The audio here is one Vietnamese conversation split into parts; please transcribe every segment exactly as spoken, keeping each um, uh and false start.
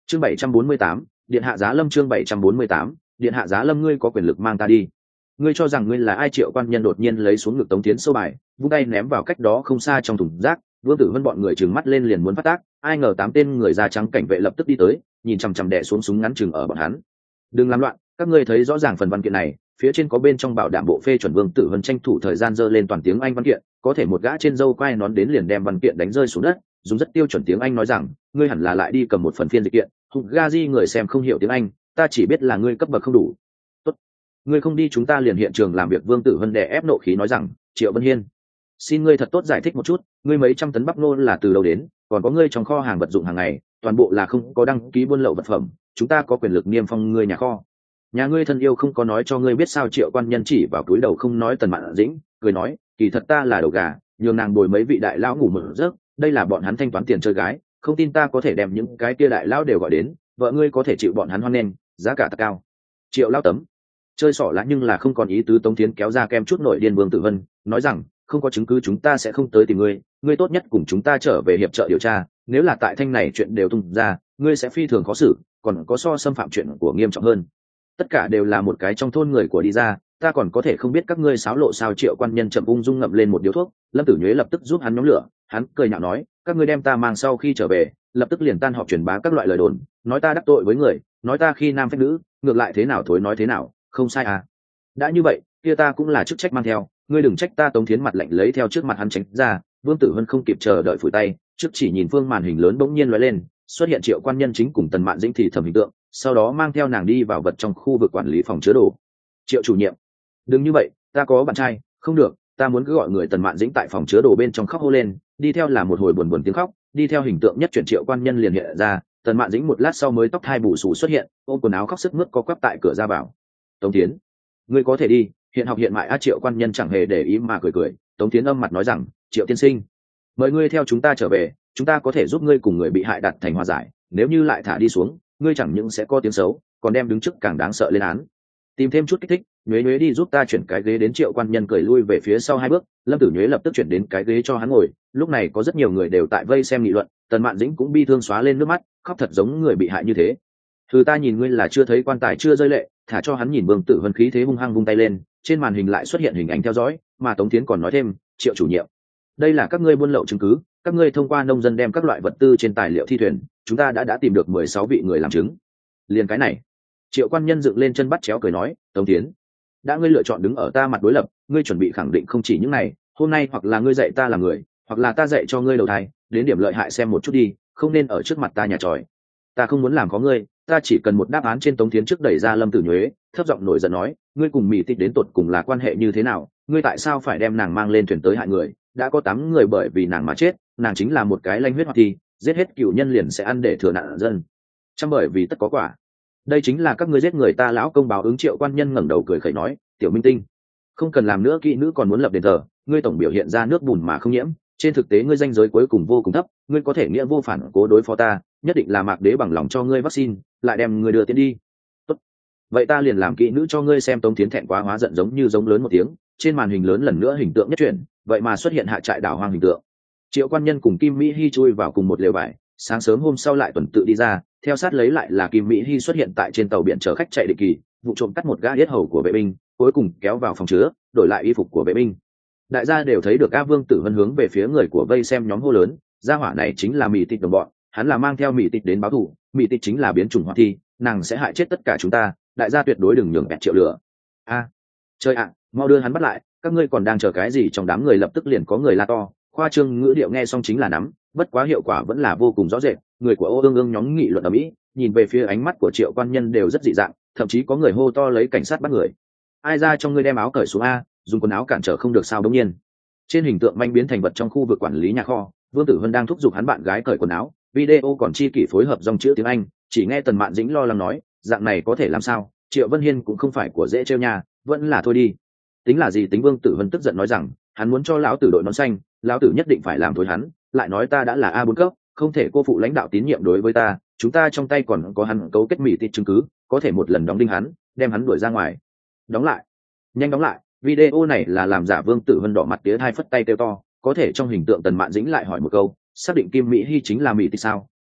chương bảy trăm bốn mươi tám, điện hạ giá lâm. Chương bảy trăm bốn mươi tám, điện hạ giá lâm. Ngươi có quyền lực mang ta đi. Ngươi cho rằng ngươi là ai? Triệu Quan Nhân đột nhiên lấy xuống ngực Tống Tiến sâu bài, vung tay ném vào cách đó không xa trong thùng rác. Vương Tử Vân bọn người trừng mắt lên liền muốn phát tác, ai ngờ tám tên người da trắng cảnh vệ lập tức đi tới, nhìn chằm chằm đè xuống súng ngắn chừng ở bọn hắn. Đừng làm loạn, các ngươi thấy rõ ràng phần văn kiện này, phía trên có bên trong bảo đảm bộ phê chuẩn. Vương Tử Vân tranh thủ thời gian giơ lên toàn tiếng Anh văn kiện, có thể một gã trên dâu quai nón đến liền đem văn kiện đánh rơi xuống đất, dùng rất tiêu chuẩn tiếng Anh nói rằng, ngươi hẳn là lại đi cầm một phần phiên dịch kiện. Gazi người xem không hiểu tiếng Anh, ta chỉ biết là ngươi cấp bậc không đủ. Tốt, ngươi không đi chúng ta liền hiện trường làm việc. Vương Tử Vân đè ép nộ khí nói rằng, Triệu Vân Hiên, xin ngươi thật tốt giải thích một chút, ngươi mấy trăm tấn bắp nô là từ đâu đến, còn có ngươi trong kho hàng vật dụng hàng ngày toàn bộ là không có đăng ký buôn lậu vật phẩm, chúng ta có quyền lực niêm phong ngươi nhà kho. Nhà ngươi thân yêu không có nói cho ngươi biết sao? Triệu Quan Nhân chỉ vào túi đầu không nói Tần Mạn Dĩnh, cười nói, kỳ thật ta là đầu gà, nhường nàng bồi mấy vị đại lão ngủ mở giấc, đây là bọn hắn thanh toán tiền chơi gái, không tin ta có thể đem những cái kia đại lão đều gọi đến, vợ ngươi có thể chịu bọn hắn hoan nghênh, giá cả thật cao. Triệu lão tấm chơi xỏ lá nhưng là không còn ý tứ. Tống Thiến kéo ra kem chút nội điên Vương Tử Vân, nói rằng, không có chứng cứ chúng ta sẽ không tới tìm ngươi, ngươi tốt nhất cùng chúng ta trở về hiệp trợ điều tra, nếu là tại thanh này chuyện đều tung ra, ngươi sẽ phi thường khó xử, còn có so xâm phạm chuyện của nghiêm trọng hơn. Tất cả đều là một cái trong thôn người của đi ra, ta còn có thể không biết các ngươi xáo lộ sao? Triệu Quan Nhân chậm ung dung ngậm lên một điếu thuốc, Lâm Tử Nhuế lập tức giúp hắn nhóm lửa, hắn cười nhạo nói, các ngươi đem ta mang sau khi trở về, lập tức liền tan họp truyền bá các loại lời đồn, nói ta đắc tội với người, nói ta khi nam phách nữ, ngược lại thế nào thối nói thế nào, không sai à? Đã như vậy, kia ta cũng là chức trách mang theo, ngươi đừng trách ta. Tống Thiến mặt lạnh lấy theo trước mặt hắn tránh ra. Vương Tử Vân không kịp chờ đợi phủi tay, trước chỉ nhìn phương màn hình lớn bỗng nhiên lóe lên, xuất hiện Triệu Quan Nhân chính cùng Tần Mạn Dĩnh thì thầm hình tượng, sau đó mang theo nàng đi vào vật trong khu vực quản lý phòng chứa đồ. Triệu chủ nhiệm, đừng như vậy, ta có bạn trai. Không được, ta muốn cứ gọi người. Tần Mạn Dĩnh tại phòng chứa đồ bên trong khóc hô lên, đi theo là một hồi buồn buồn tiếng khóc, đi theo hình tượng nhất chuyển Triệu Quan Nhân liền hiện ra. Tần Mạn Dĩnh một lát sau mới tóc hai bù xù xuất hiện, ôm quần áo khóc sức mướt co quắp tại cửa ra vào. Tống Thiến, ngươi có thể đi, hiện học hiện mại. A Triệu Quan Nhân chẳng hề để ý mà cười cười. Tống Thiến âm mặt nói rằng, Triệu tiên sinh, mời ngươi theo chúng ta trở về, chúng ta có thể giúp ngươi cùng người bị hại đạt thành hòa giải, nếu như lại thả đi xuống, ngươi chẳng những sẽ có tiếng xấu, còn đem đứng trước càng đáng sợ lên án. Tìm thêm chút kích thích, Nhuế Nhuế đi giúp ta chuyển cái ghế đến. Triệu Quan Nhân cười lui về phía sau hai bước, Lâm Tử Nhuế lập tức chuyển đến cái ghế cho hắn ngồi. Lúc này có rất nhiều người đều tại vây xem nghị luận, Tần Mạn Dĩnh cũng bi thương xóa lên nước mắt, khóc thật giống người bị hại như thế. Thứ ta nhìn ngươi là chưa thấy quan tài chưa rơi lệ, thả cho hắn nhìn. Vương Tử Vân khí thế hung hăng vung tay lên, trên màn hình lại xuất hiện hình ảnh theo dõi, mà Tống Thiến còn nói thêm, Triệu chủ nhiệm, đây là các ngươi buôn lậu chứng cứ, các ngươi thông qua nông dân đem các loại vật tư trên tài liệu thi thuyền, chúng ta đã đã tìm được mười sáu vị người làm chứng. Liền cái này, Triệu Quan Nhân dựng lên chân bắt chéo cười nói, Tống Thiến, đã ngươi lựa chọn đứng ở ta mặt đối lập, ngươi chuẩn bị khẳng định không chỉ những này, hôm nay hoặc là ngươi dạy ta làm người, hoặc là ta dạy cho ngươi đầu thai, đến điểm lợi hại xem một chút đi, không nên ở trước mặt ta nhà tròi. Ta không muốn làm có ngươi, ta chỉ cần một đáp án. Trên Tống Thiến trước đẩy ra Lâm Tử Nhuế, thấp giọng nổi giận nói, ngươi cùng Mỹ Tịch đến tột cùng là quan hệ như thế nào? Ngươi tại sao phải đem nàng mang lên thuyền tới hại người? Đã có tám người bởi vì nàng mà chết, nàng chính là một cái lanh huyết hoạt thi, giết hết cựu nhân liền sẽ ăn để thừa nạn dân, chăm bởi vì tất có quả. Đây chính là các ngươi giết người ta lão công báo ứng. Triệu Quan Nhân ngẩng đầu cười khẩy nói, tiểu minh tinh, không cần làm nữa, kỹ nữ còn muốn lập đền thờ, ngươi tổng biểu hiện ra nước bùn mà không nhiễm, trên thực tế ngươi danh giới cuối cùng vô cùng thấp, ngươi có thể nghĩa vô phản cố đối phó ta, nhất định là Mạc Đế bằng lòng cho ngươi vaccine, lại đem ngươi đưa tiến đi. Tốt, vậy ta liền làm kỹ nữ cho ngươi xem. Tống Thiến thẹn quá hóa giận giống như giống lớn một tiếng, trên màn hình lớn lần nữa hình tượng nhất chuyển, vậy mà xuất hiện hạ trại đảo hoang hình tượng. Triệu Quan Nhân cùng Kim Mỹ Hi chui vào cùng một lều vải, sáng sớm hôm sau lại tuần tự đi ra, theo sát lấy lại là Kim Mỹ Hi xuất hiện tại trên tàu biển chở khách chạy định kỳ, vụ trộm cắt một gã yết hầu của vệ binh, cuối cùng kéo vào phòng chứa, đổi lại y phục của vệ binh. Đại gia đều thấy được A Vương Tử Vân hướng về phía người của vây xem nhóm hô lớn, gia hỏa này chính là Mỹ Tịch đồng bọn, hắn là mang theo Mỹ Tịch đến báo thù, Mỹ Tịch chính là biến chủng hoạt thi, nàng sẽ hại chết tất cả chúng ta, đại gia tuyệt đối đừng nhường bẹt triệu lửa. A, à, trời ạ, mau đưa hắn bắt lại, các ngươi còn đang chờ cái gì? Trong đám người lập tức liền có người la to, khoa trương ngữ điệu nghe xong chính là nắm, bất quá hiệu quả vẫn là vô cùng rõ rệt. Người của Ô Ương Ương nhóm nghị luận ở mỹ, nhìn về phía ánh mắt của Triệu Quan Nhân đều rất dị dạng, thậm chí có người hô to lấy cảnh sát bắt người. Ai ra trong ngươi đem áo cởi xuống a, dùng quần áo cản trở không được sao? Đống nhiên trên hình tượng manh biến thành vật trong khu vực quản lý nhà kho, Vương Tử Vân đang thúc giục hắn bạn gái cởi quần áo, video còn chi kỷ phối hợp dòng chữ tiếng Anh, chỉ nghe Tần Mạn Dĩnh lo lắng nói, dạng này có thể làm sao? Triệu Vân Hiên cũng không phải của dễ trêu nha, vẫn là thôi đi. Tính là gì tính? Vương Tử Vân tức giận nói rằng, hắn muốn cho lão tử đội nón xanh, lão tử nhất định phải làm thối hắn, lại nói ta đã là a bốn cấp, không thể cô phụ lãnh đạo tín nhiệm đối với ta, chúng ta trong tay còn có hắn cấu kết Mỹ Tịch chứng cứ, có thể một lần đóng đinh hắn, đem hắn đuổi ra ngoài. Đóng lại, nhanh đóng lại. Video này là làm giả. Vương Tử Vân đỏ mặt tía hai phất tay kêu to, có thể trong hình tượng Tần Mạn Dĩnh lại hỏi một câu, xác định Kim Mỹ Hi chính là Mỹ Tịch sao?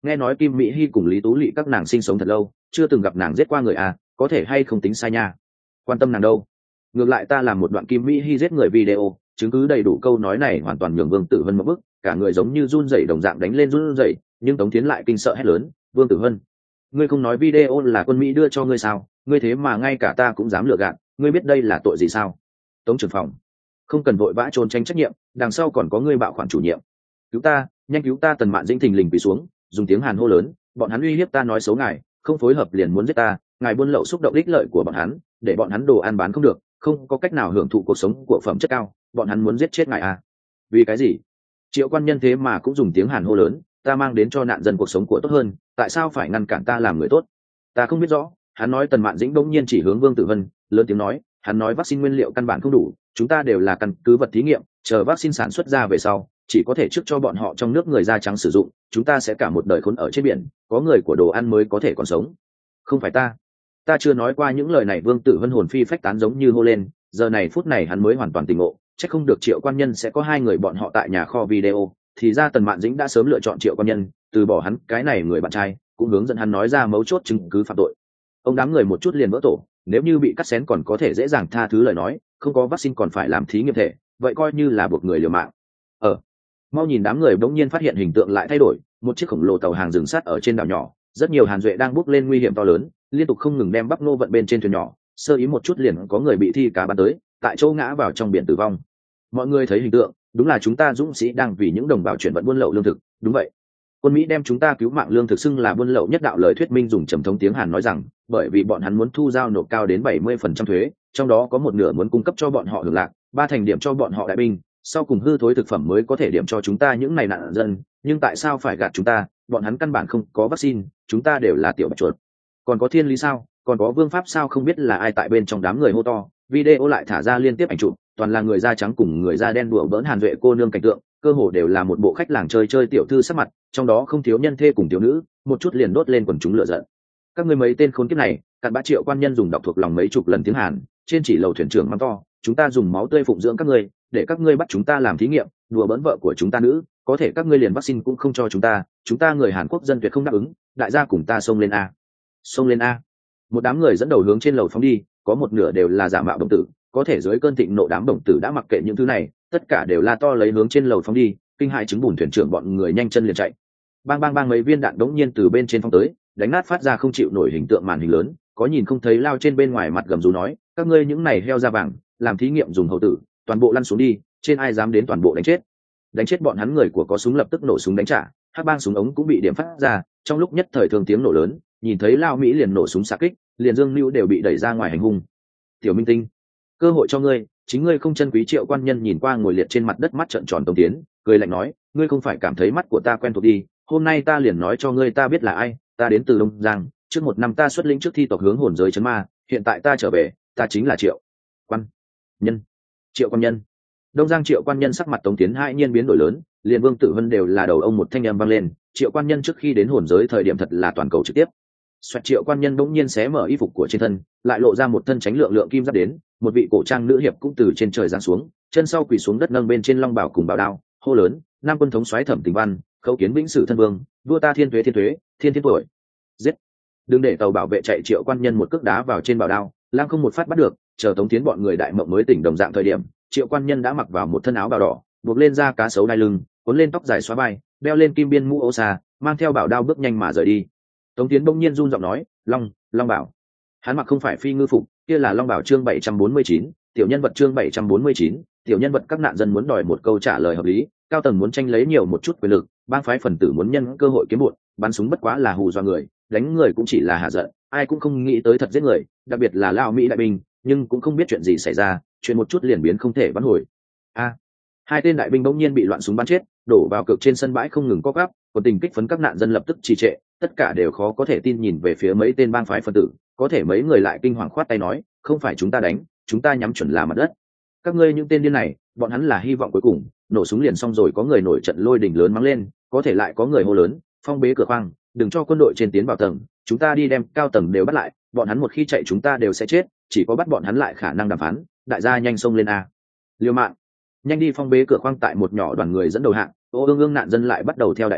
nghe nói Kim Mỹ Hi cùng Lý Tú Lệ các nàng sinh sống thật lâu, chưa từng gặp nàng giết qua người à, có thể hay không tính sai nha. Quan tâm nàng đâu? Ngược lại ta làm một đoạn Kim Mỹ Hi giết người video, chứng cứ đầy đủ, câu nói này hoàn toàn nhường Vương Tử Vân một bức, cả người giống như run rẩy đồng dạng đánh lên run rẩy, nhưng Tống Tiến lại kinh sợ hét lớn, "Vương Tử Vân, ngươi không nói video là quân Mỹ đưa cho ngươi sao? Ngươi thế mà ngay cả ta cũng dám lừa gạt, ngươi biết đây là tội gì sao?" Tống trưởng phòng, không cần vội vã trốn tránh trách nhiệm, đằng sau còn có ngươi bạo khoản chủ nhiệm. Cứu ta, nhanh cứu ta! Tần Mạn Dĩnh thình lình quỳ xuống, dùng tiếng Hàn hô lớn, bọn hắn uy hiếp ta nói xấu ngài, không phối hợp liền muốn giết ta, ngài buôn lậu xúc động ích lợi của bọn hắn, để bọn hắn đồ ăn bán không được, không có cách nào hưởng thụ cuộc sống của phẩm chất cao, bọn hắn muốn giết chết ngài à? Vì cái gì? Triệu Quan Nhân thế mà cũng dùng tiếng Hàn hô lớn, ta mang đến cho nạn dân cuộc sống của tốt hơn, tại sao phải ngăn cản ta làm người tốt? Ta không biết rõ. Hắn nói. Tần Mạn Dĩnh bỗng nhiên chỉ hướng Vương Tử Vân, lớn tiếng nói, hắn nói vaccine nguyên liệu căn bản không đủ, chúng ta đều là căn cứ vật thí nghiệm, chờ vaccine sản xuất ra về sau, chỉ có thể trước cho bọn họ trong nước người da trắng sử dụng, chúng ta sẽ cả một đời khốn ở trên biển, có người của đồ ăn mới có thể còn sống. Không phải ta, ta chưa nói qua những lời này. Vương Tử Vân hồn phi phách tán giống như hô lên, giờ này phút này hắn mới hoàn toàn tỉnh ngộ, chắc không được Triệu Quan Nhân sẽ có hai người bọn họ tại nhà kho video, thì ra Tần Mạn Dĩnh đã sớm lựa chọn Triệu Quan Nhân, từ bỏ hắn cái này người bạn trai, cũng hướng dẫn hắn nói ra mấu chốt chứng cứ phạm tội. Ông đám người một chút liền vỡ tổ, nếu như bị cắt xén còn có thể dễ dàng tha thứ lời nói, không có vaccine còn phải làm thí nghiệm thể, vậy coi như là buộc người liều mạng. Ờ, mau nhìn! Đám người bỗng nhiên phát hiện hình tượng lại thay đổi, một chiếc khổng lồ tàu hàng dừng sát ở trên đảo nhỏ, rất nhiều hàn duệ đang bước lên nguy hiểm to lớn, liên tục không ngừng đem Bắc Nô vận bên trên thuyền nhỏ, sơ ý một chút liền có người bị thi cá bắn tới, tại chỗ ngã vào trong biển tử vong. Mọi người thấy hình tượng, đúng là chúng ta dũng sĩ đang vì những đồng bào chuyển vận buôn lậu lương thực. Đúng vậy, quân Mỹ đem chúng ta cứu mạng lương thực xưng là buôn lậu nhất đạo. Lời thuyết minh dùng trầm thống tiếng Hàn nói rằng, bởi vì bọn hắn muốn thu giao nộp cao đến bảy mươi phần trăm thuế, trong đó có một nửa muốn cung cấp cho bọn họ hưởng lạc, ba thành điểm cho bọn họ đại binh, sau cùng hư thối thực phẩm mới có thể điểm cho chúng ta những này nạn dân. Nhưng tại sao phải gạt chúng ta? Bọn hắn căn bản không có vaccine, chúng ta đều là tiểu bạch chuột. Còn có thiên lý sao? Còn có vương pháp sao? Không biết là ai tại bên trong đám người hô to, video lại thả ra liên tiếp ảnh chụp, toàn là người da trắng cùng người da đen đùa bỡn hàn duệ cô nương cảnh tượng, cơ hồ đều là một bộ khách làng chơi chơi tiểu thư sắc mặt, trong đó không thiếu nhân thê cùng tiểu nữ, một chút liền đốt lên quần chúng lửa giận. Các ngươi mấy tên khốn kiếp này, cặn bã! Triệu Quan Nhân dùng đọc thuộc lòng mấy chục lần tiếng Hàn, trên chỉ lầu thuyền trưởng mắng to, chúng ta dùng máu tươi phụng dưỡng các ngươi, để các ngươi bắt chúng ta làm thí nghiệm, đùa bỡn vợ của chúng ta nữ, có thể các ngươi liền vaccine cũng không cho chúng ta, chúng ta người Hàn Quốc dân tuyệt không đáp ứng, đại gia cùng ta xông lên a, xông lên a! Một đám người dẫn đầu hướng trên lầu phóng đi, có một nửa đều là giả mạo đồng tử, có thể dưới cơn thịnh nộ đám đồng tử đã mặc kệ những thứ này, tất cả đều la to lấy hướng trên lầu phóng đi, kinh hại chứng bùn thuyền trưởng bọn người nhanh chân liền chạy. Bang bang bang, mấy viên đạn đống nhiên từ bên trên phóng tới, đánh nát phát ra không chịu nổi hình tượng màn hình lớn, có nhìn không thấy lao trên bên ngoài mặt gầm rú nói, các ngươi những này heo da vàng, làm thí nghiệm dùng hầu tử, toàn bộ lăn xuống đi, trên ai dám đến toàn bộ đánh chết. Đánh chết bọn hắn. Người của có súng lập tức nổ súng đánh trả, hắc bang súng ống cũng bị điểm phát ra, trong lúc nhất thời thường tiếng nổ lớn, nhìn thấy lao Mỹ liền nổ súng xạ kích, liền Dương Nưu đều bị đẩy ra ngoài hành hung. Tiểu Minh Tinh, cơ hội cho ngươi, chính ngươi không trân quý. Triệu Quan Nhân nhìn qua ngồi liệt trên mặt đất mắt trợn tròn Tống Tiến, cười lạnh nói, ngươi không phải cảm thấy mắt của ta quen thuộc đi, hôm nay ta liền nói cho ngươi ta biết là ai, ta đến từ Đông Giang, trước một năm ta xuất lĩnh trước thi tộc hướng hồn giới chấn ma, hiện tại ta trở về, ta chính là Triệu Quan Nhân. Triệu Quan Nhân. Đông Giang Triệu Quan Nhân. Sắc mặt Tống Tiến hai nhiên biến đổi lớn, liền Vương Tử Vân đều là đầu ông một thanh âm vang lên, Triệu Quan Nhân trước khi đến hồn giới thời điểm thật là toàn cầu trực tiếp. Xoẹt! Triệu Quan Nhân bỗng nhiên xé mở y phục của trên thân, lại lộ ra một thân chánh lượng lượng kim giáp đến, một vị cổ trang nữ hiệp cũng từ trên trời giáng xuống, chân sau quỳ xuống đất nâng bên trên long bảo cùng bảo đao, hô lớn, Nam quân thống soái Thẩm Tình Văn, khấu kiến vĩnh sử thân vương, vua ta thiên tuế thiên tuế, thiên thiên tuổi. Giết! Đừng để tàu bảo vệ chạy! Triệu Quan Nhân một cước đá vào trên bảo đao, lang không một phát bắt được, chờ Tống Tiến bọn người đại mộng mới tỉnh đồng dạng thời điểm, Triệu Quan Nhân đã mặc vào một thân áo bào đỏ, buộc lên da cá sấu đai lưng, cuốn lên tóc dài xóa vai, đeo lên kim biên mũ ô sa, mang theo bảo đao bước nhanh mà rời đi. Tống Tiến bỗng nhiên run giọng nói, long long bảo. Hắn mặc không phải phi ngư phục, kia là long bảo. Chương bảy trăm bốn mươi chín, tiểu nhân vật. Chương bảy trăm bốn mươi chín, tiểu nhân vật. Các nạn dân muốn đòi một câu trả lời hợp lý, cao tầng muốn tranh lấy nhiều một chút quyền lực, bang phái phần tử muốn nhân cơ hội kiếm bụt, bắn súng bất quá là hù dọa người, đánh người cũng chỉ là hạ giận, ai cũng không nghĩ tới thật giết người, đặc biệt là lao Mỹ đại binh, nhưng cũng không biết chuyện gì xảy ra, chuyện một chút liền biến không thể vãn hồi. A, hai tên đại binh bỗng nhiên bị loạn súng bắn chết, đổ vào cực trên sân bãi không ngừng co gắp, còn tình kích phấn các nạn dân lập tức trì trệ, tất cả đều khó có thể tin nhìn về phía mấy tên bang phái phần tử, có thể mấy người lại kinh hoàng khoát tay nói, không phải chúng ta đánh, chúng ta nhắm chuẩn là mặt đất. Các ngươi những tên điên này, bọn hắn là hy vọng cuối cùng, nổ súng liền xong rồi. Có người nổi trận lôi đình lớn mắng lên, có thể lại có người hô lớn, phong bế cửa khoang, đừng cho quân đội trên tiến vào tầng, chúng ta đi đem cao tầng đều bắt lại, bọn hắn một khi chạy chúng ta đều sẽ chết, chỉ có bắt bọn hắn lại khả năng đàm phán, đại gia nhanh xông lên a, liều mạng, nhanh đi phong bế cửa khoang. Tại một nhỏ đoàn người dẫn đầu hạng, ô ương ương nạn dân lại bắt đầu theo đại lưu,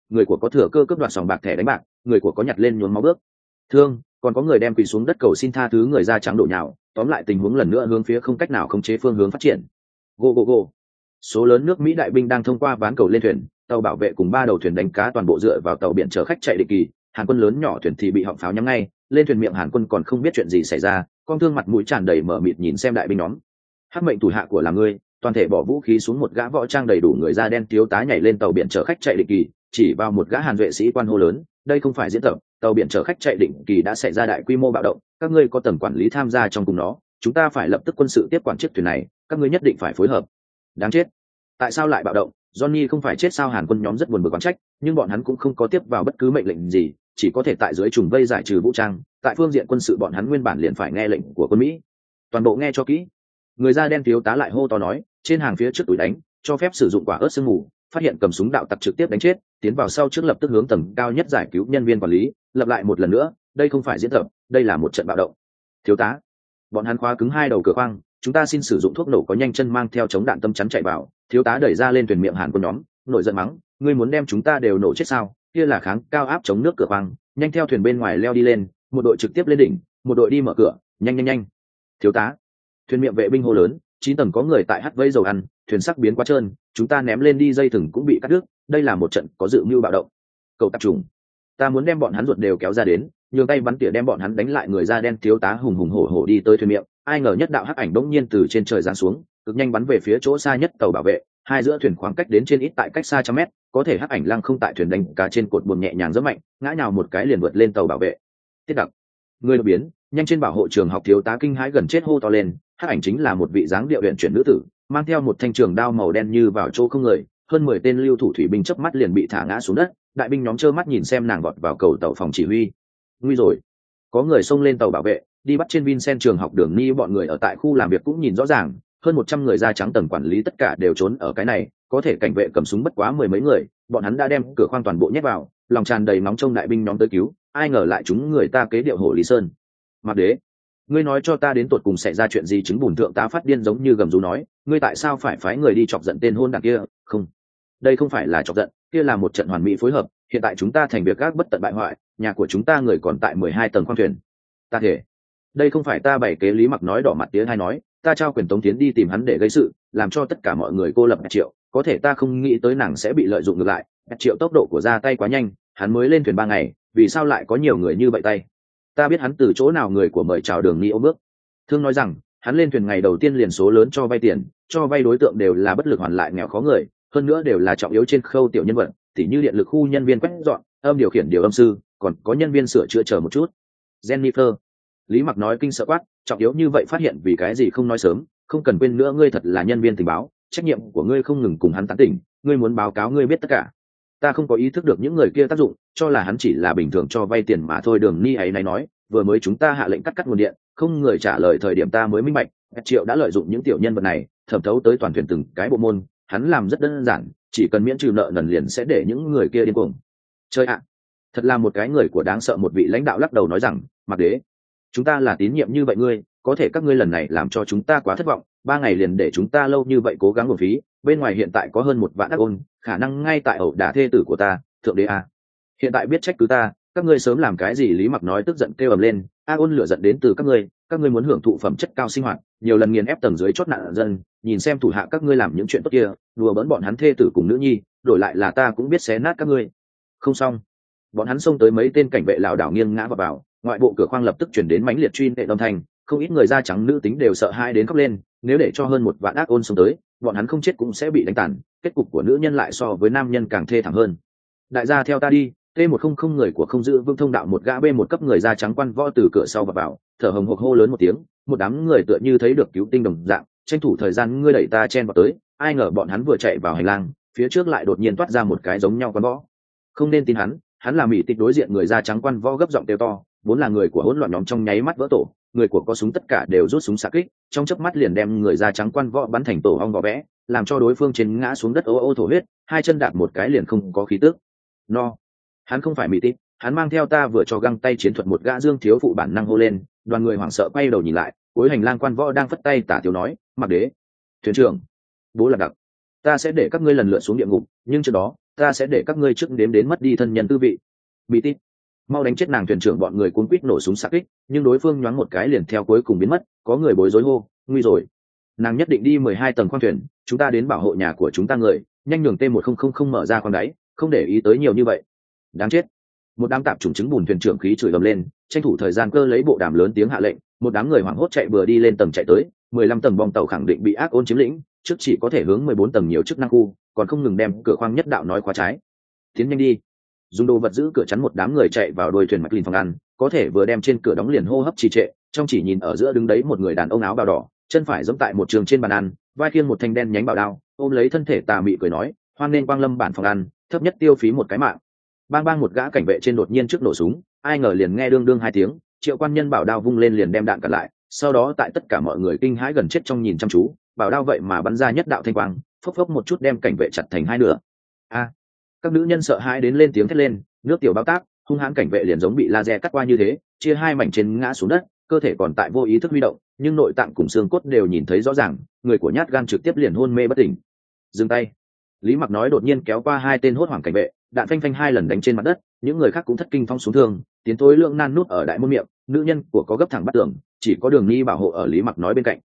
người của có thừa cơ cướp đoạt sòng bạc thẻ đánh bạc, người của có nhặt lên nhuốm máu bước thương, còn có người đem quỳ xuống đất cầu xin tha thứ người da trắng đổ nhào. Tóm lại tình huống lần nữa hướng phía không cách nào khống chế phương hướng phát triển. Go go go. Số lớn nước Mỹ đại binh đang thông qua ván cầu lên thuyền, tàu bảo vệ cùng ba đầu thuyền đánh cá toàn bộ dựa vào tàu biển chở khách chạy định kỳ. Hàn quân lớn nhỏ thuyền thì bị họng pháo nhắm ngay, lên thuyền miệng Hàn quân còn không biết chuyện gì xảy ra, con thương mặt mũi tràn đầy mở mịt nhìn xem đại binh nhóm. Hắc mệnh thủ hạ của là ngươi, toàn thể bỏ vũ khí xuống. Một gã võ trang đầy đủ người da đen thiếu tá nhảy lên tàu biển chở khách chạy định kỳ, chỉ vào một gã Hàn vệ sĩ quan hô lớn, đây không phải diễn tập, tàu biển chở khách chạy định kỳ đã xảy ra đại quy mô bạo động, các ngươi có tầng quản lý tham gia trong cùng nó, chúng ta phải lập tức quân sự tiếp quản chiếc thuyền này, các ngươi nhất định phải phối hợp. Đáng chết, tại sao lại bạo động? Johnny không phải chết sao? Hàn quân nhóm rất buồn bực oán trách, nhưng bọn hắn cũng không có tiếp vào bất cứ mệnh lệnh gì, chỉ có thể tại dưới trùng vây giải trừ vũ trang. Tại phương diện quân sự bọn hắn nguyên bản liền phải nghe lệnh của quân Mỹ. Toàn bộ nghe cho kỹ. Người da đen thiếu tá lại hô to nói, trên hàng phía trước túi đánh, cho phép sử dụng quả ớt sương mù, phát hiện cầm súng đạo tặc trực tiếp đánh chết, tiến vào sau trước lập tức hướng tầng cao nhất giải cứu nhân viên quản lý. Lập lại một lần nữa, đây không phải diễn tập, đây là một trận bạo động. Thiếu tá, bọn hắn khóa cứng hai đầu cửa khoang, chúng ta xin sử dụng thuốc nổ có nhanh chân mang theo chống đạn tâm chắn chạy vào. Thiếu tá đẩy ra lên thuyền miệng Hàn quân nhóm, nổi giận mắng, ngươi muốn đem chúng ta đều nổ chết sao? Kia là kháng cao áp chống nước cửa khoang, nhanh theo thuyền bên ngoài leo đi lên, một đội trực tiếp lên đỉnh, một đội đi mở cửa, nhanh nhanh nhanh. Thiếu tá, thuyền miệng vệ binh hô lớn, chín tầng có người tại hắt vây dầu ăn, thuyền sắc biến quá trơn, chúng ta ném lên đi dây thừng cũng bị cắt đứt, đây là một trận có dự mưu bạo động. Cậu tập trung, ta muốn đem bọn hắn ruột đều kéo ra đến, nhường tay bắn tỉa đem bọn hắn đánh lại. Người da đen thiếu tá hùng hùng hổ hổ đi tới thuyền miệng, ai ngờ nhất đạo hắc ảnh bỗng nhiên từ trên trời giáng xuống, cực nhanh bắn về phía chỗ xa nhất tàu bảo vệ. Hai giữa thuyền khoảng cách đến trên ít tại cách xa trăm mét, có thể hắc ảnh lăng không tại thuyền đánh cá trên cột buồm nhẹ nhàng rất mạnh, ngã nhào một cái liền vượt lên tàu bảo vệ. Tiết đặc, người đột biến, nhanh trên bảo hộ trường học. Thiếu tá kinh hãi gần chết hô to lên, hắc ảnh chính là một vị dáng điệu luyện chuyển nữ tử, mang theo một thanh trường đao màu đen như vào chỗ không người. Hơn mười tên lưu thủ thủy binh chớp mắt liền bị thả ngã xuống đất, đại binh nhóm trơ mắt nhìn xem nàng vọt vào cầu tàu phòng chỉ huy. Nguy rồi, có người xông lên tàu bảo vệ, đi bắt trên Vincent trường học đường ni. Bọn người ở tại khu làm việc cũng nhìn rõ ràng, hơn một trăm người da trắng tầng quản lý tất cả đều trốn ở cái này, có thể cảnh vệ cầm súng bất quá mười mấy người, bọn hắn đã đem cửa khoang toàn bộ nhét vào, lòng tràn đầy nóng trông đại binh nhóm tới cứu, ai ngờ lại chúng người ta kế điệu hổ Lý Sơn. Mặc đế, ngươi nói cho ta đến tột cùng xảy ra chuyện gì? Chứng bùn thượng tá phát điên giống như gầm rú nói, ngươi tại sao phải phái người đi chọc giận tên hôn đảng kia? Không, đây không phải là chọc giận, kia là một trận hoàn mỹ phối hợp. Hiện tại chúng ta thành việc gác bất tận bại hoại, nhà của chúng ta người còn tại mười hai tầng khoang thuyền. Ta thể, đây không phải ta bày kế. Lý Mặc nói đỏ mặt tía hai nói, ta trao quyền Tống Tiến đi tìm hắn để gây sự, làm cho tất cả mọi người cô lập Triệu, có thể ta không nghĩ tới nàng sẽ bị lợi dụng ngược lại. Triệu tốc độ của ra tay quá nhanh, hắn mới lên thuyền ba ngày, vì sao lại có nhiều người như vậy tay? Ta biết hắn từ chỗ nào người của mời chào đường ni ôm bước. Thương nói rằng hắn lên thuyền ngày đầu tiên liền số lớn cho vay tiền, cho vay đối tượng đều là bất lực hoàn lại nghèo khó người, hơn nữa đều là trọng yếu trên khâu tiểu nhân vật, tỉ như điện lực khu nhân viên quét dọn, âm điều khiển điều âm sư, còn có nhân viên sửa chữa chờ một chút. Jennifer, Lý Mặc nói kinh sợ quát, trọng yếu như vậy phát hiện vì cái gì không nói sớm? Không cần quên nữa, ngươi thật là nhân viên tình báo, trách nhiệm của ngươi không ngừng cùng hắn tán tỉnh, ngươi muốn báo cáo ngươi biết tất cả. Ta không có ý thức được những người kia tác dụng, cho là hắn chỉ là bình thường cho vay tiền mà thôi. Đường ni ấy này nói, vừa mới chúng ta hạ lệnh cắt cắt nguồn điện, không người trả lời thời điểm ta mới minh bạch, Triệu đã lợi dụng những tiểu nhân vật này thẩm thấu tới toàn thuyền từng cái bộ môn. Hắn làm rất đơn giản, chỉ cần miễn trừ nợ nần liền sẽ để những người kia điên cuồng. Chơi ạ, thật là một cái người của đáng sợ. Một vị lãnh đạo lắc đầu nói rằng, Mặc đế, chúng ta là tín nhiệm như vậy ngươi, có thể các ngươi lần này làm cho chúng ta quá thất vọng. Ba ngày liền để chúng ta lâu như vậy cố gắng uổng phí. Bên ngoài hiện tại có hơn một vạn ác ôn, khả năng ngay tại ẩu đả thê tử của ta. Thượng đế à, hiện tại biết trách cứ ta, các ngươi sớm làm cái gì? Lý Mặc nói tức giận kêu ầm lên, ác ôn lửa giận đến từ các ngươi, các ngươi muốn hưởng thụ phẩm chất cao sinh hoạt, nhiều lần nghiền ép tầng dưới chót nạn dân, nhìn xem thủ hạ các ngươi làm những chuyện tốt kia, đùa bỡn bọn hắn thê tử cùng nữ nhi, đổi lại là ta cũng biết xé nát các ngươi. Không xong, bọn hắn xông tới, mấy tên cảnh vệ lảo đảo nghiêng ngã vào, vào ngoại bộ cửa khoang lập tức chuyển đến mãnh liệt truy nệ âm thanh, không ít người da trắng nữ tính đều sợ hãi đến khóc lên. Nếu để cho hơn một vạn ác ôn xông tới, bọn hắn không chết cũng sẽ bị đánh tàn, kết cục của nữ nhân lại so với nam nhân càng thê thảm hơn. Đại gia theo ta đi. T một trăm người của không giữ vương thông đạo, một gã B một cấp người da trắng quan võ từ cửa sau vào, vào thở hồng hộc hô lớn một tiếng, một đám người tựa như thấy được cứu tinh đồng dạng, tranh thủ thời gian ngươi đẩy ta chen vào tới. Ai ngờ bọn hắn vừa chạy vào hành lang, phía trước lại đột nhiên toát ra một cái giống nhau quan võ. Không nên tin hắn, hắn là mỹ tịch. Đối diện người da trắng quan võ gấp giọng kêu to, vốn là người của hỗn loạn nhóm trong nháy mắt vỡ tổ, người của có súng tất cả đều rút súng xạ kích, trong chớp mắt liền đem người da trắng quan võ bắn thành tổ ong vỏ vẽ, làm cho đối phương trên ngã xuống đất ô ô thổ huyết, hai chân đạp một cái liền không có khí tức. No, hắn không phải mỹ tịch, hắn mang theo ta vừa cho găng tay chiến thuật. Một gã Dương thiếu phụ bản năng hô lên, đoàn người hoảng sợ quay đầu nhìn lại, cuối hành lang quan võ đang phất tay tả tiểu nói, Mặc đế, thuyền trưởng, bố là đặc, ta sẽ để các ngươi lần lượt xuống địa ngục, nhưng trước đó ta sẽ để các ngươi trước đếm đến mất đi thân nhân tư vị. Bị tít, mau đánh chết nàng. Thuyền trưởng bọn người cuốn quýt nổ súng xạ kích, nhưng đối phương nhoáng một cái liền theo cuối cùng biến mất. Có người bối rối hô, nguy rồi, nàng nhất định đi mười hai tầng khoang thuyền, chúng ta đến bảo hộ nhà của chúng ta người, nhanh nhường t một không không không mở ra khoang đáy, không để ý tới nhiều như vậy. Đáng chết. Một đám tạp chủng chứng bùn thuyền trưởng khí chửi ầm lên, tranh thủ thời gian cơ lấy bộ đàm lớn tiếng hạ lệnh. Một đám người hoảng hốt chạy bừa đi lên tầng chạy tới. Mười lăm tầng bong tàu khẳng định bị ác ôn chiếm lĩnh, trước chỉ có thể hướng mười bốn tầng nhiều chức năng khu, còn không ngừng đem cửa khoang nhất đạo nói khóa trái. Tiến nhanh đi. Dùng đồ vật giữ cửa chắn một đám người chạy vào đuôi thuyền McLean phòng ăn, có thể vừa đem trên cửa đóng liền hô hấp trì trệ, trong chỉ nhìn ở giữa đứng đấy một người đàn ông áo bào đỏ, chân phải giẫm tại một trường trên bàn ăn, vai khiêng một thanh đen nhánh bảo đao, ôm lấy thân thể tà mị cười nói, hoan nên quang lâm bản phòng ăn, thấp nhất tiêu phí một cái mạng. Bang bang một gã cảnh vệ trên đột nhiên trước nổ súng, ai ngờ liền nghe đương đương hai tiếng, Triệu Quan Nhân bảo đao vung lên liền đem đạn cản lại, sau đó tại tất cả mọi người kinh hãi gần chết trong nhìn chăm chú, bảo đao vậy mà bắn ra nhất đạo thanh quang, phốc phốc một chút đem cảnh vệ chặt thành hai nửa. A! Các nữ nhân sợ hãi đến lên tiếng thét lên, nước tiểu bao tác, hung hãn cảnh vệ liền giống bị laser cắt qua như thế, chia hai mảnh trên ngã xuống đất, cơ thể còn tại vô ý thức huy động, nhưng nội tạng cùng xương cốt đều nhìn thấy rõ ràng, người của nhát gan trực tiếp liền hôn mê bất tỉnh. Dừng tay. Lý Mặc nói đột nhiên kéo qua hai tên hốt hoảng cảnh vệ, đạn phanh phanh hai lần đánh trên mặt đất, những người khác cũng thất kinh phong xuống thương, tiến tối lượng nan nút ở đại môn miệng, nữ nhân của có gấp thẳng bắt tường, chỉ có Đường Nhi bảo hộ ở Lý Mặc nói bên cạnh.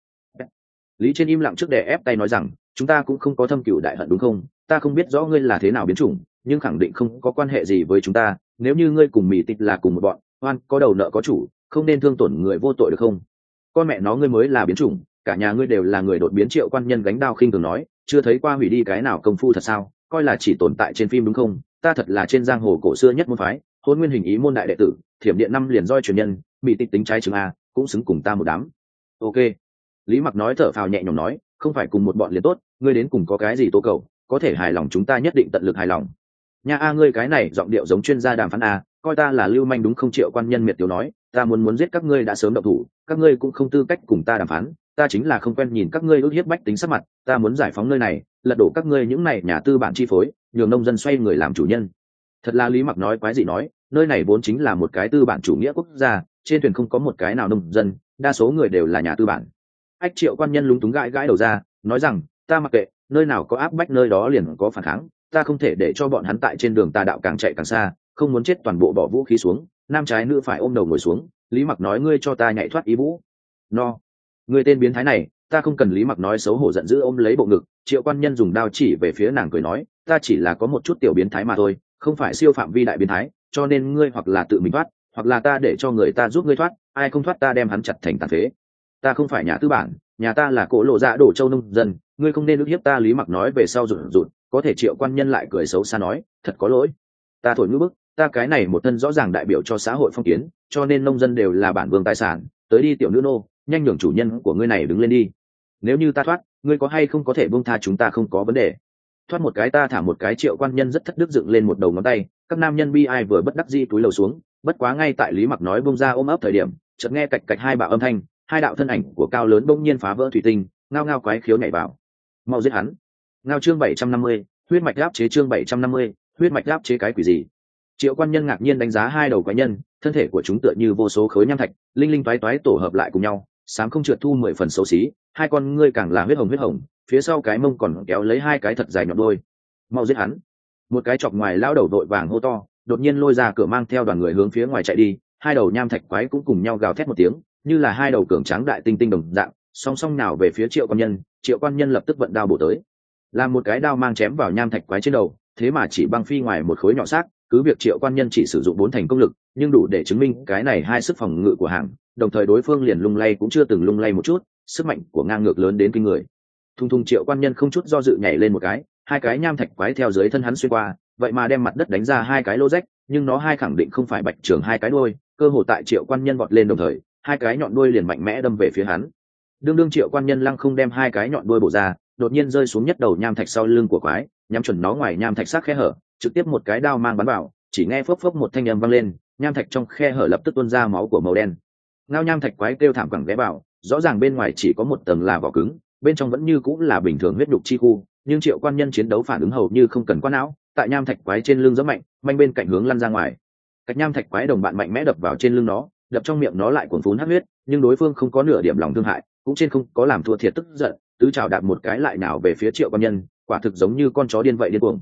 Lý Trên im lặng trước đè ép tay nói rằng, chúng ta cũng không có thâm cửu đại hận đúng không? Ta không biết rõ ngươi là thế nào biến chủng, nhưng khẳng định không có quan hệ gì với chúng ta. Nếu như ngươi cùng Mỹ Tịch là cùng một bọn, oan có đầu nợ có chủ, không nên thương tổn người vô tội được không? Con mẹ nó ngươi mới là biến chủng, cả nhà ngươi đều là người đột biến. Triệu Quan Nhân gánh đao khinh thường nói, chưa thấy qua hủy đi cái nào công phu thật sao? Coi là chỉ tồn tại trên phim đúng không? Ta thật là trên giang hồ cổ xưa nhất môn phái, Hôn Nguyên Hình Ý môn đại đệ tử, Thiểm Điện năm liền roi truyền nhân, Mỹ Tịch tính trái chứng a, cũng xứng cùng ta một đám. Ok. Lý Mặc nói thở phào nhẹ nhõm nói, không phải cùng một bọn liền tốt, ngươi đến cùng có cái gì tố cầu, có thể hài lòng chúng ta nhất định tận lực hài lòng. Nha a, ngươi cái này giọng điệu giống chuyên gia đàm phán a, coi ta là lưu manh đúng không? Triệu Quan Nhân miệt tiểu nói, ta muốn muốn giết các ngươi đã sớm động thủ, các ngươi cũng không tư cách cùng ta đàm phán, ta chính là không quen nhìn các ngươi ước hiếp bách tính sắc mặt, ta muốn giải phóng nơi này, lật đổ các ngươi những này nhà tư bản chi phối, nhường nông dân xoay người làm chủ nhân. Thật là Lý Mặc nói quái gì nói, nơi này vốn chính là một cái tư bản chủ nghĩa quốc gia, trên thuyền không có một cái nào nông dân, đa số người đều là nhà tư bản. Ách. Triệu Quan Nhân lúng túng gãi gãi đầu ra, nói rằng, ta mặc kệ, nơi nào có áp bách nơi đó liền có phản kháng, ta không thể để cho bọn hắn tại trên đường tà đạo càng chạy càng xa, không muốn chết toàn bộ bỏ vũ khí xuống, nam trái nữ phải ôm đầu ngồi xuống. Lý Mặc nói, ngươi cho ta nhảy thoát ý vũ. No, ngươi tên biến thái này, ta không cần. Lý Mặc nói xấu hổ giận dữ ôm lấy bộ ngực. Triệu Quan Nhân dùng đao chỉ về phía nàng cười nói, ta chỉ là có một chút tiểu biến thái mà thôi, không phải siêu phạm vi đại biến thái, cho nên ngươi hoặc là tự mình thoát, hoặc là ta để cho người ta giúp ngươi thoát, ai không thoát ta đem hắn chặt thành tàn phế. Ta không phải nhà tư bản, nhà ta là cỗ lộ dạ đổ châu nông dân, ngươi không nên ức hiếp ta. Lý Mặc nói về sau rụt rụt, có thể Triệu Quan Nhân lại cười xấu xa nói, thật có lỗi, ta thổi ngữ bức, ta cái này một thân rõ ràng đại biểu cho xã hội phong kiến, cho nên nông dân đều là bản vương tài sản. Tới đi tiểu nữ nô, nhanh nhường chủ nhân của ngươi này đứng lên đi. Nếu như ta thoát, ngươi có hay không có thể buông tha chúng ta không có vấn đề. Thoát một cái ta thả một cái. Triệu Quan Nhân rất thất đức dựng lên một đầu ngón tay, các nam nhân bi ai vừa bất đắc dĩ túi lầu xuống. Bất quá ngay tại Lý Mặc nói buông ra ôm ấp thời điểm, chợt nghe cạch cạch hai bạo âm thanh, hai đạo thân ảnh của cao lớn bỗng nhiên phá vỡ thủy tinh, ngao ngao quái khiếu nhảy vào. Mau giết hắn. Ngao chương bảy trăm năm mươi, huyết mạch áp chế. Chương bảy trăm năm mươi, huyết mạch áp chế cái quỷ gì? Triệu Quan Nhân ngạc nhiên đánh giá hai đầu quái nhân, thân thể của chúng tựa như vô số khối nham thạch, linh linh toái toái tổ hợp lại cùng nhau, sáng không trượt thu mười phần xấu xí, hai con ngươi càng là huyết hồng huyết hồng, phía sau cái mông còn kéo lấy hai cái thật dài nhọn đôi. Mau giết hắn. Một cái chọc ngoài lao đầu đội vàng hô to, đột nhiên lôi ra cửa mang theo đoàn người hướng phía ngoài chạy đi. Hai đầu nham thạch quái cũng cùng nhau gào thét một tiếng, như là hai đầu cường tráng đại tinh tinh đồng dạng, song song nào về phía Triệu Quan Nhân. Triệu Quan Nhân lập tức vận đao bổ tới, làm một cái đao mang chém vào nham thạch quái trên đầu, thế mà chỉ băng phi ngoài một khối nhỏ xác. Cứ việc Triệu Quan Nhân chỉ sử dụng bốn thành công lực, nhưng đủ để chứng minh cái này hai sức phòng ngự của hàng, đồng thời đối phương liền lung lay cũng chưa từng lung lay một chút, sức mạnh của ngang ngược lớn đến kinh người. Thung thung Triệu Quan Nhân không chút do dự nhảy lên một cái, hai cái nham thạch quái theo dưới thân hắn xuyên qua, vậy mà đem mặt đất đánh ra hai cái lỗ rách, nhưng nó hai khẳng định không phải bạch trường hai cái đuôi, cơ hồ tại Triệu Quan Nhân vọt lên đồng thời, hai cái nhọn đuôi liền mạnh mẽ đâm về phía hắn. Đương đương Triệu Quan Nhân lăng không đem hai cái nhọn đuôi bổ ra, đột nhiên rơi xuống nhất đầu nham thạch sau lưng của quái, nhắm chuẩn nó ngoài nham thạch sắc khe hở, trực tiếp một cái đao mang bắn vào, chỉ nghe phốc phốc một thanh âm vang lên, nham thạch trong khe hở lập tức tuôn ra máu của màu đen. Ngao nham thạch quái kêu thảm quẳng ghé vào, rõ ràng bên ngoài chỉ có một tầng là vỏ cứng, bên trong vẫn như cũng là bình thường huyết đục chi khu, nhưng Triệu Quan Nhân chiến đấu phản ứng hầu như không cần quá não, tại nham thạch quái trên lưng giẫm mạnh, manh bên cạnh hướng lăn ra ngoài. Cách nham thạch quái đồng bạn mạnh mẽ đập vào trên lưng nó, đập trong miệng nó lại cuồn phún hắc huyết, nhưng đối phương không có nửa điểm lòng thương hại, cũng trên không có làm thua thiệt tức giận, tứ trào đạp một cái lại nào về phía Triệu Quan Nhân, quả thực giống như con chó điên vậy điên cuồng.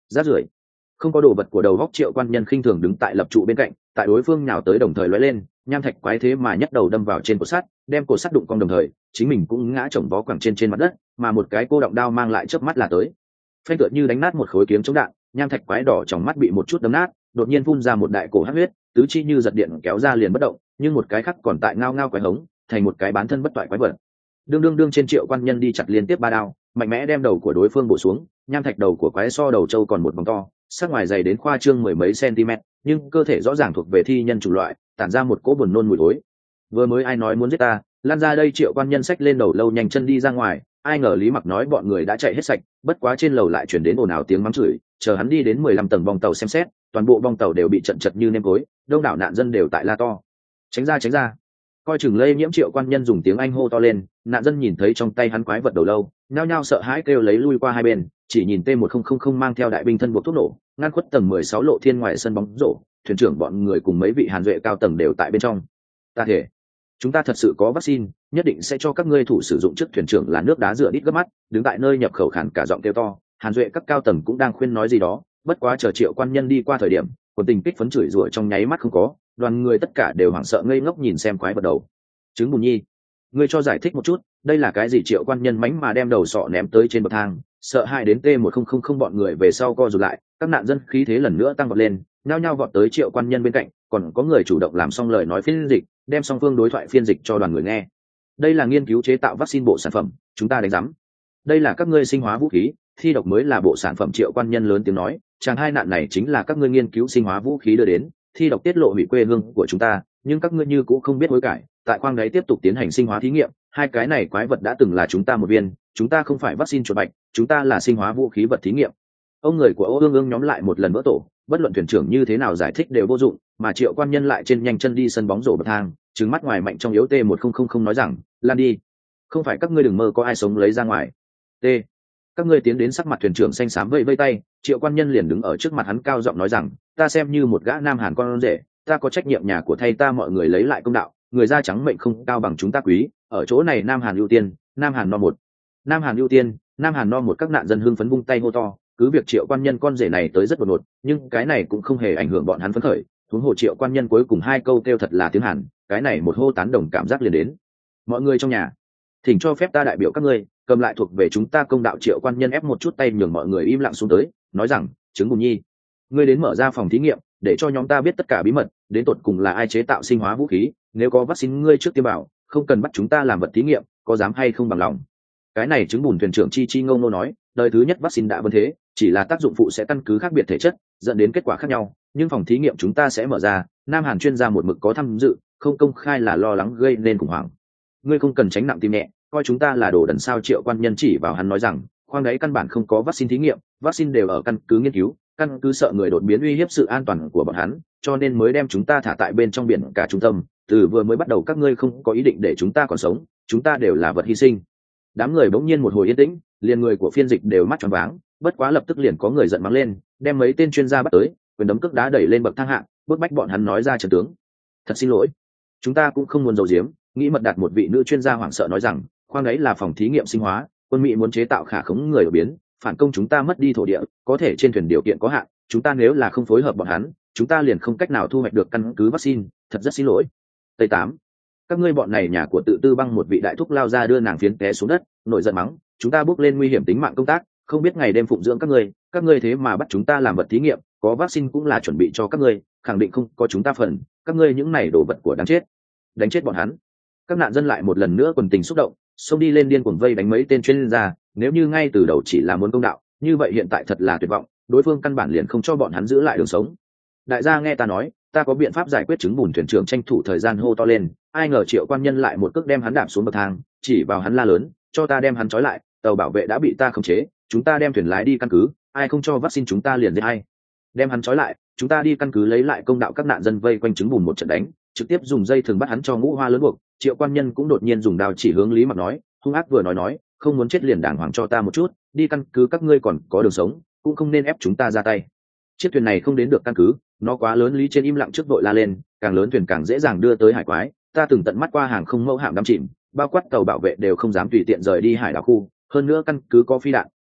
rát rưởi. Không có đồ vật của đầu góc Triệu Quan Nhân khinh thường đứng tại lập trụ bên cạnh, tại đối phương nhào tới đồng thời lóe lên, nham thạch quái thế mà nhấc đầu đâm vào trên cột sắt, đem cột sắt đụng cong đồng thời, chính mình cũng ngã chồng vó quẳng trên trên mặt đất, mà một cái cô động đao mang lại chớp mắt là tới. Phanh tựa như đánh nát một khối kiếm chống đạn, nham thạch quái đỏ trong mắt bị một chút đấm nát, đột nhiên phun ra một đại cổ hắc huyết, tứ chi như giật điện kéo ra liền bất động, nhưng một cái khác còn tại ngao ngao quái hống, thành một cái bán thân bất toại quái vật. Đương đương đương trên Triệu Quan Nhân đi chặt liên tiếp ba đao, mạnh mẽ đem đầu của đối phương bổ xuống, nham thạch đầu của quái so đầu trâu còn một vòng to, sắc ngoài dày đến khoa trương mười mấy cm, nhưng cơ thể rõ ràng thuộc về thi nhân chủng loại, tản ra một cỗ buồn nôn mùi thối. Vừa mới ai nói muốn giết ta, lan ra đây. Triệu Quan Nhân xách lên đầu lâu nhanh chân đi ra ngoài, ai ngờ Lý Mặc nói bọn người đã chạy hết sạch, bất quá trên lầu lại chuyển đến ồn ào tiếng mắng chửi, chờ hắn đi đến mười lăm tầng bong tàu xem xét, toàn bộ bong tàu đều bị trận chật như nêm cối, đông đảo nạn dân đều tại la to tránh ra tránh ra. Coi chừng lây nhiễm Triệu Quan Nhân dùng tiếng Anh hô to lên, nạn dân nhìn thấy trong tay hắn quái vật đầu lâu, nhao nhao sợ hãi kêu lấy lui qua hai bên, chỉ nhìn T một không không không mang theo đại binh thân buộc thuốc nổ, ngăn khuất tầng mười sáu lộ thiên ngoài sân bóng rổ, thuyền trưởng bọn người cùng mấy vị Hàn Duệ cao tầng đều tại bên trong. Ta thể, chúng ta thật sự có vaccine, nhất định sẽ cho các ngươi thủ sử dụng. Trước thuyền trưởng là nước đá rửa đít gấp mắt, đứng tại nơi nhập khẩu khản cả giọng kêu to. Hàn Duệ các cao tầng cũng đang khuyên nói gì đó, bất quá chờ Triệu Quan Nhân đi qua thời điểm, quần tình kích phấn chửi rủa trong nháy mắt không có, đoàn người tất cả đều hoảng sợ ngây ngốc nhìn xem quái vật đầu. Trứng bùn nhi, ngươi cho giải thích một chút, đây là cái gì? Triệu Quan Nhân mánh mà đem đầu sọ ném tới trên bậc thang, sợ hãi đến T một không không không bọn người về sau co rụt lại, các nạn dân khí thế lần nữa tăng vọt lên, nhao nhao vọt tới Triệu Quan Nhân bên cạnh, còn có người chủ động làm xong lời nói phiên dịch, đem song phương đối thoại phiên dịch cho đoàn người nghe. Đây là nghiên cứu chế tạo vaccine bộ sản phẩm, chúng ta đánh giám. Đây là các ngươi sinh hóa vũ khí, thi độc mới là bộ sản phẩm. Triệu Quan Nhân lớn tiếng nói, chàng hai nạn này chính là các ngươi nghiên cứu sinh hóa vũ khí đưa đến, thi độc tiết lộ hủy quê hương của chúng ta, nhưng các ngươi như cũng không biết hối cải, tại khoang đáy tiếp tục tiến hành sinh hóa thí nghiệm. Hai cái này quái vật đã từng là chúng ta một viên, chúng ta không phải vaccine chuột bạch, chúng ta là sinh hóa vũ khí vật thí nghiệm. Ông người của Ô Ương Ương nhóm lại một lần vỡ tổ, bất luận thuyền trưởng như thế nào giải thích đều vô dụng, mà Triệu Quan Nhân lại trên nhanh chân đi sân bóng rổ bậc thang, trừng mắt ngoài mạnh trong yếu. T một không không không nói rằng, lan đi, không phải các ngươi đừng mơ có ai sống lấy ra ngoài. T, các ngươi tiến đến. Sắc mặt thuyền trưởng xanh xám vẫy vẫy tay, Triệu Quan Nhân liền đứng ở trước mặt hắn cao giọng nói rằng, ta xem như một gã Nam Hàn con rể, ta có trách nhiệm nhà của thay ta mọi người lấy lại công đạo, người da trắng mệnh không cao bằng chúng ta quý, ở chỗ này Nam Hàn ưu tiên, Nam Hàn no một, Nam Hàn ưu tiên, Nam Hàn no một. Các nạn dân hưng phấn vung tay hô to, cứ việc Triệu Quan Nhân con rể này tới rất đột ngột, nhưng cái này cũng không hề ảnh hưởng bọn hắn phấn khởi. Huống hồ Triệu Quan Nhân cuối cùng hai câu kêu thật là tiếng Hàn, cái này một hô tán đồng cảm giác liền đến. Mọi người trong nhà, thỉnh cho phép ta đại biểu các ngươi cầm lại thuộc về chúng ta công đạo. Triệu Quan Nhân ép một chút tay nhường mọi người im lặng xuống tới, nói rằng, Trứng Bùn Nhi, ngươi đến mở ra phòng thí nghiệm, để cho nhóm ta biết tất cả bí mật, đến tột cùng là ai chế tạo sinh hóa vũ khí, nếu có vaccine ngươi trước tiêm bảo, không cần bắt chúng ta làm vật thí nghiệm, có dám hay không bằng lòng? Cái này Trứng Bùn thuyền trưởng Chi Chi ngông nô nói, đời thứ nhất vaccine đã vân thế, chỉ là tác dụng phụ sẽ căn cứ khác biệt thể chất dẫn đến kết quả khác nhau, nhưng phòng thí nghiệm chúng ta sẽ mở ra, Nam Hàn chuyên gia một mực có tham dự, không công khai là lo lắng gây nên khủng hoảng. Ngươi không cần tránh nặng tim nhẹ, coi chúng ta là đồ đần sao? Triệu Quan Nhân chỉ vào hắn nói rằng, khoang đấy căn bản không có vaccine thí nghiệm, vaccine đều ở căn cứ nghiên cứu, căn cứ sợ người đột biến uy hiếp sự an toàn của bọn hắn, cho nên mới đem chúng ta thả tại bên trong biển cả trung tâm. Từ vừa mới bắt đầu các ngươi không có ý định để chúng ta còn sống, chúng ta đều là vật hy sinh. Đám người bỗng nhiên một hồi yên tĩnh, liền người của phiên dịch đều mắt tròn váng, bất quá lập tức liền có người giận mắng lên, đem mấy tên chuyên gia bắt tới, quyền đấm cước đá đẩy lên bậc thang hạng, bức bách bọn hắn nói ra trận tướng. Thật xin lỗi, chúng ta cũng không muốn giấu giếm, nghĩ mật đạt. Một vị nữ chuyên gia hoảng sợ nói rằng, khoang ấy là phòng thí nghiệm sinh hóa, quân Mỹ muốn chế tạo khả khống người đột biến, phản công chúng ta mất đi thổ địa, có thể trên thuyền điều kiện có hạn, chúng ta nếu là không phối hợp bọn hắn, chúng ta liền không cách nào thu hoạch được căn cứ vaccine, thật rất xin lỗi. Tây tám, các ngươi bọn này nhà của tự tư băng. Một vị đại thúc lao ra đưa nàng phiến té xuống đất, nổi giận mắng, chúng ta bước lên nguy hiểm tính mạng công tác, không biết ngày đêm phụng dưỡng các ngươi, các ngươi thế mà bắt chúng ta làm vật thí nghiệm, có vaccine cũng là chuẩn bị cho các ngươi, khẳng định không có chúng ta phần, các ngươi những này đồ vật của đáng chết, đánh chết bọn hắn. Các nạn dân lại một lần nữa quần tình xúc động, xông đi lên điên cuồng vây đánh mấy tên chuyên gia. Nếu như ngay từ đầu chỉ là muốn công đạo, như vậy hiện tại thật là tuyệt vọng, đối phương căn bản liền không cho bọn hắn giữ lại đường sống. Đại gia nghe ta nói, ta có biện pháp giải quyết. Trứng Bùn thuyền trưởng tranh thủ thời gian hô to lên, ai ngờ Triệu Quan Nhân lại một cước đem hắn đạp xuống bậc thang, chỉ vào hắn la lớn, cho ta đem hắn trói lại, tàu bảo vệ đã bị ta khống chế, chúng ta đem thuyền lái đi căn cứ, ai không cho vaccine chúng ta liền giết ai. Đem hắn trói lại, chúng ta đi căn cứ lấy lại công đạo. Các nạn dân vây quanh Trứng Bùn một trận đánh, trực tiếp dùng dây thừng bắt hắn cho ngũ hoa lớn buộc. Triệu Quan Nhân cũng đột nhiên dùng đao chỉ hướng Lý Mặc nói, hung ác vừa nói nói, không muốn chết liền đàng hoàng cho ta một chút, đi căn cứ các ngươi còn có đường sống, cũng không nên ép chúng ta ra tay. Chiếc thuyền này không đến được căn cứ, nó quá lớn. Lý Trên im lặng trước đội la lên, càng lớn thuyền càng dễ dàng đưa tới hải quái, ta từng tận mắt qua hàng không mẫu hạm đắm chìm, bao quát tàu bảo vệ đều không dám tùy tiện rời đi hải đảo khu, hơn nữa căn cứ có phi đạn,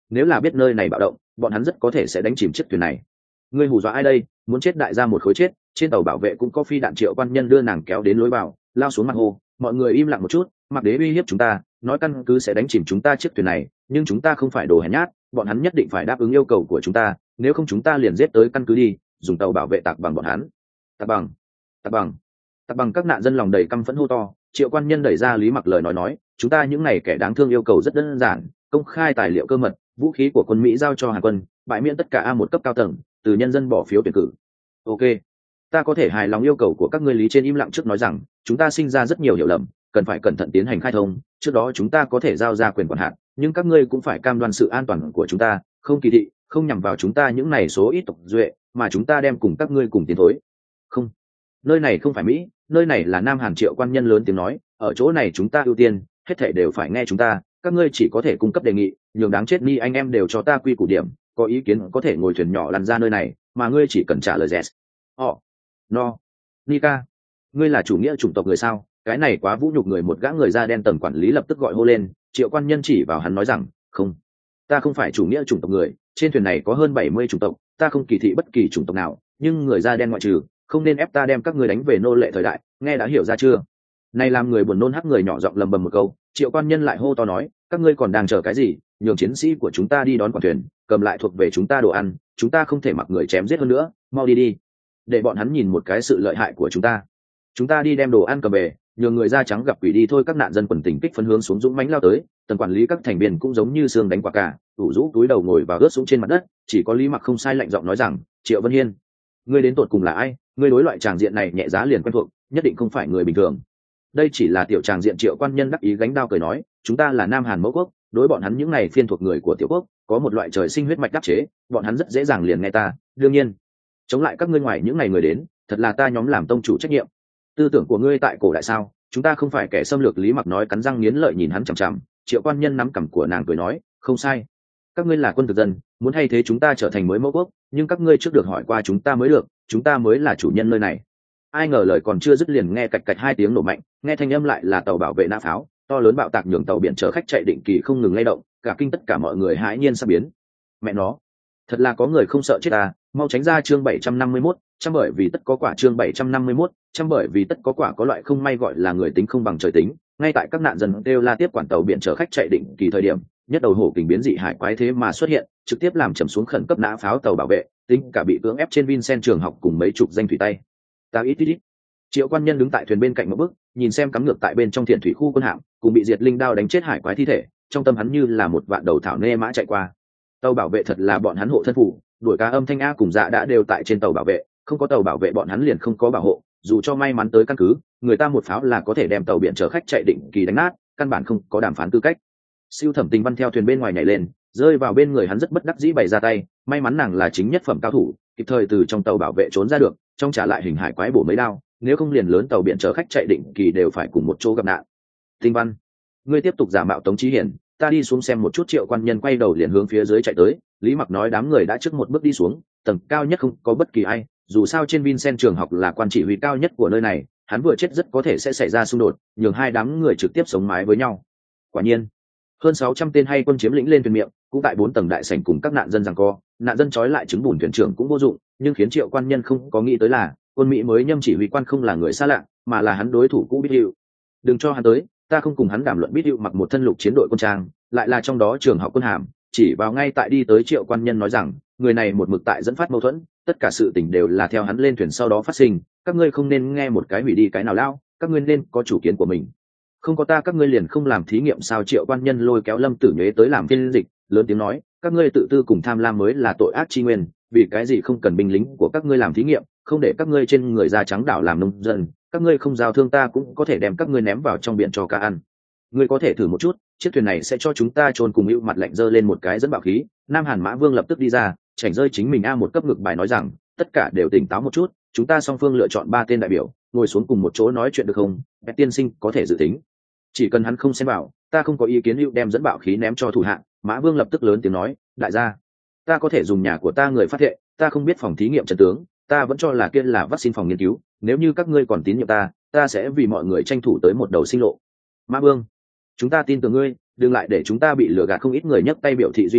nếu là biết nơi này bạo động bọn hắn rất có thể sẽ đánh chìm chiếc thuyền này. Ngươi hù dọa ai đây? Muốn chết đại gia một khối chết. Trên tàu bảo vệ cũng có phi đạn. Triệu quan nhân đưa nàng kéo đến lối vào, lao xuống mặt hồ. Mọi người im lặng một chút. Mặc đế uy hiếp chúng ta, nói căn cứ sẽ đánh chìm chúng ta chiếc thuyền này, nhưng chúng ta không phải đồ hèn nhát, bọn hắn nhất định phải đáp ứng yêu cầu của chúng ta, nếu không chúng ta liền giết tới căn cứ đi, dùng tàu bảo vệ tạc bằng bọn hắn. Tạc bằng, tạc bằng, tạc bằng. Các nạn dân lòng đầy căm phẫn hô to. Triệu quan nhân đẩy ra Lý Mặc lời nói nói, chúng ta những này kẻ đáng thương yêu cầu rất đơn giản, công khai tài liệu cơ mật, vũ khí của quân Mỹ giao cho Hàn quân, bãi miễn tất cả A một cấp cao tầng, từ nhân dân bỏ phiếu tuyển cử. Ok, ta có thể hài lòng yêu cầu của các ngươi. Lý Trên im lặng trước nói rằng, chúng ta sinh ra rất nhiều hiểu lầm, cần phải cẩn thận tiến hành khai thông, trước đó chúng ta có thể giao ra quyền quản hạt, nhưng các ngươi cũng phải cam đoan sự an toàn của chúng ta, không kỳ thị, không nhằm vào chúng ta những này số ít tộc duệ, mà chúng ta đem cùng các ngươi cùng tiến thối. Không, nơi này không phải Mỹ, nơi này là Nam Hàn. Triệu quan nhân lớn tiếng nói, ở chỗ này chúng ta ưu tiên, hết thảy đều phải nghe chúng ta, các ngươi chỉ có thể cung cấp đề nghị, nhường đáng chết ni anh em đều cho ta quy củ điểm, có ý kiến có thể ngồi thuyền nhỏ lăn ra nơi này, mà ngươi chỉ cần trả lời yes. Họ, no, Nika, ngươi là chủ nghĩa chủng tộc người sao? Cái này quá vũ nhục người. Một gã người da đen tầng quản lý lập tức gọi hô lên. Triệu quan nhân chỉ vào hắn nói rằng, không, ta không phải chủ nghĩa chủng tộc người, trên thuyền này có hơn bảy mươi chủng tộc, ta không kỳ thị bất kỳ chủng tộc nào, nhưng người da đen ngoại trừ, không nên ép ta đem các ngươi đánh về nô lệ thời đại, nghe đã hiểu ra chưa? Này làm người buồn nôn. Hắc người nhỏ giọng lầm bầm một câu. Triệu quan nhân lại hô to nói, các ngươi còn đang chờ cái gì? Nhường chiến sĩ của chúng ta đi đón quản thuyền, cầm lại thuộc về chúng ta đồ ăn, chúng ta không thể mặc người chém giết hơn nữa, mau đi đi, để bọn hắn nhìn một cái sự lợi hại của chúng ta. Chúng ta đi đem đồ ăn cầm về, nhường người da trắng gặp quỷ đi thôi. Các nạn dân quần tình kích phấn hướng xuống dũng mãnh lao tới. Tần quản lý các thành viên cũng giống như xương đánh quả cả, ủ rũ túi đầu ngồi và ướt xuống trên mặt đất. Chỉ có Lý Mặc không sai lạnh giọng nói rằng, Triệu Vân Hiên, ngươi đến tột cùng là ai? Ngươi đối loại tràng diện này nhẹ giá liền quen thuộc, nhất định không phải người bình thường. Đây chỉ là tiểu tràng diện. Triệu quan nhân đắc ý gánh đao cười nói, chúng ta là Nam Hàn mẫu quốc, đối bọn hắn những này phiên thuộc người của tiểu quốc, có một loại trời sinh huyết mạch đắc chế, bọn hắn rất dễ dàng liền nghe ta. Đương nhiên, chống lại các ngươi ngoài những ngày người đến, thật là ta nhóm làm tông chủ trách nhiệm. Tư tưởng của ngươi tại cổ đại sao? Chúng ta không phải kẻ xâm lược. Lý Mặc nói, cắn răng nghiến lợi nhìn hắn chằm chằm. Triệu quan nhân nắm cằm của nàng cười nói, không sai, các ngươi là quân thực dân, muốn thay thế chúng ta trở thành mới mẫu quốc, nhưng các ngươi trước được hỏi qua chúng ta mới được, chúng ta mới là chủ nhân nơi này. Ai ngờ lời còn chưa dứt liền nghe cạch cạch hai tiếng nổ mạnh, nghe thanh âm lại là tàu bảo vệ nã pháo to lớn bạo tạc, nhường tàu biển chở khách chạy định kỳ không ngừng lay động, cả kinh tất cả mọi người hãi nhiên sắp biến. Mẹ nó, thật là có người không sợ chết à, mau tránh ra. Chương bảy trăm năm mươi mốt, trăm bởi vì tất có quả. Chương bảy trăm năm mươi mốt, trăm bởi vì tất có quả. Có loại không may gọi là người tính không bằng trời tính. Ngay tại các nạn dân đều la tiếp quản tàu biển chở khách chạy định kỳ thời điểm, nhất đầu hổ kình biến dị hải quái thế mà xuất hiện, trực tiếp làm trầm xuống khẩn cấp nã pháo tàu bảo vệ, tính cả bị cưỡng ép trên Vincent trường học cùng mấy chục danh thủy tay. Ta ít ít ít. Triệu quan nhân đứng tại thuyền bên cạnh một bước, nhìn xem cắm ngược tại bên trong thiền thủy khu quân hạm cùng bị diệt linh đao đánh chết hải quái thi thể, trong tâm hắn như là một vạn đầu thảo nê mã chạy qua. Tàu bảo vệ thật là bọn hắn hộ thân phủ, đuổi cá âm thanh a cùng dạ đã đều tại trên tàu bảo vệ, không có tàu bảo vệ bọn hắn liền không có bảo hộ, dù cho may mắn tới căn cứ, người ta một pháo là có thể đem tàu biển chở khách chạy định kỳ đánh nát, căn bản không có đàm phán tư cách. Siêu Thẩm Tình Văn theo thuyền bên ngoài nhảy lên, rơi vào bên người hắn, rất bất đắc dĩ bày ra tay, may mắn nàng là chính nhất phẩm cao thủ, kịp thời từ trong tàu bảo vệ trốn ra được, trong trả lại hình hải quái bổ mấy đao, nếu không liền lớn tàu biển chở khách chạy định kỳ đều phải cùng một chỗ gặp nạn. Tinh Văn, ngươi tiếp tục giả mạo Tống Chí Hiển, ta đi xuống xem một chút. Triệu quan nhân quay đầu liền hướng phía dưới chạy tới. Lý Mặc nói, đám người đã trước một bước đi xuống, tầng cao nhất không có bất kỳ ai, dù sao trên Vincent trường học là quan chỉ huy cao nhất của nơi này, hắn vừa chết rất có thể sẽ xảy ra xung đột, nhường hai đám người trực tiếp sống mái với nhau. Quả nhiên, hơn sáu trăm tên hay quân chiếm lĩnh lên thuyền miệng, cũng tại bốn tầng đại sảnh cùng các nạn dân giằng co, nạn dân trói lại chứng bùn thuyền trưởng cũng vô dụng, nhưng khiến Triệu quan nhân không có nghĩ tới là, quân Mỹ mới nhâm chỉ huy quan không là người xa lạ, mà là hắn đối thủ cũ Bít Hiệu. Đừng cho hắn tới, ta không cùng hắn đàm luận. Bít Hiệu mặc một thân lục chiến đội quân trang, lại là trong đó trường học quân hàm, chỉ vào ngay tại đi tới Triệu quan nhân nói rằng, người này một mực tại dẫn phát mâu thuẫn, tất cả sự tình đều là theo hắn lên thuyền sau đó phát sinh, các ngươi không nên nghe một cái hủy đi cái nào lao, các ngươi nên có chủ kiến của mình. Không có ta các ngươi liền không làm thí nghiệm sao? Triệu quan nhân lôi kéo Lâm Tử Nhuế tới làm phiên dịch, lớn tiếng nói, các ngươi tự tư cùng tham lam mới là tội ác chi nguyên, vì cái gì không cần binh lính của các ngươi làm thí nghiệm, không để các ngươi trên người da trắng đảo làm nông dân, các ngươi không giao thương ta cũng có thể đem các ngươi ném vào trong biển cho cá ăn. Ngươi có thể thử một chút, chiếc thuyền này sẽ cho chúng ta chôn cùng. Hữu mặt lạnh giơ lên một cái dẫn bạo khí, Nam Hàn Mã Vương lập tức đi ra, chảnh rơi chính mình a một cấp ngực bài nói rằng, tất cả đều tỉnh táo một chút, chúng ta song phương lựa chọn ba tên đại biểu, ngồi xuống cùng một chỗ nói chuyện được không? Bét tiên sinh có thể dự tính, chỉ cần hắn không xen vào, ta không có ý kiến. Hữu đem dẫn bạo khí ném cho thủ hạ. Mã Vương lập tức lớn tiếng nói, đại gia, ta có thể dùng nhà của ta người phát thệ, ta không biết phòng thí nghiệm trận tướng, ta vẫn cho là kia là vaccine phòng nghiên cứu, nếu như các ngươi còn tín nhiệm ta, ta sẽ vì mọi người tranh thủ tới một đầu sinh lộ. Mã Vương, chúng ta tin tưởng ngươi, đừng lại để chúng ta bị lừa gạt. Không ít người nhấc tay biểu thị duy trì,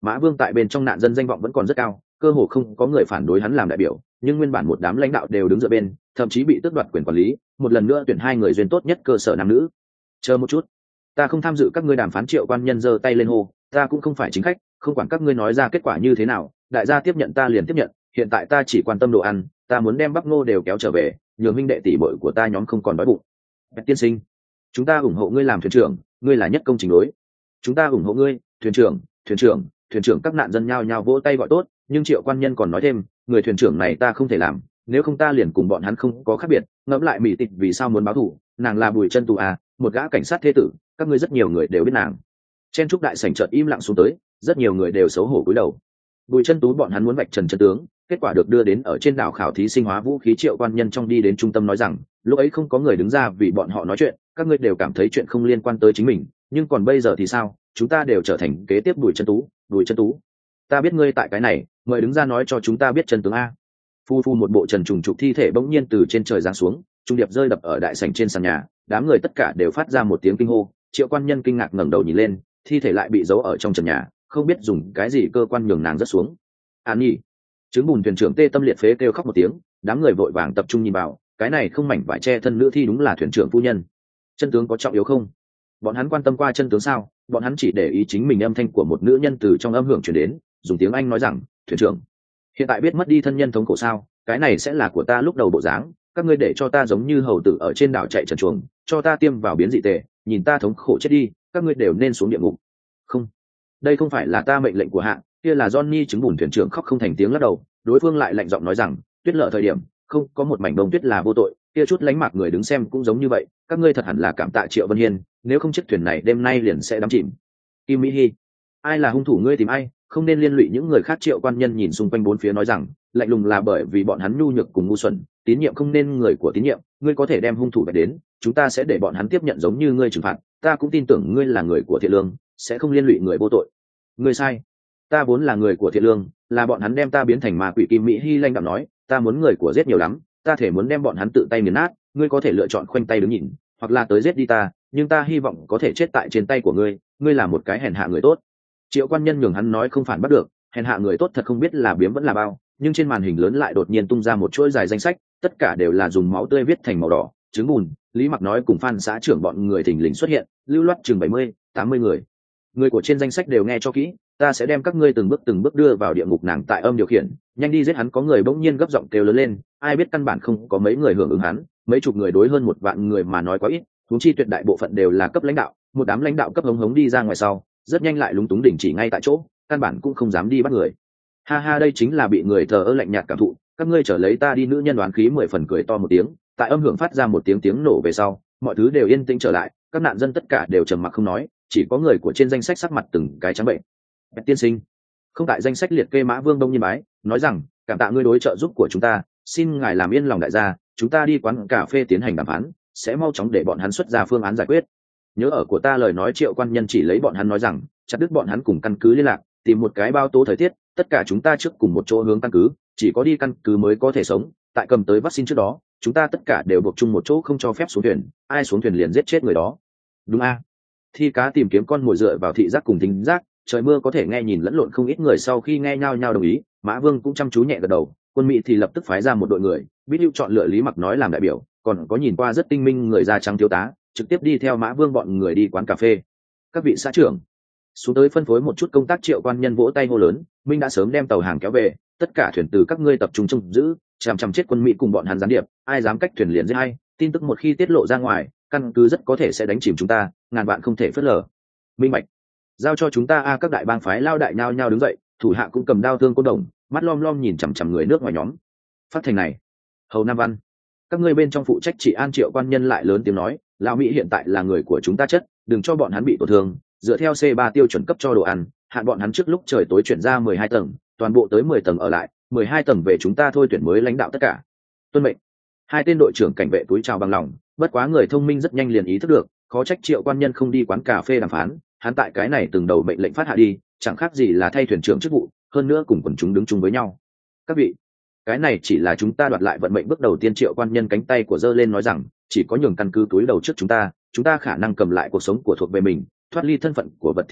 Mã Vương tại bên trong nạn dân danh vọng vẫn còn rất cao, cơ hồ không có người phản đối hắn làm đại biểu, nhưng nguyên bản một đám lãnh đạo đều đứng dựa bên, thậm chí bị tước đoạt quyền quản lý, một lần nữa tuyển hai người duyên tốt nhất cơ sở nam nữ. Chờ một chút, ta không tham dự các ngươi đàm phán. Triệu Quan Nhân giơ tay lên hô, ta cũng không phải chính khách, không quản các ngươi nói ra kết quả như thế nào, đại gia tiếp nhận ta liền tiếp nhận, hiện tại ta chỉ quan tâm đồ ăn, ta muốn đem bắp ngô đều kéo trở về, nhường huynh đệ tỷ muội của ta nhóm không còn đói bụng. Bạch tiên sinh, chúng ta ủng hộ ngươi làm thuyền trưởng, ngươi là nhất công trình đối. Chúng ta ủng hộ ngươi, thuyền trưởng, thuyền trưởng, thuyền trưởng. Các nạn dân nhao nhao vỗ tay gọi tốt, nhưng Triệu Quan Nhân còn nói thêm, người thuyền trưởng này ta không thể làm, nếu không ta liền cùng bọn hắn không có khác biệt. Ngẫm lại Mỹ Tịch vì sao muốn báo thù, nàng là Bùi Chân Tú à, một gã cảnh sát thế tử, các ngươi rất nhiều người đều biết nàng. Chen trúc đại sảnh chợt im lặng xuống tới, rất nhiều người đều xấu hổ cúi đầu. Bùi Chân Tú bọn hắn muốn vạch trần chân tướng, kết quả được đưa đến ở trên đảo khảo thí sinh hóa vũ khí. Triệu Quan Nhân trong đi đến trung tâm nói rằng, lúc ấy không có người đứng ra vì bọn họ nói chuyện, các ngươi đều cảm thấy chuyện không liên quan tới chính mình, nhưng còn bây giờ thì sao? Chúng ta đều trở thành kế tiếp Bùi Chân Tú. Bùi Chân Tú, ta biết ngươi tại cái này, mời đứng ra nói cho chúng ta biết chân tướng a. Phu phu một bộ trần trùng trục thi thể bỗng nhiên từ trên trời giáng xuống, trung điệp rơi đập ở đại sảnh trên sàn nhà, đám người tất cả đều phát ra một tiếng kinh hô. Triệu Quan Nhân kinh ngạc ngẩng đầu nhìn lên, thi thể lại bị giấu ở trong trần nhà, không biết dùng cái gì cơ quan nhường nàng rớt xuống. An Nhi, chứng bùn thuyền trưởng tê tâm liệt phế kêu khóc một tiếng, đám người vội vàng tập trung nhìn vào, cái này không mảnh vải che thân nữ thi đúng là thuyền trưởng phu nhân. Chân tướng có trọng yếu không? Bọn hắn quan tâm qua chân tướng sao? Bọn hắn chỉ để ý chính mình. Âm thanh của một nữ nhân từ trong âm hưởng truyền đến, dùng tiếng Anh nói rằng, thuyền trưởng, hiện tại biết mất đi thân nhân thống khổ sao? Cái này sẽ là của ta lúc đầu bộ dáng, các ngươi để cho ta giống như hầu tử ở trên đảo chạy trần chuồng, cho ta tiêm vào biến dị tề, nhìn ta thống khổ chết đi, các ngươi đều nên xuống địa ngục. Không, đây không phải là ta mệnh lệnh của hạ, kia là Johnny. Chứng bùn thuyền trưởng khóc không thành tiếng lắc đầu, đối phương lại lạnh giọng nói rằng, tuyết lợ thời điểm không có một mảnh bông tuyết là vô tội, kia chút lánh mạc người đứng xem cũng giống như vậy, các ngươi thật hẳn là cảm tạ Triệu Vân Hiên, nếu không chiếc thuyền này đêm nay liền sẽ đắm chìm. Kim Mỹ Hi, ai là hung thủ ngươi tìm ai, không nên liên lụy những người khác. Triệu Quan Nhân nhìn xung quanh bốn phía nói rằng, lạnh lùng là bởi vì bọn hắn nhu nhược cùng ngu xuẩn, tín nhiệm không nên người của tín nhiệm, ngươi có thể đem hung thủ về đến, chúng ta sẽ để bọn hắn tiếp nhận giống như ngươi trừng phạt, ta cũng tin tưởng ngươi là người của thiện lương, sẽ không liên lụy người vô tội. Ngươi sai, ta vốn là người của thiện lương, là bọn hắn đem ta biến thành ma quỷ. Kim Mỹ Hi lanh đạm nói, ta muốn người của giết nhiều lắm, ta thể muốn đem bọn hắn tự tay nghiền nát, ngươi có thể lựa chọn khoanh tay đứng nhìn, hoặc là tới giết đi ta, nhưng ta hy vọng có thể chết tại trên tay của ngươi, ngươi là một cái hèn hạ người tốt. Triệu Quan Nhân nhường hắn nói không phản bắt được, hèn hạ người tốt thật không biết là biếm vẫn là bao, nhưng trên màn hình lớn lại đột nhiên tung ra một chuỗi dài danh sách, tất cả đều là dùng máu tươi viết thành màu đỏ. Trứng bùn, Lý Mặc nói cùng Phan xã trưởng bọn người thình lình xuất hiện, lưu loát chừng bảy mươi, tám mươi người. Người của trên danh sách đều nghe cho kỹ, ta sẽ đem các ngươi từng bước từng bước đưa vào địa ngục. Nàng tại âm điều khiển, nhanh đi giết hắn. Có người bỗng nhiên gấp giọng kêu lớn lên, ai biết căn bản không có mấy người hưởng ứng hắn, mấy chục người đối hơn một vạn người mà nói quá ít, huống chi tuyệt đại bộ phận đều là cấp lãnh đạo, một đám lãnh đạo cấp hống hống đi ra ngoài sau, rất nhanh lại lúng túng đình chỉ ngay tại chỗ, căn bản cũng không dám đi bắt người. Ha ha, đây chính là bị người thờ ơ lạnh nhạt cảm thụ, các ngươi trở lấy ta đi. Nữ nhân đoán khí mười phần cười to một tiếng, tại âm hưởng phát ra một tiếng tiếng nổ về sau, mọi thứ đều yên tĩnh trở lại, các nạn dân tất cả đều trầm mặc không nói, chỉ có người của trên danh sách sắc mặt từng cái trắng bệnh. Bạch tiên sinh, không tại danh sách liệt kê. Mã Vương đông nhiên bái nói rằng, cảm tạ ngươi đối trợ giúp của chúng ta, xin ngài làm yên lòng đại gia, chúng ta đi quán cà phê tiến hành đàm phán, sẽ mau chóng để bọn hắn xuất ra phương án giải quyết. Nhớ ở của ta lời nói. Triệu Quan Nhân chỉ lấy bọn hắn nói rằng, chặt đứt bọn hắn cùng căn cứ liên lạc, tìm một cái bao tố thời tiết, tất cả chúng ta trước cùng một chỗ hướng căn cứ, chỉ có đi căn cứ mới có thể sống. Tại cầm tới vaccine trước đó, chúng ta tất cả đều buộc chung một chỗ, không cho phép xuống thuyền, ai xuống thuyền liền giết chết người đó. Đúng a? Thi cá tìm kiếm con mồi dựa vào thị giác cùng thính giác, trời mưa có thể nghe nhìn lẫn lộn. Không ít người sau khi nghe nhau nhau đồng ý, Mã Vương cũng chăm chú nhẹ gật đầu. Quân Mỹ thì lập tức phái ra một đội người, biết hữu chọn lựa Lý Mặc nói làm đại biểu, còn có nhìn qua rất tinh minh người da trắng thiếu tá, trực tiếp đi theo Mã Vương bọn người đi quán cà phê. Các vị xã trưởng, xuống tới phân phối một chút công tác. Triệu Quan Nhân vỗ tay hô lớn, minh đã sớm đem tàu hàng kéo về, tất cả thuyền từ các ngươi tập trung trông giữ, chằm chằm chết quân Mỹ cùng bọn hắn gián điệp, ai dám cách thuyền liền giết hay. Tin tức một khi tiết lộ ra ngoài, căn cứ rất có thể sẽ đánh chìm chúng ta, ngàn vạn không thể phớt lờ. Minh bạch, giao cho chúng ta a. Các đại bang phái lao đại nhao nhao đứng dậy, thủ hạ cũng cầm đao thương côn đồng, mắt lom lom nhìn chằm chằm người nước ngoài nhóm. Phát thành này, Hầu Nam Văn, các ngươi bên trong phụ trách trị an. Triệu Quan Nhân lại lớn tiếng nói, lão Mỹ hiện tại là người của chúng ta chất, đừng cho bọn hắn bị tổn thương, dựa theo C ba tiêu chuẩn cấp cho đồ ăn, hạn bọn hắn trước lúc trời tối chuyển ra mười hai tầng, toàn bộ tới mười tầng ở lại, mười hai tầng về chúng ta thôi tuyển mới lãnh đạo tất cả. Tuân mệnh. Hai tên đội trưởng cảnh vệ túi chào bằng lòng, bất quá người thông minh rất nhanh liền ý thức được, khó trách Triệu Quan Nhân không đi quán cà phê đàm phán, hắn tại cái này từng đầu mệnh lệnh phát hạ đi, chẳng khác gì là thay thuyền trưởng chức vụ, hơn nữa cùng quần chúng đứng chung với nhau. Các vị, cái này chỉ là chúng ta đoạt lại vận mệnh bước đầu tiên. Triệu Quan Nhân cánh tay của giơ lên nói rằng, chỉ có nhường căn cứ túi đầu trước chúng ta, chúng ta khả năng cầm lại cuộc sống của thuộc về mình, thoát ly thân phận của vật thí nghiệm,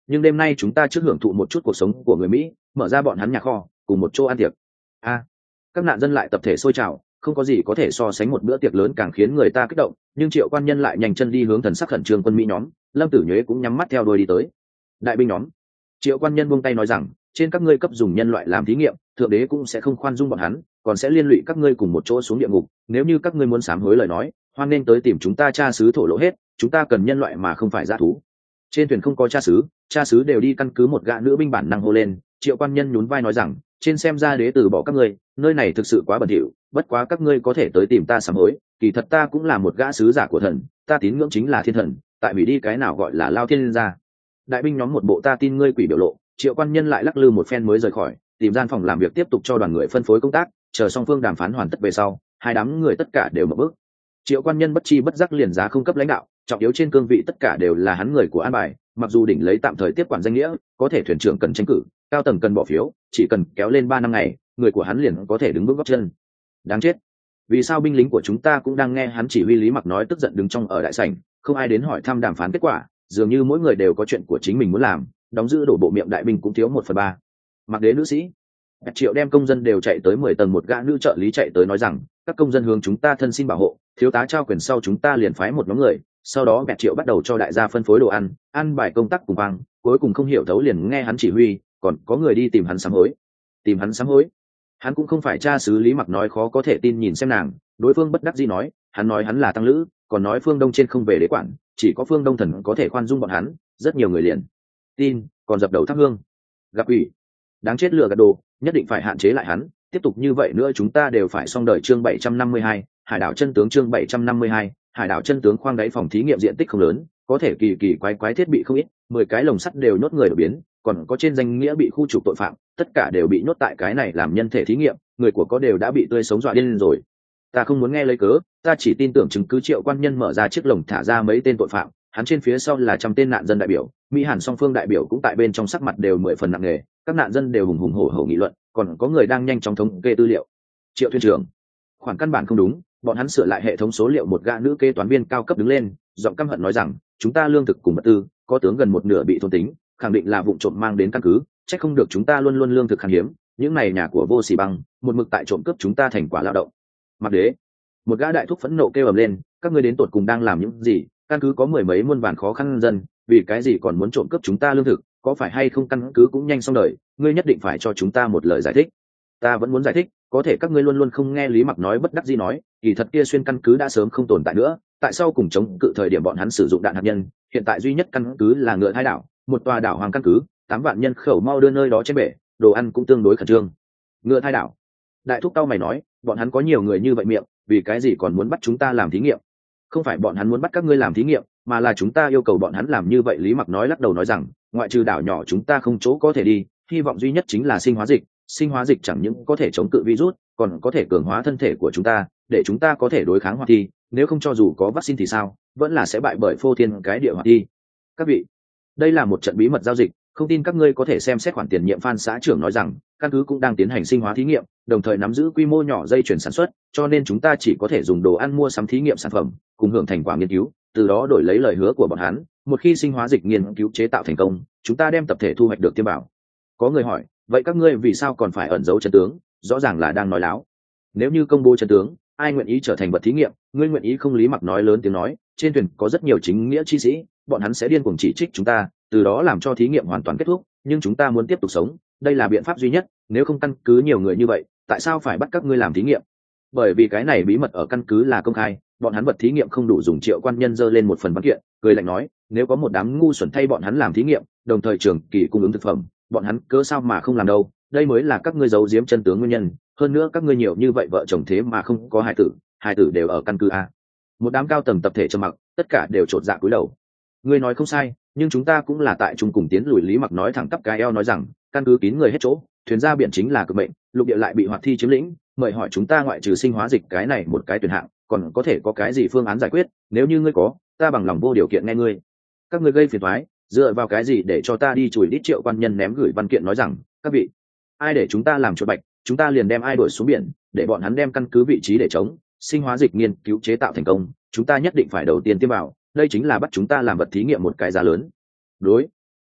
nhưng đêm nay chúng ta trước hưởng thụ một chút cuộc sống của người Mỹ, mở ra bọn hắn nhà kho, cùng một chỗ ăn tiệc. A, các nạn dân lại tập thể sôi trào, không có gì có thể so sánh một bữa tiệc lớn càng khiến người ta kích động, nhưng Triệu Quan Nhân lại nhanh chân đi hướng thần sắc khẩn trương quân Mỹ nhóm, Lâm Tử Nhuế cũng nhắm mắt theo đuôi đi tới. Đại binh nhóm, Triệu Quan Nhân buông tay nói rằng, trên các ngươi cấp dùng nhân loại làm thí nghiệm, thượng đế cũng sẽ không khoan dung bọn hắn, còn sẽ liên lụy các ngươi cùng một chỗ xuống địa ngục. Nếu như các ngươi muốn sám hối lời nói, hoan nên tới tìm chúng ta cha xứ thổ lộ hết, chúng ta cần nhân loại mà không phải dã thú. Trên thuyền không có cha xứ, cha xứ đều đi căn cứ một gã nữ binh bản năng hô lên. Triệu Quan Nhân nhún vai nói rằng, trên xem ra đế từ bỏ các ngươi, nơi này thực sự quá bẩn thỉu, bất quá các ngươi có thể tới tìm ta sám hối, kỳ thật ta cũng là một gã sứ giả của thần, ta tín ngưỡng chính là thiên thần, tại hủy đi cái nào gọi là lao thiên gia. Đại binh nhóm một bộ ta tin ngươi quỷ biểu lộ. Triệu Quan Nhân lại lắc lư một phen mới rời khỏi, tìm gian phòng làm việc tiếp tục cho đoàn người phân phối công tác, chờ song phương đàm phán hoàn tất về sau, hai đám người tất cả đều mở bước. Triệu Quan Nhân bất chi bất giác liền giá không cấp lãnh đạo, trọng yếu trên cương vị tất cả đều là hắn người của an bài, mặc dù đỉnh lấy tạm thời tiếp quản danh nghĩa, có thể thuyền trưởng cần tranh cử, cao tầng cần bỏ phiếu, chỉ cần kéo lên ba năm ngày, người của hắn liền có thể đứng bước gót chân. Đáng chết, vì sao binh lính của chúng ta cũng đang nghe hắn chỉ huy? Lý Mặc nói tức giận đứng trong ở đại sảnh, không ai đến hỏi thăm đàm phán kết quả, dường như mỗi người đều có chuyện của chính mình muốn làm, đóng giữ đổ bộ miệng đại binh cũng thiếu một phần ba. Mặc đế nữ sĩ Triệu đem công dân đều chạy tới mười tầng, một gã nữ trợ lý chạy tới nói rằng, các công dân hướng chúng ta thân xin bảo hộ, thiếu tá trao quyền sau chúng ta liền phái một nhóm người, sau đó Bẹt Triệu bắt đầu cho đại gia phân phối đồ ăn, ăn bài công tác cùng vang, cuối cùng không hiểu thấu liền nghe hắn chỉ huy, còn có người đi tìm hắn sám hối. Tìm hắn sám hối? Hắn cũng không phải cha xứ. Lý Mặc nói khó có thể tin nhìn xem nàng, đối phương bất đắc dĩ nói, hắn nói hắn là tăng lữ, còn nói phương Đông trên không về đế quản, chỉ có phương Đông thần có thể khoan dung bọn hắn, rất nhiều người liền tin, còn dập đầu thắp hương. Gặp ủy, đáng chết, lừa gạt đồ, nhất định phải hạn chế lại hắn, tiếp tục như vậy nữa chúng ta đều phải xong đời. Chương bảy trăm năm mươi hai, Hải đảo chân tướng. Chương bảy trăm năm mươi hai, Hải đảo chân tướng. Khoang đáy phòng thí nghiệm diện tích không lớn, có thể kỳ kỳ quái quái thiết bị không ít, mười cái lồng sắt đều nhốt người đột biến, còn có trên danh nghĩa bị khu trục tội phạm, tất cả đều bị nhốt tại cái này làm nhân thể thí nghiệm, người của có đều đã bị tươi sống dọa điên rồi. Ta không muốn nghe lấy cớ, ta chỉ tin tưởng chứng cứ. Triệu Quan Nhân mở ra chiếc lồng thả ra mấy tên tội phạm, hắn trên phía sau là trăm tên nạn dân đại biểu, Mỹ Hàn song phương đại biểu cũng tại bên trong, sắc mặt đều mười phần nặng nề, các nạn dân đều hùng hùng hổ hổ nghị luận, còn có người đang nhanh chóng thống kê tư liệu. Triệu thuyền trưởng, khoản căn bản không đúng, bọn hắn sửa lại hệ thống số liệu. Một gã nữ kế toán viên cao cấp đứng lên, giọng căm hận nói rằng, chúng ta lương thực cùng vật tư có tướng gần một nửa bị thôn tính, khẳng định là vụ trộm mang đến căn cứ, trách không được chúng ta luôn luôn lương thực khan hiếm, những này nhà của vô xỉ băng một mực tại trộm cướp chúng ta thành quả lao động. Mặc đế, một gã đại thúc phẫn nộ kêu ầm lên, các ngươi đến tột cùng đang làm những gì? Căn cứ có mười mấy muôn vàn khó khăn dân, vì cái gì còn muốn trộm cướp chúng ta lương thực? Có phải hay không căn cứ cũng nhanh xong đời, ngươi nhất định phải cho chúng ta một lời giải thích. Ta vẫn muốn giải thích, có thể các ngươi luôn luôn không nghe. Lý Mặc nói bất đắc dĩ nói, kỳ thật kia xuyên căn cứ đã sớm không tồn tại nữa, tại sao cùng chống cự thời điểm bọn hắn sử dụng đạn hạt nhân, hiện tại duy nhất căn cứ là Ngựa Hai đảo, một tòa đảo hoàng căn cứ, tám vạn nhân khẩu mau đưa nơi đó trên bể, đồ ăn cũng tương đối khẩn trương. Ngựa Hai đảo, đại thúc tao mày nói, bọn hắn có nhiều người như vậy miệng, vì cái gì còn muốn bắt chúng ta làm thí nghiệm? Không phải bọn hắn muốn bắt các ngươi làm thí nghiệm, mà là chúng ta yêu cầu bọn hắn làm như vậy. Lý Mặc nói lắc đầu nói rằng, ngoại trừ đảo nhỏ chúng ta không chỗ có thể đi, hy vọng duy nhất chính là sinh hóa dịch. Sinh hóa dịch chẳng những có thể chống cự virus, còn có thể cường hóa thân thể của chúng ta, để chúng ta có thể đối kháng hoạt thi, nếu không cho dù có vaccine thì sao, vẫn là sẽ bại bởi phô thiên cái địa hoạt thi. Các vị, đây là một trận bí mật giao dịch, không tin các ngươi có thể xem xét khoản tiền nhiệm. Phan xã trưởng nói rằng, căn cứ cũng đang tiến hành sinh hóa thí nghiệm, đồng thời nắm giữ quy mô nhỏ dây chuyển sản xuất, cho nên chúng ta chỉ có thể dùng đồ ăn mua sắm thí nghiệm sản phẩm, cùng hưởng thành quả nghiên cứu, từ đó đổi lấy lời hứa của bọn hắn. Một khi sinh hóa dịch nghiên cứu chế tạo thành công, chúng ta đem tập thể thu hoạch được tiêm bảo. Có người hỏi, vậy các ngươi vì sao còn phải ẩn giấu chân tướng? Rõ ràng là đang nói láo. Nếu như công bố chân tướng, ai nguyện ý trở thành vật thí nghiệm? Ngươi nguyện ý không? Lý Mặc nói lớn tiếng nói, trên thuyền có rất nhiều chính nghĩa chi sĩ, bọn hắn sẽ điên cuồng chỉ trích chúng ta, từ đó làm cho thí nghiệm hoàn toàn kết thúc, nhưng chúng ta muốn tiếp tục sống, đây là biện pháp duy nhất. Nếu không căn cứ nhiều người như vậy, tại sao phải bắt các ngươi làm thí nghiệm? Bởi vì cái này bí mật ở căn cứ là công khai, bọn hắn vật thí nghiệm không đủ dùng. Triệu Quan Nhân giơ lên một phần văn kiện, cười lạnh nói, nếu có một đám ngu xuẩn thay bọn hắn làm thí nghiệm, đồng thời trường kỳ cung ứng thực phẩm, bọn hắn cớ sao mà không làm đâu? Đây mới là các ngươi giấu giếm chân tướng nguyên nhân. Hơn nữa các ngươi nhiều như vậy vợ chồng thế mà không có hài tử, hài tử đều ở căn cứ a. Một đám cao tầng tập thể trầm mặc, tất cả đều trột dạ cúi đầu. Ngươi nói không sai, nhưng chúng ta cũng là tại chung cùng tiến lùi. Lý Mặc nói thẳng tắp cái eo nói rằng, căn cứ kín người hết chỗ, thuyền ra biển chính là cực mệnh, lục địa lại bị hoạt thi chiếm lĩnh, mời hỏi chúng ta ngoại trừ sinh hóa dịch cái này một cái tuyển hạng, còn có thể có cái gì phương án giải quyết? Nếu như ngươi có, ta bằng lòng vô điều kiện nghe ngươi. Các ngươi gây phiền toái, dựa vào cái gì để cho ta đi chùi đít? Triệu Quan Nhân ném gửi văn kiện nói rằng, các vị, ai để chúng ta làm chuột bạch, chúng ta liền đem ai đuổi xuống biển, để bọn hắn đem căn cứ vị trí để chống. Sinh hóa dịch nghiên cứu chế tạo thành công, chúng ta nhất định phải đầu tiên tiêm vào, đây chính là bắt chúng ta làm vật thí nghiệm một cái giá lớn. Đối,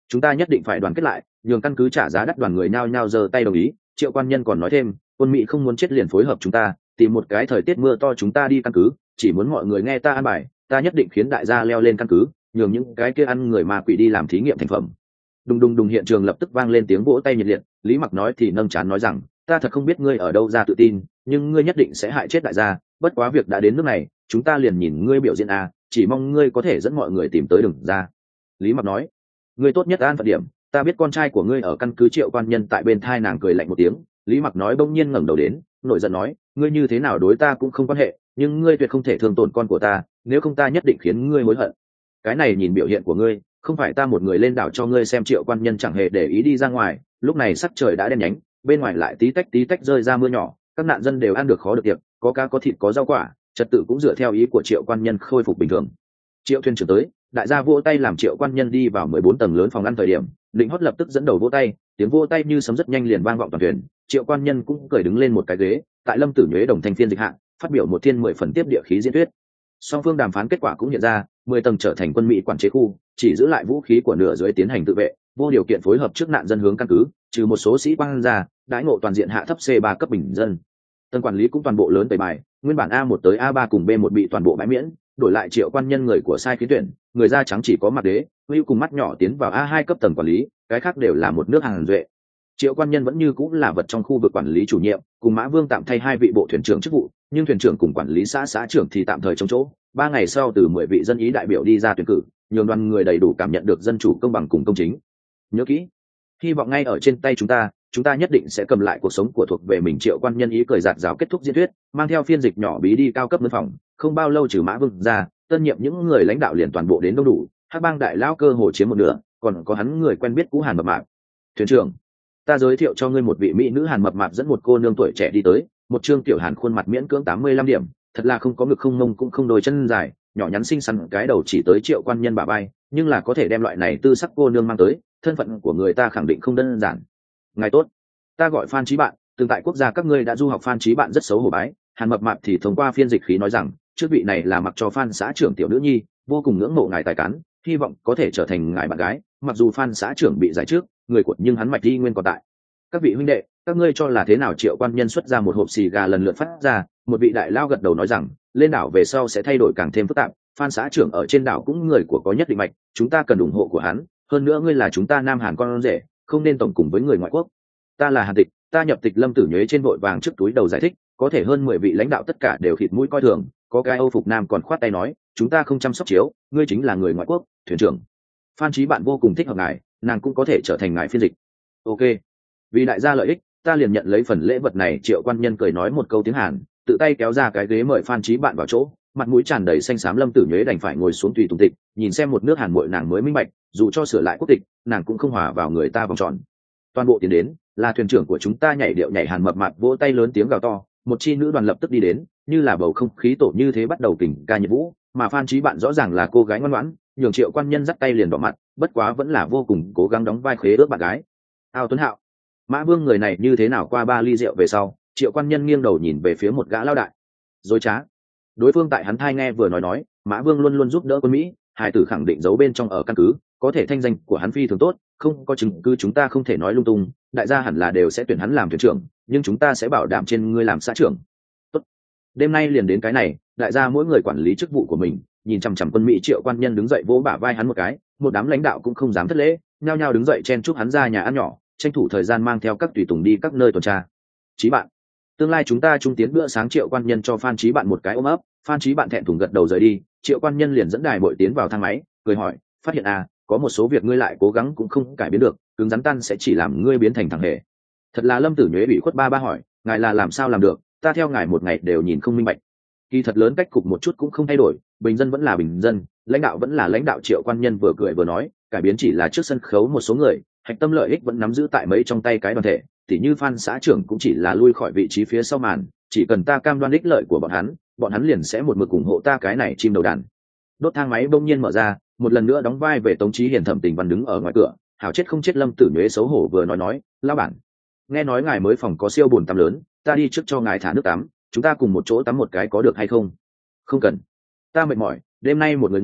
chúng ta nhất định phải đoàn kết lại, nhường căn cứ trả giá đắt. Đoàn người nhao nhao giơ tay đồng ý. Triệu quan nhân còn nói thêm, quân Mỹ không muốn chết liền phối hợp chúng ta, tìm một cái thời tiết mưa to chúng ta đi căn cứ, chỉ muốn mọi người nghe ta an bài, ta nhất định khiến đại gia leo lên căn cứ, nhường những cái kia ăn người ma quỷ đi làm thí nghiệm thành phẩm. Đùng đùng đùng, hiện trường lập tức vang lên tiếng vỗ tay nhiệt liệt. Lý Mặc nói thì nâng trán nói rằng, ta thật không biết ngươi ở đâu ra tự tin, nhưng ngươi nhất định sẽ hại chết đại gia. Bất quá việc đã đến nước này, chúng ta liền nhìn ngươi biểu diễn a, chỉ mong ngươi có thể dẫn mọi người tìm tới đường ra. Lý Mặc nói, ngươi tốt nhất an phận điểm, ta biết con trai của ngươi ở căn cứ. Triệu quan nhân tại bên thai nàng cười lạnh một tiếng. Lý Mặc nói bỗng nhiên ngẩng đầu đến, nổi giận nói, ngươi như thế nào đối ta cũng không quan hệ, nhưng ngươi tuyệt không thể thương tổn con của ta, nếu không ta nhất định khiến ngươi hối hận. Cái này nhìn biểu hiện của ngươi, không phải ta một người lên đảo cho ngươi xem. Triệu quan nhân chẳng hề để ý đi ra ngoài. Lúc này sắc trời đã đen nhánh, bên ngoài lại tí tách tí tách rơi ra mưa nhỏ. Các nạn dân đều ăn được khó được tiệc, có cá có thịt có rau quả, trật tự cũng dựa theo ý của Triệu quan nhân khôi phục bình thường. Triệu thuyền trưởng tới, đại gia vỗ tay làm Triệu quan nhân đi vào mười bốn tầng lớn phòng ăn. Thời điểm Lĩnh Hót lập tức dẫn đầu vỗ tay, tiếng vỗ tay như sấm rất nhanh liền vang vọng toàn thuyền. Triệu quan nhân cũng cười đứng lên một cái ghế, tại Lâm Tử Nhuế đồng thanh phiên dịch hạng phát biểu một thiên mười phần tiếp địa khí diễn thuyết. Song phương đàm phán kết quả cũng hiện ra, mười tầng trở thành quân Mỹ quản chế khu, chỉ giữ lại vũ khí của nửa dưới tiến hành tự vệ, vô điều kiện phối hợp trước nạn dân hướng căn cứ, trừ một số sĩ quan ra, đãi ngộ toàn diện hạ thấp C ba cấp bình dân. Tầng quản lý cũng toàn bộ lớn tẩy bài, nguyên bản A một tới A ba cùng B một bị toàn bộ bãi miễn, đổi lại Triệu quan nhân người của sai khí tuyển, người da trắng chỉ có mặt đế, hữu cùng mắt nhỏ tiến vào A hai cấp tầng quản lý, cái khác đều là một nước hàng duệ. Triệu quan nhân vẫn như cũng là vật trong khu vực quản lý chủ nhiệm, cùng Mã Vương tạm thay hai vị bộ thuyền trưởng chức vụ, nhưng thuyền trưởng cùng quản lý xã xã trưởng thì tạm thời chống chỗ. Ba ngày sau từ mười vị dân ý đại biểu đi ra tuyển cử, nhiều đoàn người đầy đủ cảm nhận được dân chủ công bằng cùng công chính. Nhớ kỹ, hy vọng ngay ở trên tay chúng ta, chúng ta nhất định sẽ cầm lại cuộc sống của thuộc về mình. Triệu quan nhân ý cười giạt rào kết thúc diễn thuyết, mang theo phiên dịch nhỏ bí đi cao cấp mân phòng. Không bao lâu trừ Mã Vương ra, tân nhiệm những người lãnh đạo liền toàn bộ đến đông đủ. Hắc bang đại lão cơ hồ chiếm một nửa, còn có hắn người quen biết cũ Hàn Mập Mạp. Thuyền trưởng, ta giới thiệu cho ngươi một vị mỹ nữ. Hàn Mập Mạp dẫn một cô nương tuổi trẻ đi tới, một trương tiểu Hàn khuôn mặt miễn cưỡng tám mươi lăm điểm, thật là không có ngực không mông cũng không đôi chân dài, nhỏ nhắn xinh xắn, cái đầu chỉ tới Triệu quan nhân bả vai, nhưng là có thể đem loại này tư sắc cô nương mang tới, thân phận của người ta khẳng định không đơn giản. Ngài tốt, ta gọi Phan Chí Bạn, từng tại quốc gia các ngươi đã du học. Phan Chí Bạn rất xấu hổ bái. Hàn Mập Mạp thì thông qua phiên dịch khí nói rằng, trước vị này là mặc cho Phan xã trưởng tiểu nữ nhi, vô cùng ngưỡng mộ ngài tài cán, hy vọng có thể trở thành ngài bạn gái. Mặc dù Phan xã trưởng bị giải trước, người của nhưng hắn mạch đi nguyên còn tại. Các vị huynh đệ, các ngươi cho là thế nào? Triệu quan nhân xuất ra một hộp xì gà lần lượt phát ra. Một vị đại lao gật đầu nói rằng, lên đảo về sau sẽ thay đổi càng thêm phức tạp. Phan xã trưởng ở trên đảo cũng người của có nhất định mạch, chúng ta cần ủng hộ của hắn. Hơn nữa ngươi là chúng ta Nam Hàn con rể, không nên tổng cùng với người ngoại quốc. Ta là Hàn Tịch, ta nhập tịch. Lâm Tử Nhuế trên vội vàng trước túi đầu giải thích, có thể hơn mười vị lãnh đạo tất cả đều khịt mũi coi thường, có cái Âu phục nam còn khoát tay nói, chúng ta không chăm sóc chiếu, ngươi chính là người ngoại quốc. Thuyền trưởng Phan Chí Bạn vô cùng thích hợp ngài, nàng cũng có thể trở thành ngài phiên dịch. Ok, vì đại gia lợi ích, ta liền nhận lấy phần lễ vật này. Triệu quan nhân cười nói một câu tiếng Hàn, tự tay kéo ra cái ghế mời Phan Chí Bạn vào chỗ. Mặt mũi tràn đầy xanh xám Lâm Tử Nhuế đành phải ngồi xuống tùy tùng tịch, nhìn xem một nước Hàn muội nàng mới minh bạch, dù cho sửa lại quốc tịch, nàng cũng không hòa vào người ta vòng tròn. Toàn bộ tiến đến là thuyền trưởng của chúng ta. Nhảy điệu nhảy. Hàn Mập Mạp vỗ tay lớn tiếng gào to, một chi nữ đoàn lập tức đi đến, như là bầu không khí tổ như thế bắt đầu kình ca nhiệt vũ. Mà Phan Chí Bạn rõ ràng là cô gái ngoan ngoãn, nhường Triệu quan nhân dắt tay liền đỏ mặt, bất quá vẫn là vô cùng cố gắng đóng vai khế ước bạn gái. Ao Tuấn Hạo, Mã Vương người này như thế nào? Qua ba ly rượu về sau, Triệu quan nhân nghiêng đầu nhìn về phía một gã lao đại. Dối trá. Đối phương tại hắn thai nghe vừa nói nói, Mã Vương luôn luôn giúp đỡ quân Mỹ, hải tử khẳng định giấu bên trong ở căn cứ, có thể thanh danh của hắn phi thường tốt, không có chứng cứ chúng ta không thể nói lung tung. Đại gia hẳn là đều sẽ tuyển hắn làm thuyền trưởng, nhưng chúng ta sẽ bảo đảm trên ngươi làm xã trưởng. Tốt. Đêm nay liền đến cái này, đại gia mỗi người quản lý chức vụ của mình. Nhìn chằm chằm quân Mỹ, Triệu quan nhân đứng dậy vỗ bả vai hắn một cái, một đám lãnh đạo cũng không dám thất lễ, nhao nhao đứng dậy chen chúc hắn ra nhà ăn nhỏ, tranh thủ thời gian mang theo các tùy tùng đi các nơi tuần tra. Chí Bạn, tương lai chúng ta chung tiến bữa sáng. Triệu quan nhân cho Phan Chí Bạn một cái ôm ấp. Phan Chí Bạn thẹn thùng gật đầu rời đi. Triệu quan nhân liền dẫn đài bội tiến vào thang máy, cười hỏi, phát hiện à, có một số việc ngươi lại cố gắng cũng không cải biến được, cứng rắn tan sẽ chỉ làm ngươi biến thành thằng hề. Thật là Lâm Tử Nhuế bị khuất ba ba hỏi, ngài là làm sao làm được? Ta theo ngài một ngày đều nhìn không minh bạch. Kỳ thật lớn cách cục một chút cũng không thay đổi, bình dân vẫn là bình dân, lãnh đạo vẫn là lãnh đạo. Triệu quan nhân vừa cười vừa nói, cải biến chỉ là trước sân khấu một số người, hạch tâm lợi ích vẫn nắm giữ tại mấy trong tay cái đoàn thể. Tỉ như Phan xã trưởng cũng chỉ là lui khỏi vị trí phía sau màn, chỉ cần ta cam đoan ích lợi của bọn hắn, bọn hắn liền sẽ một mực ủng hộ ta cái này chim đầu đàn. Đốt thang máy bỗng nhiên mở ra, một lần nữa đóng vai về Tống Chí Hiền. Thẩm Tình Văn đứng ở ngoài cửa, hảo chết không chết. Lâm Tử Nhuế xấu hổ vừa nói nói, lão bản, nghe nói ngài mới phòng có siêu bồn tắm lớn, ta đi trước cho ngài thả nước tắm, chúng ta cùng một chỗ tắm một cái có được hay không? Không cần, ta mệt mỏi, đêm nay một người ngủ,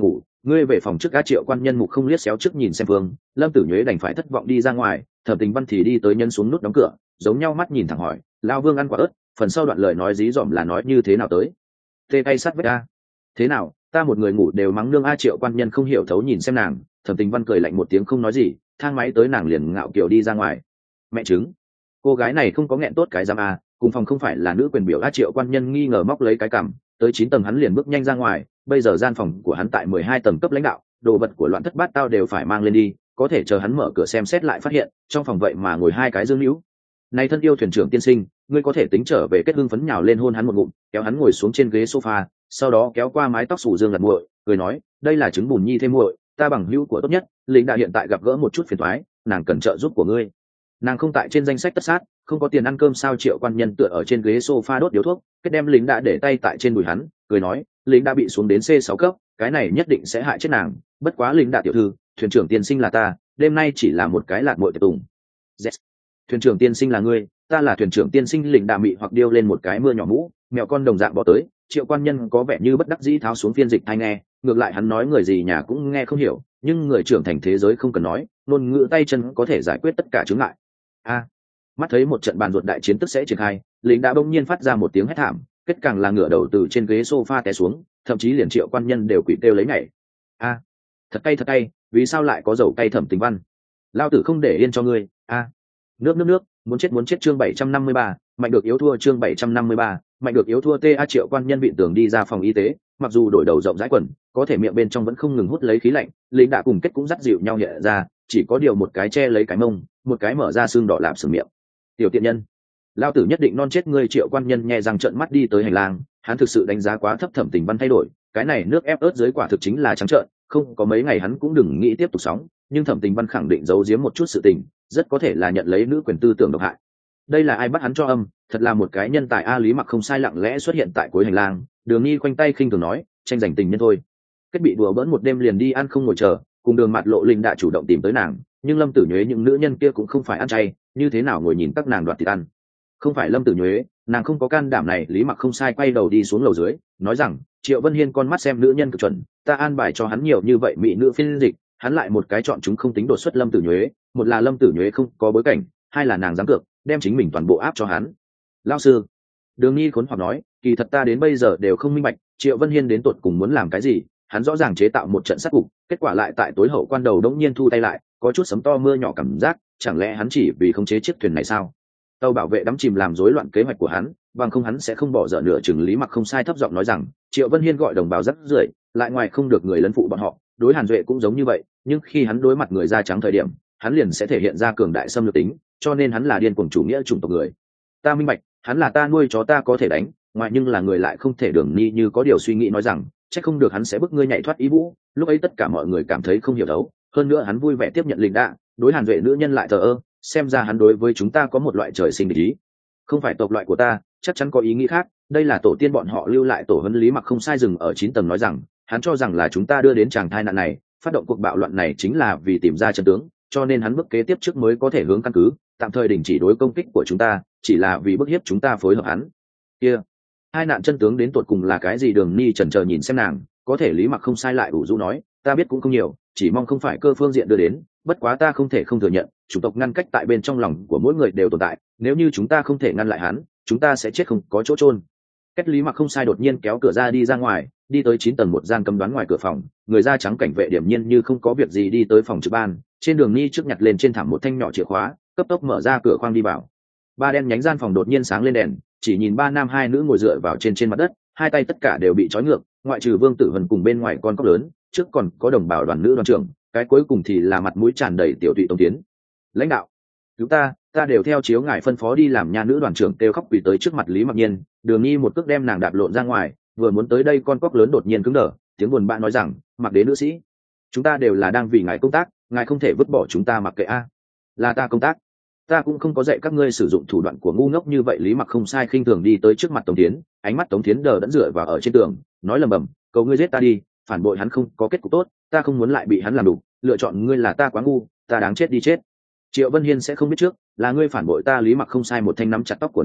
ngươi về phòng trước. Á Triệu quan nhân mục không liếc xéo trước nhìn xem Vương Lâm Tử Nhuế đành phải thất vọng đi ra ngoài. Thẩm Tình Văn thì đi tới nhân xuống nút đóng cửa, giống nhau mắt nhìn thẳng hỏi lao Vương ăn quả ớt. Phần sau đoạn lời nói dí dỏm là nói như thế nào tới tê tay sát vách a? Thế nào ta một người ngủ đều mắng nương? A Triệu quan nhân không hiểu thấu nhìn xem nàng. Thẩm Tình Văn cười lạnh một tiếng không nói gì, thang máy tới nàng liền ngạo kiểu đi ra ngoài. Mẹ chứng, cô gái này không có nghẹn tốt cái giam a, cùng phòng không phải là nữ quyền biểu. A Triệu quan nhân nghi ngờ móc lấy cái cằm, tới chín tầng hắn liền bước nhanh ra ngoài. Bây giờ gian phòng của hắn tại mười hai tầng cấp lãnh đạo, đồ vật của loạn thất bát tao đều phải mang lên đi, có thể chờ hắn mở cửa xem xét lại phát hiện trong phòng vậy mà ngồi hai cái dương hữu. Này thân yêu thuyền trưởng tiên sinh, ngươi có thể tính trở về. Kết hưng phấn nhào lên hôn hắn một ngụm, kéo hắn ngồi xuống trên ghế sofa, sau đó kéo qua mái tóc xù dương lật muội, cười nói đây là trứng bùn nhi thêm muội, ta bằng hữu của tốt nhất, lính đã hiện tại gặp gỡ một chút phiền toái, nàng cần trợ giúp của ngươi. Nàng không tại trên danh sách tất sát, không có tiền ăn cơm sao? Triệu quan nhân tựa ở trên ghế sofa đốt điếu thuốc, kết đem lính đã để tay tại trên đùi hắn, cười nói lính đã bị xuống đến C sáu cấp, cái này nhất định sẽ hại chết nàng. Bất quá lính đã tiểu thư, thuyền trưởng tiên sinh là ta, đêm nay chỉ là một cái lạc muội tiệc tùng. Yes. Thuyền trưởng tiên sinh là ngươi, ta là thuyền trưởng tiên sinh. Lính đã mị hoặc điêu lên một cái mưa nhỏ mũ, mèo con đồng dạng bỏ tới. Triệu quan nhân có vẻ như bất đắc dĩ tháo xuống phiên dịch hay nghe, ngược lại hắn nói người gì nhà cũng nghe không hiểu, nhưng người trưởng thành thế giới không cần nói, ngôn ngữ tay chân có thể giải quyết tất cả chướng ngại. A, mắt thấy một trận bàn ruột đại chiến tức sẽ triển khai, lính đã bỗng nhiên phát ra một tiếng hét thảm, kết càng là ngửa đầu từ trên ghế sofa té xuống, thậm chí liền Triệu quan nhân đều quỵ kêu lấy nhảy. A, thật cay thật cay, vì sao lại có dầu cay? Thẩm Tình Văn, lao tử không để yên cho ngươi. A, nước nước nước, muốn chết muốn chết. Chương bảy trăm năm mươi ba, mạnh được yếu thua. Chương bảy trăm năm mươi ba, mạnh được yếu thua. Ta Triệu quan nhân vịn tường đi ra phòng y tế, mặc dù đổi đầu rộng rãi quần, có thể miệng bên trong vẫn không ngừng hút lấy khí lạnh. Lính đã cùng kết cũng dắt dịu nhau nhẹ ra, chỉ có điều một cái che lấy cái mông, một cái mở ra xương đỏ lạp sừng miệng. Tiểu tiện nhân, lao tử nhất định non chết ngươi. Triệu quan nhân nhẹ răng trợn mắt đi tới hành lang, hắn thực sự đánh giá quá thấp Thẩm Tình Văn thay đổi, cái này nước ép ớt dưới quả thực chính là trắng trợn, không có mấy ngày hắn cũng đừng nghĩ tiếp tục sóng. Nhưng Thẩm Tình Văn khẳng định giấu giếm một chút sự tình, rất có thể là nhận lấy nữ quyền tư tưởng độc hại. Đây là ai bắt hắn cho âm? Thật là một cái nhân tài a. Lý Mặc không sai lặng lẽ xuất hiện tại cuối hành lang, Đường Nhi khoanh tay khinh thường nói tranh giành tình nhân thôi. Kết bị đùa bỡn một đêm liền đi ăn không ngồi chờ, cùng Đường Mạt Lộ Linh đã chủ động tìm tới nàng, nhưng Lâm Tử Nhuế những nữ nhân kia cũng không phải ăn chay, như thế nào ngồi nhìn các nàng đoạt thịt ăn? Không phải Lâm Tử Nhuế, nàng không có can đảm này. Lý Mặc không sai quay đầu đi xuống lầu dưới, nói rằng Triệu Vân Hiên con mắt xem nữ nhân cực chuẩn, ta an bài cho hắn nhiều như vậy mỹ nữ phiên dịch, hắn lại một cái chọn chúng không tính đột xuất Lâm Tử Nhuế, một là Lâm Tử Nhuế không có bối cảnh, hai là nàng dám cược, đem chính mình toàn bộ áp cho hắn. Lao sư, Đường Nhi khốn hoặc nói, kỳ thật ta đến bây giờ đều không minh bạch Triệu Vân Hiên đến tột cùng muốn làm cái gì. Hắn rõ ràng chế tạo một trận sát cục, kết quả lại tại tối hậu quan đầu đống nhiên thu tay lại, có chút sấm to mưa nhỏ cảm giác, chẳng lẽ hắn chỉ vì khống chế chiếc thuyền này sao? Tàu bảo vệ đắm chìm làm rối loạn kế hoạch của hắn, bằng không hắn sẽ không bỏ dở nửa chừng. Lý Mặc không sai thấp giọng nói rằng Triệu Vân Hiên gọi đồng bào rất rưởi, lại ngoài không được người lấn phụ bọn họ. Đối Hàn Duệ cũng giống như vậy, nhưng khi hắn đối mặt người da trắng thời điểm, hắn liền sẽ thể hiện ra cường đại xâm lược tính, cho nên hắn là điên cuồng chủ nghĩa chủng tộc người. Ta minh bạch, hắn là ta nuôi chó ta có thể đánh, ngoài nhưng là người lại không thể. Đường Ni như có điều suy nghĩ nói rằng chắc không được hắn sẽ bức ngươi nhảy thoát ý vũ. Lúc ấy tất cả mọi người cảm thấy không hiểu đấu, hơn nữa hắn vui vẻ tiếp nhận Linh Đạ, đối Hàn Duệ nữ nhân lại thờ ơ, xem ra hắn đối với chúng ta có một loại trời sinh địch ý. Không phải tộc loại của ta, chắc chắn có ý nghĩ khác, đây là tổ tiên bọn họ lưu lại tổ huấn. Lý Mặc không sai dừng ở chín tầng nói rằng hắn cho rằng là chúng ta đưa đến tràng thai nạn này, phát động cuộc bạo loạn này chính là vì tìm ra chân tướng, cho nên hắn bước kế tiếp trước mới có thể hướng căn cứ tạm thời đình chỉ đối công kích của chúng ta, chỉ là vì bức hiếp chúng ta phối hợp hắn. Kia, hai nạn chân tướng đến tột cùng là cái gì? Đường Ni chần chờ nhìn xem nàng, có thể Lý Mặc không sai lại ủ rũ nói ta biết cũng không nhiều, chỉ mong không phải cơ phương diện đưa đến, bất quá ta không thể không thừa nhận chủng tộc ngăn cách tại bên trong lòng của mỗi người đều tồn tại, nếu như chúng ta không thể ngăn lại hắn, chúng ta sẽ chết không có chỗ chôn. Cách Lý Mặc không sai đột nhiên kéo cửa ra đi ra ngoài, đi tới chín tầng một gian cấm đoán ngoài cửa phòng, người da trắng cảnh vệ điểm nhiên như không có việc gì đi tới phòng trực ban, trên đường Ni trước nhặt lên trên thảm một thanh nhỏ chìa khóa, cấp tốc mở ra cửa khoang đi vào. Ba đen nhánh gian phòng đột nhiên sáng lên đèn, chỉ nhìn ba nam hai nữ ngồi dựa vào trên trên mặt đất, hai tay tất cả đều bị trói ngược, ngoại trừ Vương Tử Hân cùng bên ngoài con cóc lớn, trước còn có đồng bào đoàn nữ đoàn trưởng, cái cuối cùng thì là mặt mũi tràn đầy tiểu tụy Tống Tiến. Lãnh đạo, chúng ta, ta đều theo chiếu ngài phân phó đi làm. Nha nữ đoàn trưởng kêu khóc quỳ tới trước mặt Lý Mặc Nhiên, Đường Nhi một cước đem nàng đạp lộn ra ngoài, vừa muốn tới đây con cóc lớn đột nhiên cứng đờ, tiếng buồn bã nói rằng Mặc Đế nữ sĩ, chúng ta đều là đang vì ngài công tác, ngài không thể vứt bỏ chúng ta mặc kệ a. Là ta công tác, ta cũng không có dạy các ngươi sử dụng thủ đoạn của ngu ngốc như vậy. Lý Mặc không sai khinh thường đi tới trước mặt Tống Tiến, ánh mắt Tống Tiến đờ đẫn dựa vào ở trên tường, nói lầm bầm cầu ngươi giết ta đi, phản bội hắn không có kết cục tốt, ta không muốn lại bị hắn làm đủ, lựa chọn ngươi là ta quá ngu, ta đáng chết đi chết. Triệu Vân Hiên sẽ không biết trước, là ngươi phản bội ta. Lý Mặc không sai một thanh nắm chặt tóc của nàng,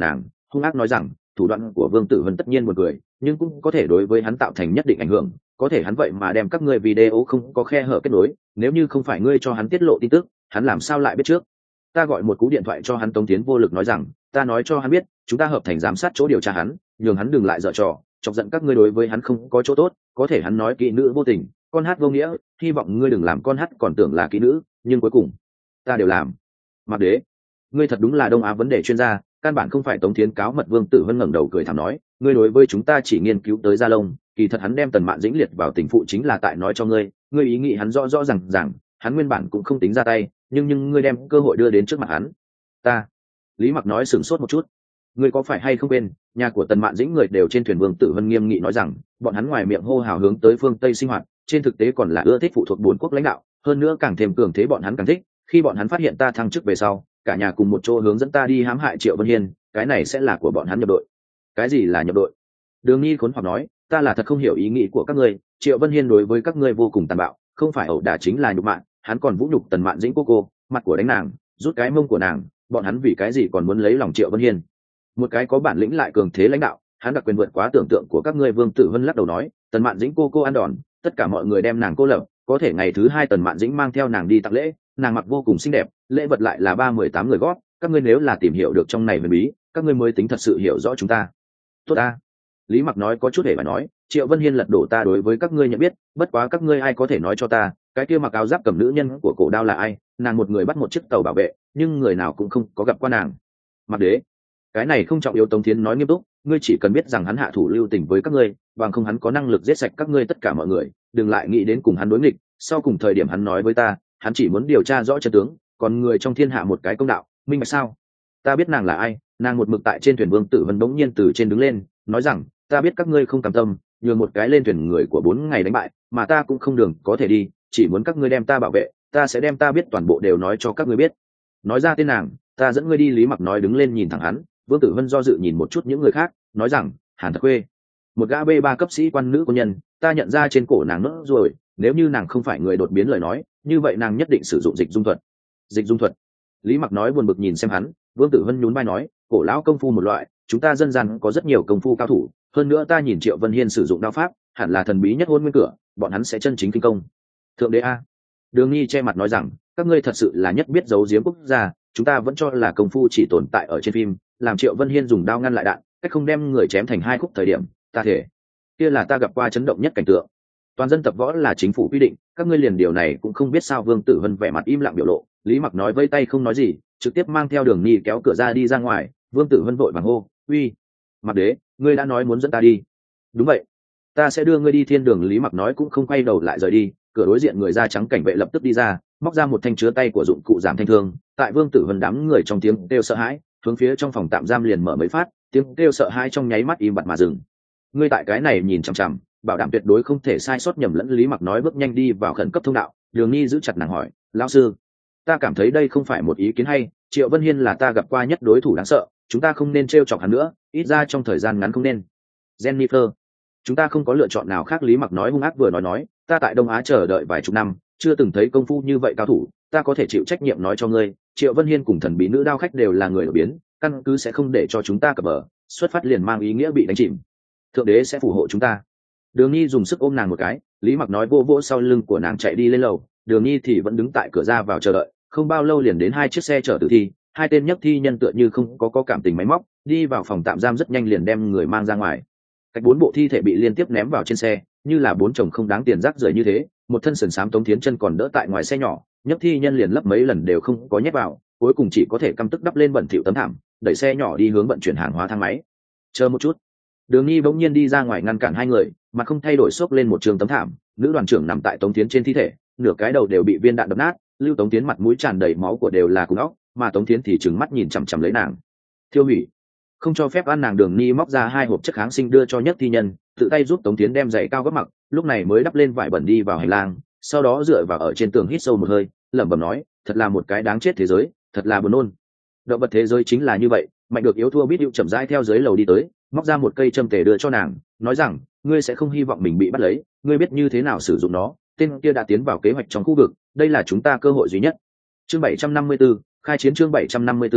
hung ác nói rằng thủ đoạn của Vương Tử Vân tất nhiên buồn cười, nhưng cũng có thể đối với hắn tạo thành nhất định ảnh hưởng, có thể hắn vậy mà đem các ngươi video không có khe hở kết nối, nếu như không phải ngươi cho hắn tiết lộ tin tức, hắn làm sao lại biết trước. Ta gọi một cú điện thoại cho hắn. Tống Tiến vô lực nói rằng, ta nói cho hắn biết chúng ta hợp thành giám sát chỗ điều tra hắn, nhường hắn đừng lại dở trò chọc giận các ngươi, đối với hắn không có chỗ tốt. Có thể hắn nói kỹ nữ vô tình, con hát vô nghĩa, hy vọng ngươi đừng làm con hát còn tưởng là kỹ nữ, nhưng cuối cùng ta đều làm. Mặc Đế, ngươi thật đúng là Đông Á vấn đề chuyên gia, căn bản không phải Tống Thiến cáo mật. Vương Tử Vân ngẩng đầu cười thảm nói, ngươi đối với chúng ta chỉ nghiên cứu tới Gia Long, kỳ thật hắn đem Tần Mạn Dĩnh liệt vào tình phụ chính là tại nói cho ngươi, ngươi ý nghĩ hắn rõ rõ ràng ràng, hắn nguyên bản cũng không tính ra tay, nhưng nhưng ngươi đem cơ hội đưa đến trước mặt hắn. Ta, Lý Mặc nói sửng sốt một chút, ngươi có phải hay không quên, nhà của Tần Mạn Dĩnh người đều trên thuyền. Vương Tử Vân nghiêm nghị nói rằng, bọn hắn ngoài miệng hô hào hướng tới phương Tây sinh hoạt, trên thực tế còn là ưa thích phụ thuộc bốn quốc lãnh đạo, hơn nữa càng thêm cường thế bọn hắn càng thích. Khi bọn hắn phát hiện ta thăng chức về sau, cả nhà cùng một chỗ hướng dẫn ta đi hãm hại Triệu Vân Hiên, cái này sẽ là của bọn hắn nhập đội. Cái gì là nhập đội? Đường Nhi khốn hoặc nói, ta là thật không hiểu ý nghĩ của các ngươi, Triệu Vân Hiên đối với các ngươi vô cùng tàn bạo, không phải ẩu đả chính là nhục mạ, hắn còn vũ nhục Tần Mạn Dĩnh cô cô, mặt của đánh nàng, rút cái mông của nàng, bọn hắn vì cái gì còn muốn lấy lòng Triệu Vân Hiên? Một cái có bản lĩnh lại cường thế lãnh đạo, hắn đặc quyền vượt quá tưởng tượng của các ngươi. Vương Tử Vân lắc đầu nói, Tần Mạn Dĩnh cô cô ăn đòn, tất cả mọi người đem nàng cô lập, có thể ngày thứ hai Tần Mạn Dĩnh mang theo nàng đi tặng lễ, nàng mặc vô cùng xinh đẹp, lễ vật lại là ba mười tám người gót, các ngươi nếu là tìm hiểu được trong này huyền bí, các ngươi mới tính thật sự hiểu rõ chúng ta. Tốt ta. Lý Mặc nói có chút hề phải nói, Triệu Vân Hiên lật đổ ta đối với các ngươi nhận biết, bất quá các ngươi ai có thể nói cho ta, cái kia mặc áo giáp cầm nữ nhân của cổ đao là ai? Nàng một người bắt một chiếc tàu bảo vệ, nhưng người nào cũng không có gặp qua nàng. Mặc Đế, cái này không trọng yếu. Tống Thiến nói nghiêm túc, ngươi chỉ cần biết rằng hắn hạ thủ lưu tình với các ngươi, bằng không hắn có năng lực giết sạch các ngươi tất cả mọi người, đừng lại nghĩ đến cùng hắn đối nghịch. Sau cùng thời điểm hắn nói với ta, hắn chỉ muốn điều tra rõ chân tướng, còn người trong thiên hạ một cái công đạo, minh bạch sao? Ta biết nàng là ai, nàng một mực tại trên thuyền. Vương Tử Vân bỗng nhiên từ trên đứng lên, nói rằng, ta biết các ngươi không cam tâm, nhường một cái lên thuyền người của bốn ngày đánh bại, mà ta cũng không đường có thể đi, chỉ muốn các ngươi đem ta bảo vệ, ta sẽ đem ta biết toàn bộ đều nói cho các ngươi biết. Nói ra tên nàng, ta dẫn ngươi đi. Lý Mặc nói đứng lên nhìn thẳng hắn. Vương Tử Vân do dự nhìn một chút những người khác, nói rằng, Hàn Thật Khuê, một gã B ba cấp sĩ quan nữ quân nhân, ta nhận ra trên cổ nàng nốt rồi, nếu như nàng không phải người đột biến lời nói, như vậy nàng nhất định sử dụng dịch dung thuật. Dịch dung thuật? Lý Mặc nói buồn bực nhìn xem hắn. Vương Tử Vân nhún vai nói, cổ lão công phu một loại, chúng ta dân gian có rất nhiều công phu cao thủ, hơn nữa ta nhìn Triệu Vân Hiên sử dụng đao pháp, hẳn là thần bí nhất hôn nguyên cửa, bọn hắn sẽ chân chính kinh công. Thượng đế a. Đường Nhi che mặt nói rằng, các ngươi thật sự là nhất biết giấu giếm quốc gia, chúng ta vẫn cho là công phu chỉ tồn tại ở trên phim, làm Triệu Vân Hiên dùng đao ngăn lại đạn, cách không đem người chém thành hai khúc thời điểm, ta thể kia là ta gặp qua chấn động nhất cảnh tượng. Toàn dân tập võ là chính phủ quy định, các ngươi liền điều này cũng không biết sao? Vương Tử Vân vẻ mặt im lặng biểu lộ. Lý Mặc nói vây tay không nói gì, trực tiếp mang theo Đường Nhi kéo cửa ra đi ra ngoài. Vương Tử Vân vội vàng hô, uy, Mặc Đế, ngươi đã nói muốn dẫn ta đi. Đúng vậy, ta sẽ đưa ngươi đi thiên đường. Lý Mặc nói cũng không quay đầu lại rời đi. Cửa đối diện người da trắng cảnh vệ lập tức đi ra, móc ra một thanh chứa tay của dụng cụ giảm thanh thương, tại Vương Tử Vân đám người trong tiếng kêu sợ hãi, hướng phía trong phòng tạm giam liền mở mấy phát, tiếng kêu sợ hãi trong nháy mắt im bặt mà dừng. Ngươi tại cái này nhìn chằm chằm, bảo đảm tuyệt đối không thể sai sót nhầm lẫn. Lý Mặc nói bước nhanh đi vào khẩn cấp thông đạo. Đường Nhi giữ chặt nàng hỏi, lão sư, ta cảm thấy đây không phải một ý kiến hay, Triệu Vân Hiên là ta gặp qua nhất đối thủ đáng sợ, chúng ta không nên t chọc hắn nữa, ít ra trong thời gian ngắn không nên. Jennifer, chúng ta không có lựa chọn nào khác. Lý Mặc nói hung ác vừa nói nói, ta tại Đông Á chờ đợi vài chục năm, chưa từng thấy công phu như vậy cao thủ, ta có thể chịu trách nhiệm nói cho ngươi, Triệu Vân Hiên cùng thần bí nữ đao khách đều là người đột biến, căn cứ sẽ không để cho chúng ta cập bờ, xuất phát liền mang ý nghĩa bị đánh chìm. Thượng đế sẽ phù hộ chúng ta. Đường Nhi dùng sức ôm nàng một cái. Lý Mặc nói vô vỗ sau lưng của nàng chạy đi lên lầu. Đường Nhi thì vẫn đứng tại cửa ra vào chờ đợi. Không bao lâu liền đến hai chiếc xe chở tử thi, hai tên nhấc thi nhân tựa như không có có cảm tình máy móc, đi vào phòng tạm giam rất nhanh liền đem người mang ra ngoài. Cách bốn bộ thi thể bị liên tiếp ném vào trên xe, như là bốn chồng không đáng tiền rác rưởi như thế. Một thân sườn xám Tống Thiến chân còn đỡ tại ngoài xe nhỏ, nhấc thi nhân liền lấp mấy lần đều không có nhét vào, cuối cùng chỉ có thể căm tức đắp lên bẩn thỉu tấm thảm, đẩy xe nhỏ đi hướng vận chuyển hàng hóa thang máy. Chờ một chút. Đường Nhi bỗng nhiên đi ra ngoài ngăn cản hai người, mà không thay đổi xốc lên một trường tấm thảm. Nữ đoàn trưởng nằm tại Tống Thiến trên thi thể, nửa cái đầu đều bị viên đạn đập nát, Lưu Tống Thiến mặt mũi tràn đầy máu của đều là cùng óc, mà Tống Thiến thì trừng mắt nhìn chằm chằm lấy nàng. Thiêu hủy, không cho phép ăn nàng. Đường Nhi móc ra hai hộp chất kháng sinh đưa cho nhất thi nhân, tự tay giúp Tống Thiến đem giày cao gót mặc, lúc này mới đắp lên vải bẩn đi vào hành lang, sau đó dựa vào ở trên tường hít sâu một hơi, lẩm bẩm nói, thật là một cái đáng chết thế giới, thật là buồn nôn. Động vật thế giới chính là như vậy, mạnh được yếu thua biết hữu. Chậm rãi theo dưới lầu đi tới, móc ra một cây châm tề đưa cho nàng, nói rằng, ngươi sẽ không hy vọng mình bị bắt lấy, ngươi biết như thế nào sử dụng nó, tên kia đã tiến vào kế hoạch trong khu vực, đây là chúng ta cơ hội duy nhất. Chương bảy trăm năm mươi tư, khai chiến. Chương bảy trăm năm mươi tư,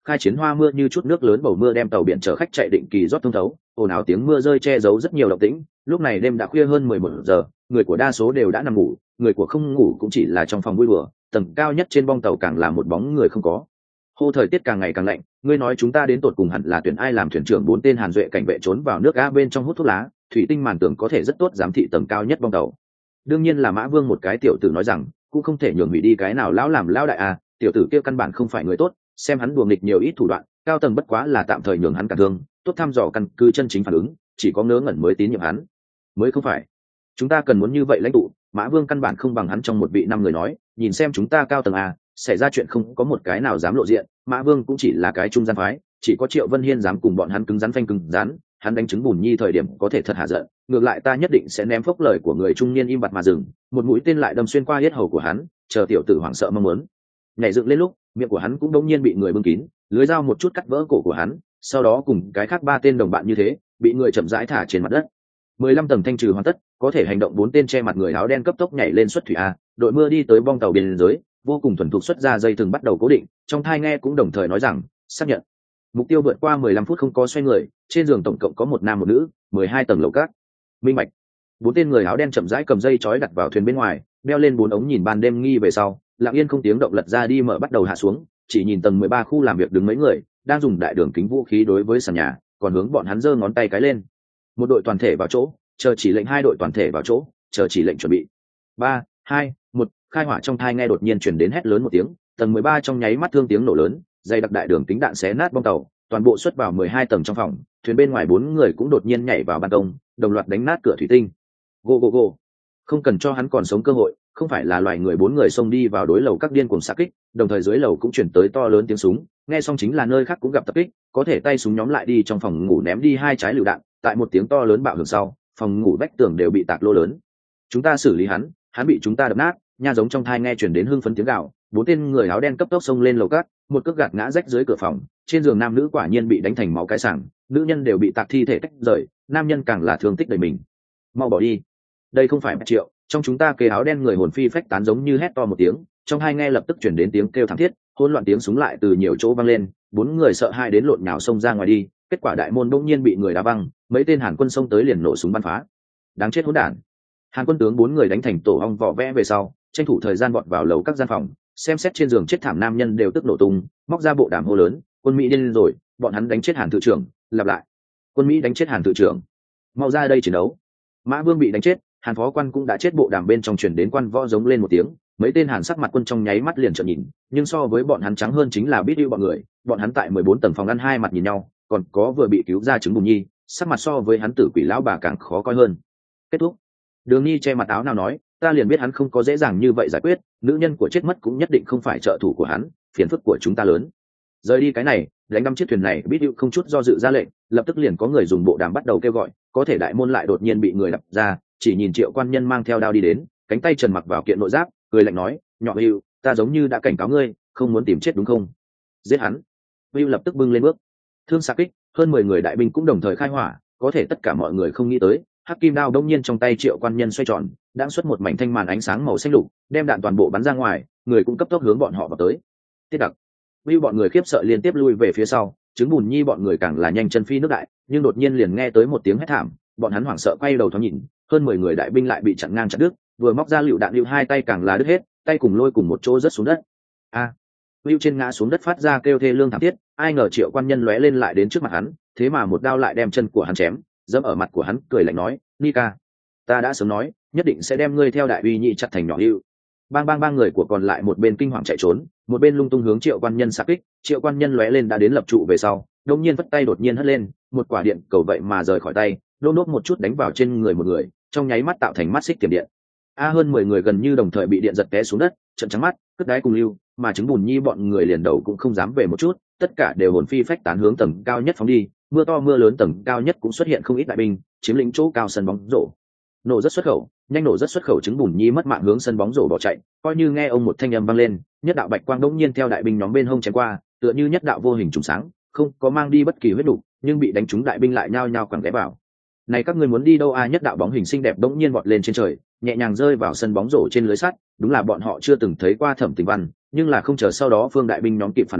khai chiến hoa mưa như chút nước lớn, bầu mưa đem tàu biển chở khách chạy định kỳ rót thông thấu, ồn ào tiếng mưa rơi che giấu rất nhiều động tĩnh. Lúc này đêm đã khuya hơn mười một giờ, người của đa số đều đã nằm ngủ, người của không ngủ cũng chỉ là trong phòng vui đùa, tầng cao nhất trên bong tàu càng là một bóng người không có. Hô, thời tiết càng ngày càng lạnh, ngươi nói chúng ta đến tột cùng hẳn là tuyển ai làm thuyền trưởng? Bốn tên Hàn Duệ cảnh vệ trốn vào nước ga bên trong hút thuốc lá, thủy tinh màn tường có thể rất tốt giám thị tầng cao nhất bong tàu. Đương nhiên là Mã Vương một cái tiểu tử nói rằng, cũng không thể nhường hủy đi cái nào lão làm lão đại à, tiểu tử kia căn bản không phải người tốt, xem hắn đùa nghịch nhiều ít thủ đoạn, cao tầng bất quá là tạm thời nhường hắn cả thương, tốt thăm dò căn cứ chân chính phản ứng, chỉ có ngớ ngẩn mới tín nhiệm hắn. Mới không phải. Chúng ta cần muốn như vậy lãnh tụ, Mã Vương căn bản không bằng hắn trong một vị năm người nói, nhìn xem chúng ta cao tầng à, xảy ra chuyện không có một cái nào dám lộ diện, Mã Vương cũng chỉ là cái trung gian phái, chỉ có Triệu Vân Hiên dám cùng bọn hắn cứng rắn phanh cứng rắn, hắn đánh trứng bùn nhi thời điểm có thể thật hạ giận, ngược lại ta nhất định sẽ ném phốc lời của người trung niên im bặt mà dừng, một mũi tên lại đâm xuyên qua yết hầu của hắn, chờ tiểu tử hoảng sợ mong muốn nhảy dựng lên lúc, miệng của hắn cũng đống nhiên bị người bưng kín, lưới dao một chút cắt vỡ cổ của hắn, sau đó cùng cái khác ba tên đồng bạn như thế, bị người chậm rãi thả trên mặt đất. Mười lăm tầng thanh trừ hoàn tất, có thể hành động bốn tên che mặt người áo đen cấp tốc nhảy lên xuất thủy a, đội mưa đi tới bong tàu biên giới, vô cùng thuần thục xuất ra dây thừng bắt đầu cố định, trong thai nghe cũng đồng thời nói rằng, xác nhận. Mục tiêu vượt qua mười lăm phút không có xoay người, trên giường tổng cộng có một nam một nữ, mười hai tầng lầu các. Minh bạch. Bốn tên người áo đen chậm rãi cầm dây trói đặt vào thuyền bên ngoài, đeo lên bốn ống nhìn ban đêm nghi về sau, lặng yên không tiếng động lật ra đi mở bắt đầu hạ xuống, chỉ nhìn tầng mười ba khu làm việc đứng mấy người, đang dùng đại đường kính vũ khí đối với sàn nhà, còn hướng bọn hắn giơ ngón tay cái lên. Một đội toàn thể vào chỗ, chờ chỉ lệnh. Hai đội toàn thể vào chỗ, chờ chỉ lệnh chuẩn bị. Ba, hai, một, khai hỏa. Trong thai nghe đột nhiên chuyển đến hét lớn một tiếng, tầng mười ba trong nháy mắt thương tiếng nổ lớn, dây đặc đại đường kính đạn xé nát bong tàu, toàn bộ xuất vào mười hai tầng trong phòng, thuyền bên ngoài bốn người cũng đột nhiên nhảy vào ban công, đồng loạt đánh nát cửa thủy tinh. Go go go. Không cần cho hắn còn sống cơ hội, không phải là loài người. Bốn người xông đi vào đối lầu các điên cuồng xạ kích, đồng thời dưới lầu cũng chuyển tới to lớn tiếng súng, nghe xong chính là nơi khác cũng gặp tập kích, có thể tay súng nhóm lại đi trong phòng ngủ ném đi hai trái lựu đạn, tại một tiếng to lớn bạo hưởng sau, phòng ngủ vách tường đều bị tạc lỗ lớn. Chúng ta xử lý hắn, hắn bị chúng ta đập nát, nha. Giống trong thai nghe chuyển đến hưng phấn tiếng gào, bốn tên người áo đen cấp tốc xông lên lầu các, một cước gạt ngã rách dưới cửa phòng, trên giường nam nữ quả nhiên bị đánh thành máu cái sảng, nữ nhân đều bị tạc thi thể tách rời, nam nhân càng là thương tích đầy mình. Mau bỏ đi, đây không phải một triệu. Trong chúng ta kê áo đen người hồn phi phách tán giống như hét to một tiếng, trong hai nghe lập tức chuyển đến tiếng kêu thảm thiết, hỗn loạn tiếng súng lại từ nhiều chỗ vang lên, bốn người sợ hai đến lộn nhào xông ra ngoài đi, kết quả đại môn bỗng nhiên bị người đá văng, mấy tên Hàn quân xông tới liền nổ súng bắn phá. Đáng chết hỗn đản. Hàn quân tướng bốn người đánh thành tổ ong vỏ vẽ về sau, tranh thủ thời gian vọt vào lầu các gian phòng, xem xét trên giường chết thảm nam nhân đều tức nổ tung, móc ra bộ đàm hô lớn, quân Mỹ điên rồi, bọn hắn đánh chết Hàn thự trưởng. Lặp lại, quân Mỹ đánh chết Hàn thự trưởng, mau ra đây chiến đấu. Mã Vương bị đánh chết, Hàn phó quan cũng đã chết. Bộ đàm bên trong truyền đến quan võ giống lên một tiếng, mấy tên Hàn sắc mặt quân trong nháy mắt liền trợn nhìn, nhưng so với bọn hắn trắng hơn chính là biết yêu bọn người, bọn hắn tại mười bốn tầng phòng ăn hai mặt nhìn nhau, còn có vừa bị cứu ra trứng bùn nhi, sắc mặt so với hắn tử quỷ lão bà càng khó coi hơn. Kết thúc. Đường Nhi che mặt áo nào nói, ta liền biết hắn không có dễ dàng như vậy giải quyết, nữ nhân của chết mất cũng nhất định không phải trợ thủ của hắn, phiền phức của chúng ta lớn. Rời đi cái này, đánh đâm chiếc thuyền này, biết yêu không chút do dự ra lệnh, lập tức liền có người dùng bộ đàm bắt đầu kêu gọi, có thể đại môn lại đột nhiên bị người đập ra, chỉ nhìn Triệu quan nhân mang theo đao đi đến, cánh tay trần mặc vào kiện nội giáp, cười lạnh nói, nhỏ Hưu, ta giống như đã cảnh cáo ngươi, không muốn tìm chết đúng không? Giết hắn. Hưu lập tức bưng lên bước, thương xạ kích, hơn mười người đại binh cũng đồng thời khai hỏa, có thể tất cả mọi người không nghĩ tới, hắc kim đao đông nhiên trong tay Triệu quan nhân xoay tròn, đang xuất một mảnh thanh màn ánh sáng màu xanh lục, đem đạn toàn bộ bắn ra ngoài, người cũng cấp tốc hướng bọn họ vào tới. Tiết đặc. Hưu bọn người khiếp sợ liên tiếp lui về phía sau, trứng bùn nhi bọn người càng là nhanh chân phi nước đại, nhưng đột nhiên liền nghe tới một tiếng hét thảm, bọn hắn hoảng sợ quay đầu thoáng nhìn, hơn mười người đại binh lại bị chặn ngang chặt đứt, vừa móc ra lựu đạn, lựu hai tay càng là đứt hết, tay cùng lôi cùng một chỗ rớt xuống đất. A. À, Hưu trên ngã xuống đất phát ra kêu thê lương thảm thiết, ai ngờ Triệu quan nhân lóe lên lại đến trước mặt hắn, thế mà một đao lại đem chân của hắn chém, dẫm ở mặt của hắn, cười lạnh nói, Nika, ta đã sớm nói, nhất định sẽ đem ngươi theo đại uy nhị chặt thành nhỏ Hưu. Bang bang bang, người của còn lại một bên kinh hoàng chạy trốn, một bên lung tung hướng Triệu quan nhân xạ kích. Triệu quan nhân lóe lên đã đến lập trụ về sau, đột nhiên vất tay đột nhiên hất lên, một quả điện cầu vậy mà rời khỏi tay, đôn đốt một chút đánh vào trên người một người, trong nháy mắt tạo thành mắt xích tiềm điện. A, hơn mười người gần như đồng thời bị điện giật té xuống đất, trợn trắng mắt, cất đáy cùng lưu, mà trứng bùn nhi bọn người liền đầu cũng không dám về một chút, tất cả đều hồn phi phách tán hướng tầng cao nhất phóng đi. Mưa to mưa lớn, tầng cao nhất cũng xuất hiện không ít đại binh, chiếm lĩnh chỗ cao sân bóng rổ. Nổ rất xuất khẩu, nhanh nổ rất xuất khẩu, trứng bùn nhi mất mạng hướng sân bóng rổ bỏ chạy, coi như nghe ông một thanh âm vang lên, nhất đạo bạch quang đống nhiên theo đại binh nhóm bên hông chém qua, tựa như nhất đạo vô hình trùng sáng, không có mang đi bất kỳ huyết đủ, nhưng bị đánh trúng đại binh lại nhao nhao quẳng ghé vào. Này các ngươi muốn đi đâu a? Nhất đạo bóng hình xinh đẹp đống nhiên vọt lên trên trời, nhẹ nhàng rơi vào sân bóng rổ trên lưới sắt, đúng là bọn họ chưa từng thấy qua Thẩm Tình Văn, nhưng là không chờ sau đó phương đại binh nhóm kịp phản ứng,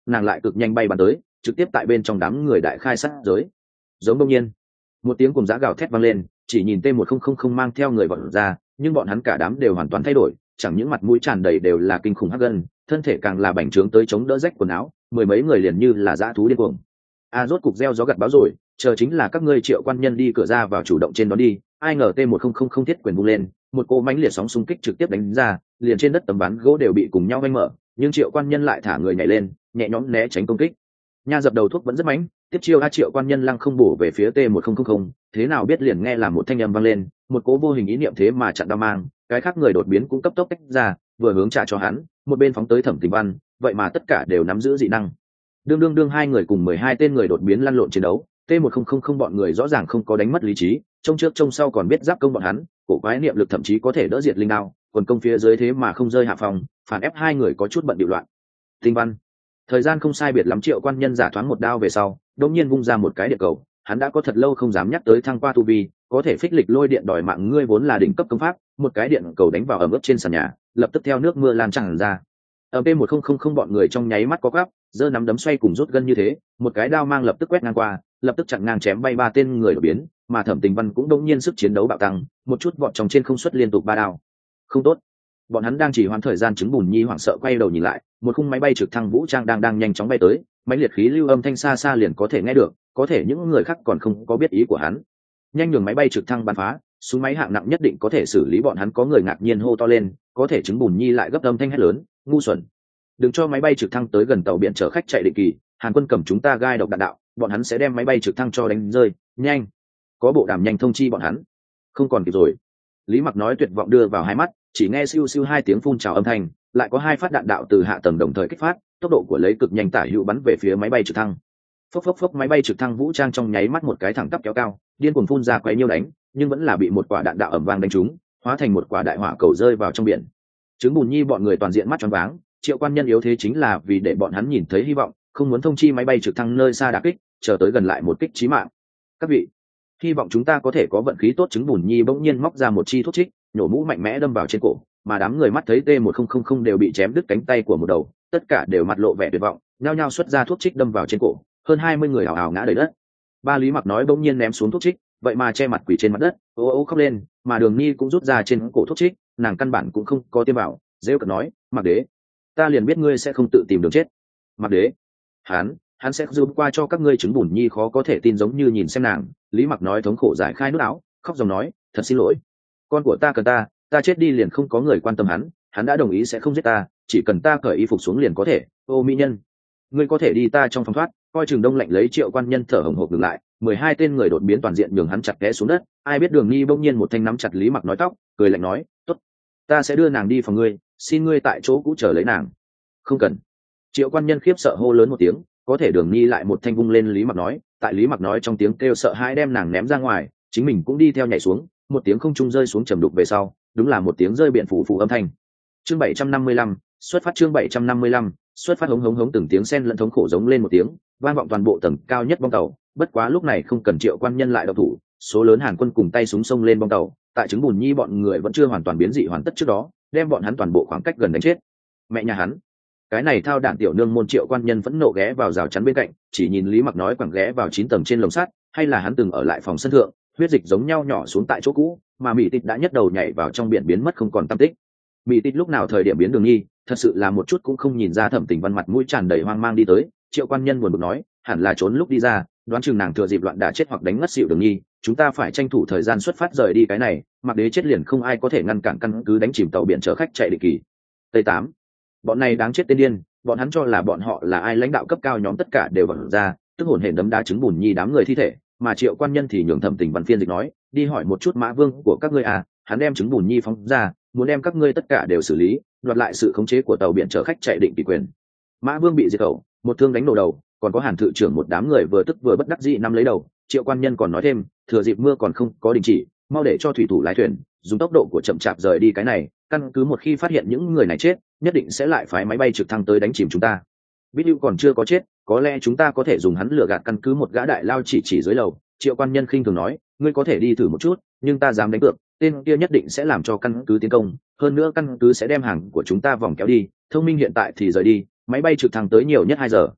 nàng lại cực nhanh bay bắn tới, trực tiếp tại bên trong đám người đại khai sát giới. Giống đông nhiên một tiếng cùng giã gào thét vang lên, chỉ nhìn t một không không không mang theo người vọt ra, nhưng bọn hắn cả đám đều hoàn toàn thay đổi, chẳng những mặt mũi tràn đầy đều là kinh khủng hắc gân, thân thể càng là bành trướng tới chống đỡ rách quần áo, mười mấy người liền như là dã thú điên cuồng. A rốt cục gieo gió gặt bão rồi, chờ chính là các ngươi Triệu quan nhân đi cửa ra vào chủ động trên đó đi. Ai ngờ t một không không không thiết quyền vung lên, một cỗ mãnh liệt sóng xung kích trực tiếp đánh ra, liền trên đất tấm ván gỗ đều bị cùng nhau vanh mở, nhưng Triệu quan nhân lại thả người nhảy lên, nhẹ nhõm né tránh công kích. Nha dập đầu thuốc vẫn rất mãnh, tiếp chiêu A Triệu quan nhân lăng không bổ về phía t một không không không, thế nào biết liền nghe là một thanh âm vang lên, một cỗ vô hình ý niệm thế mà chặn đao mang, cái khác người đột biến cũng cấp tốc tách ra, vừa hướng trả cho hắn, một bên phóng tới Thẩm Tình Văn, vậy mà tất cả đều nắm giữ dị năng. Đương đương đương hai người cùng mười hai tên người đột biến lăn lộn chiến đấu, t một không không không bọn người rõ ràng không có đánh mất lý trí, trông trước trông sau còn biết giáp công bọn hắn, cổ quái niệm lực thậm chí có thể đỡ diệt linh đao, còn công phía dưới thế mà không rơi hạ phòng, phản ép hai người có chút bận điệu loạn. Tình Văn, thời gian không sai biệt lắm, Triệu quan nhân giả thoáng một đao về sau, đột nhiên vung ra một cái địa cầu, hắn đã có thật lâu không dám nhắc tới thăng qua tu vi, có thể phích lịch lôi điện đòi mạng ngươi vốn là đỉnh cấp công pháp, một cái điện cầu đánh vào ẩm ướt trên sàn nhà, lập tức theo nước mưa lan tràn ra. Ở p một không không không bọn người trong nháy mắt có gắp, giơ nắm đấm xoay cùng rút gân như thế, một cái đao mang lập tức quét ngang qua, lập tức chặn ngang chém bay ba tên người đột biến, mà Thẩm Tình Văn cũng đột nhiên sức chiến đấu bạo tăng, một chút bọn trong trên không xuất liên tục ba đao. Không tốt, bọn hắn đang chỉ hoãn thời gian, chứng bùn nhi hoảng sợ quay đầu nhìn lại, một khung máy bay trực thăng vũ trang đang đang nhanh chóng bay tới, máy liệt khí lưu âm thanh xa xa liền có thể nghe được, có thể những người khác còn không có biết ý của hắn. Nhanh nhường máy bay trực thăng bắn phá, súng máy hạng nặng nhất định có thể xử lý bọn hắn. Có người ngạc nhiên hô to lên, có thể chứng bùn nhi lại gấp âm thanh hét lớn, ngu xuẩn, đừng cho máy bay trực thăng tới gần tàu biển chở khách chạy định kỳ, Hàn quân cầm chúng ta gai độc đạn đạo, bọn hắn sẽ đem máy bay trực thăng cho đánh rơi, nhanh, có bộ đàm nhanh thông chi bọn hắn. Không còn kịp rồi, Lý Mặc nói tuyệt vọng đưa vào hai mắt, chỉ nghe siêu siêu hai tiếng phun trào âm thanh, lại có hai phát đạn đạo từ hạ tầng đồng thời kích phát, tốc độ của lấy cực nhanh tả hữu bắn về phía máy bay trực thăng. Phốc phốc phốc, máy bay trực thăng vũ trang trong nháy mắt một cái thẳng tắp kéo cao, điên cuồng phun ra quấy nhiêu đánh, nhưng vẫn là bị một quả đạn đạo ầm vang đánh trúng, hóa thành một quả đại hỏa cầu rơi vào trong biển. Trứng bùn nhi bọn người toàn diện mắt choáng váng, Triệu quan nhân yếu thế chính là vì để bọn hắn nhìn thấy hy vọng, không muốn thông chi máy bay trực thăng nơi xa đả kích, chờ tới gần lại một kích chí mạng. Các vị, hy vọng chúng ta có thể có vận khí tốt. Trứng bùn nhi bỗng nhiên móc ra một chi thuốc trích, nhổ mũ mạnh mẽ đâm vào trên cổ, mà đám người mắt thấy t một không không không đều bị chém đứt cánh tay của một đầu, tất cả đều mặt lộ vẻ tuyệt vọng, nhao nhao xuất ra thuốc trích đâm vào trên cổ, hơn hai mươi người ảo ảo ngã đầy đất. Ba Lý Mặc nói bỗng nhiên ném xuống thuốc trích, vậy mà che mặt quỷ trên mặt đất, ô ô khóc lên, mà Đường Nhi cũng rút ra trên cổ thuốc trích, nàng căn bản cũng không có tiêm vào, rêu cợt nói, Mặc đế, ta liền biết ngươi sẽ không tự tìm đường chết. Mặc đế, hắn hắn sẽ giúp qua cho các ngươi. Trứng bùn nhi khó có thể tin, giống như nhìn xem nàng. Lý Mặc nói thống khổ giải khai nút áo, khóc dòng nói, thật xin lỗi, con của ta cần ta, ta chết đi liền không có người quan tâm hắn, hắn đã đồng ý sẽ không giết ta, chỉ cần ta cởi y phục xuống liền có thể. Ô mỹ nhân, ngươi có thể đi ta trong phòng thoát. Coi chừng đông lạnh lấy Triệu quan nhân thở hổn hộc ngừng lại, mười hai tên người đột biến toàn diện nhường hắn chặt té xuống đất. Ai biết Đường Nhi bỗng nhiên một thanh nắm chặt Lý Mặc nói tóc, cười lạnh nói, tốt, ta sẽ đưa nàng đi phòng ngươi, xin ngươi tại chỗ cũ chờ lấy nàng. Không cần. Triệu quan nhân khiếp sợ hô lớn một tiếng, có thể Đường Nhi lại một thanh vung lên Lý Mặc nói, tại Lý Mặc nói trong tiếng kêu sợ hãi đem nàng ném ra ngoài, chính mình cũng đi theo nhảy xuống, một tiếng không trung rơi xuống trầm đục về sau, đúng là một tiếng rơi biển phủ phủ âm thanh. Chương bảy trăm năm mươi lăm, xuất phát. Chương bảy trăm năm mươi lăm, xuất phát. Hống hống hống, từng tiếng sen lẫn thống khổ giống lên một tiếng, vang vọng toàn bộ tầng cao nhất bong tàu. Bất quá lúc này không cần Triệu quan nhân lại động thủ, số lớn Hàn quân cùng tay súng xông lên bong tàu, tại Trứng bùn nhi bọn người vẫn chưa hoàn toàn biến dị hoàn tất trước đó, đem bọn hắn toàn bộ khoảng cách gần đánh chết. Mẹ nhà hắn, cái này thao đạn tiểu nương môn. Triệu quan nhân phẫn nộ ghé vào rào chắn bên cạnh, chỉ nhìn Lý Mặc nói quẳng ghé vào chín tầng trên lồng sắt, hay là hắn từng ở lại phòng sân thượng, huyết dịch giống nhau nhỏ xuống tại chỗ cũ, mà Mỹ Tịch đã nhất đầu nhảy vào trong biển biến mất không còn tăm tích. Mỹ Tịch lúc nào thời điểm biến Đường Nhi, thật sự là một chút cũng không nhìn ra. Thẩm Tình Văn mặt mũi tràn đầy hoang mang đi tới, Triệu quan nhân buồn bực nói, hẳn là trốn lúc đi ra, đoán chừng nàng thừa dịp loạn đả chết hoặc đánh ngất xỉu Đường Nhi, chúng ta phải tranh thủ thời gian xuất phát rời đi. Cái này Mặc đế chết liền không ai có thể ngăn cản, căn cứ đánh chìm tàu biển chở khách chạy định kỳ. Tây tám, bọn này đáng chết tên điên, bọn hắn cho là bọn họ là ai lãnh đạo cấp cao nhóm tất cả đều vẩn ra, tức hồn hển đấm đá Trứng bùn nhi đám người thi thể. Mà Triệu quan nhân thì nhường Thẩm Tình Văn phiên dịch nói, đi hỏi một chút Mã Vương của các ngươi à, hắn đem Trứng bùn nhi phóng ra, muốn đem các ngươi tất cả đều xử lý, đoạt lại sự khống chế của tàu biển chở khách chạy định kỳ quyền. Mã Vương bị diệt khẩu, một thương đánh nổ đầu, còn có Hàn thự trưởng một đám người vừa tức vừa bất đắc dĩ nắm lấy đầu. Triệu quan nhân còn nói thêm, thừa dịp mưa còn không có đình chỉ, mau để cho thủy thủ lái thuyền dùng tốc độ của chậm chạp rời đi. Cái này căn cứ một khi phát hiện những người này chết, nhất định sẽ lại phái máy bay trực thăng tới đánh chìm chúng ta. Bít Hữu còn chưa có chết, có lẽ chúng ta có thể dùng hắn lừa gạt. Căn cứ một gã đại lao chỉ chỉ dưới lầu, Triệu quan nhân khinh thường nói, ngươi có thể đi thử một chút, nhưng ta dám đánh cược, tên kia nhất định sẽ làm cho căn cứ tiến công, hơn nữa căn cứ sẽ đem hàng của chúng ta vòng kéo đi. Thông minh hiện tại thì rời đi, máy bay trực thăng tới nhiều nhất hai giờ,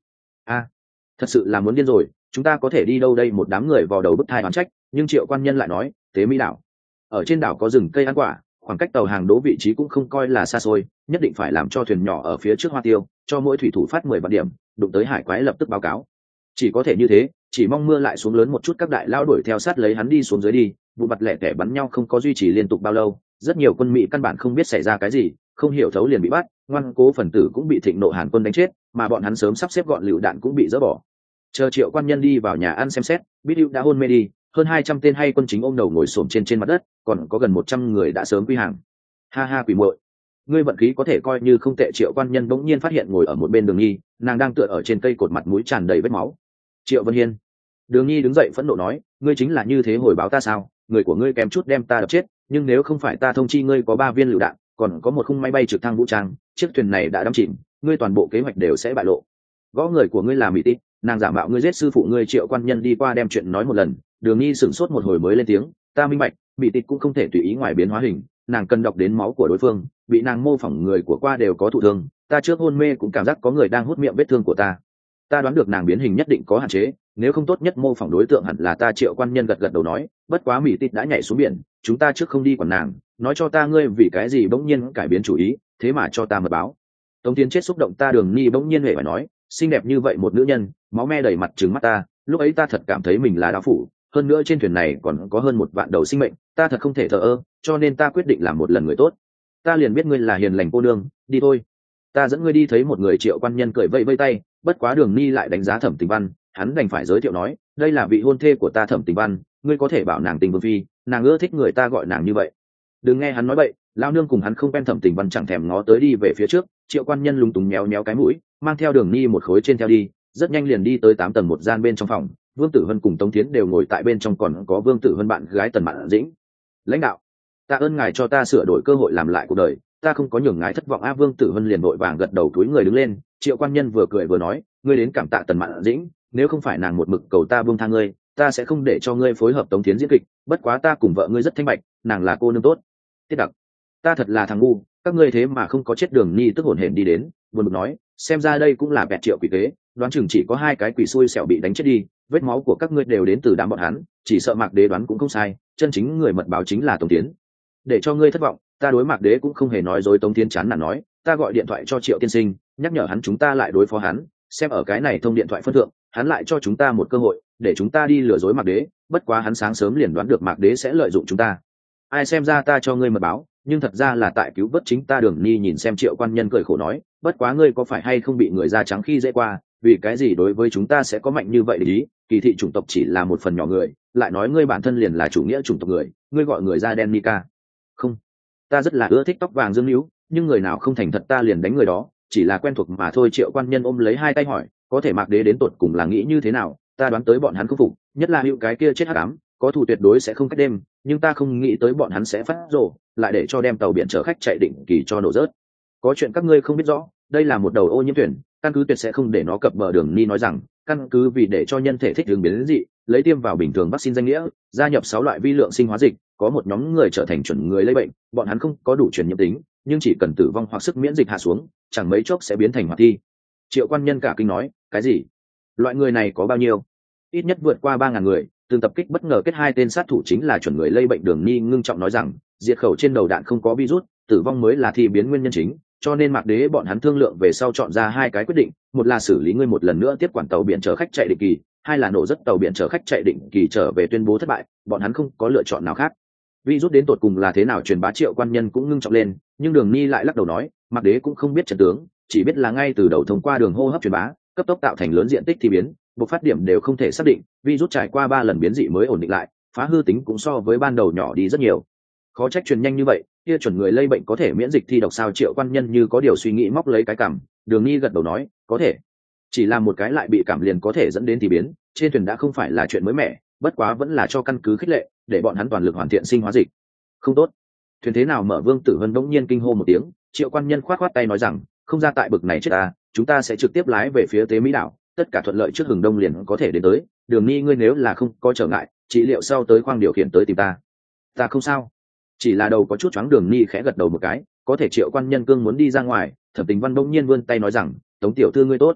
a thật sự là muốn điên rồi, chúng ta có thể đi đâu đây? Một đám người vào đầu bức thai oán trách, nhưng Triệu Quan Nhân lại nói, tế Mỹ đảo ở trên đảo có rừng cây ăn quả, khoảng cách tàu hàng đỗ vị trí cũng không coi là xa xôi, nhất định phải làm cho thuyền nhỏ ở phía trước hoa tiêu, cho mỗi thủy thủ phát mười vạn điểm, đụng tới hải quái lập tức báo cáo. Chỉ có thể như thế, chỉ mong mưa lại xuống lớn một chút, các đại lao đuổi theo sát lấy hắn đi xuống dưới đi. Vụ mặt lẻ tẻ bắn nhau không có duy trì liên tục bao lâu, rất nhiều quân Mỹ căn bản không biết xảy ra cái gì, không hiểu thấu liền bị bắt, ngoan cố phần tử cũng bị thịnh nộ Hàn quân đánh chết, mà bọn hắn sớm sắp xếp gọn lựu đạn cũng bị dỡ bỏ. Chờ Triệu Quan Nhân đi vào nhà ăn xem xét, biết hữu đã hôn mê đi, hơn hai trăm tên hay quân chính ôm đầu ngồi xổm trên trên mặt đất, còn có gần một trăm người đã sớm quy hàng. Ha ha, quỷ muội, ngươi vận khí có thể coi như không tệ. Triệu Quan Nhân bỗng nhiên phát hiện ngồi ở một bên Đường Nhi, nàng đang tựa ở trên cây cột, mặt mũi tràn đầy vết máu. Triệu Vân Hiên. Đường Nhi đứng dậy phẫn nộ nói, ngươi chính là như thế hồi báo ta sao? Người của ngươi kém chút đem ta đập chết, nhưng nếu không phải ta thông chi ngươi có ba viên lựu đạn, còn có một khung máy bay trực thăng vũ trang, chiếc thuyền này đã đắm chìm, ngươi toàn bộ kế hoạch đều sẽ bại lộ. Gõ người của ngươi là Mỹ Tít, nàng giả mạo ngươi giết sư phụ ngươi. Triệu Quan Nhân đi qua đem chuyện nói một lần. Đường Nhi sửng sốt một hồi mới lên tiếng, ta minh bạch, Mỹ Tít cũng không thể tùy ý ngoài biến hóa hình, nàng cần đọc đến máu của đối phương, bị nàng mô phỏng người của qua đều có thụ thương, ta trước hôn mê cũng cảm giác có người đang hút miệng vết thương của ta. Ta đoán được nàng biến hình nhất định có hạn chế, nếu không tốt nhất mô phỏng đối tượng hẳn là ta. Triệu Quan Nhân gật gật đầu nói, bất quá Mỹ Tít đã nhảy xuống biển, chúng ta trước không đi quản nàng, nói cho ta ngươi vì cái gì bỗng nhiên cải biến chủ ý, thế mà cho ta mật báo. Tống Tiến chết xúc động ta. Đường Nhi bỗng nhiên hề phải nói, xinh đẹp như vậy một nữ nhân, máu me đầy mặt trừng mắt ta, lúc ấy ta thật cảm thấy mình là đạo phủ, hơn nữa trên thuyền này còn có hơn một vạn đầu sinh mệnh, ta thật không thể thờ ơ, cho nên ta quyết định làm một lần người tốt. Ta liền biết ngươi là hiền lành cô nương, đi thôi, ta dẫn ngươi đi thấy một người. Triệu Quan Nhân cười vẫy vẫy tay, bất quá Đường Nhi lại đánh giá Thẩm Tình Văn, hắn đành phải giới thiệu nói, đây là vị hôn thê của ta Thẩm Tình Văn, ngươi có thể bảo nàng Tình Vương phi, nàng ưa thích người ta gọi nàng như vậy. Đừng nghe hắn nói bậy, lao nương cùng hắn không quen. Thẩm Tình Văn chẳng thèm ngó tới đi về phía trước. Triệu Quan Nhân lúng túng méo méo cái mũi, mang theo Đường Nhi một khối trên theo đi, rất nhanh liền đi tới tám tầng một gian bên trong phòng. Vương Tử Hân cùng Tống Thiến đều ngồi tại bên trong, còn có Vương Tử Hân bạn gái Tần Mạn Dĩnh. Lãnh đạo, tạ ơn ngài cho ta sửa đổi cơ hội làm lại cuộc đời, ta không có nhường ngài thất vọng a. Vương Tử Hân liền vội vàng gật đầu túi người đứng lên. Triệu Quan Nhân vừa cười vừa nói, ngươi đến cảm tạ Tần Mạn Dĩnh, nếu không phải nàng một mực cầu ta buông tha ngươi, ta sẽ không để cho ngươi phối hợp Tống Thiến diễn kịch, bất quá ta cùng vợ ngươi rất thanh bạch, nàng là cô nương tốt. Tiết Đặc, ta thật là thằng ngu, các ngươi thế mà không có chết. Đường Nhi tức hổn hển đi đến, buồn bực nói, xem ra đây cũng là bẹt Triệu quỷ kế, đoán chừng chỉ có hai cái quỷ xui xẻo bị đánh chết đi, vết máu của các ngươi đều đến từ đám bọn hắn, chỉ sợ Mạc Đế đoán cũng không sai, chân chính người mật báo chính là Tống Thiến. Để cho ngươi thất vọng, ta đối Mạc Đế cũng không hề nói dối. Tống Thiến chán nản nói, ta gọi điện thoại cho Triệu tiên sinh, nhắc nhở hắn chúng ta lại đối phó hắn, xem ở cái này thông điện thoại phân thượng, hắn lại cho chúng ta một cơ hội để chúng ta đi lừa dối Mạc Đế, bất quá hắn sáng sớm liền đoán được Mạc Đế sẽ lợi dụng chúng ta. Ai xem ra ta cho ngươi mật báo, nhưng thật ra là tại cứu vớt chính ta. Đường Nhi nhìn xem Triệu Quan Nhân cười khổ nói, bất quá ngươi có phải hay không bị người da trắng khi dễ qua, vì cái gì đối với chúng ta sẽ có mạnh như vậy để ý, kỳ thị chủng tộc chỉ là một phần nhỏ người, lại nói ngươi bản thân liền là chủ nghĩa chủng tộc người, ngươi gọi người da đen Nika. Không, ta rất là ưa thích tóc vàng dương níu, nhưng người nào không thành thật ta liền đánh người đó, chỉ là quen thuộc mà thôi. Triệu Quan Nhân ôm lấy hai tay hỏi, có thể Mạc Đế đến tột cùng là nghĩ như thế nào? Ta đoán tới bọn hắn không phục, nhất là hữu cái kia chết hắc ám, có thù tuyệt đối sẽ không cách đêm, nhưng ta không nghĩ tới bọn hắn sẽ phát rồ, lại để cho đem tàu biển chở khách chạy định kỳ cho nổ rớt. Có chuyện các ngươi không biết rõ, đây là một đầu ô nhiễm thuyền, căn cứ tuyệt sẽ không để nó cập bờ. Đường Ni nói rằng, căn cứ vì để cho nhân thể thích ứng biến dị, lấy tiêm vào bình thường vaccine danh nghĩa, gia nhập sáu loại vi lượng sinh hóa dịch, có một nhóm người trở thành chuẩn người lây bệnh, bọn hắn không có đủ truyền nhiễm tính, nhưng chỉ cần tử vong hoặc sức miễn dịch hạ xuống, chẳng mấy chốc sẽ biến thành hoạt thi. Triệu Quan Nhân cả kinh nói, cái gì? Loại người này có bao nhiêu? Ít nhất vượt qua ba ngàn người, từng tập kích bất ngờ kết hai tên sát thủ chính là chuẩn người lây bệnh. Đường Ni ngưng trọng nói rằng, diệt khẩu trên đầu đạn không có virus, tử vong mới là thi biến nguyên nhân chính, cho nên Mạc Đế bọn hắn thương lượng về sau chọn ra hai cái quyết định, một là xử lý ngươi một lần nữa tiếp quản tàu biển chở khách chạy định kỳ, hai là nổ rất tàu biển chở khách chạy định kỳ trở về tuyên bố thất bại, bọn hắn không có lựa chọn nào khác. Virus đến tột cùng là thế nào truyền bá? Triệu Quan Nhân cũng ngưng trọng lên, nhưng Đường Ni lại lắc đầu nói, Mạc Đế cũng không biết trận tướng, chỉ biết là ngay từ đầu thông qua đường hô hấp truyền bá, cấp tốc tạo thành lớn diện tích thi biến, bộc phát điểm đều không thể xác định, virus trải qua ba lần biến dị mới ổn định lại, phá hư tính cũng so với ban đầu nhỏ đi rất nhiều. Khó trách truyền nhanh như vậy, kia chuẩn người lây bệnh có thể miễn dịch thi độc sao? Triệu Quan Nhân như có điều suy nghĩ móc lấy cái cằm. Đường Ni gật đầu nói, có thể, chỉ là một cái lại bị cảm liền có thể dẫn đến thi biến, trên thuyền đã không phải là chuyện mới mẻ, bất quá vẫn là cho căn cứ khích lệ, để bọn hắn toàn lực hoàn thiện sinh hóa dịch. Không tốt, thuyền thế nào mở? Vương Tử Hân bỗng nhiên kinh hô một tiếng. Triệu Quan Nhân khoát khoát tay nói rằng, không ra tại bực này chết ta, chúng ta sẽ trực tiếp lái về phía Tế Mỹ đảo, tất cả thuận lợi trước hừng đông liền có thể đến tới. Đường Ni ngươi nếu là không có trở ngại, trị liệu sau tới khoang điều khiển tới tìm ta. Ta không sao, chỉ là đầu có chút choáng. Đường Ni khẽ gật đầu một cái. Có thể Triệu Quan Nhân cương muốn đi ra ngoài, Thẩm Tình Văn bỗng nhiên vươn tay nói rằng, Tống tiểu thư ngươi tốt.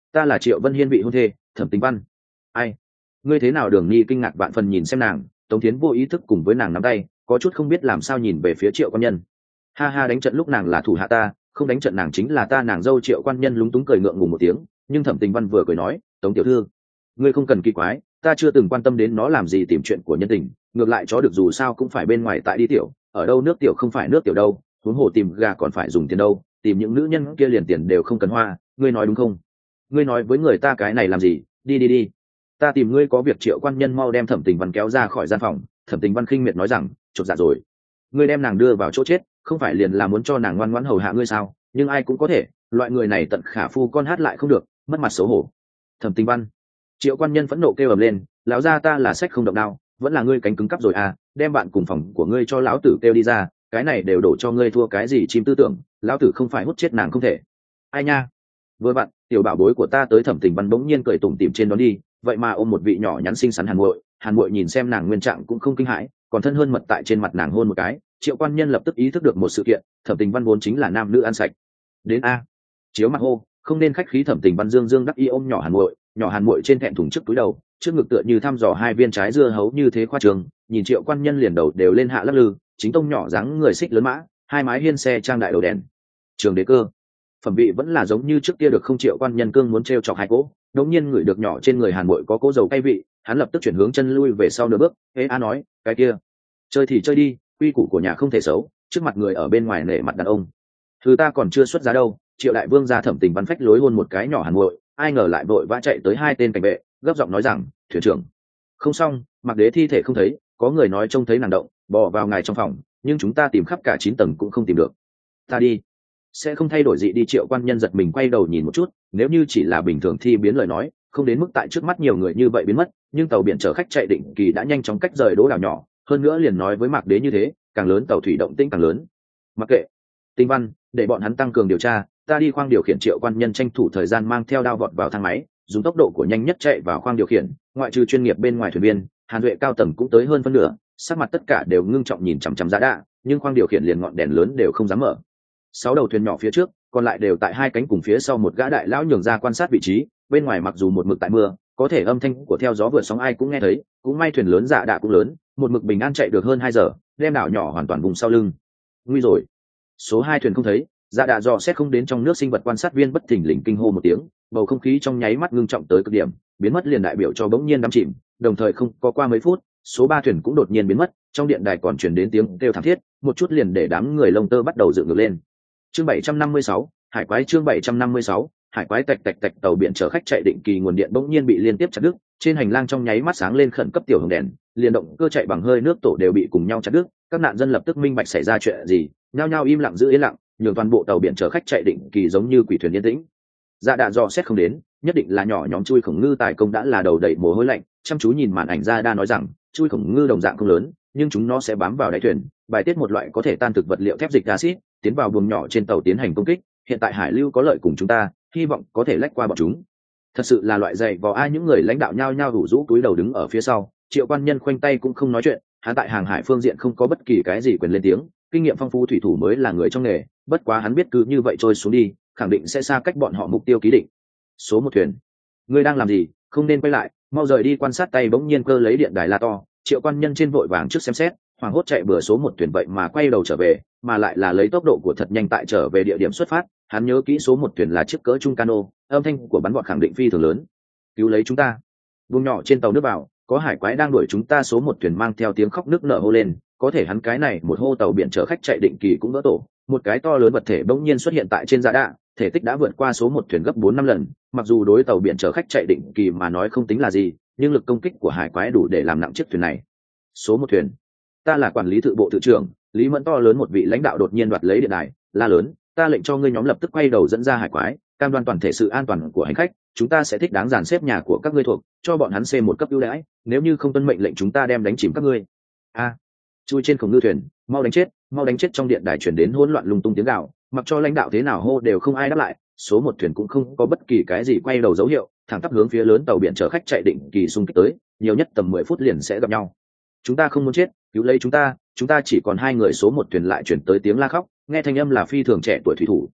ta là Triệu Vân Hiên vị hôn thê Thẩm Tình Văn. Ai? Ngươi thế nào? Đường Nhi kinh ngạc vạn phần nhìn xem nàng. Tống Thiến vô ý thức cùng với nàng nắm tay, có chút không biết làm sao nhìn về phía Triệu Quan Nhân. Ha ha, đánh trận lúc nàng là thủ hạ ta, không đánh trận nàng chính là ta nàng dâu. Triệu Quan Nhân lúng túng cười ngượng ngùng một tiếng, nhưng Thẩm Tình Văn vừa cười nói, Tống tiểu thư, ngươi không cần kỳ quái, ta chưa từng quan tâm đến nó làm gì tìm chuyện của nhân tình, ngược lại chó được dù sao cũng phải bên ngoài tại đi tiểu, ở đâu nước tiểu không phải nước tiểu đâu, huống hồ tìm gà còn phải dùng tiền đâu, tìm những nữ nhân kia liền tiền đều không cần hoa, ngươi nói đúng không? Ngươi nói với người ta cái này làm gì? Đi đi đi, ta tìm ngươi có việc. Triệu Quan Nhân mau đem Thẩm Tình Văn kéo ra khỏi gian phòng. Thẩm Tình Văn khinh miệt nói rằng, chột dạ rồi, ngươi đem nàng đưa vào chỗ chết, không phải liền là muốn cho nàng ngoan ngoãn hầu hạ ngươi sao? Nhưng ai cũng có thể, loại người này tận khả phu con hát lại không được, mất mặt xấu hổ. Thẩm Tình Văn. Triệu Quan Nhân phẫn nộ kêu ầm lên, lão gia ta là sách không động đao, vẫn là ngươi cánh cứng cắp rồi à? Đem bạn cùng phòng của ngươi cho lão tử kêu đi ra, cái này đều đổ cho ngươi thua cái gì chim tư tưởng, lão tử không phải hút chết nàng không thể. Ai nha? Vừa bạn, tiểu bảo bối của ta tới. Thẩm Tình Văn bỗng nhiên cười tủm tỉm trên đón đi, vậy mà ôm một vị nhỏ nhắn xinh xắn Hàn Muội. Hàn Muội nhìn xem nàng nguyên trạng cũng không kinh hãi, còn thân hơn mật tại trên mặt nàng hôn một cái. Triệu Quan Nhân lập tức ý thức được một sự kiện, Thẩm Tình Văn vốn chính là nam nữ ăn sạch. Đến a, chiếu mặt hô, không nên khách khí. Thẩm Tình Văn dương dương đắc ý ôm nhỏ Hàn Muội, nhỏ Hàn Muội trên thẹn thùng trước túi đầu, trước ngực tựa như thăm dò hai viên trái dưa hấu như thế khoa trường. Nhìn Triệu Quan Nhân liền đầu đều lên hạ lắc lư, chính tông nhỏ dáng người xích lớn mã, hai mái hiên xe trang đại đầu đèn. Trường đế cơ phẩm vị vẫn là giống như trước kia được không? Triệu Quan Nhân cương muốn treo chọc hai cỗ, đống nhiên ngửi được nhỏ trên người Hàn Muội có cỗ dầu cay vị, hắn lập tức chuyển hướng chân lui về sau nửa bước. Ê a nói, cái kia, chơi thì chơi đi, quy củ của nhà không thể xấu, trước mặt người ở bên ngoài nể mặt đàn ông. Thứ ta còn chưa xuất giá đâu. Triệu đại vương ra. Thẩm Tình Văn phách lối hôn một cái nhỏ Hàn Muội, ai ngờ lại vội vã chạy tới hai tên cảnh vệ, gấp giọng nói rằng, thuyền trưởng, không xong, Mặc Đế thi thể không thấy, có người nói trông thấy nàng động, bò vào ngài trong phòng, nhưng chúng ta tìm khắp cả chín tầng cũng không tìm được. Ta đi, sẽ không thay đổi gì đi. Triệu Quan Nhân giật mình quay đầu nhìn một chút, nếu như chỉ là bình thường thi biến lời nói, không đến mức tại trước mắt nhiều người như vậy biến mất, nhưng tàu biển chở khách chạy định kỳ đã nhanh chóng cách rời đỗ đảo nhỏ, hơn nữa liền nói với Mạc Đế như thế, càng lớn tàu thủy động tĩnh càng lớn. Mặc kệ, Tình Văn, để bọn hắn tăng cường điều tra, ta đi khoang điều khiển. Triệu Quan Nhân tranh thủ thời gian mang theo đao vọt vào thang máy, dùng tốc độ của nhanh nhất chạy vào khoang điều khiển. Ngoại trừ chuyên nghiệp bên ngoài thuyền viên, Hàn Duệ cao tầng cũng tới hơn phân nửa, sắc mặt tất cả đều ngưng trọng nhìn chằm chằm Giá Đạ, nhưng khoang điều khiển liền ngọn đèn lớn đều không dám mở. Sáu đầu thuyền nhỏ phía trước, còn lại đều tại hai cánh cùng phía sau một gã đại lão nhường ra quan sát vị trí. Bên ngoài mặc dù một mực tại mưa, có thể âm thanh của theo gió vượt sóng ai cũng nghe thấy, cũng may thuyền lớn Dạ Đạ cũng lớn, một mực bình an chạy được hơn hai giờ, đem đảo nhỏ hoàn toàn vùng sau lưng. Nguy rồi, số hai thuyền không thấy. Dạ Đạ dò xét không đến trong nước sinh vật, quan sát viên bất thình lình kinh hô một tiếng, bầu không khí trong nháy mắt ngưng trọng tới cực điểm, biến mất liền đại biểu cho bỗng nhiên đắm chìm. Đồng thời không có qua mấy phút, số ba thuyền cũng đột nhiên biến mất, trong điện đài còn truyền đến tiếng kêu thảm thiết, một chút liền để đám người lông tơ bắt đầu dựng ngược lên. Chương bảy trăm năm mươi sáu, hải quái. Chương bảy trăm năm mươi sáu, hải quái. Tạch tạch tạch, tàu biển chở khách chạy định kỳ nguồn điện bỗng nhiên bị liên tiếp chặt đứt, trên hành lang trong nháy mắt sáng lên khẩn cấp tiểu hồng đèn, liền động cơ chạy bằng hơi nước tổ đều bị cùng nhau chặt đứt. Các nạn dân lập tức minh bạch xảy ra chuyện gì, nhao nhao im lặng giữ yên lặng, nhường toàn bộ tàu biển chở khách chạy định kỳ giống như quỷ thuyền yên tĩnh. Dạ Đạ dò xét không đến, nhất định là nhỏ nhóm chui khổng ngư tài công đã là đầu đầy mồ hôi lạnh, chăm chú nhìn màn ảnh ra đa nói rằng, chui khổng ngư đồng dạng không lớn, nhưng chúng nó sẽ bám vào đáy thuyền, bài tiết một loại có thể tan thực vật liệu thép dịch acid, tiến vào buồng nhỏ trên tàu tiến hành công kích. Hiện tại hải lưu có lợi cùng chúng ta, hy vọng có thể lách qua bọn chúng. Thật sự là loại dày vò ai. Những người lãnh đạo nhao nhao rủ rũ túi đầu đứng ở phía sau. Triệu Quan Nhân khoanh tay cũng không nói chuyện, hắn tại hàng hải phương diện không có bất kỳ cái gì quyền lên tiếng, kinh nghiệm phong phú thủy thủ mới là người trong nghề. Bất quá hắn biết cứ như vậy trôi xuống đi, khẳng định sẽ xa cách bọn họ mục tiêu ký định. Số một thuyền, ngươi đang làm gì? Không nên quay lại, mau rời đi. Quan sát tay bỗng nhiên cơ lấy điện đài la to. Triệu Quan Nhân trên vội vàng trước xem xét, hoảng hốt chạy bừa số một thuyền vậy mà quay đầu trở về, mà lại là lấy tốc độ của thật nhanh tại trở về địa điểm xuất phát. Hắn nhớ kỹ số một thuyền là chiếc cỡ trung cano, âm thanh của bắn bọn khẳng định phi thường lớn. Cứu lấy chúng ta! Vùng nhỏ trên tàu nước vào, có hải quái đang đuổi chúng ta. Số một thuyền mang theo tiếng khóc nức nở hô lên, có thể hắn cái này một hô tàu biển chở khách chạy định kỳ cũng vỡ tổ. Một cái to lớn vật thể bỗng nhiên xuất hiện tại trên Dạ Đạ, thể tích đã vượt qua số một thuyền gấp bốn năm lần. Mặc dù đối tàu biển chở khách chạy định kỳ mà nói không tính là gì, nhưng lực công kích của hải quái đủ để làm nặng chiếc thuyền này. Số một thuyền, ta là quản lý thự bộ thự trưởng Lý Mẫn. To lớn một vị lãnh đạo đột nhiên đoạt lấy điện đài, la lớn, ta lệnh cho ngươi nhóm lập tức quay đầu dẫn ra hải quái, cam đoan toàn thể sự an toàn của hành khách. Chúng ta sẽ thích đáng dàn xếp nhà của các ngươi thuộc, cho bọn hắn xê một cấp ưu đãi, nếu như không tuân mệnh lệnh chúng ta đem đánh chìm các ngươi. A, chui trên khổng ngư thuyền, mau đánh chết, mau đánh chết. Trong điện đài chuyển đến hỗn loạn lung tung tiếng gào, mặc cho lãnh đạo thế nào hô đều không ai đáp lại. Số một thuyền cũng không có bất kỳ cái gì quay đầu dấu hiệu, thẳng tắp hướng phía lớn tàu biển chở khách chạy định kỳ xung kích tới, nhiều nhất tầm mười phút liền sẽ gặp nhau. Chúng ta không muốn chết, cứu lấy chúng ta, chúng ta chỉ còn hai người. Số một thuyền lại chuyển tới tiếng la khóc, nghe thanh âm là phi thường trẻ tuổi thủy thủ,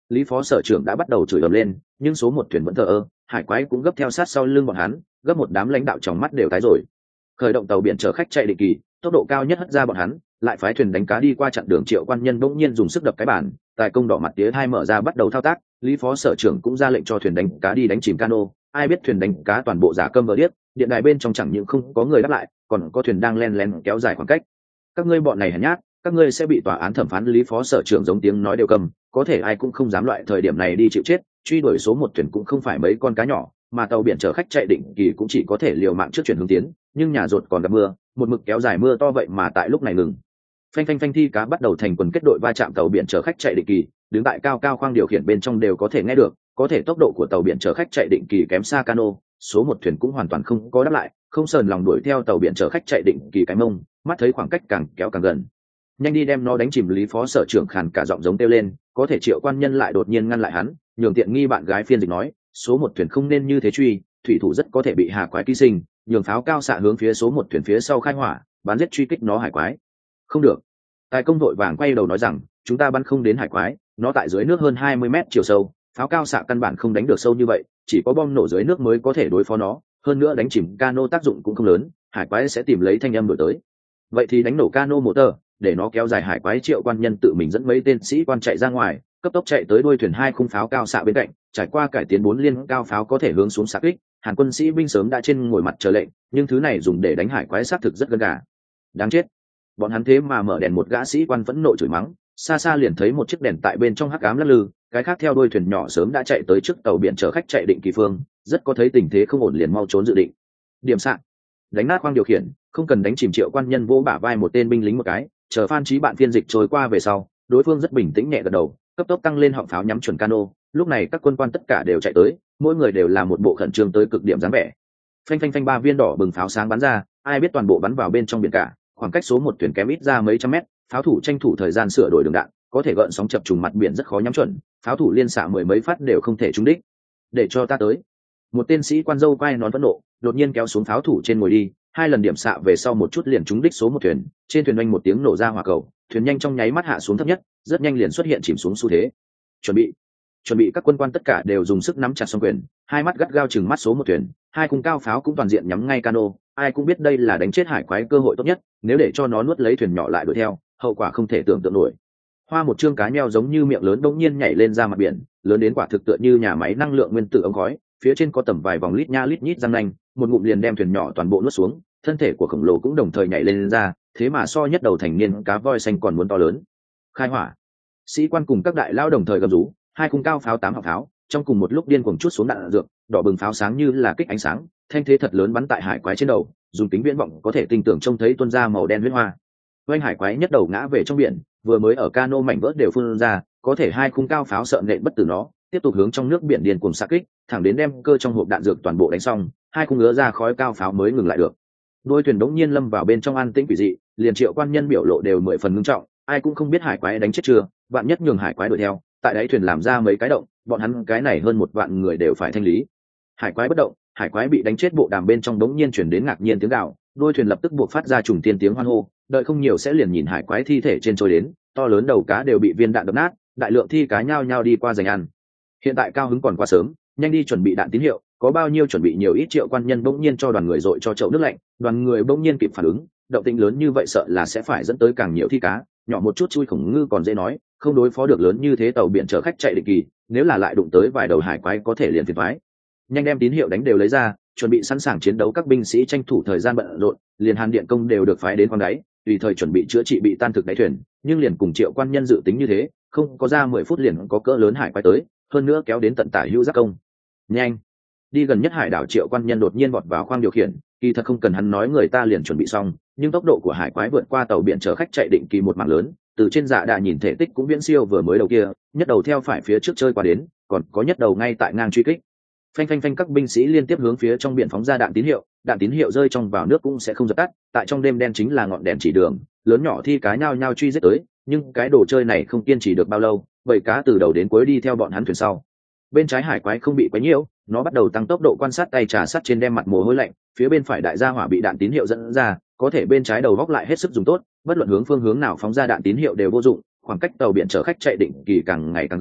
lý phó sở trưởng đã bắt đầu chửi ầm lên, nhưng số một thuyền vẫn thờ ơ, hải quái cũng gấp theo sát sau lưng bọn hắn, gấp một đám lãnh đạo trong mắt đều tái rồi. Khởi động tàu biển chở khách chạy định kỳ, tốc độ cao nhất hất ra bọn hắn, lại phái thuyền đánh cá đi qua chặn đường. Triệu Quan Nhân bỗng nhiên dùng sức đập cái bàn, tài công đỏ mặt tía hai mở ra bắt đầu thao tác. Lý phó sở trưởng cũng ra lệnh cho thuyền đánh cá đi đánh chìm cano. Ai biết thuyền đánh cá toàn bộ giả câm vờ điếc, điện đài bên trong chẳng những không có người đáp lại, còn có thuyền đang len lén kéo dài khoảng cách. Các ngươi bọn này hèn nhát, các ngươi sẽ bị tòa án thẩm phán. Lý phó sở trưởng giống tiếng nói đều cầm, có thể ai cũng không dám loại thời điểm này đi chịu chết. Truy đuổi số một thuyền cũng không phải mấy con cá nhỏ, mà tàu biển chở khách chạy định kỳ cũng chỉ có thể liều mạng trước chuyển hướng tiến, nhưng nhà rột còn gặp mưa, một mực kéo dài mưa to vậy mà tại lúc này ngừng. Phanh phanh phanh, thi cá bắt đầu thành quần kết đội va chạm. Tàu biển chở khách chạy định kỳ đứng tại cao cao khoang điều khiển bên trong đều có thể nghe được, có thể tốc độ của tàu biển chở khách chạy định kỳ kém xa cano, số một thuyền cũng hoàn toàn không có đáp lại, không sờn lòng đuổi theo tàu biển chở khách chạy định kỳ cái mông, mắt thấy khoảng cách càng kéo càng gần, nhanh đi đem nó đánh chìm. Lý phó sở trưởng khàn cả giọng giống kêu lên, có thể Triệu Quan Nhân lại đột nhiên ngăn lại hắn, nhường tiện nghi bạn gái phiên dịch nói, số một thuyền không nên như thế truy, thủy thủ rất có thể bị hà quái ký sinh, nhường pháo cao xạ hướng phía số một thuyền phía sau khai hỏa, bắn giết truy kích nó hải quái. Không được. Tài công vội vàng quay đầu nói rằng, chúng ta bắn không đến hải quái, nó tại dưới nước hơn hai mươi mét chiều sâu, pháo cao xạ căn bản không đánh được sâu như vậy, chỉ có bom nổ dưới nước mới có thể đối phó nó, hơn nữa đánh chìm cano tác dụng cũng không lớn, hải quái sẽ tìm lấy thanh âm đổi tới. Vậy thì đánh nổ cano motor, để nó kéo dài hải quái. Triệu Quan Nhân tự mình dẫn mấy tên sĩ quan chạy ra ngoài, cấp tốc chạy tới đuôi thuyền hai khung pháo cao xạ bên cạnh, trải qua cải tiến bốn liên cao pháo có thể hướng xuống xạ kích. Hàn quân sĩ binh sớm đã trên ngồi mặt chờ lệnh, nhưng thứ này dùng để đánh hải quái xác thực rất gần gà. Đáng chết, bọn hắn thế mà mở đèn. Một gã sĩ quan phẫn nộ chửi mắng, xa xa liền thấy một chiếc đèn tại bên trong hắc ám lắc lư, cái khác theo đuôi thuyền nhỏ sớm đã chạy tới trước tàu biển chở khách chạy định kỳ phương, rất có thấy tình thế không ổn liền mau trốn dự định. Điểm xạ, đánh nát khoang điều khiển, không cần đánh chìm. Triệu Quan Nhân vỗ bả vai một tên binh lính một cái, chờ Phan Chí bạn phiên dịch trôi qua về sau, đối phương rất bình tĩnh nhẹ gật đầu, cấp tốc tăng lên họng pháo nhắm chuẩn cano. Lúc này các quân quan tất cả đều chạy tới, mỗi người đều là một bộ khẩn trương tới cực điểm dáng vẻ. Phanh phanh phanh, ba viên đỏ bừng pháo sáng bắn ra, ai biết toàn bộ bắn vào bên trong biển cả, khoảng cách số một thuyền kém ít ra mấy trăm mét. Pháo thủ tranh thủ thời gian sửa đổi đường đạn, có thể gợn sóng chập trùng mặt biển rất khó nhắm chuẩn, pháo thủ liên xạ mười mấy phát đều không thể trúng đích. Để cho ta tới. Một tên sĩ quan dâu quai nón phẫn nộ, đột nhiên kéo xuống pháo thủ trên ngồi đi, hai lần điểm xạ về sau một chút liền trúng đích số một thuyền. Trên thuyền oanh một tiếng nổ ra hỏa cầu, thuyền nhanh trong nháy mắt hạ xuống thấp nhất, rất nhanh liền xuất hiện chìm xuống xu thế. Chuẩn bị, chuẩn bị. Các quân quan tất cả đều dùng sức nắm chặt song quyền, hai mắt gắt gao chừng mắt số một thuyền, hai cung cao pháo cũng toàn diện nhắm ngay cano. Ai cũng biết đây là đánh chết hải quái cơ hội tốt nhất, nếu để cho nó nuốt lấy thuyền nhỏ lại đuổi theo, hậu quả không thể tưởng tượng nổi. Hoa một chương cá nheo giống như miệng lớn đống nhiên nhảy lên ra mặt biển, lớn đến quả thực tựa như nhà máy năng lượng nguyên tử ống khói, phía trên có tầm vài vòng lít nha lít nhít răng nanh, một ngụm liền đem thuyền nhỏ toàn bộ nuốt xuống. Thân thể của khổng lồ cũng đồng thời nhảy lên, lên ra, thế mà so nhất đầu thành niên cá voi xanh còn muốn to lớn. Khai hỏa. Sĩ quan cùng các đại lao đồng thời gầm rú, hai cung cao pháo tám họng pháo trong cùng một lúc điên cuồng chút xuống đạn dược, đỏ bừng pháo sáng như là kích ánh sáng, thanh thế thật lớn bắn tại hải quái trên đầu, dùng kính viễn vọng có thể tinh tưởng trông thấy tuôn ra màu đen huyết hoa. Oanh, hải quái nhất đầu ngã về trong biển, vừa mới ở cano mảnh vỡ đều phun ra, có thể hai khung cao pháo sợ nện bất tử nó, tiếp tục hướng trong nước biển điên cuồng xạ kích, thẳng đến đem cơ trong hộp đạn dược toàn bộ đánh xong, hai khung ứa ra khói cao pháo mới ngừng lại được. Đôi thuyền đống nhiên lâm vào bên trong an tĩnh quỷ dị, liền Triệu Quan Nhân biểu lộ đều mười phần ngưng trọng, ai cũng không biết hải quái đánh chết chưa, vạn nhất nhường hải quái đuổi theo, tại đáy thuyền làm ra mấy cái động, bọn hắn cái này hơn một vạn người đều phải thanh lý. Hải quái bất động, hải quái bị đánh chết. Bộ đàm bên trong đống nhiên chuyển đến ngạc nhiên tiếng gào, đôi thuyền lập tức buộc phát ra trùng tiên tiếng hoan hô, đợi không nhiều sẽ liền nhìn hải quái thi thể trên trôi đến, to lớn đầu cá đều bị viên đạn đập nát, đại lượng thi cá nhao nhao đi qua giành ăn. Hiện tại cao hứng còn quá sớm, nhanh đi chuẩn bị đạn tín hiệu, có bao nhiêu chuẩn bị nhiều ít. Triệu Quan Nhân bỗng nhiên cho đoàn người dội cho chậu nước lạnh, đoàn người bỗng nhiên kịp phản ứng, động tĩnh lớn như vậy sợ là sẽ phải dẫn tới càng nhiều thi cá, nhỏ một chút chui khổng ngư còn dễ nói, không đối phó được lớn như thế tàu biển chở khách chạy định kỳ, nếu là lại đụng tới vài đầu hải quái có thể liền phiền toái. Nhanh đem tín hiệu đánh đều lấy ra, chuẩn bị sẵn sàng chiến đấu. Các binh sĩ tranh thủ thời gian bận rộn, liền Hàn Điện công đều được phái đến khoang đáy, tùy thời chuẩn bị chữa trị bị tan thực đáy thuyền. Nhưng liền cùng Triệu Quan Nhân dự tính như thế, không có ra mười phút liền có cỡ lớn hải quái tới, hơn nữa kéo đến tận tả hữu giác công. Nhanh đi gần nhất hải đảo. Triệu Quan Nhân đột nhiên vọt vào khoang điều khiển, kỳ thật không cần hắn nói người ta liền chuẩn bị xong, nhưng tốc độ của hải quái vượt qua tàu biển chở khách chạy định kỳ một mảng lớn, từ trên dạ đà nhìn thể tích cũng viễn siêu vừa mới đầu kia. Nhất đầu theo phải phía trước chơi qua đến, còn có nhất đầu ngay tại ngang truy kích. Phanh phanh phanh, các binh sĩ liên tiếp hướng phía trong biển phóng ra đạn tín hiệu, đạn tín hiệu rơi trong vào nước cũng sẽ không dập tắt, tại trong đêm đen chính là ngọn đèn chỉ đường, lớn nhỏ thi cá nhao nhao truy giết tới. Nhưng cái đồ chơi này không kiên trì được bao lâu, bầy cá từ đầu đến cuối đi theo bọn hắn thuyền sau. Bên trái hải quái không bị quấy nhiễu, nó bắt đầu tăng tốc độ quan sát, tay trà sắt trên đem mặt mồ hôi lạnh. Phía bên phải đại gia hỏa bị đạn tín hiệu dẫn ra, có thể bên trái đầu góc lại hết sức dùng tốt, bất luận hướng phương hướng nào phóng ra đạn tín hiệu đều vô dụng. Khoảng cách tàu biển chở khách chạy định kỳ càng ngày càng gần,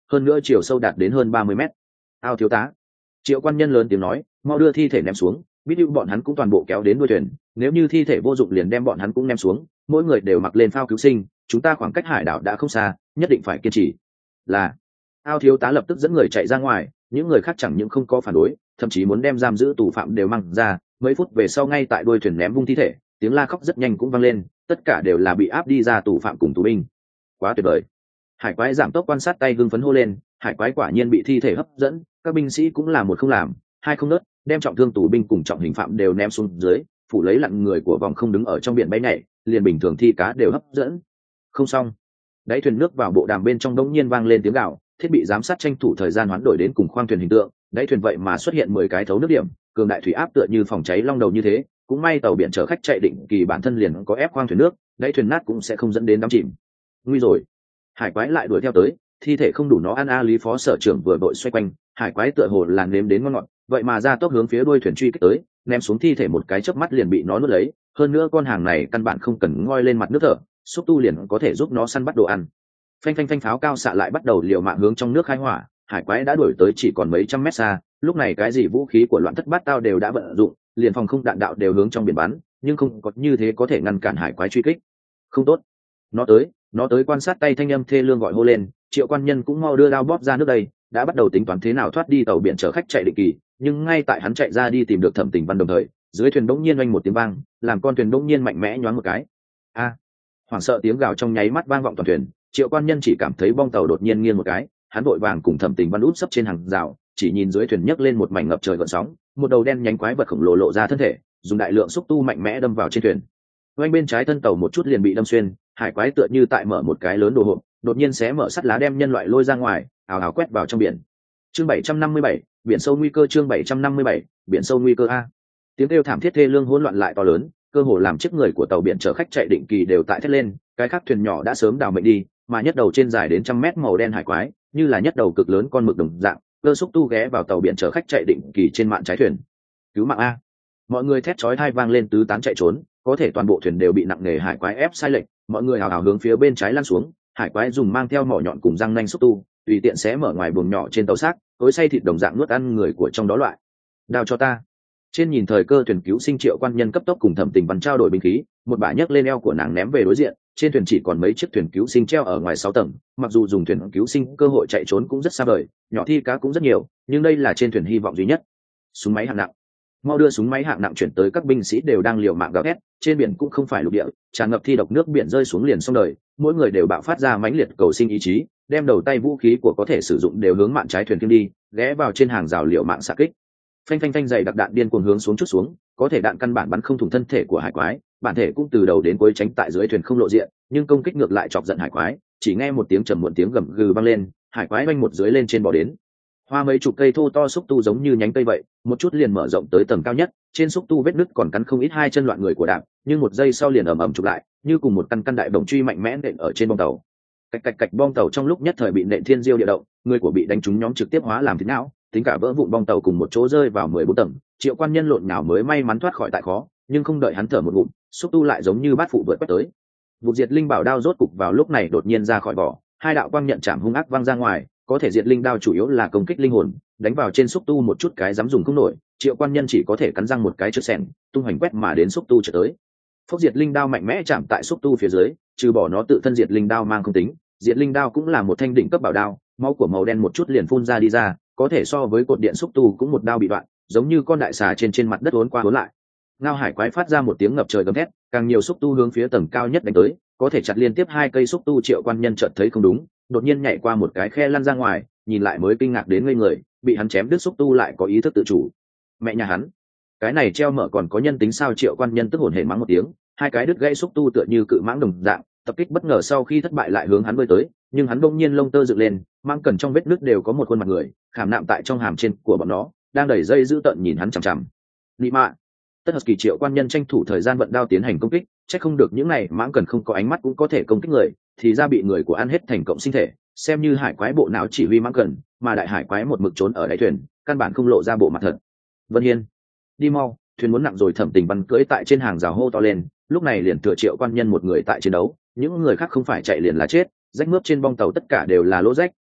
hơn nữa chiều sâu đạt đến hơn ba mươi mét. Ao thiếu tá, Triệu quan nhân lớn tiếng nói, mau đưa thi thể ném xuống, biết yêu bọn hắn cũng toàn bộ kéo đến đuôi thuyền, nếu như thi thể vô dụng liền đem bọn hắn cũng ném xuống, mỗi người đều mặc lên phao cứu sinh, chúng ta khoảng cách hải đảo đã không xa, nhất định phải kiên trì. Là. Ao thiếu tá lập tức dẫn người chạy ra ngoài, những người khác chẳng những không có phản đối, thậm chí muốn đem giam giữ tù phạm đều mang ra. Mấy phút về sau ngay tại đuôi thuyền ném vung thi thể, tiếng la khóc rất nhanh cũng vang lên, tất cả đều là bị áp đi ra tù phạm cùng tù binh. Quá tuyệt vời. Hải quái giảm tốc quan sát tay hưng phấn hô lên, hải quái quả nhiên bị thi thể hấp dẫn, các binh sĩ cũng là một không làm hai không nớt, đem trọng thương tù binh cùng trọng hình phạm đều ném xuống dưới, phủ lấy lặn người của vòng không đứng ở trong biển bay nhảy, liền bình thường thi cá đều hấp dẫn. Không xong. Đáy thuyền nước vào bộ đàm bên trong đống nhiên vang lên tiếng gào, thiết bị giám sát tranh thủ thời gian hoán đổi đến cùng khoang thuyền hình tượng, đáy thuyền vậy mà xuất hiện mười cái thấu nước điểm, cường đại thủy áp tựa như phòng cháy long đầu như thế, cũng may tàu biển chở khách chạy định kỳ bản thân liền có ép khoang thuyền nước, đáy thuyền nát cũng sẽ không dẫn đến đắm chìm. Nguy rồi. Hải quái lại đuổi theo tới, thi thể không đủ nó ăn. A Lý phó sở trưởng vừa đội xoay quanh, hải quái tựa hồ là nếm đến ngon ngọt, vậy mà ra tốc hướng phía đuôi thuyền truy kích tới, ném xuống thi thể một cái chớp mắt liền bị nó nuốt lấy, hơn nữa con hàng này căn bản không cần ngoi lên mặt nước thở, xúc tu liền có thể giúp nó săn bắt đồ ăn. Phanh phanh phanh, pháo cao xạ lại bắt đầu liều mạng hướng trong nước khai hỏa, hải quái đã đuổi tới chỉ còn mấy trăm mét xa, lúc này cái gì vũ khí của loạn thất bát tao đều đã vận dụng, liền phòng không đạn đạo đều hướng trong biển bắn, nhưng không có như thế có thể ngăn cản hải quái truy kích. Không tốt, nó tới, nó tới. Quan sát tay thanh âm thê lương gọi hô lên, Triệu quan nhân cũng mau đưa đao bóp ra nước đây, đã bắt đầu tính toán thế nào thoát đi tàu biển chở khách chạy định kỳ, nhưng ngay tại hắn chạy ra đi tìm được Thẩm Tình Văn đồng thời, dưới thuyền bỗng nhiên oanh một tiếng vang, làm con thuyền bỗng nhiên mạnh mẽ nhoáng một cái. A! Hoảng sợ tiếng gào trong nháy mắt vang vọng toàn thuyền, Triệu quan nhân chỉ cảm thấy bong tàu đột nhiên nghiêng một cái, hắn vội vàng cùng Thẩm Tình Văn úp sấp trên hàng rào, chỉ nhìn dưới thuyền nhấc lên một mảnh ngập trời gợn sóng, một đầu đen nhánh quái vật khổng lồ lộ ra thân thể, dùng đại lượng xúc tu mạnh mẽ đâm vào trên thuyền. Oanh bên trái thân tàu một chút liền bị đâm xuyên, hải quái tựa như tại mở một cái lớn đồ hộp, đột nhiên xé mở sắt lá đem nhân loại lôi ra ngoài, ào ào quét vào trong biển. Chương bảy trăm năm mươi bảy, biển sâu nguy cơ. Chương bảy trăm năm mươi bảy, biển sâu nguy cơ. A. Tiếng kêu thảm thiết thê lương hỗn loạn lại to lớn, cơ hồ làm chiếc người của tàu biển chở khách chạy định kỳ đều tại thét lên, cái khác thuyền nhỏ đã sớm đào mệnh đi, mà nhất đầu trên dài đến trăm mét màu đen hải quái, như là nhất đầu cực lớn con mực đồng dạng, cơ xúc tu ghé vào tàu biển chở khách chạy định kỳ trên mạn trái thuyền. Cứu mạng a! Mọi người thét chói tai vang lên tứ tán chạy trốn, có thể toàn bộ thuyền đều bị nặng nề hải quái ép sai lệch, mọi người hào hào hướng phía bên trái lăn xuống, hải quái dùng mang theo mỏ nhọn cùng răng nanh xúc tu, tùy tiện xé mở ngoài buồng nhỏ trên tàu xác, tối say thịt đồng dạng nuốt ăn người của trong đó loại. Đao cho ta! Trên nhìn thời cơ thuyền cứu sinh Triệu quan nhân cấp tốc cùng Thẩm Tình Văn trao đổi binh khí, một bả nhấc lên eo của nàng ném về đối diện, trên thuyền chỉ còn mấy chiếc thuyền cứu sinh treo ở ngoài sáu tầng, mặc dù dùng thuyền cứu sinh cơ hội chạy trốn cũng rất xa vời, nhỏ thi cá cũng rất nhiều, nhưng đây là trên thuyền hy vọng duy nhất. Súng máy hạng nặng, mau đưa súng máy hạng nặng chuyển tới. Các binh sĩ đều đang liều mạng gào thét, trên biển cũng không phải lục địa, tràn ngập thi độc nước biển rơi xuống liền xong đời, mỗi người đều bạo phát ra mãnh liệt cầu sinh ý chí, đem đầu tay vũ khí của có thể sử dụng đều hướng mạn trái thuyền kiêng đi, ghé vào trên hàng rào liều mạng xạ kích. Phanh phanh phanh, dày đặc đạn điên cuồng hướng xuống chút xuống, có thể đạn căn bản bắn không thủng thân thể của hải quái, bản thể cũng từ đầu đến cuối tránh tại dưới thuyền không lộ diện, nhưng công kích ngược lại chọc giận hải quái, chỉ nghe một tiếng trầm muộn tiếng gầm gừ vang lên, hải quái vanh một dưới lên trên bò đến. Hoa mấy chục cây thô to xúc tu giống như nhánh cây vậy, một chút liền mở rộng tới tầng cao nhất, trên xúc tu vết nứt còn cắn không ít hai chân loạn người của đạm, nhưng một giây sau liền ầm ầm chụp lại, như cùng một căn căn đại bổng truy mạnh mẽ nện ở trên bong tàu. Cạch cạch cạch, bong tàu trong lúc nhất thời bị nện thiên diêu địa động, người của bị đánh trúng nhóm trực tiếp hóa làm thịt não, tính cả vỡ vụn bong tàu cùng một chỗ rơi vào mười bốn tầng. Triệu quan nhân lộn nhào mới may mắn thoát khỏi tại khó, nhưng không đợi hắn thở một ngụm, xúc tu lại giống như bát phụ vượt quét tới. Vụ diệt linh bảo đao rốt cục vào lúc này đột nhiên ra khỏi vỏ, hai đạo quang nhận chạm hung ác văng ra ngoài, có thể diệt linh đao chủ yếu là công kích linh hồn, đánh vào trên xúc tu một chút cái dám dùng không nổi, Triệu quan nhân chỉ có thể cắn răng một cái chớp sẻng, tung hoành quét mà đến xúc tu trở tới. Phốc diệt linh đao mạnh mẽ chạm tại xúc tu phía dưới, trừ bỏ nó tự thân diệt linh đao mang không tính, diệt linh đao cũng là một thanh đỉnh cấp bảo đao, máu của màu đen một chút liền phun ra đi ra, có thể so với cột điện xúc tu cũng một đao bị đoạn, giống như con đại xà trên trên mặt đất uốn qua uốn lại. Ngao hải quái phát ra một tiếng ngập trời gầm thét, càng nhiều xúc tu hướng phía tầng cao nhất đánh tới, có thể chặt liên tiếp hai cây xúc tu. Triệu quan nhân chợt thấy không đúng, đột nhiên nhảy qua một cái khe lăn ra ngoài, nhìn lại mới kinh ngạc đến ngây người, bị hắn chém đứt xúc tu lại có ý thức tự chủ. Mẹ nhà hắn, cái này treo mở còn có nhân tính sao? Triệu quan nhân tức hổn hển mắng một tiếng, hai cái đứt gãy xúc tu tựa như cự mãng đồng dạng, tập kích bất ngờ sau khi thất bại lại hướng hắn bơi tới, nhưng hắn bỗng nhiên lông tơ dựng lên, mang cần trong vết nứt đều có một khuôn mặt người, khảm nạm tại trong hàm trên của bọn nó, đang đẩy dây dữ tợn nhìn hắn chằm chằm. Nị mạ! Tất Husky Triệu quan nhân tranh thủ thời gian vận đao tiến hành công kích, chắc không được những này mãng cần không có ánh mắt cũng có thể công kích người, thì ra bị người của ăn hết thành cộng sinh thể, xem như hải quái bộ não chỉ huy mãng cần, mà đại hải quái một mực trốn ở đáy thuyền, căn bản không lộ ra bộ mặt thật. Vân Hiên, đi mau, thuyền muốn nặng rồi. Thẩm Tình Văn cưỡi tại trên hàng rào hô to lên, lúc này liền thừa Triệu quan nhân một người tại chiến đấu, những người khác không phải chạy liền là chết, rách mướp trên bong tàu tất cả đều là lỗ rách,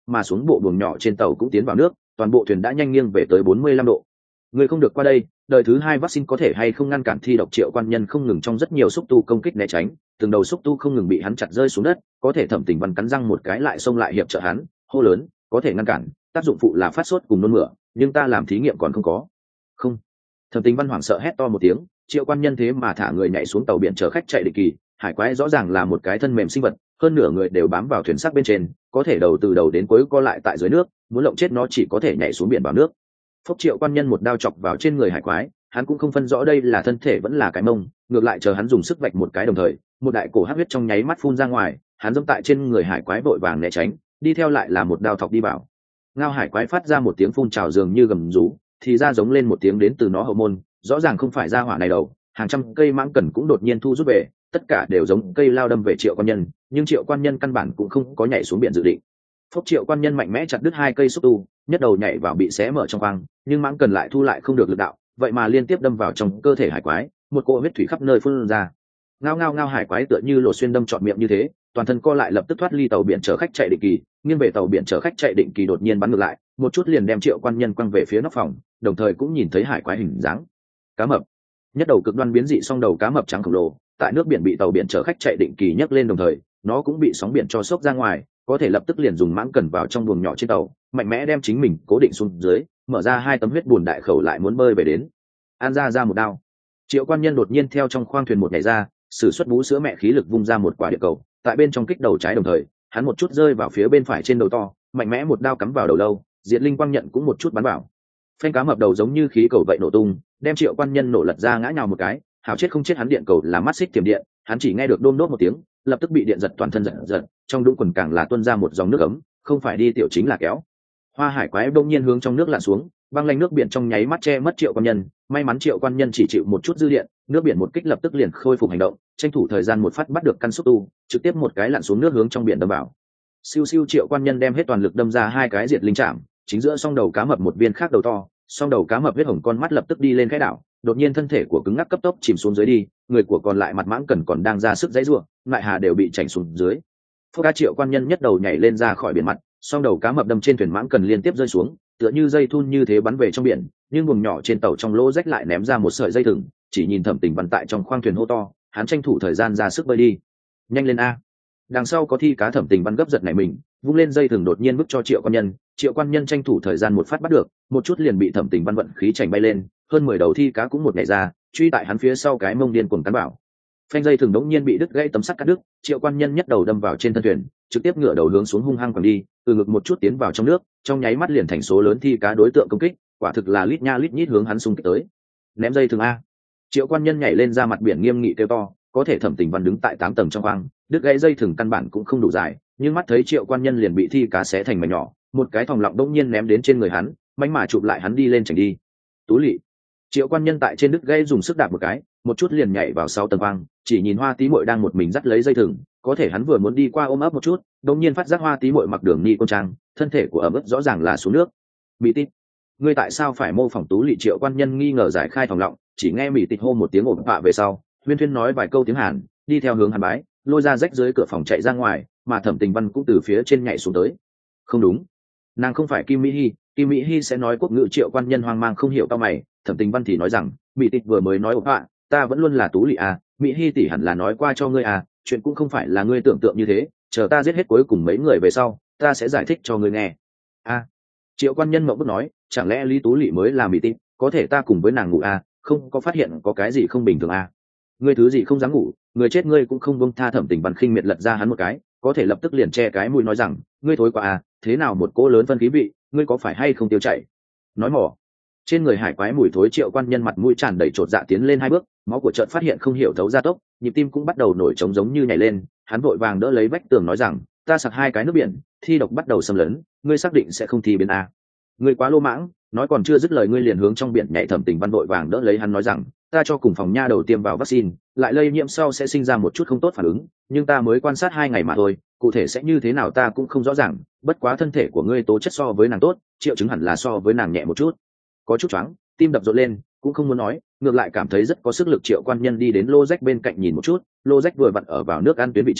mà xuống bộ buồng nhỏ trên tàu cũng tiến vào nước, toàn bộ thuyền đã nhanh nghiêng về tới bốn mươi lăm độ. Người không được qua đây, đời thứ hai vaccine có thể hay không ngăn cản thi độc. Triệu Quan Nhân không ngừng trong rất nhiều xúc tu công kích né tránh, từng đầu xúc tu không ngừng bị hắn chặt rơi xuống đất, có thể Thẩm Tình Văn cắn răng một cái lại xông lại hiệp trợ hắn, hô lớn, có thể ngăn cản, tác dụng phụ là phát sốt cùng nôn mửa, nhưng ta làm thí nghiệm còn không có. Không. Thẩm Tình Văn hoảng sợ hét to một tiếng, Triệu Quan Nhân thế mà thả người nhảy xuống tàu biển chở khách chạy định kỳ, hải quái rõ ràng là một cái thân mềm sinh vật, hơn nửa người đều bám vào thuyền xác bên trên, có thể đầu từ đầu đến cuối co lại tại dưới nước, muốn lộng chết nó chỉ có thể nhảy xuống biển vào nước. Phốc, Triệu Quan Nhân một đao chọc vào trên người hải quái, hắn cũng không phân rõ đây là thân thể vẫn là cái mông, ngược lại chờ hắn dùng sức vạch một cái đồng thời, một đại cổ hắc huyết trong nháy mắt phun ra ngoài, hắn giẫm tại trên người hải quái vội vàng né tránh, đi theo lại là một đao thọc đi vào. Ngao hải quái phát ra một tiếng phun trào dường như gầm rú, thì ra giống lên một tiếng đến từ nó hậu môn, rõ ràng không phải ra hỏa này đầu, hàng trăm cây mãng cần cũng đột nhiên thu rút về, tất cả đều giống cây lao đâm về Triệu Quan Nhân, nhưng Triệu Quan Nhân căn bản cũng không có nhảy xuống biển dự định. Phốc, Triệu Quan Nhân mạnh mẽ chặt đứt hai cây xúc tu, nhất đầu nhảy vào bị xé mở trong khoang, nhưng mãng cần lại thu lại không được lực đạo, vậy mà liên tiếp đâm vào trong cơ thể hải quái, một cỗ huyết thủy khắp nơi phun ra. Ngao ngao ngao, hải quái tựa như lỗ xuyên đâm trọn miệng như thế, toàn thân co lại lập tức thoát ly tàu biển chở khách chạy định kỳ, nghiêng về tàu biển chở khách chạy định kỳ đột nhiên bắn ngược lại, một chút liền đem Triệu Quan Nhân quăng về phía nóc phòng, đồng thời cũng nhìn thấy hải quái hình dáng cá mập, nhất đầu cực đoan biến dị song đầu cá mập trắng khổng lồ, tại nước biển bị tàu biển chở khách chạy định kỳ nhấc lên, đồng thời nó cũng bị sóng biển cho sốc ra ngoài, có thể lập tức liền dùng mãng cần vào trong buồng nhỏ trên tàu, mạnh mẽ đem chính mình cố định xuống dưới, mở ra hai tấm huyết bùn đại khẩu lại muốn bơi về đến. An ra ra một đao. Triệu Quan Nhân đột nhiên theo trong khoang thuyền một nhảy ra, sử xuất bú sữa mẹ khí lực vung ra một quả địa cầu, tại bên trong kích đầu trái, đồng thời hắn một chút rơi vào phía bên phải trên đầu to, mạnh mẽ một đao cắm vào đầu lâu, diệt linh quang nhận cũng một chút bắn vào. Phanh, cá mập đầu giống như khí cầu vậy nổ tung, đem Triệu Quan Nhân nổ lật ra ngã nhào một cái, hào chết không chết, hắn điện cầu là mắt xích tiềm điện, hắn chỉ nghe được đôm đốt một tiếng, lập tức bị điện giật toàn thân giật giật, trong đũng quần càng là tuôn ra một dòng nước ấm, không phải đi tiểu chính là kéo. Hoa hải quái đông nhiên hướng trong nước lặn xuống, băng lanh nước biển trong nháy mắt che mất Triệu Quan Nhân, may mắn Triệu Quan Nhân chỉ chịu một chút dư điện, nước biển một kích lập tức liền khôi phục hành động, tranh thủ thời gian một phát bắt được căn xúc tu, trực tiếp một cái lặn xuống nước hướng trong biển đâm vào. Siêu siêu, Triệu Quan Nhân đem hết toàn lực đâm ra hai cái diệt linh chạm, chính giữa song đầu cá mập một viên khác đầu to, song đầu cá mập huyết hồng con mắt lập tức đi lên cái đảo, đột nhiên thân thể của cứng ngắc cấp tốc chìm xuống dưới đi, người của còn lại mặt mãng cần còn đang ra sức dãy rủa, lại hà đều bị chảnh xuống dưới. Phốc, cá Triệu Quan Nhân nhất đầu nhảy lên ra khỏi biển mặt, song đầu cá mập đâm trên thuyền mãng cần liên tiếp rơi xuống, tựa như dây thun như thế bắn về trong biển, nhưng buồng nhỏ trên tàu trong lỗ rách lại ném ra một sợi dây thừng, chỉ nhìn Thẩm Tình Văn tại trong khoang thuyền hô to, hắn tranh thủ thời gian ra sức bơi đi. Nhanh lên a. Đằng sau có thi cá. Thẩm Tình Văn gấp giật này mình, vung lên dây thừng đột nhiên vứt cho Triệu Quan Nhân, Triệu Quan Nhân tranh thủ thời gian một phát bắt được, một chút liền bị Thẩm Tình Văn vận khí chảnh bay lên, hơn mười đầu thi cá cũng một nhảy ra, truy tại hắn phía sau cái mông điên cuồng cắn bảo. Phanh, dây thừng đống nhiên bị đứt gãy, tấm sắt cắt đứt, Triệu Quan Nhân nhất đầu đâm vào trên thân thuyền, trực tiếp ngửa đầu hướng xuống hung hăng quẳng đi, từ ngực một chút tiến vào trong nước, trong nháy mắt liền thành số lớn thi cá đối tượng công kích, quả thực là lít nha lít nhít hướng hắn xung kích tới. Ném dây thừng a. Triệu Quan Nhân nhảy lên ra mặt biển nghiêm nghị kêu to, có thể Thẩm Tình Văn đứng tại tám tầng trong khoang, đứt gãy dây thừng căn bản cũng không đủ dài, nhưng mắt thấy Triệu Quan Nhân liền bị thi cá xé thành mảnh nhỏ, một cái thòng lọng đống nhiên ném đến trên người hắn, mánh mà chụp lại hắn đi lên chảnh đi. Tú lị. Triệu Quan Nhân tại trên đứt gãy dùng sức đạp một cái, một chút liền nhảy vào sáu tầng khoang, chỉ nhìn Hoa Tí Muội đang một mình dắt lấy dây thừng, có thể hắn vừa muốn đi qua ôm ấp một chút, đột nhiên phát giác Hoa Tí Muội mặc đường ni con trang, thân thể của ẩm ướt rõ ràng là xuống nước. Mỹ Tít, ngươi tại sao phải mô phỏng Tú lị? Triệu Quan Nhân nghi ngờ giải khai thòng lọng, chỉ nghe Mỹ Tít hô một tiếng ổn vạ về sau, Huyên Thuyên nói vài câu tiếng Hàn, đi theo hướng Hàn Bái, lôi ra rách dưới cửa phòng chạy ra ngoài, mà Thẩm Tình Văn cũng từ phía trên nhảy xuống tới. Không đúng, nàng không phải Kim Mỹ Hi, Kim Mỹ Hi sẽ nói quốc ngữ. Triệu Quan Nhân hoang mang không hiểu cao mày, Thẩm Tình Văn thì nói rằng, Mỹ Tít vừa mới nói ổn vạ, ta vẫn luôn là Tú lị à, Mỹ Hi tỷ hẳn là nói qua cho ngươi à, chuyện cũng không phải là ngươi tưởng tượng như thế, chờ ta giết hết cuối cùng mấy người về sau, ta sẽ giải thích cho ngươi nghe. A. À, Triệu Quan Nhân mộng bức nói, chẳng lẽ Lý Tú lị mới là Mỹ Tít, có thể ta cùng với nàng ngủ à, không có phát hiện có cái gì không bình thường à? Ngươi thứ gì không dám ngủ, người chết ngươi cũng không buông tha. Thẩm Tình Văn khinh miệt lật ra hắn một cái, có thể lập tức liền che cái mũi nói rằng, ngươi thối quá à, thế nào một cỗ lớn phân khí vị, ngươi có phải hay không tiêu chảy? Nói mỏ. Trên người hải quái mùi thối, Triệu Quan Nhân mặt mũi tràn đầy chột dạ tiến lên hai bước, máu của trận phát hiện không hiểu thấu gia tốc, nhịp tim cũng bắt đầu nổi trống giống như nhảy lên, hắn vội vàng đỡ lấy vách tường nói rằng, ta sặc hai cái nước biển, thi độc bắt đầu xâm lấn, ngươi xác định sẽ không thi biến à? Ngươi quá lô mãng. Nói còn chưa dứt lời, ngươi liền hướng trong biển nhảy. Thẩm Tình Văn vội vàng đỡ lấy hắn nói rằng, ta cho cùng phòng nha đầu tiêm vào vaccine, lại lây nhiễm sau sẽ sinh ra một chút không tốt phản ứng, nhưng ta mới quan sát hai ngày mà thôi, cụ thể sẽ như thế nào ta cũng không rõ ràng, bất quá thân thể của ngươi tố chất so với nàng tốt, triệu chứng hẳn là so với nàng nhẹ một chút. Có chút choáng, tim đập rộn lên, cũng không muốn nói, ngược lại cảm thấy rất có sức lực. Triệu Quan Nhân đi đến lô rách bên cạnh nhìn một chút, lô rách vừa vặn ở vào nước ăn tuyến vị trí,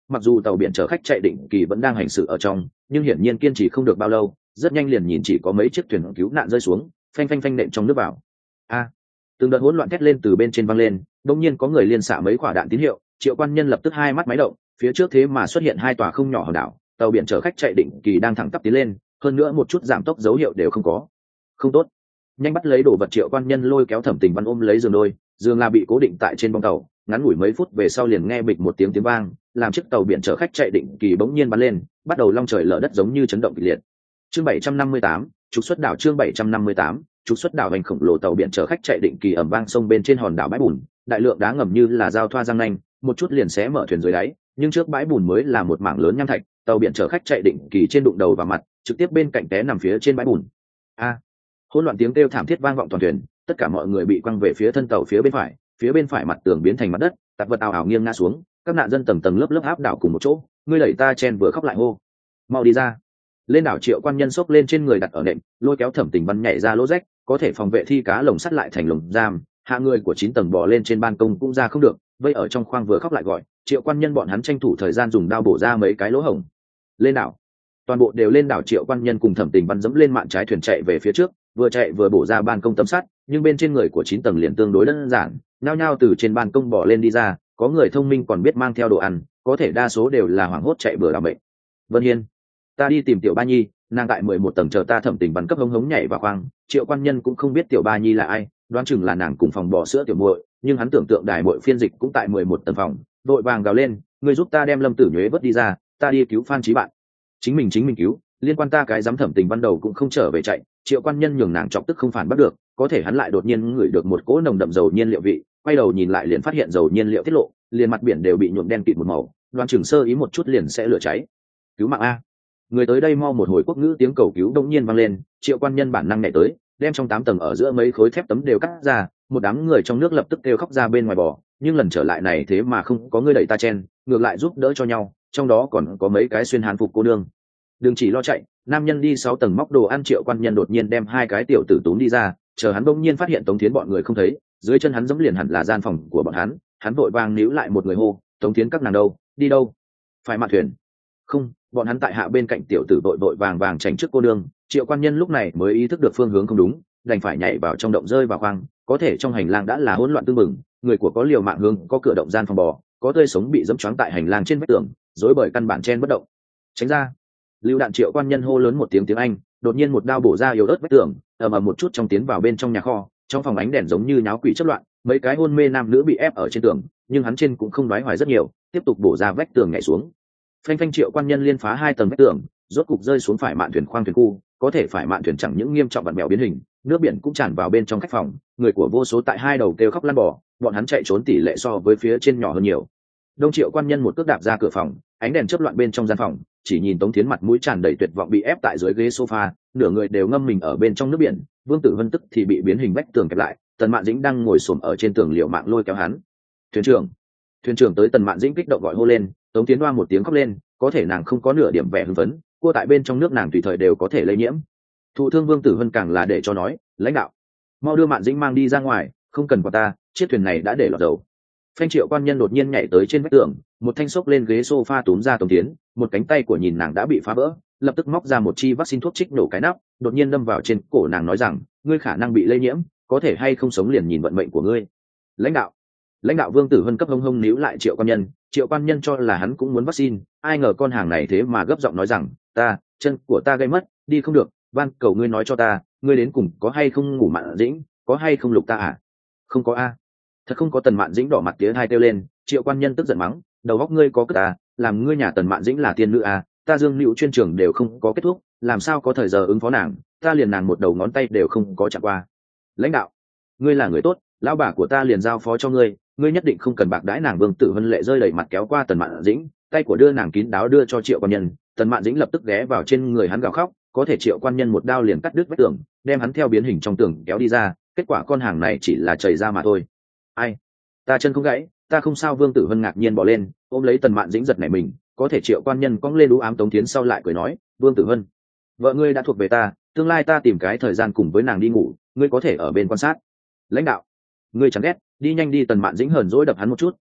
mặc dù tàu biển chở khách chạy định kỳ vẫn đang hành xử ở trong, nhưng hiển nhiên kiên trì không được bao lâu, rất nhanh liền nhìn chỉ có mấy chiếc thuyền cứu nạn rơi xuống, phanh phanh phanh nện trong nước vào. A! Từng đợt hỗn loạn thét lên từ bên trên vang lên, đột nhiên có người liên xạ mấy quả đạn tín hiệu, Triệu Quan Nhân lập tức hai mắt máy động, phía trước thế mà xuất hiện hai tòa không nhỏ hòn đảo, tàu biển chở khách chạy định kỳ đang thẳng tắp tiến lên, hơn nữa một chút giảm tốc dấu hiệu đều không có. Không tốt, nhanh bắt lấy đồ vật. Triệu Quan Nhân lôi kéo Thẩm Tình Văn ôm lấy giường đôi, giường là bị cố định tại trên bong tàu, ngắn ngủi mấy phút về sau liền nghe bịch một tiếng tiếng vang, làm chiếc tàu biển chở khách chạy định kỳ bỗng nhiên bắn lên, bắt đầu long trời lở đất giống như chấn động kịch liệt. Chương bảy trăm năm mươi tám, trục xuất đảo. Chương bảy trăm năm mươi tám, trục xuất đảo. Hành khổng lồ tàu biển chở khách chạy định kỳ ầm vang sông bên trên hòn đảo bãi bùn, đại lượng đá ngầm như là dao thoa răng nanh, một chút liền xé mở thuyền dưới đáy, nhưng trước bãi bùn mới là một mảng lớn nham thạch, tàu biển chở khách chạy định kỳ trên đụng đầu vào mặt, trực tiếp bên cạnh té nằm phía trên bãi bùn. A! Hỗn loạn tiếng kêu thảm thiết vang vọng toàn thuyền, tất cả mọi người bị quăng về phía thân tàu phía bên phải, phía bên phải mặt tường biến thành mặt đất, tạp vật ảo ảo nghiêng ngã xuống, các nạn dân tầng tầng lớp lớp áp đảo cùng một chỗ, ngươi đẩy ta chen vừa khóc lại hô, mau đi ra. Lên đảo. Triệu Quan Nhân xốc lên trên người đặt ở nệm, lôi kéo Thẩm Tình Văn nhảy ra lỗ rách, có thể phòng vệ thi cá lồng sắt lại thành lồng giam, hạ người của chín tầng bò lên trên ban công cũng ra không được, vây ở trong khoang vừa khóc lại gọi. Triệu Quan Nhân bọn hắn tranh thủ thời gian dùng đao bổ ra mấy cái lỗ hổng. Lên đảo. Toàn bộ đều lên đảo. Triệu Quan Nhân cùng Thẩm Tình Văn dẫm lên mạn trái thuyền chạy về phía trước, vừa chạy vừa bổ ra ban công tấm sắt, nhưng bên trên người của chín tầng liền tương đối đơn giản, nhao nhao từ trên ban công bò lên đi ra, có người thông minh còn biết mang theo đồ ăn, có thể đa số đều là hoảng hốt chạy bừa đảm bệnh. Vân Hiên, ta đi tìm Tiểu Ba Nhi, nàng tại mười một tầng chờ ta. Thẩm Tình Văn cấp hống hống nhảy vào khoang. Triệu Quan Nhân cũng không biết Tiểu Ba Nhi là ai, đoán chừng là nàng cùng phòng bò sữa tiểu muội, nhưng hắn tưởng tượng đài muội phiên dịch cũng tại mười một tầng phòng, vội vàng gào lên, ngươi giúp ta đem Lâm Tử Nhuế vớt đi ra, ta đi cứu Phan Chí Bạn. Chính mình chính mình cứu, liên quan ta cái dám. Thẩm Tình Văn đầu cũng không trở về chạy, Triệu Quan Nhân nhường nàng chọc tức không phản bắt được, có thể hắn lại đột nhiên ngửi được một cỗ nồng đậm dầu nhiên liệu vị, quay đầu nhìn lại liền phát hiện dầu nhiên liệu tiết lộ, liền mặt biển đều bị nhuộm đen kịt một màu, đoán chừng sơ ý một chút liền sẽ lửa cháy. Cứu mạng a! Người tới đây mau. Một hồi quốc ngữ tiếng cầu cứu đông nhiên vang lên, Triệu Quan Nhân bản năng nhảy tới, đem trong tám tầng ở giữa mấy khối thép tấm đều cắt ra, một đám người trong nước lập tức kêu khóc ra bên ngoài bò, nhưng lần trở lại này thế mà không có người đẩy ta chen, ngược lại giúp đỡ cho nhau, trong đó còn có mấy cái xuyên hán phục cô nương. Đừng chỉ lo chạy, nam nhân đi sáu tầng móc đồ ăn. Triệu Quan Nhân đột nhiên đem hai cái tiểu tử túm đi ra, chờ hắn bỗng nhiên phát hiện Tống Thiến bọn người không thấy, dưới chân hắn giẫm liền hẳn là gian phòng của bọn hắn, hắn vội vàng níu lại một người hô, Tống Thiến các nàng đâu, đi đâu? Phải mạn thuyền. Không, bọn hắn tại hạ bên cạnh. Tiểu tử vội vội vàng vàng tránh trước cô nương. Triệu Quan Nhân lúc này mới ý thức được phương hướng không đúng, đành phải nhảy vào trong động rơi vào khoang, có thể trong hành lang đã là hỗn loạn tương mừng, người của có liều mạng hướng, có cửa động gian phòng bò, có tươi sống bị dẫm choáng tại hành lang trên vách tường, rối bời căn bản chen bất động. Tránh ra! Lưu đạn. Triệu Quan Nhân hô lớn một tiếng tiếng Anh, đột nhiên một đao bổ ra yếu ớt vách tường, ầm ầm một chút trong tiến vào bên trong nhà kho, trong phòng ánh đèn giống như nháo quỷ chất loạn, mấy cái hôn mê nam nữ bị ép ở trên tường, nhưng hắn trên cũng không nói hoài rất nhiều, tiếp tục bổ ra vách tường nhảy xuống. Phanh phanh. Triệu Quan Nhân liên phá hai tầng vách tường, rốt cục rơi xuống phải mạn thuyền khoang thuyền khu, có thể phải mạn thuyền chẳng những nghiêm trọng vặn mèo biến hình, nước biển cũng tràn vào bên trong khách phòng, người của vô số tại hai đầu kêu khóc lăn bò, bọn hắn chạy trốn tỷ lệ so với phía trên nhỏ hơn nhiều. Đông. Triệu Quan Nhân một cước đạp ra cửa phòng, ánh đèn chớp loạn bên trong gian phòng, chỉ nhìn Tống Thiến mặt mũi tràn đầy tuyệt vọng bị ép tại dưới ghế sofa, nửa người đều ngâm mình ở bên trong nước biển. Vương Tử Vân tức thì bị biến hình vách tường kẹp lại, Tần Mạn Dĩnh đang ngồi xổm ở trên tường liều mạng lôi kéo hắn. Thuyền trưởng! Thuyền trưởng tới. Tần Mạn Dĩnh kích động gọi hô lên, Tống Thiến oa một tiếng khóc lên, có thể nàng không có nửa điểm vẻ hưng phấn, cua tại bên trong nước nàng tùy thời đều có thể lây nhiễm. Thụ thương Vương Tử Vân càng là để cho nói, lãnh đạo, mau đưa Mạn Dĩnh mang đi ra ngoài, không cần quả ta, chiếc thuyền này đã để lọt dầu. Phanh. Triệu Quan Nhân đột nhiên nhảy tới trên vách tường, một thanh xốc lên ghế sofa túm ra Tống Thiến, một cánh tay của nhìn nàng đã bị phá vỡ, lập tức móc ra một chi vaccine thuốc trích nổ cái nắp, đột nhiên đâm vào trên cổ nàng nói rằng, ngươi khả năng bị lây nhiễm, có thể hay không sống liền nhìn vận mệnh của ngươi. Lãnh đạo, lãnh đạo. Vương Tử Vân cấp hông hông níu lại Triệu Quan Nhân. Triệu Quan Nhân cho là hắn cũng muốn vaccine, ai ngờ con hàng này thế mà gấp giọng nói rằng, ta, chân của ta gây mất, đi không được, van cầu ngươi nói cho ta, ngươi đến cùng có hay không ngủ Mạn Dĩnh, có hay không lục ta à? Không có a. Thật không có. Tần Mạn Dĩnh đỏ mặt tía hai kêu lên. Triệu Quan Nhân tức giận mắng, đầu óc ngươi có cất à, làm ngươi nhà Tần Mạn Dĩnh là tiên nữ à, ta Dương Nữu chuyên trường đều không có kết thúc, làm sao có thời giờ ứng phó nàng, ta liền nàng một đầu ngón tay đều không có chạm qua. Lãnh đạo, ngươi là người tốt, lão bà của ta liền giao phó cho ngươi, ngươi nhất định không cần bạc đãi nàng. Vương Tử Vân lệ rơi đầy mặt kéo qua Tần Mạn Dĩnh, tay của đưa nàng kín đáo đưa cho Triệu Quan Nhân. Tần Mạn Dĩnh lập tức ghé vào trên người hắn gào khóc, có thể Triệu Quan Nhân một đao liền cắt đứt vách tường, đem hắn theo biến hình trong tường kéo đi ra, kết quả con hàng này chỉ là chảy ra mà thôi. Ai? Ta chân không gãy, ta không sao. Vương Tử Vân ngạc nhiên bỏ lên, ôm lấy Tần Mạn Dĩnh giật nảy mình, có thể Triệu Quan Nhân cong lên đũ ám Tống Thiến sau lại cười nói, Vương Tử Vân, vợ ngươi đã thuộc về ta, tương lai ta tìm cái thời gian cùng với nàng đi ngủ, ngươi có thể ở bên quan sát. Lãnh đạo, ngươi chẳng ghét, đi nhanh đi. Tần Mạn Dĩnh hờn dỗi đập hắn một chút,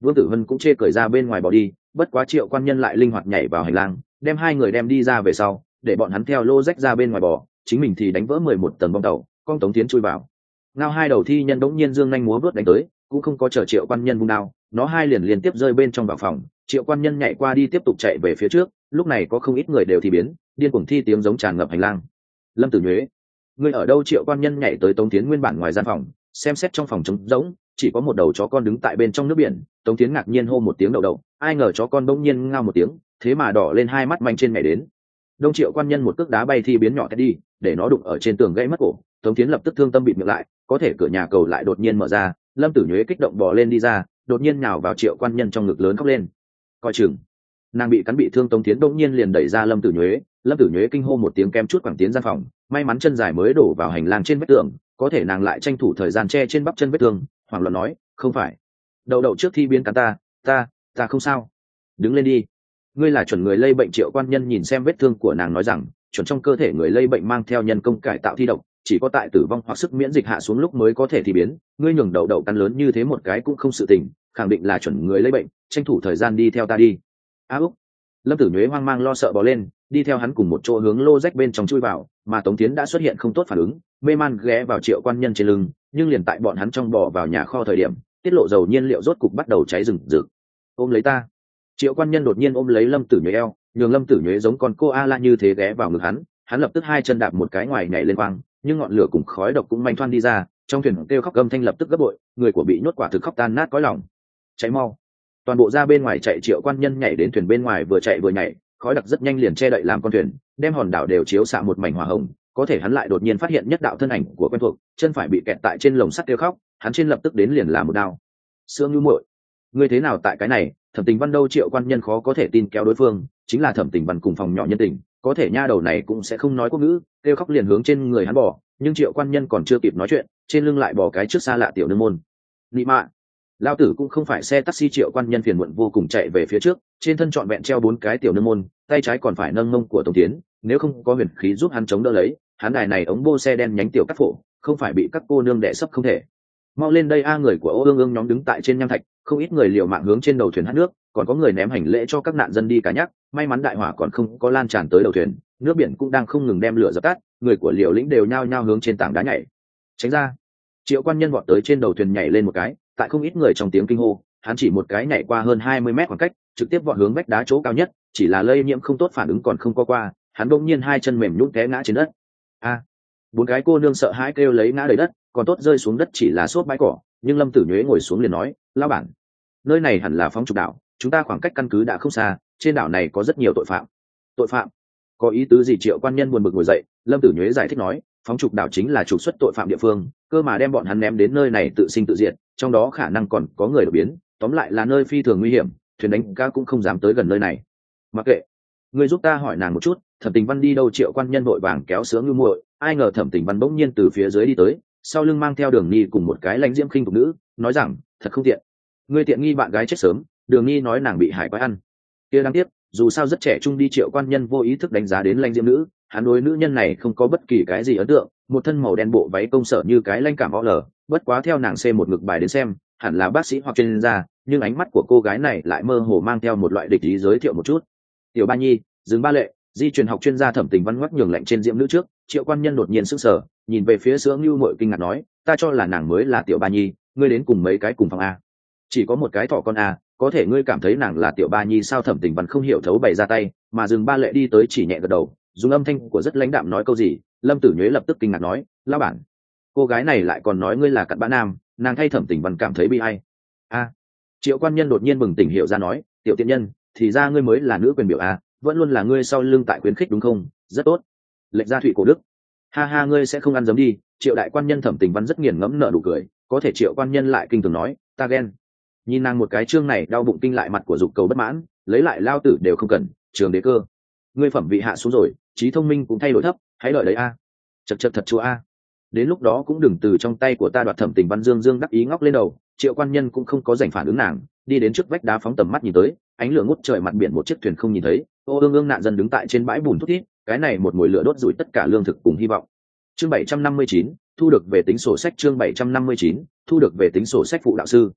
Vương Tử Hân cũng chê cười ra bên ngoài bỏ đi, bất quá Triệu Quan Nhân lại linh hoạt nhảy vào hành lang, đem hai người đem đi ra về sau, để bọn hắn theo lô rách ra bên ngoài bò, chính mình thì đánh vỡ mười một tầng bong tàu, con Tống Tiến chui vào. Ngao hai đầu thi nhân đống nhiên dương nhanh múa vớt đánh tới, cũng không có chờ Triệu Quan Nhân vung đao, nó hai liền liên tiếp rơi bên trong vào phòng. Triệu Quan Nhân nhảy qua đi tiếp tục chạy về phía trước, lúc này có không ít người đều thì biến, điên cuồng thi tiếng giống tràn ngập hành lang. Lâm Tử Nhuế, ngươi ở đâu? Triệu Quan Nhân nhảy tới Tống Tiến nguyên bản ngoài gian phòng, xem xét trong phòng trống rỗng, chỉ có một đầu chó con đứng tại bên trong nước biển. Tống Tiến ngạc nhiên hô một tiếng đậu đậu, ai ngờ chó con bỗng nhiên ngao một tiếng, thế mà đỏ lên hai mắt manh trên mẹ đến. Đông Triệu Quan Nhân một cước đá bay thi biến nhỏ đi, để nó đụng ở trên tường gãy mất cổ. Tống Tiến lập tức thương tâm bịt miệng lại, có thể cửa nhà cầu lại đột nhiên mở ra, Lâm Tử Nhuế kích động bò lên đi ra, đột nhiên nhào vào Triệu Quan Nhân trong ngực lớn khóc lên. Coi chừng, nàng bị cắn bị thương. Tống Tiến đột nhiên liền đẩy ra Lâm Tử Nhuế, Lâm Tử Nhuế kinh hô một tiếng kem chút quẳng tiến gian phòng, may mắn chân dài mới đổ vào hành lang trên vết tường, có thể nàng lại tranh thủ thời gian che trên bắp chân vết thương, hoảng loạn nói, không phải, đậu đậu trước thi biến cắn ta, ta, ta không sao. Đứng lên đi, ngươi là chuẩn người lây bệnh. Triệu Quan Nhân nhìn xem vết thương của nàng nói rằng, chuẩn trong cơ thể người lây bệnh mang theo nhân công cải tạo thi độc, chỉ có tại tử vong hoặc sức miễn dịch hạ xuống lúc mới có thể thi biến, ngươi nhường đậu đậu cắn lớn như thế một cái cũng không sự tình, khẳng định là chuẩn người lây bệnh, tranh thủ thời gian đi theo ta đi. A úc. Lâm Tử Nhuế hoang mang lo sợ bò lên, đi theo hắn cùng một chỗ hướng lô rách bên trong chui vào, mà Tống Tiến đã xuất hiện không tốt phản ứng, mê man ghé vào Triệu Quan Nhân trên lưng, nhưng liền tại bọn hắn trong bò vào nhà kho thời điểm, tiết lộ dầu nhiên liệu rốt cục bắt đầu cháy rừng rực. Ôm lấy ta. Triệu Quan Nhân đột nhiên ôm lấy Lâm Tử Nhuế eo, nhường Lâm Tử Nhuế giống con cô a la như thế ghé vào ngực hắn, hắn lập tức hai chân đạp một cái ngoài nhảy lên quang, nhưng ngọn lửa cùng khói độc cũng manh thoăn đi ra, trong thuyền kêu khóc gầm thanh lập tức gấp bội, người của bị nhốt quả thực khóc tan nát cõi lòng. Cháy mau. Toàn bộ ra bên ngoài chạy. Triệu Quan Nhân nhảy đến thuyền bên ngoài vừa chạy vừa nhảy, khói đặc rất nhanh liền che đậy làm con thuyền, đem hòn đảo đều chiếu xạ một mảnh hỏa hồng. Có thể hắn lại đột nhiên phát hiện nhất đạo thân ảnh của quen thuộc, chân phải bị kẹt tại trên lồng sắt kêu khóc, hắn trên lập tức đến liền là một đao. Sương Nhu muội, ngươi thế nào tại cái này? Thẩm Tình Văn đâu? Triệu Quan Nhân khó có thể tin kéo đối phương, chính là Thẩm Tình Văn cùng phòng nhỏ nhân tình, có thể nha đầu này cũng sẽ không nói quốc ngữ, kêu khóc liền hướng trên người hắn bò, nhưng Triệu Quan Nhân còn chưa kịp nói chuyện, trên lưng lại bò cái trước xa lạ tiểu nương môn. Nị mạ, lao tử cũng không phải xe taxi. Triệu Quan Nhân phiền muộn vô cùng chạy về phía trước, trên thân trọn vẹn treo bốn cái tiểu nương môn, tay trái còn phải nâng mông của Tống Tiến, nếu không có huyền khí giúp hắn chống đỡ lấy, hắn đài này ống bô xe đen nhánh tiểu cắt phổ, không phải bị các cô nương đè sấp không thể. Mau lên đây a! Người của Ô Ương Ương nhóm đứng tại trên nham thạch, không ít người liều mạng hướng trên đầu thuyền hát nước, còn có người ném hành lễ cho các nạn dân đi cá nhắc. May mắn đại hỏa còn không có lan tràn tới đầu thuyền, nước biển cũng đang không ngừng đem lửa dập tắt, người của Liều Lĩnh đều nhao nhao hướng trên tảng đá nhảy. Tránh ra! Triệu Quan Nhân vọt tới trên đầu thuyền nhảy lên một cái, tại không ít người trong tiếng kinh hô, hắn chỉ một cái nhảy qua hơn hai mươi mét khoảng cách, trực tiếp vọt hướng vách đá chỗ cao nhất, chỉ là lây nhiễm không tốt phản ứng còn không có qua, hắn đột nhiên hai chân mềm nhũn té ngã trên đất. A! Bốn cái cô nương sợ hãi kêu lấy ngã đầy đất, còn tốt rơi xuống đất chỉ là xốp bãi cỏ, nhưng Lâm Tử Nhuế ngồi xuống liền nói, lão bản, nơi này hẳn là Phóng Trục đảo, chúng ta khoảng cách căn cứ đã không xa, trên đảo này có rất nhiều tội phạm. Tội phạm? Có ý tứ gì? Triệu Quan Nhân buồn bực ngồi dậy. Lâm Tử Nhuế giải thích nói, Phóng Trục đảo chính là trục xuất tội phạm địa phương, cơ mà đem bọn hắn ném đến nơi này tự sinh tự diệt, trong đó khả năng còn có người đột biến, tóm lại là nơi phi thường nguy hiểm, thuyền đánh cá cũng không dám tới gần nơi này. Mặc kệ, ngươi giúp ta hỏi nàng một chút, Thẩm Tình Văn đi đâu? Triệu Quan Nhân vội vàng kéo Sướng Ngưu muội, ai ngờ Thẩm Tình Văn bỗng nhiên từ phía dưới đi tới, sau lưng mang theo Đường Nhi cùng một cái lãnh diễm khinh thục nữ, nói rằng, thật không tiện, ngươi tiện nghi bạn gái chết sớm. Đường Nhi nói nàng bị hải quái ăn, kia đáng tiếc, dù sao rất trẻ trung đi. Triệu Quan Nhân vô ý thức đánh giá đến lãnh diễm nữ, hắn đối nữ nhân này không có bất kỳ cái gì ấn tượng, một thân màu đen bộ váy công sở như cái lanh cảm o lờ, bất quá theo nàng xê một ngực bài đến xem, hẳn là bác sĩ hoặc chuyên gia, nhưng ánh mắt của cô gái này lại mơ hồ mang theo một loại địch ý. Giới thiệu một chút, Tiểu Ba Nhi, Dương Ba Lệ, di truyền học chuyên gia. Thẩm Tình Văn ngoắc nhường lạnh trên diễm nữ trước. Triệu Quan Nhân đột nhiên sững sờ, nhìn về phía Sướng Nưu muội kinh ngạc nói, ta cho là nàng mới là Tiểu Ba Nhi, ngươi đến cùng mấy cái cùng phòng a? Chỉ có một cái thỏ con a, có thể ngươi cảm thấy nàng là Tiểu Ba Nhi sao? Thẩm Tình Văn không hiểu thấu bày ra tay, mà Dương Ba Lệ đi tới chỉ nhẹ gật đầu, dùng âm thanh của rất lãnh đạm nói câu gì. Lâm Tử Nhuế lập tức kinh ngạc nói, lão bản, cô gái này lại còn nói ngươi là cặn bã nam, nàng thay Thẩm Tình Văn cảm thấy bi ai. A! Triệu Quan Nhân đột nhiên bừng tỉnh hiểu ra nói, tiểu tiện nhân, thì ra ngươi mới là nữ quyền biểu a, vẫn luôn là ngươi sau lưng tại khuyến khích đúng không? Rất tốt. Lệnh gia Thụy cổ đức. Ha ha, ngươi sẽ không ăn giấm đi. Triệu đại quan nhân Thẩm Tình Văn rất nghiền ngẫm nở nụ cười, có thể Triệu quan nhân lại kinh thường nói, ta ghen. Nhìn nàng một cái chương này đau bụng kinh lại mặt của dục cầu bất mãn, lấy lại lao tử đều không cần, trường đế cơ. Ngươi phẩm vị hạ xuống rồi, trí thông minh cũng thay đổi thấp, hãy đợi đấy a. Chật chật thật chúa a. Đến lúc đó cũng đừng từ trong tay của ta đoạt. Thẩm Tình Văn dương dương đắc ý ngóc lên đầu. Triệu quan nhân cũng không có dành phản ứng nàng, đi đến trước vách đá phóng tầm mắt nhìn tới, ánh lửa ngút trời, mặt biển một chiếc thuyền không nhìn thấy. Ô ương ương nạn dân đứng tại trên bãi bùn thút thít, cái này một mùi lửa đốt rủi tất cả lương thực cùng hy vọng. Chương bảy trăm năm mươi chín, thu được về tính sổ sách. Chương bảy trăm năm mươi chín, thu được về tính sổ sách. Phụ đạo sư,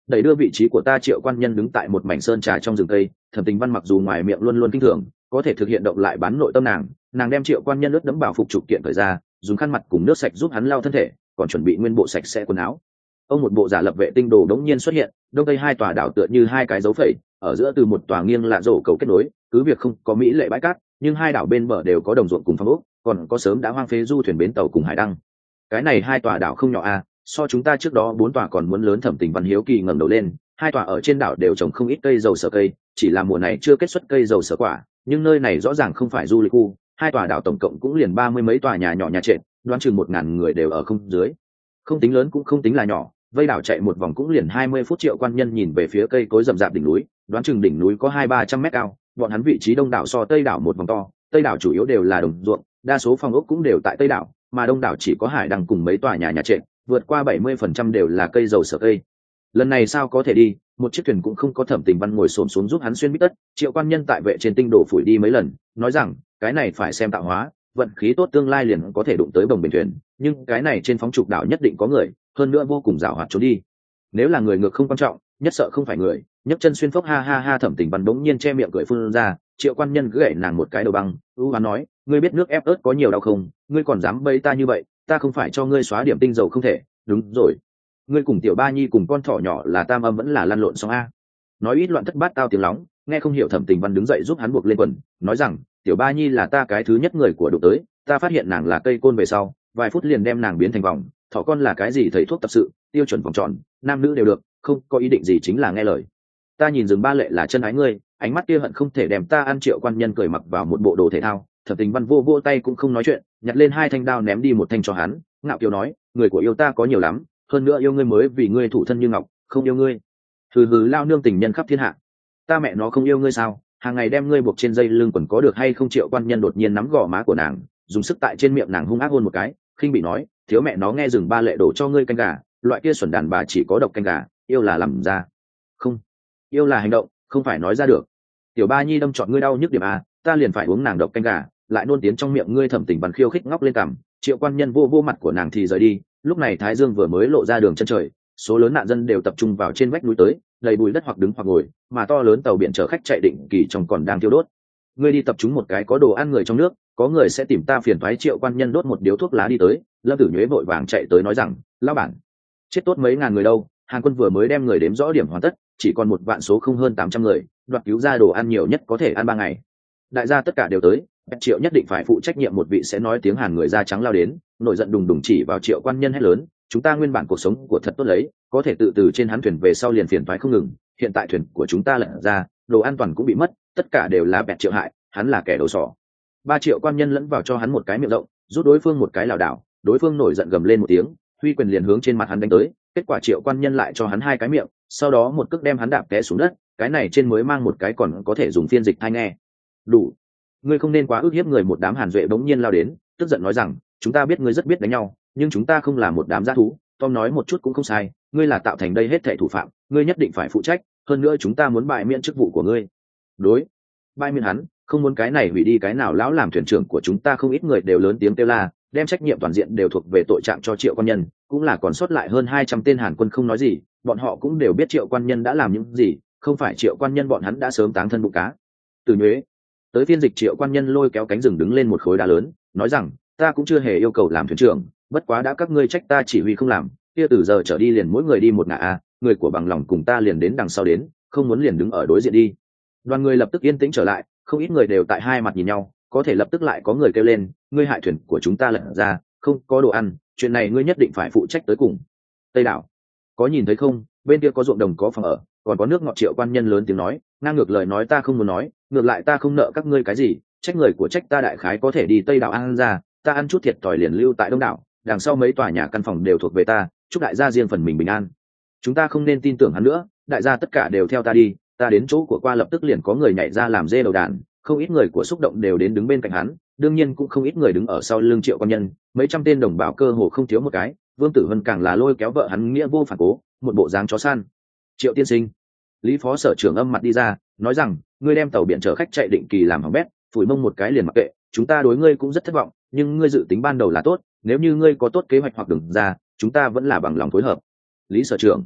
đẩy đưa vị trí của ta. Triệu quan nhân đứng tại một mảnh sơn trà trong rừng cây. Thẩm Tình Văn mặc dù ngoài miệng luôn luôn kinh thường, có thể thực hiện động lại bán nội tâm nàng. Nàng đem Triệu quan nhân ướt đẫm bảo phục trục kiện thời ra, dùng khăn mặt cùng nước sạch giúp hắn lau thân thể, còn chuẩn bị nguyên bộ sạch sẽ quần áo. Ông một bộ giả lập vệ tinh đồ đống nhiên xuất hiện, đông tây hai tòa đảo tựa như hai cái dấu phẩy, ở giữa từ một tòa nghiêng lạ rổ cầu kết nối. Cứ việc không có mỹ lệ bãi cát, nhưng hai đảo bên bờ đều có đồng ruộng cùng phong ốc, còn có sớm đã hoang phế du thuyền bến tàu cùng hải đăng. Cái này hai tòa đảo không nhỏ a, so chúng ta trước đó bốn tòa còn muốn lớn. Thẩm Tình Văn hiếu kỳ ngẩng đầu lên. Hai tòa ở trên đảo đều trồng không ít cây dầu sở cây, chỉ là mùa này chưa kết xuất cây dầu sở quả, nhưng nơi này rõ ràng không phải du lịch khu. Hai tòa đảo tổng cộng cũng liền ba mươi mấy tòa nhà nhỏ nhà trệt, đoán chừng một ngàn người đều ở không dưới, không tính lớn cũng không tính là nhỏ. Vây đảo chạy một vòng cũng liền hai mươi phút. Triệu quan nhân nhìn về phía cây cối rậm rạp đỉnh núi, đoán chừng đỉnh núi có hai ba trăm mét cao. Bọn hắn vị trí đông đảo so tây đảo một vòng to, tây đảo chủ yếu đều là đồng ruộng, đa số phòng ốc cũng đều tại tây đảo, mà đông đảo chỉ có hải đăng cùng mấy tòa nhà nhà trệt, vượt qua bảy mươi phần trăm đều là cây dầu sở cây. Lần này sao có thể đi, một chiếc thuyền cũng không có. Thẩm Tình Văn ngồi xổm xuống giúp hắn xuyên bít tất. Triệu quan nhân tại vệ trên tinh đồ phủi đi mấy lần, nói rằng cái này phải xem tạo hóa, vận khí tốt tương lai liền có thể đụng tới bồng bềnh thuyền, nhưng cái này trên phóng trục đảo nhất định có người, hơn nữa vô cùng giàu hoạt trốn đi. Nếu là người ngược không quan trọng, nhất sợ không phải người. Nhấc chân xuyên phốc ha ha ha. Thẩm Tình Văn bỗng nhiên che miệng cười phun ra. Triệu quan nhân cứ gậy nàng một cái đầu băng, ưu hoán nói, ngươi biết nước ép ớt có nhiều đau không? Ngươi còn dám bẫy ta như vậy, ta không phải cho ngươi xóa điểm tinh dầu không thể. Đúng rồi, ngươi cùng tiểu ba nhi cùng con thỏ nhỏ là tam âm vẫn là lăn lộn xong a? Nói ít loạn thất bát tao tiếng lóng, nghe không hiểu. Thẩm Tình Văn đứng dậy giúp hắn buộc lên quần, nói rằng tiểu ba nhi là ta cái thứ nhất người của đụng tới, ta phát hiện nàng là cây côn về sau, vài phút liền đem nàng biến thành vòng. Thỏ con là cái gì thầy thuốc tập sự, tiêu chuẩn vòng tròn, nam nữ đều được, không có ý định gì chính là nghe lời. Ta nhìn rừng ba lệ là chân ái ngươi, ánh mắt kia hận không thể đem ta ăn. Triệu quan nhân cười mặc vào một bộ đồ thể thao. Thẩm Tình Văn vô vô tay cũng không nói chuyện, nhặt lên hai thanh đao ném đi một thanh cho hắn, ngạo kiều nói, người của yêu ta có nhiều lắm, hơn nữa yêu ngươi mới vì ngươi thủ thân như ngọc, không yêu ngươi hừ hừ lao nương tình nhân khắp thiên hạ, ta mẹ nó không yêu ngươi sao? Hàng ngày đem ngươi buộc trên dây lưng quần có được hay không? Triệu quan nhân đột nhiên nắm gò má của nàng, dùng sức tại trên miệng nàng hung ác hôn một cái, khinh bị nói, thiếu mẹ nó nghe rừng ba lệ đổ cho ngươi canh gà, loại kia xuẩn đàn bà chỉ có độc canh gà, yêu là làm ra, không yêu là hành động, không phải nói ra được. Tiểu ba nhi đâm chọn ngươi đau nhức điểm à, ta liền phải uống nàng độc canh gà, lại nôn tiến trong miệng ngươi. Thẩm Tình Văn khiêu khích ngóc lên cằm. Triệu quan nhân vô vô mặt của nàng thì rời đi. Lúc này thái dương vừa mới lộ ra đường chân trời, số lớn nạn dân đều tập trung vào trên vách núi tới, đầy bụi đất hoặc đứng hoặc ngồi, mà to lớn tàu biển chở khách chạy định kỳ trong còn đang thiêu đốt. Ngươi đi tập trung một cái có đồ ăn người trong nước, có người sẽ tìm ta phiền toái. Triệu quan nhân đốt một điếu thuốc lá đi tới. Lâm Tử Nhuế vội vàng chạy tới nói rằng, lão bản, chết tốt mấy ngàn người đâu, Hàn quân vừa mới đem người đếm rõ điểm hoàn tất, chỉ còn một vạn số không hơn tám trăm người, đoạt cứu ra đồ ăn nhiều nhất có thể ăn ba ngày. Đại gia tất cả đều tới, Triệu nhất định phải phụ trách nhiệm. Một vị sẽ nói tiếng Hàn người da trắng lao đến, nổi giận đùng đùng chỉ vào Triệu quan nhân hét lớn, chúng ta nguyên bản cuộc sống của thật tốt lấy, có thể tự từ trên hắn thuyền về sau liền phiền toái không ngừng, hiện tại thuyền của chúng ta lật ra, đồ an toàn cũng bị mất, tất cả đều là bẹt Triệu hại, hắn là kẻ đầu sỏ. Ba Triệu quan nhân lẫn vào cho hắn một cái miệng rộng, rút đối phương một cái lảo đảo, đối phương nổi giận gầm lên một tiếng, huy quyền liền hướng trên mặt hắn đánh tới. Kết quả Triệu quan nhân lại cho hắn hai cái miệng, sau đó một cước đem hắn đạp té xuống đất. Cái này trên mới mang một cái còn có thể dùng phiên dịch thay nghe. Đủ, ngươi không nên quá ức hiếp người. Một đám Hàn Duệ bỗng nhiên lao đến, tức giận nói rằng, chúng ta biết ngươi rất biết đánh nhau, nhưng chúng ta không là một đám dã thú. Tom nói một chút cũng không sai, ngươi là tạo thành đây hết thảy thủ phạm, ngươi nhất định phải phụ trách, hơn nữa chúng ta muốn bãi miễn chức vụ của ngươi. Đối, bãi miễn hắn, không muốn cái này hủy đi cái nào. Lão làm thuyền trưởng của chúng ta không ít người đều lớn tiếng kêu la, đem trách nhiệm toàn diện đều thuộc về tội trạng cho Triệu quan nhân, cũng là còn sót lại hơn hai trăm tên Hàn quân không nói gì, bọn họ cũng đều biết Triệu quan nhân đã làm những gì, không phải Triệu quan nhân bọn hắn đã sớm táng thân bụng cá. Từ Nhuế tới phiên dịch. Triệu quan nhân lôi kéo cánh rừng đứng lên một khối đá lớn, nói rằng, ta cũng chưa hề yêu cầu làm thuyền trưởng, bất quá đã các ngươi trách ta chỉ huy không làm, kia từ giờ trở đi liền mỗi người đi một ngả a, người của bằng lòng cùng ta liền đến đằng sau đến, không muốn liền đứng ở đối diện đi. Đoàn người lập tức yên tĩnh trở lại, không ít người đều tại hai mặt nhìn nhau, có thể lập tức lại có người kêu lên, ngươi hại thuyền của chúng ta lật ra, không có đồ ăn, chuyện này ngươi nhất định phải phụ trách tới cùng. Tây đảo, có nhìn thấy không, bên kia có ruộng đồng có phòng ở, còn có nước ngọt. Triệu quan nhân lớn tiếng nói, ngang ngược lời nói ta không muốn nói, ngược lại ta không nợ các ngươi cái gì, trách người của trách ta. Đại khái có thể đi Tây đảo ăn ra, ta ăn chút thiệt thòi liền lưu tại Đông đảo, đằng sau mấy tòa nhà căn phòng đều thuộc về ta, chúc đại gia riêng phần mình bình an. Chúng ta không nên tin tưởng hắn nữa, đại gia tất cả đều theo ta đi. Ta đến chỗ của qua lập tức liền có người nhảy ra làm dê đầu đàn, không ít người của xúc động đều đến đứng bên cạnh hắn, đương nhiên cũng không ít người đứng ở sau lưng Triệu quan nhân, mấy trăm tên đồng bào cơ hồ không thiếu một cái. Vương Tử Hân càng là lôi kéo vợ hắn nghĩa vô phản cố, một bộ dáng chó săn. Triệu tiên sinh, Lý phó sở trưởng âm mặt đi ra, nói rằng, ngươi đem tàu biển chở khách chạy định kỳ làm hỏng bét, phủi mông một cái liền mặc kệ, chúng ta đối ngươi cũng rất thất vọng, nhưng ngươi dự tính ban đầu là tốt, nếu như ngươi có tốt kế hoạch hoặc đường ra, chúng ta vẫn là bằng lòng phối hợp. Lý sở trưởng,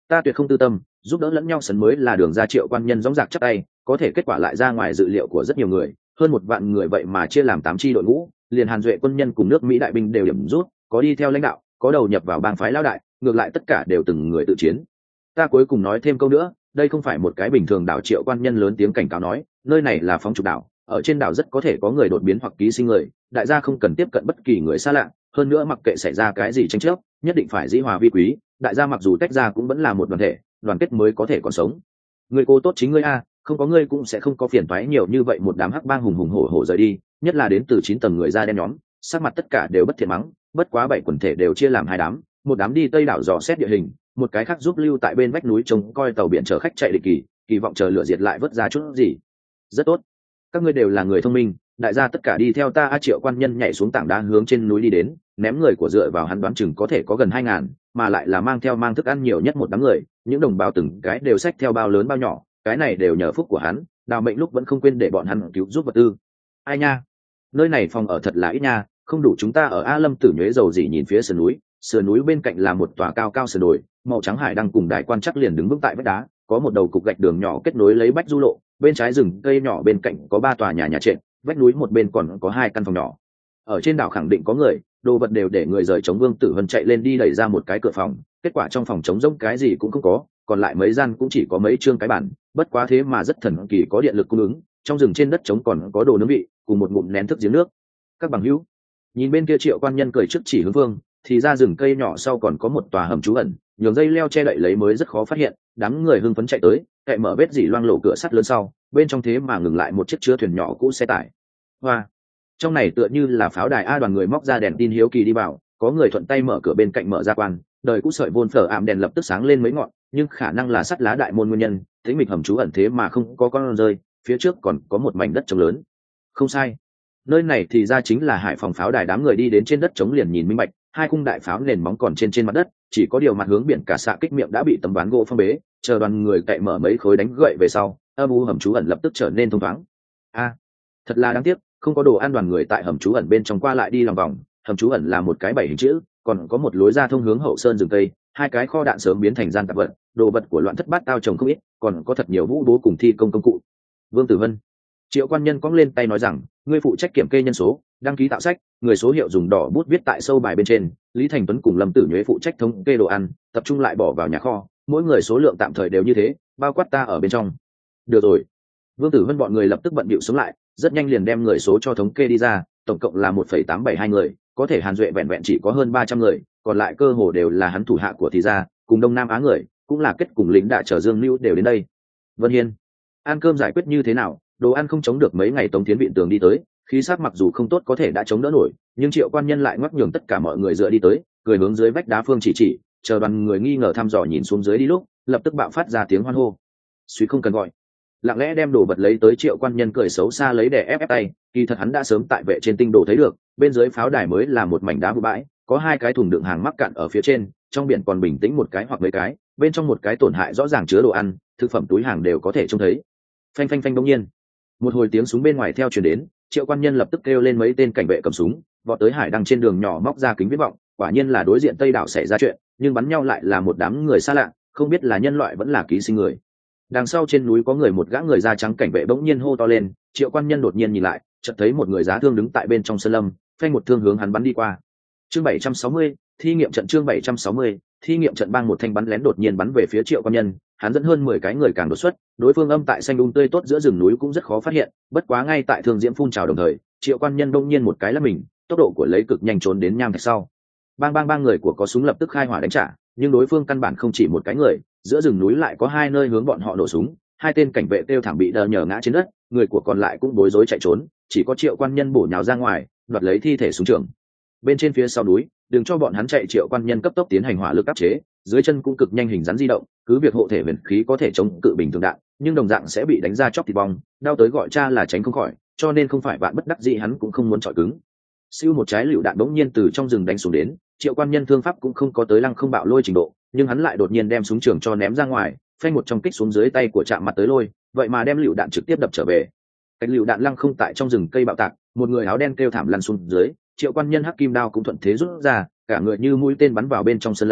ta tuyệt không tư tâm, giúp đỡ lẫn nhau sấn mới là đường ra. Triệu quan nhân dõng dạc chắp tay, có thể kết quả lại ra ngoài dự liệu của rất nhiều người, hơn một vạn người vậy mà chia làm tám chi đội ngũ, liền Hàn Duệ quân nhân cùng nước Mỹ đại binh đều điểm rút, có đi theo lãnh đạo, có đầu nhập vào bang phái lão đại, ngược lại tất cả đều từng người tự chiến. Ta cuối cùng nói thêm câu nữa, đây không phải một cái bình thường đảo. Triệu quan nhân lớn tiếng cảnh cáo nói, nơi này là phóng trục đảo, ở trên đảo rất có thể có người đột biến hoặc ký sinh người, đại gia không cần tiếp cận bất kỳ người xa lạ, hơn nữa mặc kệ xảy ra cái gì tranh chấp, nhất định phải dĩ hòa vi quý, đại gia mặc dù tách ra cũng vẫn là một đoàn thể, đoàn kết mới có thể còn sống. Người cô tốt chính ngươi a, không có ngươi cũng sẽ không có phiền toái nhiều như vậy. Một đám hắc bang hùng hùng hổ hổ rời đi, nhất là đến từ chín tầng người da đen nhóm, sắc mặt tất cả đều bất thiện mắng. Bất quá bảy quần thể đều chia làm hai đám, một đám đi tây đảo dò xét địa hình, một cái khác giúp lưu tại bên vách núi trông coi tàu biển chở khách chạy định kỳ, kỳ vọng chờ lửa diệt lại vớt ra chút gì. Rất tốt, các ngươi đều là người thông minh, đại gia tất cả đi theo ta. A Triệu quan nhân nhảy xuống tảng đá hướng trên núi đi đến, ném người của dựa vào hắn đoán chừng có thể có gần hai ngàn, mà lại là mang theo mang thức ăn nhiều nhất một đám người, những đồng bào từng cái đều xách theo bao lớn bao nhỏ, cái này đều nhờ phúc của hắn, đào mệnh lúc vẫn không quên để bọn hắn cứu giúp vật tư. Ai nha, nơi này phòng ở thật là ít nha, không đủ chúng ta ở. A Lâm Tử nhuế dầu dỉ nhìn phía sườn núi, sườn núi bên cạnh là một tòa cao cao sườn đồi, màu trắng hải đăng cùng đại quan chắc liền đứng vững tại vách đá, có một đầu cục gạch đường nhỏ kết nối lấy bách du lộ, bên trái rừng cây nhỏ bên cạnh có ba tòa nhà nhà trệt, vách núi một bên còn có hai căn phòng nhỏ. Ở trên đảo khẳng định có người, đồ vật đều để người rời chống. Vương Tử Vân chạy lên đi đẩy ra một cái cửa phòng, kết quả trong phòng trống rỗng, cái gì cũng không có, còn lại mấy gian cũng chỉ có mấy trương cái bản, bất quá thế mà rất thần kỳ, có điện lực cung ứng. Trong rừng trên đất trống còn có đồ nướng vị cùng một ngụm nén thức giếng nước. Các bằng hữu, nhìn bên kia. Triệu quan nhân cười trước chỉ hướng vương, thì ra rừng cây nhỏ sau còn có một tòa hầm trú ẩn, nhường dây leo che đậy lấy mới rất khó phát hiện. Đám người hưng phấn chạy tới, cậy mở vết dỉ loang lổ cửa sắt lớn sau, bên trong thế mà ngừng lại một chiếc chứa thuyền nhỏ cũ xe tải. Hoa, trong này tựa như là pháo đài a. Đoàn người móc ra đèn tin hiếu kỳ đi vào, có người thuận tay mở cửa bên cạnh mở ra quan, đời cũ sợi vôn phở ảm đèn lập tức sáng lên mấy ngọn, nhưng khả năng là sắt lá đại môn nguyên nhân, tĩnh mịch hầm trú ẩn thế mà không có con rơi, phía trước còn có một mảnh đất trống lớn. Không sai, nơi này thì ra chính là hải phòng pháo đài. Đám người đi đến trên đất trống liền nhìn minh bạch, hai khung đại pháo nền móng còn trên trên mặt đất, chỉ có điều mặt hướng biển cả xạ kích miệng đã bị tấm ván gỗ phong bế, chờ đoàn người cậy mở mấy khối đánh gậy về sau, âm u hầm trú ẩn lập tức trở nên thông thoáng. A, thật là đáng tiếc, không có đồ ăn. Đoàn người tại hầm trú ẩn bên trong qua lại đi lòng vòng, hầm trú ẩn là một cái bảy hình chữ, còn có một lối ra thông hướng hậu sơn rừng tây, hai cái kho đạn sớm biến thành gian tạp vật, đồ vật của loạn thất bát tao trồng không ít, còn có thật nhiều vũ bố cùng thi công công cụ. Vương Tử Vân, Triệu quan nhân cong lên tay nói rằng, ngươi phụ trách kiểm kê nhân số, đăng ký tạo sách, người số hiệu dùng đỏ bút viết tại sâu bài bên trên. Lý Thành Tuấn cùng Lâm Tử nhuế phụ trách thống kê đồ ăn, tập trung lại bỏ vào nhà kho, mỗi người số lượng tạm thời đều như thế, bao quát ta ở bên trong. Được rồi. Vương Tử Vân bọn người lập tức bận bịu xuống lại, rất nhanh liền đem người số cho thống kê đi ra, tổng cộng là một phẩy tám bảy hai người, có thể Hàn Duệ vẹn vẹn chỉ có hơn ba trăm người, còn lại cơ hồ đều là hắn thủ hạ của thì ra, cùng Đông Nam Á người, cũng là kết cùng lính đại trở Dương Lưu đều đến đây. Vân Hiên, ăn cơm giải quyết như thế nào? Đồ ăn không chống được mấy ngày. Tống Thiến Vịn tường đi tới, khí sắc mặc dù không tốt có thể đã chống đỡ nổi, nhưng Triệu quan nhân lại ngoắc nhường tất cả mọi người dựa đi tới, cười hướng dưới vách đá phương chỉ chỉ, chờ đoàn người nghi ngờ thăm dò nhìn xuống dưới đi lúc, lập tức bạo phát ra tiếng hoan hô. Suy không cần gọi, lặng lẽ đem đồ vật lấy tới. Triệu quan nhân cười xấu xa lấy đè ép ép tay, kỳ thật hắn đã sớm tại vệ trên tinh đồ thấy được, bên dưới pháo đài mới là một mảnh đá vụ bãi, có hai cái thùng đựng hàng mắc cạn ở phía trên, trong biển còn bình tĩnh một cái hoặc mấy cái, bên trong một cái tổn hại rõ ràng chứa đồ ăn, thực phẩm túi hàng đều có thể trông thấy. Phanh phanh phanh. Đông nhiên một hồi tiếng súng bên ngoài theo truyền đến, Triệu quan nhân lập tức kêu lên mấy tên cảnh vệ cầm súng, vọt tới hải đăng trên đường nhỏ móc ra kính viễn vọng. Quả nhiên là đối diện tây đảo xảy ra chuyện, nhưng bắn nhau lại là một đám người xa lạ, không biết là nhân loại vẫn là ký sinh người. Đằng sau trên núi có người, một gã người da trắng cảnh vệ bỗng nhiên hô to lên. Triệu quan nhân đột nhiên nhìn lại, chợt thấy một người giá thương đứng tại bên trong sơn lâm, phanh một thương hướng hắn bắn đi qua. Chương bảy trăm sáu mươi, thi nghiệm trận. Chương bảy trăm sáu mươi, thi nghiệm trận. Bang một thanh bắn lén đột nhiên bắn về phía Triệu quan nhân, hắn dẫn hơn mười cái người càng đột xuất, đối phương âm tại xanh um tươi tốt giữa rừng núi cũng rất khó phát hiện, bất quá ngay tại thương diễm phun trào đồng thời, Triệu quan nhân đông nhiên một cái là mình, tốc độ của lấy cực nhanh trốn đến nham thạch sau. Bang bang bang, người của có súng lập tức khai hỏa đánh trả, nhưng đối phương căn bản không chỉ một cái người, giữa rừng núi lại có hai nơi hướng bọn họ nổ súng, hai tên cảnh vệ kêu thảm bị đờ nhờ ngã trên đất, người của còn lại cũng bối rối chạy trốn, chỉ có Triệu quan nhân bổ nhào ra ngoài, đoạt lấy thi thể súng trường. Bên trên phía sau núi, đừng cho bọn hắn chạy. Triệu quan nhân cấp tốc tiến hành hỏa lực áp chế, dưới chân cũng cực nhanh hình rắn di động, cứ việc hộ thể huyền khí có thể chống cự bình thường đạn, nhưng đồng dạng sẽ bị đánh ra chóc thịt bong, đau tới gọi cha là tránh không khỏi, cho nên không phải bạn bất đắc dĩ hắn cũng không muốn chọi cứng. Siêu một trái lựu đạn bỗng nhiên từ trong rừng đánh xuống đến, Triệu quan nhân thương pháp cũng không có tới lăng không bạo lôi trình độ, nhưng hắn lại đột nhiên đem súng trường cho ném ra ngoài, phanh một trong kích xuống dưới tay của chạm mặt tới lôi, vậy mà đem lựu đạn trực tiếp đập trở về. Cách lựu đạn lăng không tại trong rừng cây bạo tạc, một người áo đen kêu thảm lăn xuống dưới, Triệu quan nhân hắc kim đao cũng thuận thế rút ra, cả người như mũi tên bắn vào bên trong sơn lâm,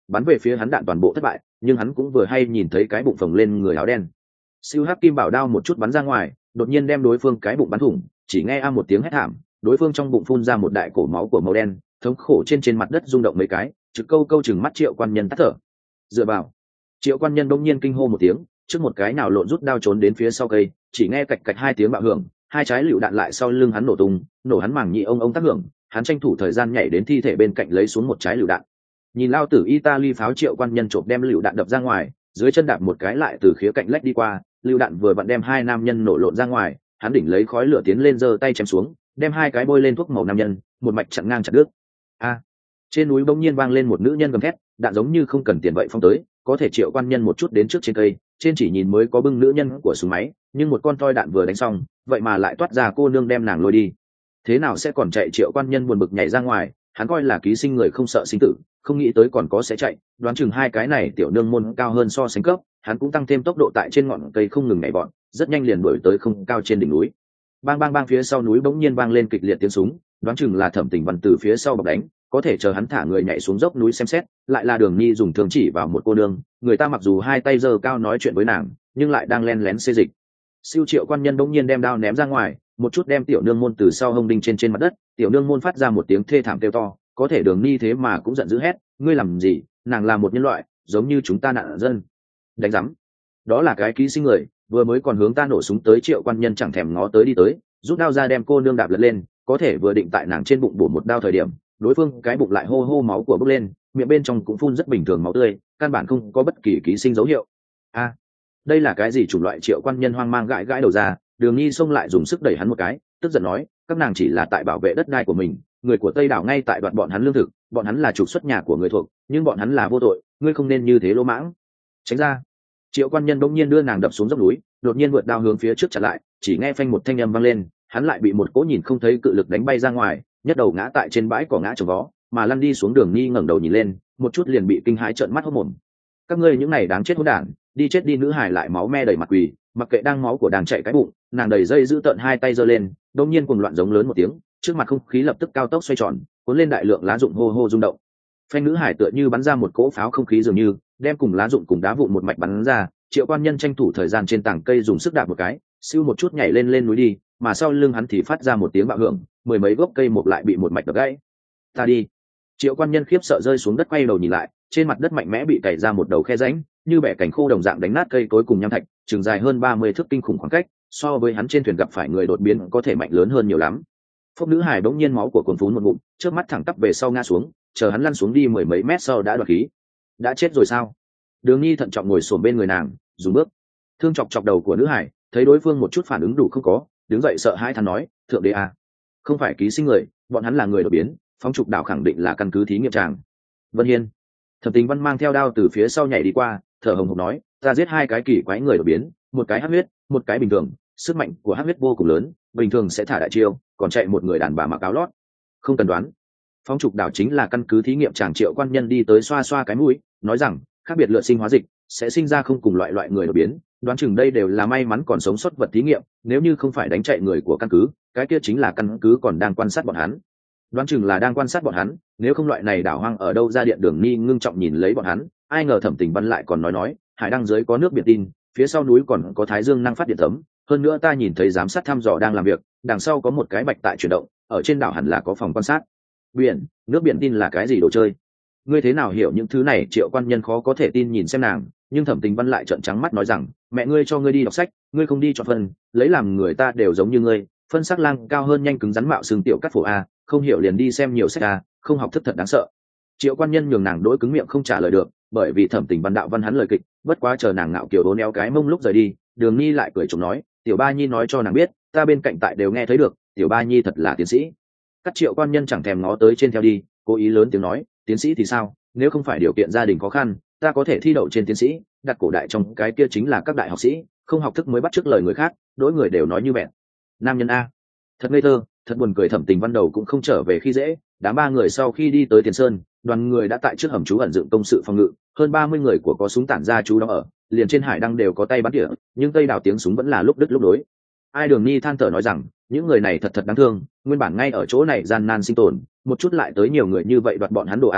bắn về phía hắn đạn toàn bộ thất bại, nhưng hắn cũng vừa hay nhìn thấy cái bụng phồng lên người áo đen. Siêu hắc kim bảo đao một chút bắn ra ngoài, đột nhiên đem đối phương cái bụng bắn thủng, chỉ nghe a một tiếng hét thảm, đối phương trong bụng phun ra một đại cổ máu của màu đen, thống khổ trên trên mặt đất rung động mấy cái, trực câu câu chừng mắt Triệu Quan Nhân tắt thở. Dựa vào. Triệu Quan Nhân đông nhiên kinh hô một tiếng, trước một cái nào lộn rút đao trốn đến phía sau cây, chỉ nghe cạch cạch hai tiếng bạo hưởng, hai trái lựu đạn lại sau lưng hắn nổ tung, nổ hắn màng nhĩ ông ông tác hưởng, hắn tranh thủ thời gian nhảy đến thi thể bên cạnh lấy xuống một trái lựu đạn. Nhìn lao tử Italy pháo Triệu Quan Nhân chộp đem lựu đạn đập ra ngoài, dưới chân đạp một cái lại từ khía cạnh lách đi qua, lựu đạn vừa vặn đem hai nam nhân nổ lộn ra ngoài, hắn đỉnh lấy khói lửa tiến lên giơ tay chém xuống, đem hai cái bôi lên thuốc màu nam nhân, một mạch chặn ngang chặt đứt. A! Trên núi bỗng nhiên vang lên một nữ nhân gầm thét, đạn giống như không cần tiền vậy phong tới, có thể Triệu Quan Nhân một chút đến trước trên cây, trên chỉ nhìn mới có bưng nữ nhân của súng máy, nhưng một con toi đạn vừa đánh xong, vậy mà lại toát ra cô nương đem nàng lôi đi. Thế nào sẽ còn chạy? Triệu Quan Nhân buồn bực nhảy ra ngoài, hắn coi là ký sinh người không sợ sinh tử, không nghĩ tới còn có sẽ chạy, đoán chừng hai cái này tiểu nương môn cao hơn so sánh cấp, hắn cũng tăng thêm tốc độ tại trên ngọn cây không ngừng nhảy bọn, rất nhanh liền đuổi tới không cao trên đỉnh núi. Bang bang bang, phía sau núi bỗng nhiên vang lên kịch liệt tiếng súng, đoán chừng là Thẩm Tình Văn từ phía sau bọc đánh, có thể chờ hắn thả người nhảy xuống dốc núi xem xét, lại là Đường Nhi dùng thương chỉ vào một cô nương, người ta mặc dù hai tay giơ cao nói chuyện với nàng, nhưng lại đang len lén xê dịch. Siêu Triệu Quan Nhân bỗng nhiên đem đao ném ra ngoài, một chút đem tiểu nương môn từ sau hông đinh trên trên mặt đất, tiểu nương môn phát ra một tiếng thê thảm kêu to, có thể Đường Nhi thế mà cũng giận dữ hét, ngươi làm gì? Nàng là một nhân loại, giống như chúng ta nạn dân. Đánh rắm. Đó là cái ký sinh người, vừa mới còn hướng ta nổ súng tới. Triệu Quan Nhân chẳng thèm ngó tới đi tới, rút đao ra đem cô nương đạp lật lên, có thể vừa định tại nàng trên bụng bổ một đao thời điểm, đối phương cái bụng lại hô hô máu của bốc lên, miệng bên trong cũng phun rất bình thường máu tươi, căn bản không có bất kỳ ký sinh dấu hiệu. A, đây là cái gì chủng loại? Triệu Quan Nhân hoang mang gãi gãi đầu ra, Đường Nhi xông lại dùng sức đẩy hắn một cái, tức giận nói, các nàng chỉ là tại bảo vệ đất đai của mình, người của Tây đảo ngay tại đoạt bọn hắn lương thực, bọn hắn là trục xuất nhà của người thuộc, nhưng bọn hắn là vô tội, ngươi không nên như thế lỗ mãng. Tránh ra. Triệu Quan Nhân bỗng nhiên đưa nàng đập xuống dốc núi, đột nhiên vượt đao hướng phía trước chặn lại, chỉ nghe phanh một thanh âm vang lên, hắn lại bị một cỗ nhìn không thấy cự lực đánh bay ra ngoài, nhất đầu ngã tại trên bãi cỏ ngã chồng vó, mà lăn đi xuống. Đường Nhi ngẩng đầu nhìn lên, một chút liền bị kinh hãi trợn mắt hốt mồm. Các ngươi những này đáng chết hỗn đản, đi chết đi! Nữ hải lại máu me đầy mặt quỳ, mặc kệ đang máu của đang chạy cái bụng, nàng đầy dây giữ tợn hai tay giơ lên, đột nhiên cuồng loạn giống lớn một tiếng, trước mặt không khí lập tức cao tốc xoay tròn, cuốn lên đại lượng lá rụng hô hô rung động. Phanh, nữ hải tựa như bắn ra một cỗ pháo không khí dường như, đem cùng lá rụng cùng đá vụn một mạch bắn ra. Triệu Quan Nhân tranh thủ thời gian trên tảng cây dùng sức đạp một cái, siêu một chút nhảy lên lên núi đi, mà sau lưng hắn thì phát ra một tiếng bạo hưởng, mười mấy gốc cây một lại bị một mạch đập gãy. Ta đi! Triệu Quan Nhân khiếp sợ rơi xuống đất, quay đầu nhìn lại, trên mặt đất mạnh mẽ bị cày ra một đầu khe rãnh, như bẻ cành khô đồng dạng đánh nát cây cối cùng nham thạch, chừng dài hơn ba mươi thước, kinh khủng khoảng cách, so với hắn trên thuyền gặp phải người đột biến có thể mạnh lớn hơn nhiều lắm. Phốc, nữ hải bỗng nhiên máu của cuồn phún một ngụm, trước mắt thẳng tắp về sau ngã xuống, chờ hắn lăn xuống đi mười mấy mét sau đã đoạt khí. Đã chết rồi sao? Đường Nhi thận trọng ngồi xổm bên người nàng, dùng bước thương chọc chọc đầu của nữ hải, thấy đối phương một chút phản ứng đủ không có, đứng dậy sợ hãi than nói, thượng đế à, không phải ký sinh người, bọn hắn là người đột biến, phóng trục đảo khẳng định là căn cứ thí nghiệm tràng. Vân Hiên. Thẩm Tình Văn mang theo đao từ phía sau nhảy đi qua, thở hồng hộc nói, ta giết hai cái kỳ quái người đột biến, một cái hắc huyết, một cái bình thường, sức mạnh của hắc huyết vô cùng lớn, bình thường sẽ thả đại chiêu, còn chạy một người đàn bà mặc áo lót. Không cần đoán, phóng trục đảo chính là căn cứ thí nghiệm tràng. Triệu Quan Nhân đi tới xoa xoa cái mũi, nói rằng, khác biệt lựa sinh hóa dịch sẽ sinh ra không cùng loại loại người đột biến, đoán chừng đây đều là may mắn còn sống sót vật thí nghiệm, nếu như không phải đánh chạy người của căn cứ, cái kia chính là căn cứ còn đang quan sát bọn hắn. Đoán chừng là đang quan sát bọn hắn, nếu không loại này đảo hoang ở đâu ra? Điện Đường Ni ngưng trọng nhìn lấy bọn hắn, ai ngờ Thẩm Tình Văn lại còn nói nói, hải đăng dưới có nước biển tin, phía sau núi còn có thái dương năng phát điện tấm, hơn nữa ta nhìn thấy giám sát thăm dò đang làm việc, đằng sau có một cái bạch tại chuyển động, ở trên đảo hẳn là có phòng quan sát. Biển, nước biển tin là cái gì đồ chơi? Ngươi thế nào hiểu những thứ này? Triệu Quan Nhân khó có thể tin nhìn xem nàng, nhưng Thẩm Tình Văn lại trợn trắng mắt nói rằng, mẹ ngươi cho ngươi đi đọc sách, ngươi không đi chọn phân, lấy làm người ta đều giống như ngươi, phân sắc lang cao hơn nhanh cứng rắn mạo xương tiểu cắt phổ a, không hiểu liền đi xem nhiều sách a, không học thức thật đáng sợ. Triệu Quan Nhân nhường nàng đỗi cứng miệng không trả lời được, bởi vì Thẩm Tình Văn đạo văn hắn lời kịch, bất quá chờ nàng ngạo kiểu đố neo cái mông lúc rời đi, Đường Nhi lại cười chồng nói, tiểu ba nhi nói cho nàng biết, ta bên cạnh tại đều nghe thấy được, tiểu ba nhi thật là tiến sĩ. Các Triệu Quan Nhân chẳng thèm ngó tới trên theo đi, cố ý lớn tiếng nói, tiến sĩ thì sao, nếu không phải điều kiện gia đình khó khăn, ta có thể thi đậu trên tiến sĩ, đặt cổ đại trong cái kia chính là các đại học sĩ, không học thức mới bắt chước lời người khác, đối người đều nói như vậy. Nam nhân a, thật ngây thơ, thật buồn cười. Thẩm Tình Văn đầu cũng không trở về khi dễ. Đám ba người sau khi đi tới Tiền Sơn, đoàn người đã tại trước hầm trú ẩn dựng công sự phòng ngự, hơn ba mươi người của có súng tản ra trú đó ở, liền trên hải đăng đều có tay bắn tỉa, nhưng tây đảo tiếng súng vẫn là lúc đứt lúc đối. Ai Đường Nhi than thở nói rằng, những người này thật thật đáng thương, nguyên bản ngay ở chỗ này gian nan sinh tồn, một chút lại tới nhiều người như vậy đoạt bọn hắn đồ ăn,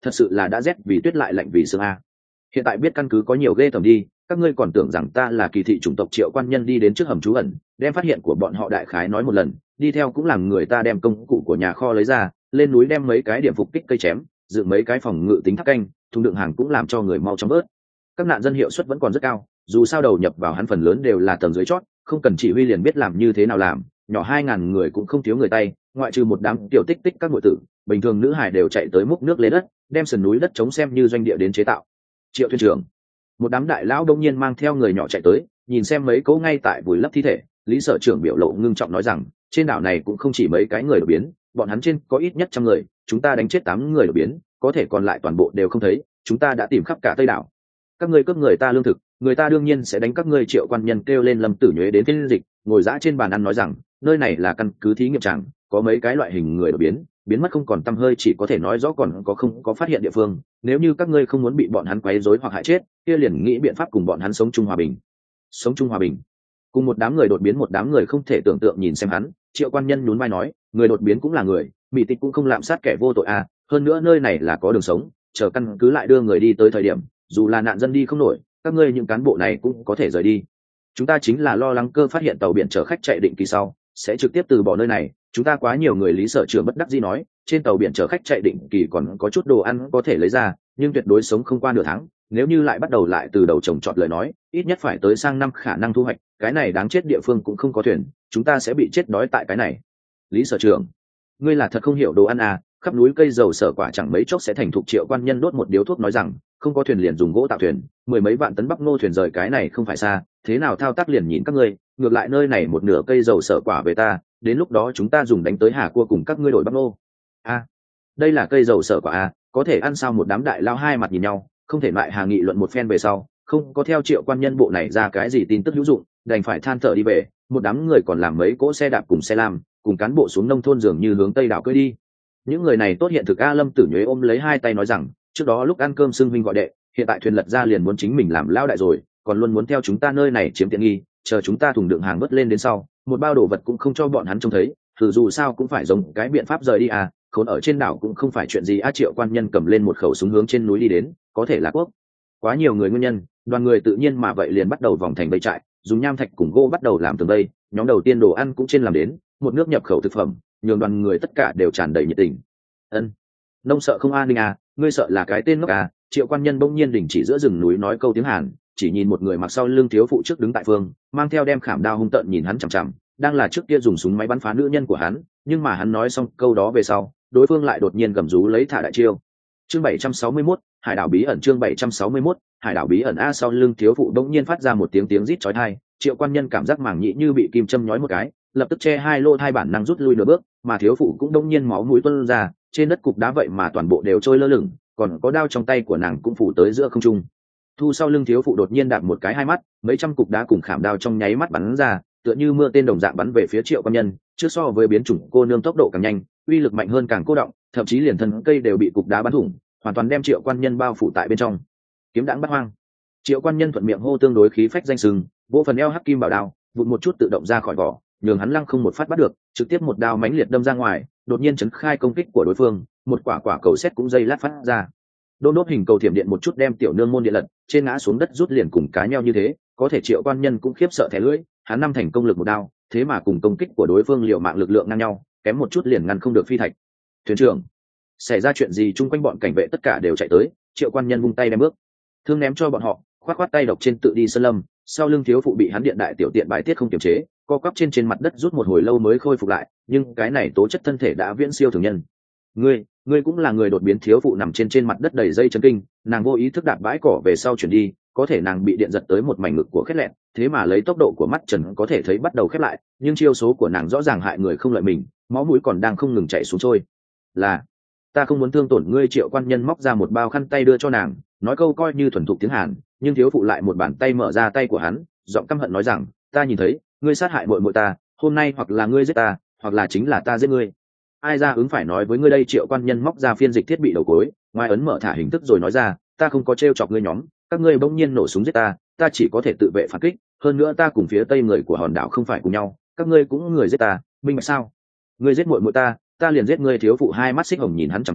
thật sự là đã rét vì tuyết lại lạnh vì sương a. Hiện tại biết căn cứ có nhiều ghê tởm đi, các ngươi còn tưởng rằng ta là kỳ thị chủng tộc Triệu Quan Nhân đi đến trước hầm trú ẩn, đem phát hiện của bọn họ đại khái nói một lần, đi theo cũng làm người ta đem công cụ của nhà kho lấy ra, lên núi đem mấy cái điểm phục kích cây chém, dựng mấy cái phòng ngự tính tháp canh, thùng đựng hàng cũng làm cho người mau chóng bớt. Các nạn dân hiệu suất vẫn còn rất cao, dù sao đầu nhập vào hắn phần lớn đều là tầng dưới chót, không cần chỉ huy liền biết làm như thế nào làm, nhỏ hai ngàn người cũng không thiếu người tay, ngoại trừ một đám tiểu tích tích các nội tử, bình thường nữ hải đều chạy tới múc nước lấy đất, đem sườn núi đất chống xem như doanh địa đến chế tạo. Triệu thuyền trưởng, một đám đại lão đông nhiên mang theo người nhỏ chạy tới, nhìn xem mấy cỗ ngay tại vùi lấp thi thể, Lý sở trưởng biểu lộ ngưng trọng nói rằng, trên đảo này cũng không chỉ mấy cái người đột biến, bọn hắn trên có ít nhất trăm người, chúng ta đánh chết tám người đột biến, có thể còn lại toàn bộ đều không thấy, chúng ta đã tìm khắp cả Tây đảo. Các ngươi cướp người ta lương thực, người ta đương nhiên sẽ đánh các ngươi. Triệu Quan Nhân kêu lên Lâm Tử Nhuế đến phiên dịch, ngồi dã trên bàn ăn nói rằng, nơi này là căn cứ thí nghiệm tràng, có mấy cái loại hình người đột biến, biến mất không còn tăm hơi, chỉ có thể nói rõ còn có không có phát hiện địa phương. Nếu như các ngươi không muốn bị bọn hắn quấy rối hoặc hại chết, kia liền nghĩ biện pháp cùng bọn hắn sống chung hòa bình. Sống chung hòa bình? Cùng một đám người đột biến, một đám người không thể tưởng tượng nhìn xem hắn. Triệu Quan Nhân nhún vai nói, người đột biến cũng là người, mỹ tịch cũng không lạm sát kẻ vô tội à, hơn nữa nơi này là có đường sống, chờ căn cứ lại đưa người đi tới thời điểm, dù là nạn dân đi không nổi, các ngươi những cán bộ này cũng có thể rời đi. Chúng ta chính là lo lắng cơ phát hiện tàu biển chở khách chạy định kỳ sau sẽ trực tiếp từ bỏ nơi này, chúng ta quá nhiều người. Lý sở trưởng bất đắc dĩ nói, trên tàu biển chở khách chạy định kỳ còn có chút đồ ăn có thể lấy ra, nhưng tuyệt đối sống không qua nửa tháng, nếu như lại bắt đầu lại từ đầu trồng trọt lời nói, ít nhất phải tới sang năm khả năng thu hoạch, cái này đáng chết, địa phương cũng không có thuyền, chúng ta sẽ bị chết đói tại cái này. Lý sở trưởng, ngươi là thật không hiểu đồ ăn à, khắp núi cây dầu sở quả chẳng mấy chốc sẽ thành thục. Triệu Quan Nhân đốt một điếu thuốc nói rằng, không có thuyền liền dùng gỗ tạo thuyền, mười mấy vạn tấn bắp ngô thuyền rời cái này không phải xa, thế nào thao tác liền nhìn các ngươi, ngược lại nơi này một nửa cây dầu sở quả về ta, đến lúc đó chúng ta dùng đánh tới hà cua cùng các ngươi đổi bắp ngô. A, à, đây là cây dầu sở quả à, có thể ăn sao? Một đám đại lao hai mặt nhìn nhau, không thể lại hà nghị luận một phen về sau, không có theo Triệu Quan Nhân bộ này ra cái gì tin tức hữu dụng, đành phải than thở đi về. Một đám người còn làm mấy cỗ xe đạp cùng xe lam, cùng cán bộ xuống nông thôn dường như hướng tây đảo cưỡi đi. Những người này tốt hiện thực a. Lâm Tử Nhuế ôm lấy hai tay nói rằng, trước đó lúc ăn cơm xưng huynh gọi đệ, hiện tại thuyền lật ra liền muốn chính mình làm lao đại rồi, còn luôn muốn theo chúng ta nơi này chiếm tiện nghi, chờ chúng ta thùng đựng hàng vớt lên đến sau, một bao đồ vật cũng không cho bọn hắn trông thấy, thử dù sao cũng phải dùng cái biện pháp rời đi à, khốn ở trên đảo cũng không phải chuyện gì a. Triệu Quan Nhân cầm lên một khẩu súng hướng trên núi đi đến, có thể là quốc quá nhiều người nguyên nhân, đoàn người tự nhiên mà vậy liền bắt đầu vòng thành vây trại, dùng nham thạch cùng gỗ bắt đầu làm tường vây. Nhóm đầu tiên đồ ăn cũng trên làm đến, một nước nhập khẩu thực phẩm, nhường đoàn người tất cả đều tràn đầy nhiệt tình. Ân, nông sợ không an ninh à, ngươi sợ là cái tên ngốc à? Triệu Quan Nhân bỗng nhiên đình chỉ giữa rừng núi nói câu tiếng Hàn, chỉ nhìn một người mặc sau lưng thiếu phụ trước đứng tại phương, mang theo đem khảm đao hung tợn nhìn hắn chằm chằm, đang là trước kia dùng súng máy bắn phá nữ nhân của hắn, nhưng mà hắn nói xong câu đó về sau, đối phương lại đột nhiên gầm rú lấy thả đại chiêu. Chương bảy trăm sáu mươi mốt, Hải đảo bí ẩn. Chương bảy trăm sáu mươi mốt, Hải đảo bí ẩn a. Sau lưng thiếu phụ bỗng nhiên phát ra một tiếng tiếng rít chói tai, Triệu Quan Nhân cảm giác màng nhĩ như bị kim châm nhói một cái, lập tức che hai lô thai bản năng rút lui nửa bước, mà thiếu phụ cũng đông nhiên máu mũi tuôn ra, trên đất cục đá vậy mà toàn bộ đều trôi lơ lửng, còn có đao trong tay của nàng cũng phủ tới giữa không trung. Thu sau lưng thiếu phụ đột nhiên đạp một cái hai mắt, mấy trăm cục đá cùng khảm đao trong nháy mắt bắn ra, tựa như mưa tên đồng dạng bắn về phía Triệu Quan Nhân, trước so với biến chủng cô nương tốc độ càng nhanh, uy lực mạnh hơn càng cô động, thậm chí liền thân cây đều bị cục đá bắn thủng, hoàn toàn đem Triệu Quan Nhân bao phủ tại bên trong. Kiếm đãng bắt hoang. Triệu Quan Nhân thuận miệng hô tương đối khí phách danh sừng, vỗ phần eo hắc kim bảo đao, vụt một chút tự động ra khỏi vỏ, nhường hắn lăng không một phát bắt được, trực tiếp một đao mãnh liệt đâm ra ngoài, đột nhiên chấn khai công kích của đối phương, một quả quả cầu sét cũng dây lát phát ra. Đôn đốt hình cầu thiểm điện một chút đem tiểu nương môn điện lật, trên ngã xuống đất rút liền cùng cá nhau như thế, có thể Triệu Quan Nhân cũng khiếp sợ thẻ lưỡi, hắn năm thành công lực một đao, thế mà cùng công kích của đối phương liều mạng lực lượng ngang nhau, kém một chút liền ngăn không được phi thạch. Thuyền trưởng, xảy ra chuyện gì? Chung quanh bọn cảnh vệ tất cả đều chạy tới, Triệu Quan Nhân vung tay đem bước thương ném cho bọn họ, khoát khoát tay độc trên tự đi sơn lâm. Sau lưng thiếu phụ bị hắn điện đại tiểu tiện bài tiết không kiềm chế, co quắp trên trên mặt đất rút một hồi lâu mới khôi phục lại, nhưng cái này tố chất thân thể đã viễn siêu thường nhân. Ngươi, ngươi cũng là người đột biến? Thiếu phụ nằm trên trên mặt đất đầy dây chấn kinh, nàng vô ý thức đạp bãi cỏ về sau chuyển đi, có thể nàng bị điện giật tới một mảnh ngực của khét lẹn, thế mà lấy tốc độ của mắt trần có thể thấy bắt đầu khép lại, nhưng chiêu số của nàng rõ ràng hại người không lợi mình, máu mũi còn đang không ngừng chảy xuống trôi. Là, ta không muốn thương tổn ngươi. Triệu Quan Nhân móc ra một bao khăn tay đưa cho nàng, nói câu coi như thuần thục tiếng Hàn, nhưng thiếu phụ lại một bàn tay mở ra tay của hắn, giọng căm hận nói rằng, ta nhìn thấy ngươi sát hại muội muội ta, hôm nay hoặc là ngươi giết ta, hoặc là chính là ta giết ngươi. Ai ra ứng phải nói với ngươi đây? Triệu Quan Nhân móc ra phiên dịch thiết bị đầu cối, ngoài ấn mở thả hình thức rồi nói ra, ta không có trêu chọc ngươi nhóm, các ngươi bỗng nhiên nổ súng giết ta, ta chỉ có thể tự vệ phản kích, hơn nữa ta cùng phía tây người của hòn đảo không phải cùng nhau, các ngươi cũng người giết ta, minh bạch sao? Ngươi giết muội muội ta, ta liền giết ngươi. Thiếu phụ hai mắt xích hồng nhìn hắn chằm chằm,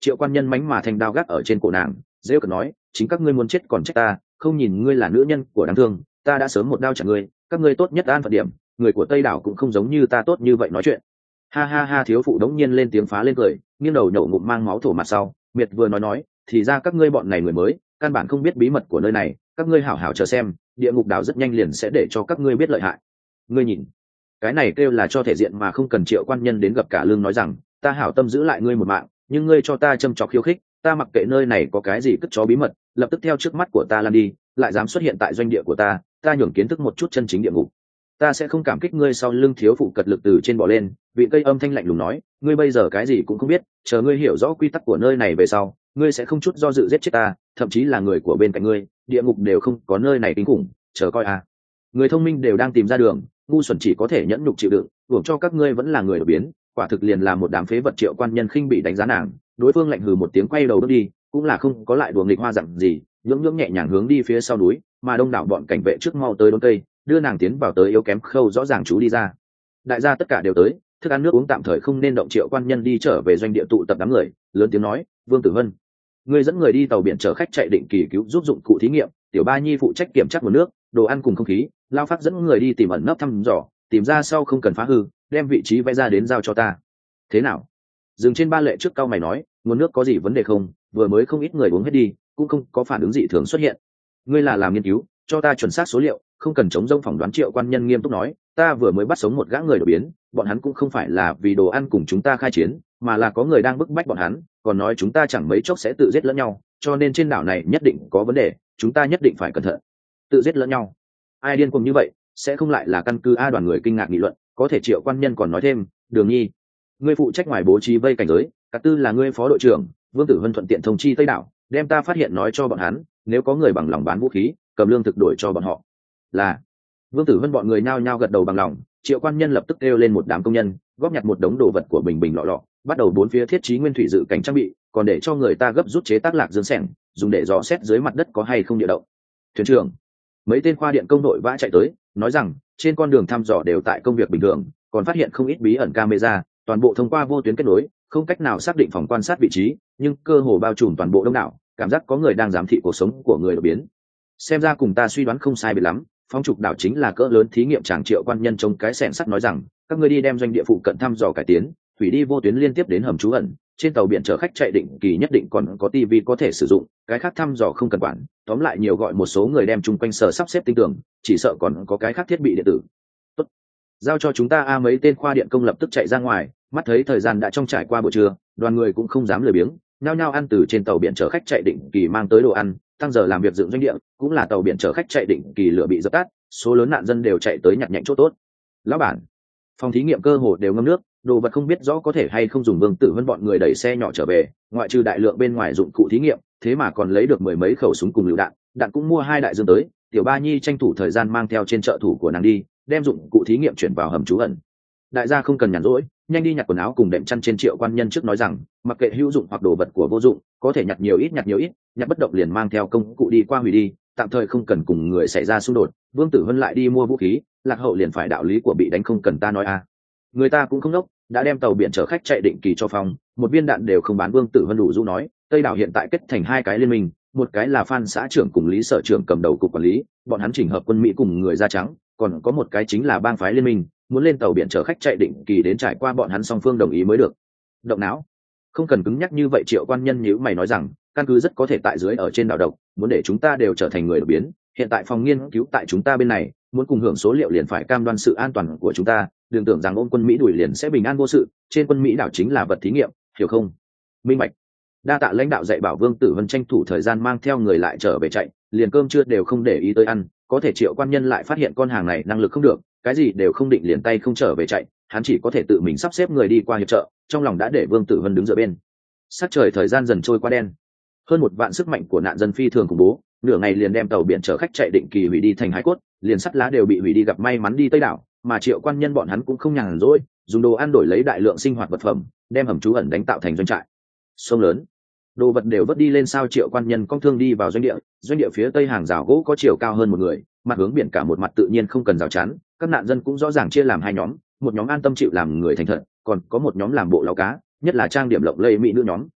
Triệu quan nhân mánh mà thành đao gác ở trên cổ nàng, rêu cợt nói, chính các ngươi muốn chết còn trách ta, không nhìn ngươi là nữ nhân của đáng thương, ta đã sớm một đao chặt ngươi, các ngươi tốt nhất an phận điểm, người của Tây đảo cũng không giống như ta tốt như vậy nói chuyện. Ha ha ha, thiếu phụ đống nhiên lên tiếng phá lên cười, nghiêng đầu nhổ ngụm mang máu thổ mặt sau, miệt vừa nói nói, thì ra các ngươi bọn này người mới, căn bản không biết bí mật của nơi này, các ngươi hảo hảo chờ xem, địa ngục đảo rất nhanh liền sẽ để cho các ngươi biết lợi hại. Ngươi nhìn, cái này kêu là cho thể diện mà không cần Triệu quan nhân đến gặp cả lương nói rằng, ta hảo tâm giữ lại ngươi một mạng, nhưng ngươi cho ta châm chọc khiêu khích, ta mặc kệ nơi này có cái gì cất chó bí mật, lập tức theo trước mắt của ta lan đi, lại dám xuất hiện tại doanh địa của ta, ta nhường kiến thức một chút chân chính địa ngục. Ta sẽ không cảm kích ngươi. Sau lưng thiếu phụ cật lực từ trên bò lên, vị cây âm thanh lạnh lùng nói, ngươi bây giờ cái gì cũng không biết, chờ ngươi hiểu rõ quy tắc của nơi này về sau, ngươi sẽ không chút do dự giết chết ta, thậm chí là người của bên cạnh ngươi, địa ngục đều không có nơi này kinh khủng, chờ coi à. Người thông minh đều đang tìm ra đường, ngu xuẩn chỉ có thể nhẫn nhục chịu đựng, hưởng cho các ngươi vẫn là người đột biến, quả thực liền là một đám phế vật. Triệu quan nhân khinh bị đánh giá nàng, đối phương lạnh hừ một tiếng quay đầu bước đi, cũng là không có lại đùa nghịch hoa dặn gì, nhưỡng nhưỡng nhẹ nhàng hướng đi phía sau núi, mà đông đảo bọn cảnh vệ trước mau tới đốn cây, đưa nàng tiến vào tới yếu kém khâu rõ ràng chú đi ra. Đại gia tất cả đều tới, thức ăn nước uống tạm thời không nên động. Triệu quan nhân đi trở về doanh địa tụ tập đám người, lớn tiếng nói, Vương Tử Vân, ngươi dẫn người đi tàu biển chở khách chạy định kỳ cứu giúp dụng cụ thí nghiệm, tiểu ba nhi phụ trách kiểm tra nguồn nước, đồ ăn cùng không khí, lao phát dẫn người đi tìm ẩn nấp thăm dò, tìm ra sau không cần phá hư, đem vị trí vẽ ra đến giao cho ta. Thế nào? Dừng trên ba lệ trước cao mày nói, nguồn nước có gì vấn đề không? Vừa mới không ít người uống hết đi, cũng không có phản ứng dị thường xuất hiện. Ngươi là làm nghiên cứu, cho ta chuẩn xác số liệu, không cần chống rông phỏng đoán. Triệu quan nhân nghiêm túc nói, ta vừa mới bắt sống một gã người đột biến, bọn hắn cũng không phải là vì đồ ăn cùng chúng ta khai chiến, mà là có người đang bức bách bọn hắn, còn nói chúng ta chẳng mấy chốc sẽ tự giết lẫn nhau, cho nên trên đảo này nhất định có vấn đề, chúng ta nhất định phải cẩn thận. Tự giết lẫn nhau? Ai điên cuồng như vậy, sẽ không lại là căn cứ a? Đoàn người kinh ngạc nghị luận. Có thể Triệu quan nhân còn nói thêm, Đường Nhi, ngươi phụ trách ngoài bố trí vây cảnh giới, Cả Tư là ngươi phó đội trưởng, Vương Tử Vân thuận tiện thông chi Tây đảo, đem ta phát hiện nói cho bọn hắn, nếu có người bằng lòng bán vũ khí, cầm lương thực đổi cho bọn họ. Là. Vương Tử Vân bọn người nhao nhao gật đầu bằng lòng. Triệu quan nhân lập tức kêu lên một đám công nhân, góp nhặt một đống đồ vật của bình bình lọ lọ, bắt đầu bốn phía thiết trí nguyên thủy dự cảnh trang bị, còn để cho người ta gấp rút chế tác lạc dương sẻng, dùng để dò xét dưới mặt đất có hay không địa động. Thuyền trưởng, mấy tên khoa điện công đội vã chạy tới, nói rằng trên con đường thăm dò đều tại công việc bình thường, còn phát hiện không ít bí ẩn camera, toàn bộ thông qua vô tuyến kết nối, không cách nào xác định phòng quan sát vị trí, nhưng cơ hồ bao trùm toàn bộ đông đảo, cảm giác có người đang giám thị cuộc sống của người đột biến. Xem ra cùng ta suy đoán không sai biệt lắm, phong trục đảo chính là cỡ lớn thí nghiệm tràng. Triệu quan nhân chống cái xẻng sắt nói rằng, các ngươi đi đem doanh địa phụ cận thăm dò cải tiến, hủy đi vô tuyến liên tiếp đến hầm trú ẩn, trên tàu biển chở khách chạy định kỳ nhất định còn có tivi có thể sử dụng, cái khác thăm dò không cần quản. Tóm lại nhiều gọi một số người đem chung quanh sở sắp xếp tinh tường, chỉ sợ còn có cái khác thiết bị điện tử. Tốt, giao cho chúng ta a. Mấy tên khoa điện công lập tức chạy ra ngoài, mắt thấy thời gian đã trong trải qua buổi trưa, đoàn người cũng không dám lười biếng, nhao nhao ăn từ trên tàu biển chở khách chạy định kỳ mang tới đồ ăn, tăng giờ làm việc dựng doanh địa, cũng là tàu biển chở khách chạy định kỳ lửa bị dập tắt, số lớn nạn dân đều chạy tới nhặt nhạnh chỗ tốt. Lão bản, phòng thí nghiệm cơ hồ đều ngâm nước, đồ vật không biết rõ có thể hay không dùng. Vương Tử Vân bọn người đẩy xe nhỏ trở về, ngoại trừ đại lượng bên ngoài dụng cụ thí nghiệm, thế mà còn lấy được mười mấy khẩu súng cùng lựu đạn, đạn cũng mua hai đại dương tới. Tiểu ba nhi tranh thủ thời gian mang theo trên trợ thủ của nàng đi, đem dụng cụ thí nghiệm chuyển vào hầm trú ẩn. Đại gia không cần nhàn rỗi, nhanh đi nhặt quần áo cùng đệm chăn trên. Triệu quan nhân trước nói rằng, mặc kệ hữu dụng hoặc đồ vật của vô dụng, có thể nhặt nhiều ít nhặt nhiều ít, nhặt bất động liền mang theo công cụ đi qua hủy đi, tạm thời không cần cùng người xảy ra xung đột. Vương Tử Vân lại đi mua vũ khí, lạc hậu liền phải đạo lý của bị đánh không cần ta nói a. Người ta cũng không ngốc, đã đem tàu biển chở khách chạy định kỳ cho phòng, một viên đạn đều không bán. Vương Tử Vân đủ du nói, Tây đảo hiện tại kết thành hai cái liên minh, một cái là Phan xã trưởng cùng Lý sở trưởng cầm đầu cục quản lý, bọn hắn chỉnh hợp quân Mỹ cùng người da trắng, còn có một cái chính là bang phái liên minh, muốn lên tàu biển chở khách chạy định kỳ đến trải qua bọn hắn song phương đồng ý mới được. Động não, không cần cứng nhắc như vậy. Triệu quan nhân nhíu mày nói rằng, căn cứ rất có thể tại dưới ở trên đảo độc, muốn để chúng ta đều trở thành người đột biến. Hiện tại phòng nghiên cứu tại chúng ta bên này, muốn cùng hưởng số liệu liền phải cam đoan sự an toàn của chúng ta, đừng tưởng rằng ôm quân Mỹ đuổi liền sẽ bình an vô sự, trên quân Mỹ đảo chính là vật thí nghiệm, hiểu không? Minh bạch. Đa tạ lãnh đạo dạy bảo. Vương Tử Vân tranh thủ thời gian mang theo người lại trở về chạy, liền cơm trưa đều không để ý tới ăn. Có thể Triệu quan nhân lại phát hiện con hàng này năng lực không được, cái gì đều không định, liền tay không trở về chạy, hắn chỉ có thể tự mình sắp xếp người đi qua hiệp trợ, trong lòng đã để Vương Tử Vân đứng giữa bên. Sát trời thời gian dần trôi qua đen, hơn một vạn sức mạnh của nạn dân phi thường khủng bố, nửa ngày liền đem tàu biển chở khách chạy định kỳ hủy đi thành hải cốt, liền sắt lá đều bị hủy đi. Gặp may mắn đi Tây đảo, mà Triệu quan nhân bọn hắn cũng không nhàn rỗi, dùng đồ ăn đổi lấy đại lượng sinh hoạt vật phẩm, đem hầm trú ẩn đánh tạo thành doanh trại. Sông lớn, đồ vật đều vớt đi lên sao? Triệu quan nhân cong thương đi vào doanh địa, doanh địa phía tây hàng rào gỗ có chiều cao hơn một người, mặt hướng biển cả một mặt tự nhiên không cần rào chắn. Các nạn dân cũng rõ ràng chia làm hai nhóm, một nhóm an tâm chịu làm người thành thật, còn có một nhóm làm bộ lao cá, nhất là trang điểm lộng lẫy mỹ nữ nhóm.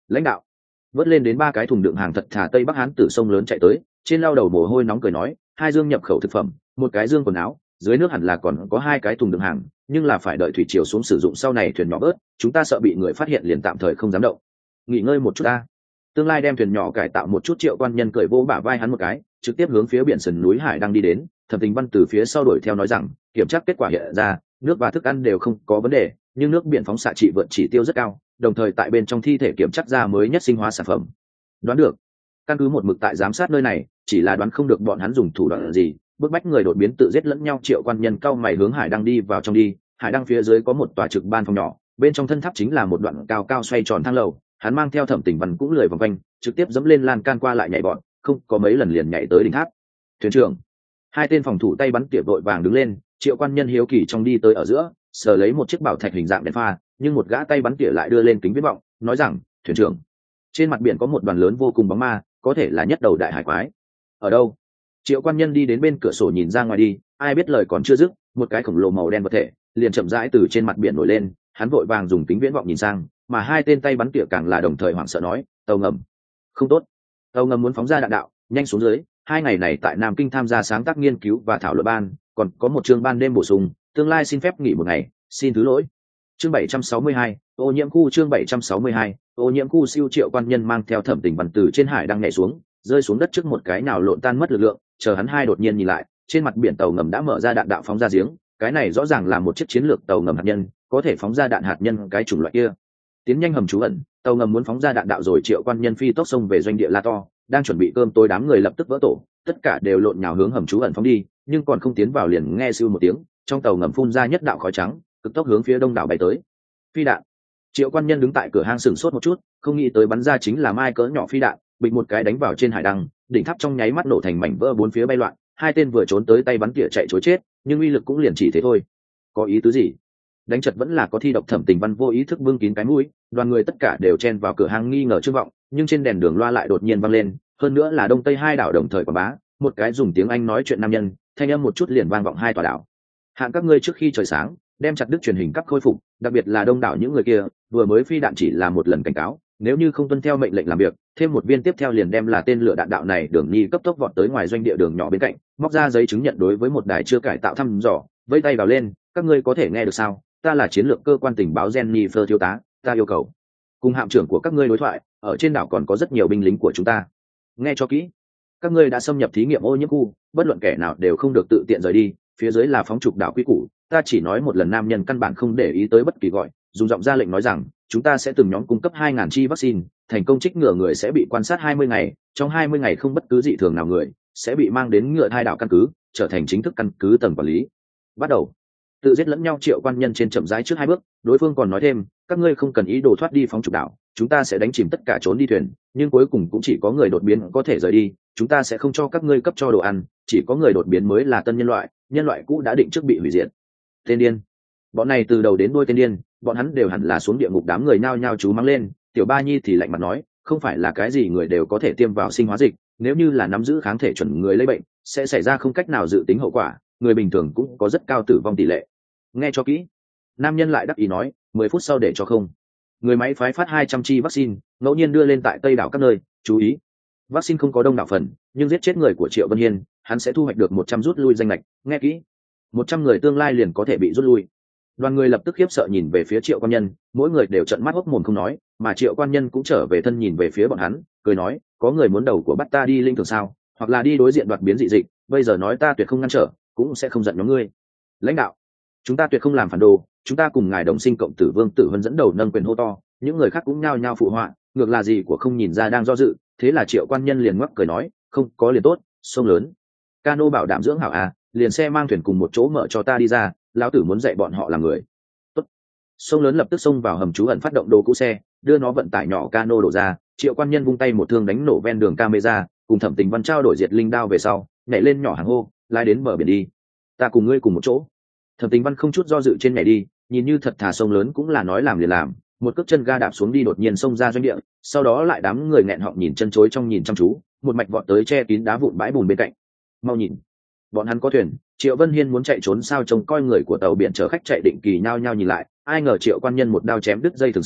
Lãnh đạo, vớt lên đến ba cái thùng đựng hàng thật thà Tây Bắc Hán từ sông lớn chạy tới, trên lao đầu mồ hôi nóng cười nói, hai dương nhập khẩu thực phẩm, một cái dương quần áo, dưới nước hẳn là còn có hai cái thùng đựng hàng, nhưng là phải đợi thủy triều xuống sử dụng sau này thuyền nhỏ bớt, chúng ta sợ bị người phát hiện liền tạm thời không dám động. Nghỉ ngơi một chút ta. Tương lai đem thuyền nhỏ cải tạo một chút. Triệu Quan Nhân cười vỗ bả vai hắn một cái, trực tiếp hướng phía biển sườn núi Hải đang đi đến. Thẩm Tình Văn từ phía sau đuổi theo nói rằng, kiểm tra kết quả hiện ra, nước và thức ăn đều không có vấn đề, nhưng nước biển phóng xạ trị vượt chỉ tiêu rất cao, đồng thời tại bên trong thi thể kiểm tra ra mới nhất sinh hóa sản phẩm. Đoán được. Căn cứ một mực tại giám sát nơi này, chỉ là đoán không được bọn hắn dùng thủ đoạn gì, bức bách người đột biến tự giết lẫn nhau. Triệu Quan Nhân cao mày hướng Hải đang đi vào trong đi. Hải đang phía dưới có một tòa trực ban phòng nhỏ, bên trong thân tháp chính là một đoạn cao cao xoay tròn thang lầu. Hắn mang theo Thẩm Tình Văn cũng lười vòng quanh, trực tiếp dẫm lên lan can qua lại nhảy bọn, không có mấy lần liền nhảy tới đỉnh tháp. Thuyền trưởng, hai tên phòng thủ tay bắn tỉa vội vàng đứng lên. Triệu Quan Nhân hiếu kỳ trong đi tới ở giữa, sờ lấy một chiếc bảo thạch hình dạng đèn pha, nhưng một gã tay bắn tỉa lại đưa lên kính viễn vọng, nói rằng, thuyền trưởng, trên mặt biển có một đoàn lớn vô cùng bóng ma, có thể là nhất đầu đại hải quái. Ở đâu? Triệu Quan Nhân đi đến bên cửa sổ nhìn ra ngoài đi, ai biết lời còn chưa dứt, một cái khổng lồ màu đen vật thể liền chậm rãi từ trên mặt biển nổi lên. Hắn vội vàng dùng kính viễn vọng nhìn sang, mà hai tên tay bắn tỉa càng là đồng thời hoảng sợ nói, tàu ngầm. Không tốt, tàu ngầm muốn phóng ra đạn đạo, nhanh xuống dưới. Hai ngày này tại Nam Kinh tham gia sáng tác nghiên cứu và thảo luận ban, còn có một chương ban đêm bổ sung, tương lai xin phép nghỉ một ngày, xin thứ lỗi. Chương bảy trăm sáu mươi hai, ô nhiễm khu. Chương bảy trăm sáu mươi hai, ô nhiễm khu. Siêu Triệu Quan Nhân mang theo Thẩm Tình Văn từ trên hải đang nhảy xuống, rơi xuống đất trước một cái nào lộn tan mất lực lượng. Chờ hắn hai đột nhiên nhìn lại, trên mặt biển tàu ngầm đã mở ra đạn đạo phóng ra giếng. Cái này rõ ràng là một chiếc chiến lược tàu ngầm hạt nhân, có thể phóng ra đạn hạt nhân cái chủng loại kia. Tiến nhanh hầm trú ẩn, tàu ngầm muốn phóng ra đạn đạo rồi. Triệu Quan Nhân phi tốc xông về doanh địa la to, đang chuẩn bị cơm tối đám người lập tức vỡ tổ, tất cả đều lộn nhào hướng hầm trú ẩn phóng đi, nhưng còn không tiến vào liền nghe siêu một tiếng, trong tàu ngầm phun ra nhất đạo khói trắng, cực tốc hướng phía đông đảo bay tới. Phi đạn. Triệu Quan Nhân đứng tại cửa hang sừng sốt một chút, không nghĩ tới bắn ra chính là mai cỡ nhỏ phi đạn, bịch một cái đánh vào trên hải đăng, đỉnh tháp trong nháy mắt nổ thành mảnh vỡ bốn phía bay loạn. Hai tên vừa trốn tới tay bắn tỉa chạy trối chết, nhưng uy lực cũng liền chỉ thế thôi. Có ý tứ gì? Đánh chật vẫn là có thi độc. Thẩm Tình Văn vô ý thức bưng kín cái mũi, đoàn người tất cả đều chen vào cửa hang nghi ngờ Trương Vọng, nhưng trên đèn đường loa lại đột nhiên vang lên, hơn nữa là đông tây hai đảo đồng thời quảng bá, một cái dùng tiếng Anh nói chuyện nam nhân, thanh âm một chút liền vang vọng hai tòa đảo. Hạn các ngươi trước khi trời sáng, đem chặt đứt truyền hình cấp khôi phục, đặc biệt là đông đảo những người kia, vừa mới phi đạn chỉ là một lần cảnh cáo, nếu như không tuân theo mệnh lệnh làm việc, thêm một viên tiếp theo liền đem là tên lửa đạn đạo này. Đường Nhi cấp tốc vọt tới ngoài doanh địa đường nhỏ bên cạnh, móc ra giấy chứng nhận đối với một đài chưa cải tạo thăm dò, vẫy tay vào lên, các ngươi có thể nghe được sao? Ta là chiến lược cơ quan tình báo Jennifer thiếu tá, ta yêu cầu cùng hạm trưởng của các ngươi đối thoại, ở trên đảo còn có rất nhiều binh lính của chúng ta. Nghe cho kỹ, các ngươi đã xâm nhập thí nghiệm ô nhiễm khu, bất luận kẻ nào đều không được tự tiện rời đi, phía dưới là phóng trục đảo quy củ, ta chỉ nói một lần. Nam nhân căn bản không để ý tới bất kỳ gọi, dùng giọng ra lệnh nói rằng, chúng ta sẽ từng nhóm cung cấp hai ngàn chi vaccine, thành công trích ngừa người sẽ bị quan sát hai mươi ngày, trong hai mươi ngày không bất cứ dị thường nào người sẽ bị mang đến ngựa thai đảo căn cứ, trở thành chính thức căn cứ tầng quản lý. Bắt đầu tự giết lẫn nhau. Triệu Quan Nhân trên chậm rãi trước hai bước, đối phương còn nói thêm, các ngươi không cần ý đồ thoát đi phóng trục đảo, chúng ta sẽ đánh chìm tất cả trốn đi thuyền, nhưng cuối cùng cũng chỉ có người đột biến có thể rời đi, chúng ta sẽ không cho các ngươi cấp cho đồ ăn, chỉ có người đột biến mới là tân nhân loại, nhân loại cũ đã định trước bị hủy diệt. Tên điên, bọn này từ đầu đến đuôi tên điên, bọn hắn đều hẳn là xuống địa ngục. Đám người nhao nhao chú mắng lên. Tiểu Ba Nhi thì lạnh mặt nói, không phải là cái gì người đều có thể tiêm vào sinh hóa dịch, nếu như là nắm giữ kháng thể chuẩn người lây bệnh, sẽ xảy ra không cách nào dự tính hậu quả, người bình thường cũng có rất cao tử vong tỷ lệ. Nghe cho kỹ. Nam nhân lại đắc ý nói, mười phút sau để cho không người máy phái phát hai trăm chi vaccine, ngẫu nhiên đưa lên tại Tây đảo các nơi. Chú ý, vaccine không có đông đảo phần, nhưng giết chết người của Triệu Vân Hiên, hắn sẽ thu hoạch được một trăm rút lui danh lệch. Nghe kỹ, một trăm người tương lai liền có thể bị rút lui. Đoàn người lập tức khiếp sợ nhìn về phía Triệu Quan Nhân, mỗi người đều trợn mắt hốc mồm không nói, mà Triệu Quan Nhân cũng trở về thân nhìn về phía bọn hắn, cười nói, có người muốn đầu của bắt ta đi linh thường sao, hoặc là đi đối diện đoạt biến dị dịch, bây giờ nói ta tuyệt không ngăn trở, cũng sẽ không giận nhóm ngươi. Lãnh đạo, chúng ta tuyệt không làm phản đồ, chúng ta cùng ngài đồng sinh cộng tử. Vương Tử Vân dẫn đầu nâng quyền hô to, những người khác cũng nhao nhao phụ họa, ngược là gì của không nhìn ra đang do dự. Thế là Triệu Quan Nhân liền ngoắc cười nói, không có liền tốt, sông lớn cano bảo đảm dưỡng hảo à, liền xe mang thuyền cùng một chỗ mở cho ta đi ra, lão tử muốn dạy bọn họ làm người. Tốt. Sông lớn lập tức xông vào hầm trú ẩn, phát động đồ cũ xe, đưa nó vận tải nhỏ cano đổ ra. Triệu Quan Nhân vung tay một thương đánh nổ ven đường camera, cùng Thẩm Tình Văn trao đổi diệt linh đao về sau, nhảy lên nhỏ hàng hô, lái đến bờ biển đi, ta cùng ngươi cùng một chỗ. Thẩm Tình Văn không chút do dự trên nhảy đi, nhìn như thật thà. Sông lớn cũng là nói làm liền làm, một cước chân ga đạp xuống đi, đột nhiên xông ra doanh địa, sau đó lại đám người nghẹn họng nhìn chân chối trong nhìn chăm chú, một mạch vọt tới che kín đá vụn bãi bùn bên cạnh. Mau nhìn, bọn hắn có thuyền. Triệu Vân Hiên muốn chạy trốn sao? Trông coi người của tàu biển chở khách chạy định kỳ nhao nhao nhìn lại, ai ngờ Triệu Quan Nhân một đao chém đứt dây thừng sau,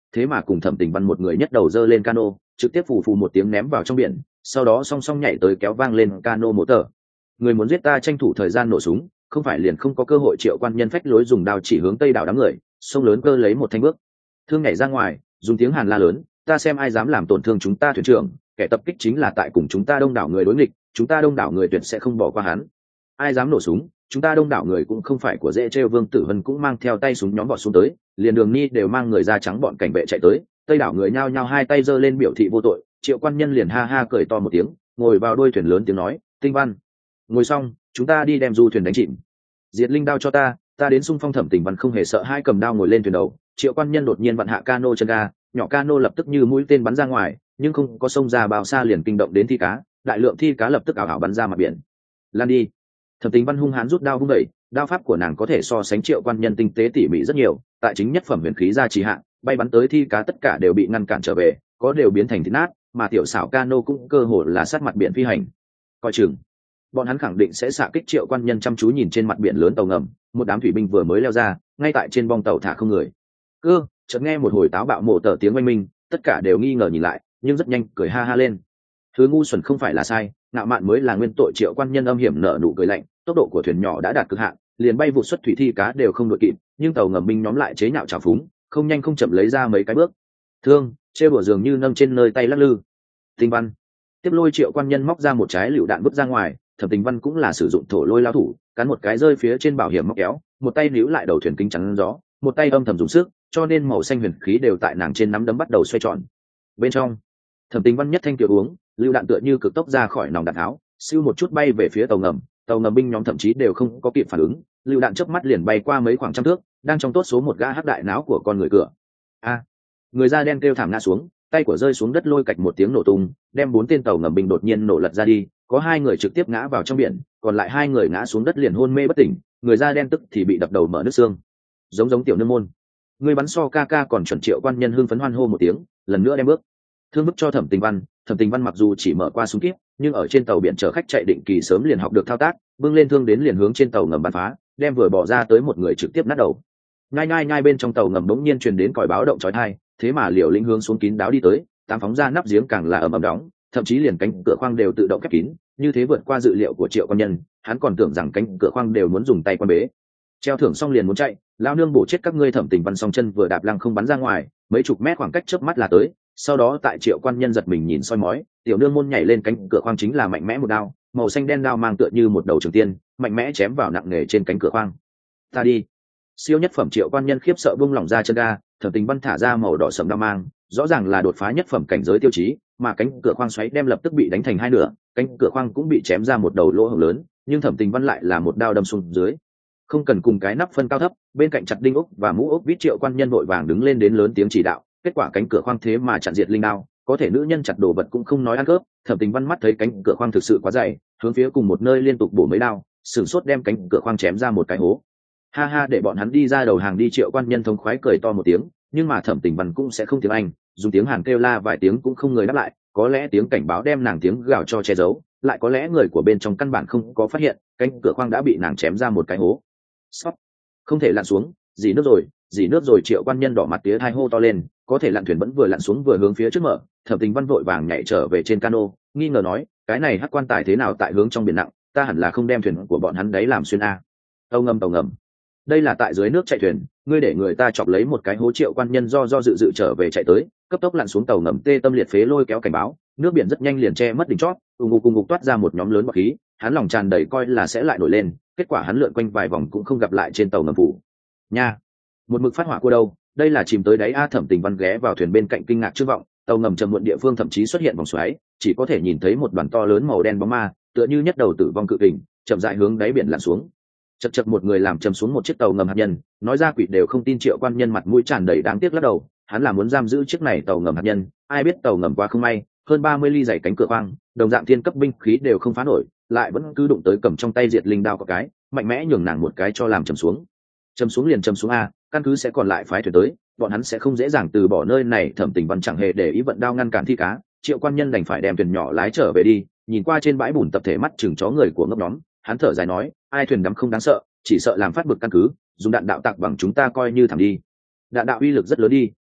thế mà cùng Thẩm Tình Văn một người nhất đầu dơ lên cano, trực tiếp phù phù một tiếng ném vào trong biển, sau đó song song nhảy tới kéo vang lên cano mỗ tờ. Người muốn giết ta tranh thủ thời gian nổ súng, không phải liền không có cơ hội. Triệu Quan Nhân phách lối dùng đao chỉ hướng tây đảo đám người, sông lớn cơ lấy một thanh bước thương nhảy ra ngoài, dùng tiếng Hàn la lớn, ta xem ai dám làm tổn thương chúng ta thuyền trưởng, kẻ tập kích chính là tại cùng chúng ta đông đảo người đối nghịch, chúng ta đông đảo người tuyệt sẽ không bỏ qua hắn. Ai dám nổ súng, chúng ta đông đảo người cũng không phải của dễ trêu. Vương Tử Hân cũng mang theo tay súng nhóm vọt xuống tới, liền Đường Ni đều mang người da trắng bọn cảnh vệ chạy tới, tây đảo người nhao nhao hai tay giơ lên biểu thị vô tội. Triệu Quan Nhân liền ha ha cười to một tiếng, ngồi vào đuôi thuyền lớn tiếng nói, Tinh Văn ngồi xong, chúng ta đi đem du thuyền đánh chìm. Diệt linh đao cho ta, ta đến xung phong. Thẩm Tình Văn không hề sợ hai, cầm đao ngồi lên thuyền đầu. Triệu Quan Nhân đột nhiên vặn hạ cano chân ga, nhỏ cano lập tức như mũi tên bắn ra ngoài, nhưng không có xông ra bao xa liền kinh động đến thi cá, đại lượng thi cá lập tức ảo ảo bắn ra mặt biển. Lan đi. Thẩm Tình Văn hung hãn rút đao vung đẩy, đao pháp của nàng có thể so sánh Triệu Quan Nhân tinh tế tỉ mỉ rất nhiều, tại chính nhất phẩm huyền khí gia trì hạn, bay bắn tới thi cá tất cả đều bị ngăn cản trở về, có đều biến thành thịt nát, mà tiểu xảo cano cũng cơ hồ là sát mặt biển phi hành. Coi chừng, bọn hắn khẳng định sẽ xạ kích. Triệu Quan Nhân chăm chú nhìn trên mặt biển lớn tàu ngầm, một đám thủy binh vừa mới leo ra, ngay tại trên bong tàu thả không người. Cơ, chợt nghe một hồi táo bạo mổ tờ tiếng oanh minh, tất cả đều nghi ngờ nhìn lại, nhưng rất nhanh cười ha ha lên. Thứ ngu xuẩn không phải là sai, ngạo mạn mới là nguyên tội. Triệu Quan Nhân âm hiểm nở nụ cười lạnh, tốc độ của thuyền nhỏ đã đạt cực hạn, liền bay vụ xuất thủy thi cá đều không đội kịp, nhưng tàu ngầm binh nhóm lại chế nhạo trào phúng, không nhanh không chậm lấy ra mấy cái bước thương chê bửa dường như nâng trên nơi tay lắc lư. Tinh Văn tiếp lôi. Triệu Quan Nhân móc ra một trái lựu đạn vứt ra ngoài. Thẩm Tình Văn cũng là sử dụng thổ lôi lao thủ, cắn một cái rơi phía trên bảo hiểm móc kéo, một tay níu lại đầu thuyền kính chắn gió, một tay âm thầm dùng sức, cho nên màu xanh huyền khí đều tại nàng trên nắm đấm bắt đầu xoay tròn. Bên trong, Thẩm Tình Văn nhất thanh tiểu uống, lựu đạn tựa như cực tốc ra khỏi nòng đạn tháo, siêu một chút bay về phía tàu ngầm. Tàu ngầm binh nhóm thậm chí đều không có kịp phản ứng, lựu đạn chớp mắt liền bay qua mấy khoảng trăm thước, đang trong tốt số một gã hắc đại não của con người cửa. A, người da đen kêu thảm ngã xuống, tay của rơi xuống đất lôi cạch một tiếng nổ tung, đem bốn tên tàu ngầm binh đột nhiên nổ lật ra đi, có hai người trực tiếp ngã vào trong biển, còn lại hai người ngã xuống đất liền hôn mê bất tỉnh. Người da đen tức thì bị đập đầu mở nước xương. Giống giống tiểu nương môn, người bắn so ca ca còn chuẩn. Triệu Quan Nhân hưng phấn hoan hô một tiếng, lần nữa đem bước thương bức cho Thẩm Tình Văn. Thẩm Tình Văn mặc dù chỉ mở qua súng kíp, nhưng ở trên tàu biển chở khách chạy định kỳ sớm liền học được thao tác, bưng lên thương đến liền hướng trên tàu ngầm bắn phá, đem vừa bỏ ra tới một người trực tiếp nát đầu. Ngay ngay ngay bên trong tàu ngầm bỗng nhiên truyền đến còi báo động chói tai, thế mà Liều Lĩnh hướng xuống kín đáo đi tới, tám phóng ra nắp giếng càng là ầm ầm đóng, thậm chí liền cánh cửa khoang đều tự động khép kín, như thế vượt qua dự liệu của Triệu Quan Nhân. Hắn còn tưởng rằng cánh cửa khoang đều muốn dùng tay quan bế. Treo thưởng xong liền muốn chạy, lao nương bổ chết các ngươi. Thẩm Tình Văn song chân vừa đạp lăng không bắn ra ngoài, mấy chục mét khoảng cách chớp mắt là tới. Sau đó tại Triệu Quan Nhân giật mình nhìn soi mói, tiểu nương môn nhảy lên cánh cửa khoang chính là mạnh mẽ một đao, màu xanh đen đao mang tựa như một đầu trường tiên, mạnh mẽ chém vào nặng nề trên cánh cửa khoang. Ta đi. Siêu nhất phẩm Triệu Quan Nhân khiếp sợ buông lỏng ra chân ga. Thẩm Tình Văn thả ra màu đỏ sẫm đao mang, rõ ràng là đột phá nhất phẩm cảnh giới tiêu chí, mà cánh cửa khoang xoáy đem lập tức bị đánh thành hai nửa, cánh cửa khoang cũng bị chém ra một đầu lỗ hổng lớn, nhưng Thẩm Tình Văn lại là một đao đâm xuống dưới. Không cần cùng cái nắp phân cao thấp, bên cạnh chặt đinh ốc và mũ ốc vít. Triệu Quan Nhân vội vàng đứng lên đến lớn tiếng chỉ đạo, kết quả cánh cửa khoang thế mà chặn diệt linh đao, có thể nữ nhân chặt đồ vật cũng không nói ăn cướp. Thẩm Tình Văn mắt thấy cánh cửa khoang thực sự quá dày, hướng phía cùng một nơi liên tục bổ mấy đao, sửng sốt đem cánh cửa khoang chém ra một cái hố. Ha ha, để bọn hắn đi ra đầu hàng đi. Triệu Quan Nhân thống khoái cười to một tiếng, nhưng mà Thẩm Tình Văn cũng sẽ không tiếng Anh, dùng tiếng Hàn kêu la vài tiếng cũng không người đáp lại, có lẽ tiếng cảnh báo đem nàng tiếng gào cho che giấu, lại có lẽ người của bên trong căn bản không có phát hiện cánh cửa khoang đã bị nàng chém ra một cái hố. Sót, không thể lặn xuống, dì nước rồi, dì nước rồi. Triệu Quan Nhân đỏ mặt tía hai hô to lên, có thể lặn thuyền vẫn vừa lặn xuống vừa hướng phía trước mở. Thẩm Tình Văn vội vàng nhảy trở về trên cano, nghi ngờ nói, cái này hắc quan tài thế nào tại hướng trong biển nặng, ta hẳn là không đem thuyền của bọn hắn đấy làm xuyên a. Tàu ngầm tàu ngầm, đây là tại dưới nước chạy thuyền, ngươi để người ta chọc lấy một cái hố. Triệu Quan Nhân do do dự dự trở về chạy tới, cấp tốc lặn xuống tàu ngầm, tê tâm liệt phế lôi kéo cảnh báo. Nước biển rất nhanh liền che mất đỉnh chót, ùng ục ùng ục toát ra một nhóm lớn bọt khí, hắn lòng tràn đầy coi là sẽ lại nổi lên, kết quả hắn lượn quanh vài vòng cũng không gặp lại trên tàu ngầm phủ nha. Một mực phát hỏa cua đâu, đây là chìm tới đáy a. Thẩm Tình Văn ghé vào thuyền bên cạnh kinh ngạc trước vọng, tàu ngầm trầm muộn địa phương thậm chí xuất hiện vòng xoáy, chỉ có thể nhìn thấy một đoàn to lớn màu đen bóng ma, tựa như nhất đầu tử vong cự kình, chậm rãi hướng đáy biển lặn xuống. Chật chật, một người làm chầm xuống một chiếc tàu ngầm hạt nhân, nói ra quỷ đều không tin. Triệu Quan Nhân mặt mũi tràn đầy đáng tiếc lắc đầu, hắn là muốn giam giữ chiếc này tàu ngầm hạt nhân, ai biết tàu ngầm quá không may, hơn ba mươi ly dày cánh cửa khoang, đồng dạng thiên cấp binh khí đều không phá nổi, lại vẫn cứ đụng tới cầm trong tay diệt linh đao có cái, mạnh mẽ nhường nàng một cái cho làm chầm xuống. Chầm xuống liền chầm xuống a, căn cứ sẽ còn lại phái thuyền tới, bọn hắn sẽ không dễ dàng từ bỏ nơi này. Thẩm Tình Văn chẳng hề để ý vận đao ngăn cản thi cá. Triệu Quan Nhân đành phải đem thuyền nhỏ lái trở về đi, nhìn qua trên bãi bùn tập thể mắt chừng chó người của ngấp nhóm, hắn thở dài nói, ai thuyền đắm không đáng sợ, chỉ sợ làm phát bực căn cứ, dùng đạn đạo tạc bằng chúng ta coi như thẳng đi. Đạn đạo uy lực rất lớn đi,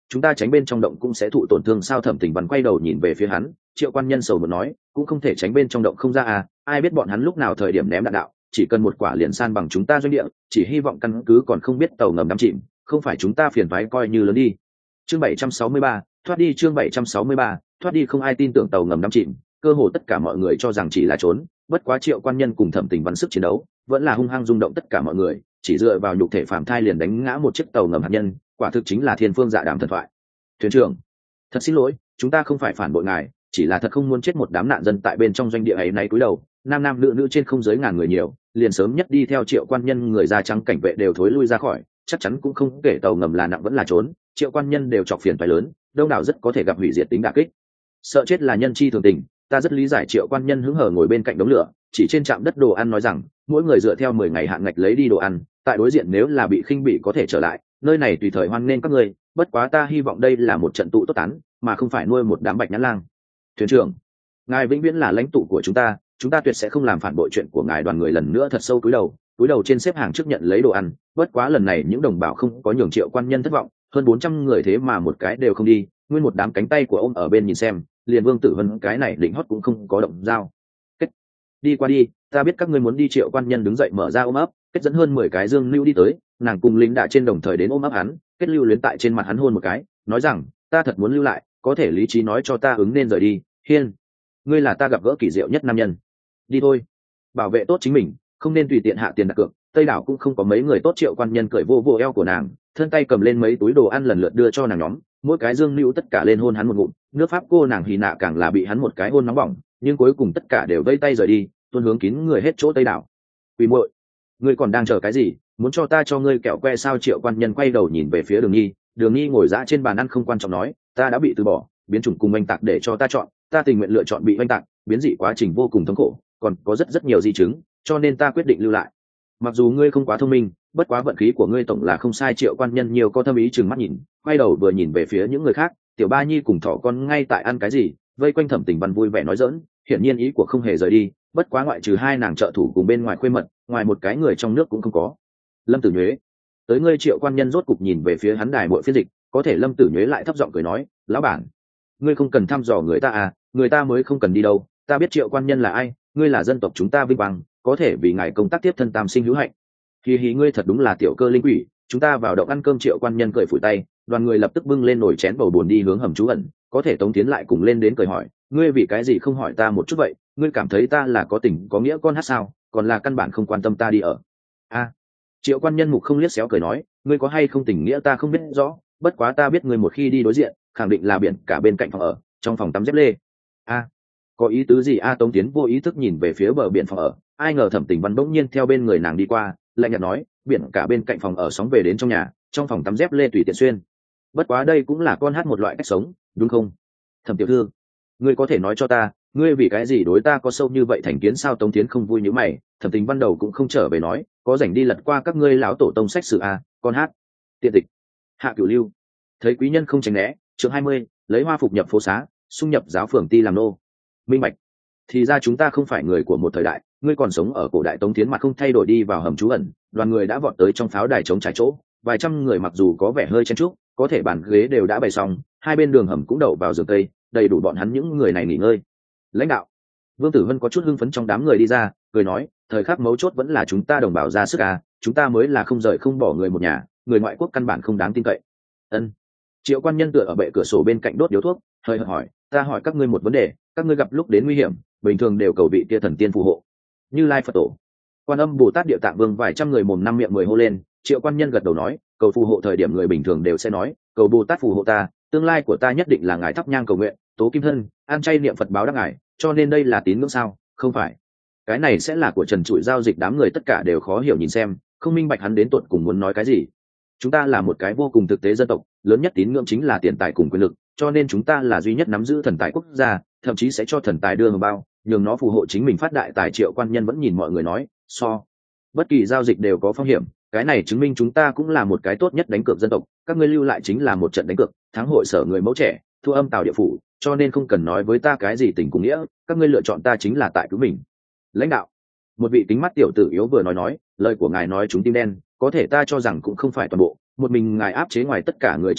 chúng ta tránh bên trong động cũng sẽ thụ tổn thương sao? Thẩm Tình Văn quay đầu nhìn về phía hắn, Triệu Quan Nhân sầu một nói, cũng không thể tránh bên trong động không ra à, ai biết bọn hắn lúc nào thời điểm ném đạn đạo, chỉ cần một quả liền san bằng chúng ta doanh địa, chỉ hy vọng căn cứ còn không biết tàu ngầm đắm chìm, không phải chúng ta phiền toái coi như lớn đi. Chương bảy trăm sáu mươi ba, thoát đi. Chương bảy trăm sáu mươi ba, thoát đi. Không ai tin tưởng tàu ngầm đắm chìm, cơ hồ tất cả mọi người cho rằng chỉ là trốn, bất quá Triệu Quan Nhân cùng Thẩm Tình Văn sức chiến đấu vẫn là hung hăng rung động tất cả mọi người, chỉ dựa vào nhục thể phàm thai liền đánh ngã một chiếc tàu ngầm hạt nhân, quả thực chính là thiên phương dạ đàm thần thoại. Thuyền trưởng, thật xin lỗi, chúng ta không phải phản bội ngài, chỉ là thật không muốn chết một đám nạn dân tại bên trong doanh địa ấy nay cúi đầu, nam nam nữ nữ trên không dưới ngàn người nhiều, liền sớm nhất đi theo Triệu Quan Nhân người da trắng cảnh vệ đều thối lui ra khỏi, chắc chắn cũng không kể tàu ngầm là nặng vẫn là trốn, Triệu Quan Nhân đều chọc phiền phải lớn, đông đảo rất có thể gặp hủy diệt tính đả kích. Sợ chết là nhân chi thường tình, ta rất lý giải. Triệu Quan Nhân hứng hở ngồi bên cạnh đống lửa, chỉ trên trạm đất đồ ăn nói rằng, mỗi người dựa theo mười ngày hạn ngạch lấy đi đồ ăn, tại đối diện nếu là bị khinh bị có thể trở lại, nơi này tùy thời hoan nghênh các ngươi, bất quá ta hy vọng đây là một trận tụ tốt tán, mà không phải nuôi một đám bạch nhãn lang. Thuyền trưởng, ngài vĩnh viễn là lãnh tụ của chúng ta, chúng ta tuyệt sẽ không làm phản bội chuyện của ngài. Đoàn người lần nữa thật sâu cúi đầu, cúi đầu trên xếp hàng trước nhận lấy đồ ăn, bất quá lần này những đồng bào không có nhường Triệu Quan Nhân thất vọng, hơn bốn trăm người thế mà một cái đều không đi, nguyên một đám cánh tay của ông ở bên nhìn xem, liền Vương Tử Vân cái này định hót cũng không có động dao. Kết, đi qua đi, ta biết các ngươi muốn đi. Triệu Quan Nhân đứng dậy mở ra ôm ấp, kết dẫn hơn mười cái dương lưu đi tới, nàng cùng lính đã trên đồng thời đến ôm ấp hắn, kết lưu luyến tại trên mặt hắn hôn một cái, nói rằng, ta thật muốn lưu lại, có thể lý trí nói cho ta ứng nên rời đi. Hiên, ngươi là ta gặp gỡ kỳ diệu nhất nam nhân, đi thôi, bảo vệ tốt chính mình, không nên tùy tiện hạ tiền đặt cược, Tây đảo cũng không có mấy người tốt. Triệu Quan Nhân cởi vô vô eo của nàng, thân tay cầm lên mấy túi đồ ăn lần lượt đưa cho nàng nhóm, mỗi cái dương lưu tất cả lên hôn hắn một ngụm, nước pháp cô nàng hì nạ càng là bị hắn một cái hôn nóng bỏng, nhưng cuối cùng tất cả đều vây tay rời đi, tuôn hướng kín người hết chỗ Tây đảo. Quỳ muội, ngươi còn đang chờ cái gì, muốn cho ta cho ngươi kẹo que sao? Triệu Quan Nhân quay đầu nhìn về phía Đường Nhi, Đường Nhi ngồi dã trên bàn ăn không quan trọng nói, ta đã bị từ bỏ, biến chủng cùng oanh tạc để cho ta chọn, ta tình nguyện lựa chọn bị oanh tạc, biến dị quá trình vô cùng thống khổ, còn có rất rất nhiều di chứng, cho nên ta quyết định lưu lại. Mặc dù ngươi không quá thông minh, bất quá vận khí của ngươi tổng là không sai. Triệu Quan Nhân nhiều có thâm ý chừng mắt nhìn, quay đầu vừa nhìn về phía những người khác, Tiểu Ba Nhi cùng Thỏ Con ngay tại ăn cái gì, vây quanh Thẩm Tình Văn vui vẻ nói giỡn, hiển nhiên ý của không hề rời đi, bất quá ngoại trừ hai nàng trợ thủ cùng bên ngoài khuê mật, ngoài một cái người trong nước cũng không có. Lâm Tử Nhuế, tới ngươi. Triệu Quan Nhân rốt cục nhìn về phía hắn đài muội phiên dịch, có thể Lâm Tử Nhuế lại thấp giọng cười nói, lão bản, ngươi không cần thăm dò người ta à, người ta mới không cần đi đâu, ta biết Triệu Quan Nhân là ai, ngươi là dân tộc chúng ta vinh quang, có thể vì ngài công tác tiếp thân tam sinh hữu hạnh. Hì hì, ngươi thật đúng là tiểu cơ linh quỷ, chúng ta vào động ăn cơm. Triệu Quan Nhân cười phủi tay, đoàn người lập tức bưng lên nồi chén bầu buồn đi hướng hầm trú ẩn, có thể Tống Tiến lại cùng lên đến cười hỏi, ngươi vì cái gì không hỏi ta một chút vậy, ngươi cảm thấy ta là có tình có nghĩa con hát sao, còn là căn bản không quan tâm ta đi ở a à, Triệu Quan Nhân mục không liếc xéo cười nói, ngươi có hay không tình nghĩa ta không biết rõ, bất quá ta biết ngươi một khi đi đối diện khẳng định là biển cả bên cạnh phòng ở, trong phòng tắm dép lê. a à, có ý tứ gì a? À, Tống Tiến vô ý thức nhìn về phía bờ biển phòng ở, ai ngờ Thẩm Tình Văn bỗng nhiên theo bên người nàng đi qua, lạnh nhạt nói, biển cả bên cạnh phòng ở sóng về đến trong nhà, trong phòng tắm dép lê tùy tiện xuyên, bất quá đây cũng là con hát một loại cách sống, đúng không? Thẩm tiểu thư, ngươi có thể nói cho ta, ngươi vì cái gì đối ta có sâu như vậy thành kiến sao? Tống Tiến không vui như mày, Thẩm Tình Văn đầu cũng không trở về nói, có rảnh đi lật qua các ngươi lão tổ tông sách sử a, con hát tiện tịch. Hạ Cửu Lưu thấy quý nhân không tránh né, chương hai mươi, lấy hoa phục nhập phố xá, xung nhập giáo phường ti làm nô. Minh bạch, thì ra chúng ta không phải người của một thời đại, ngươi còn sống ở cổ đại. Tống Tiến mặt không thay đổi đi vào hầm trú ẩn, đoàn người đã vọt tới trong pháo đài chống trải chỗ, vài trăm người mặc dù có vẻ hơi chen chúc, có thể bàn ghế đều đã bày xong, hai bên đường hầm cũng đậu vào giường cây, đầy đủ bọn hắn những người này nghỉ ngơi. Lãnh đạo Vương Tử Vân có chút hưng phấn trong đám người đi ra, cười nói, thời khắc mấu chốt vẫn là chúng ta đồng bào ra sức à, chúng ta mới là không rời không bỏ người một nhà, người ngoại quốc căn bản không đáng tin cậy. Ân. Triệu Quan Nhân tựa ở bệ cửa sổ bên cạnh đốt điếu thuốc, hơi hỏi, ta hỏi các ngươi một vấn đề, các ngươi gặp lúc đến nguy hiểm bình thường đều cầu vị tia thần tiên phù hộ, Như Lai Phật Tổ, Quan Âm Bồ Tát, Địa Tạng Vương, vài trăm người mồm năm miệng mười hô lên. Triệu Quan Nhân gật đầu nói, cầu phù hộ thời điểm người bình thường đều sẽ nói, cầu Bồ Tát phù hộ ta, tương lai của ta nhất định là ngài thắp nhang cầu nguyện, tố kim thân, ăn chay niệm Phật báo đáp ngài, cho nên đây là tín ngưỡng sao? Không phải, cái này sẽ là của trần trụi giao dịch. Đám người tất cả đều khó hiểu nhìn xem, không minh bạch hắn đến tột cùng muốn nói cái gì. Chúng ta là một cái vô cùng thực tế dân tộc, lớn nhất tín ngưỡng chính là tiền tài cùng quyền lực, cho nên chúng ta là duy nhất nắm giữ thần tài quốc gia, thậm chí sẽ cho thần tài đưa hồng bao, nhường nó phù hộ chính mình phát đại tài. Triệu Quan Nhân vẫn nhìn mọi người nói, so bất kỳ giao dịch đều có phong hiểm, cái này chứng minh chúng ta cũng là một cái tốt nhất đánh cược dân tộc, các ngươi lưu lại chính là một trận đánh cược, thắng hội sở người mẫu trẻ, thua âm tào địa phủ, cho nên không cần nói với ta cái gì tình cùng nghĩa, các ngươi lựa chọn ta chính là tại cứu mình. Lãnh đạo một vị kính mắt tiểu tử yếu vừa nói nói, lời của ngài nói chúng tim đen, có thể ta cho rằng cũng không phải toàn bộ, một mình ngài áp chế ngoài tất cả người trong nước,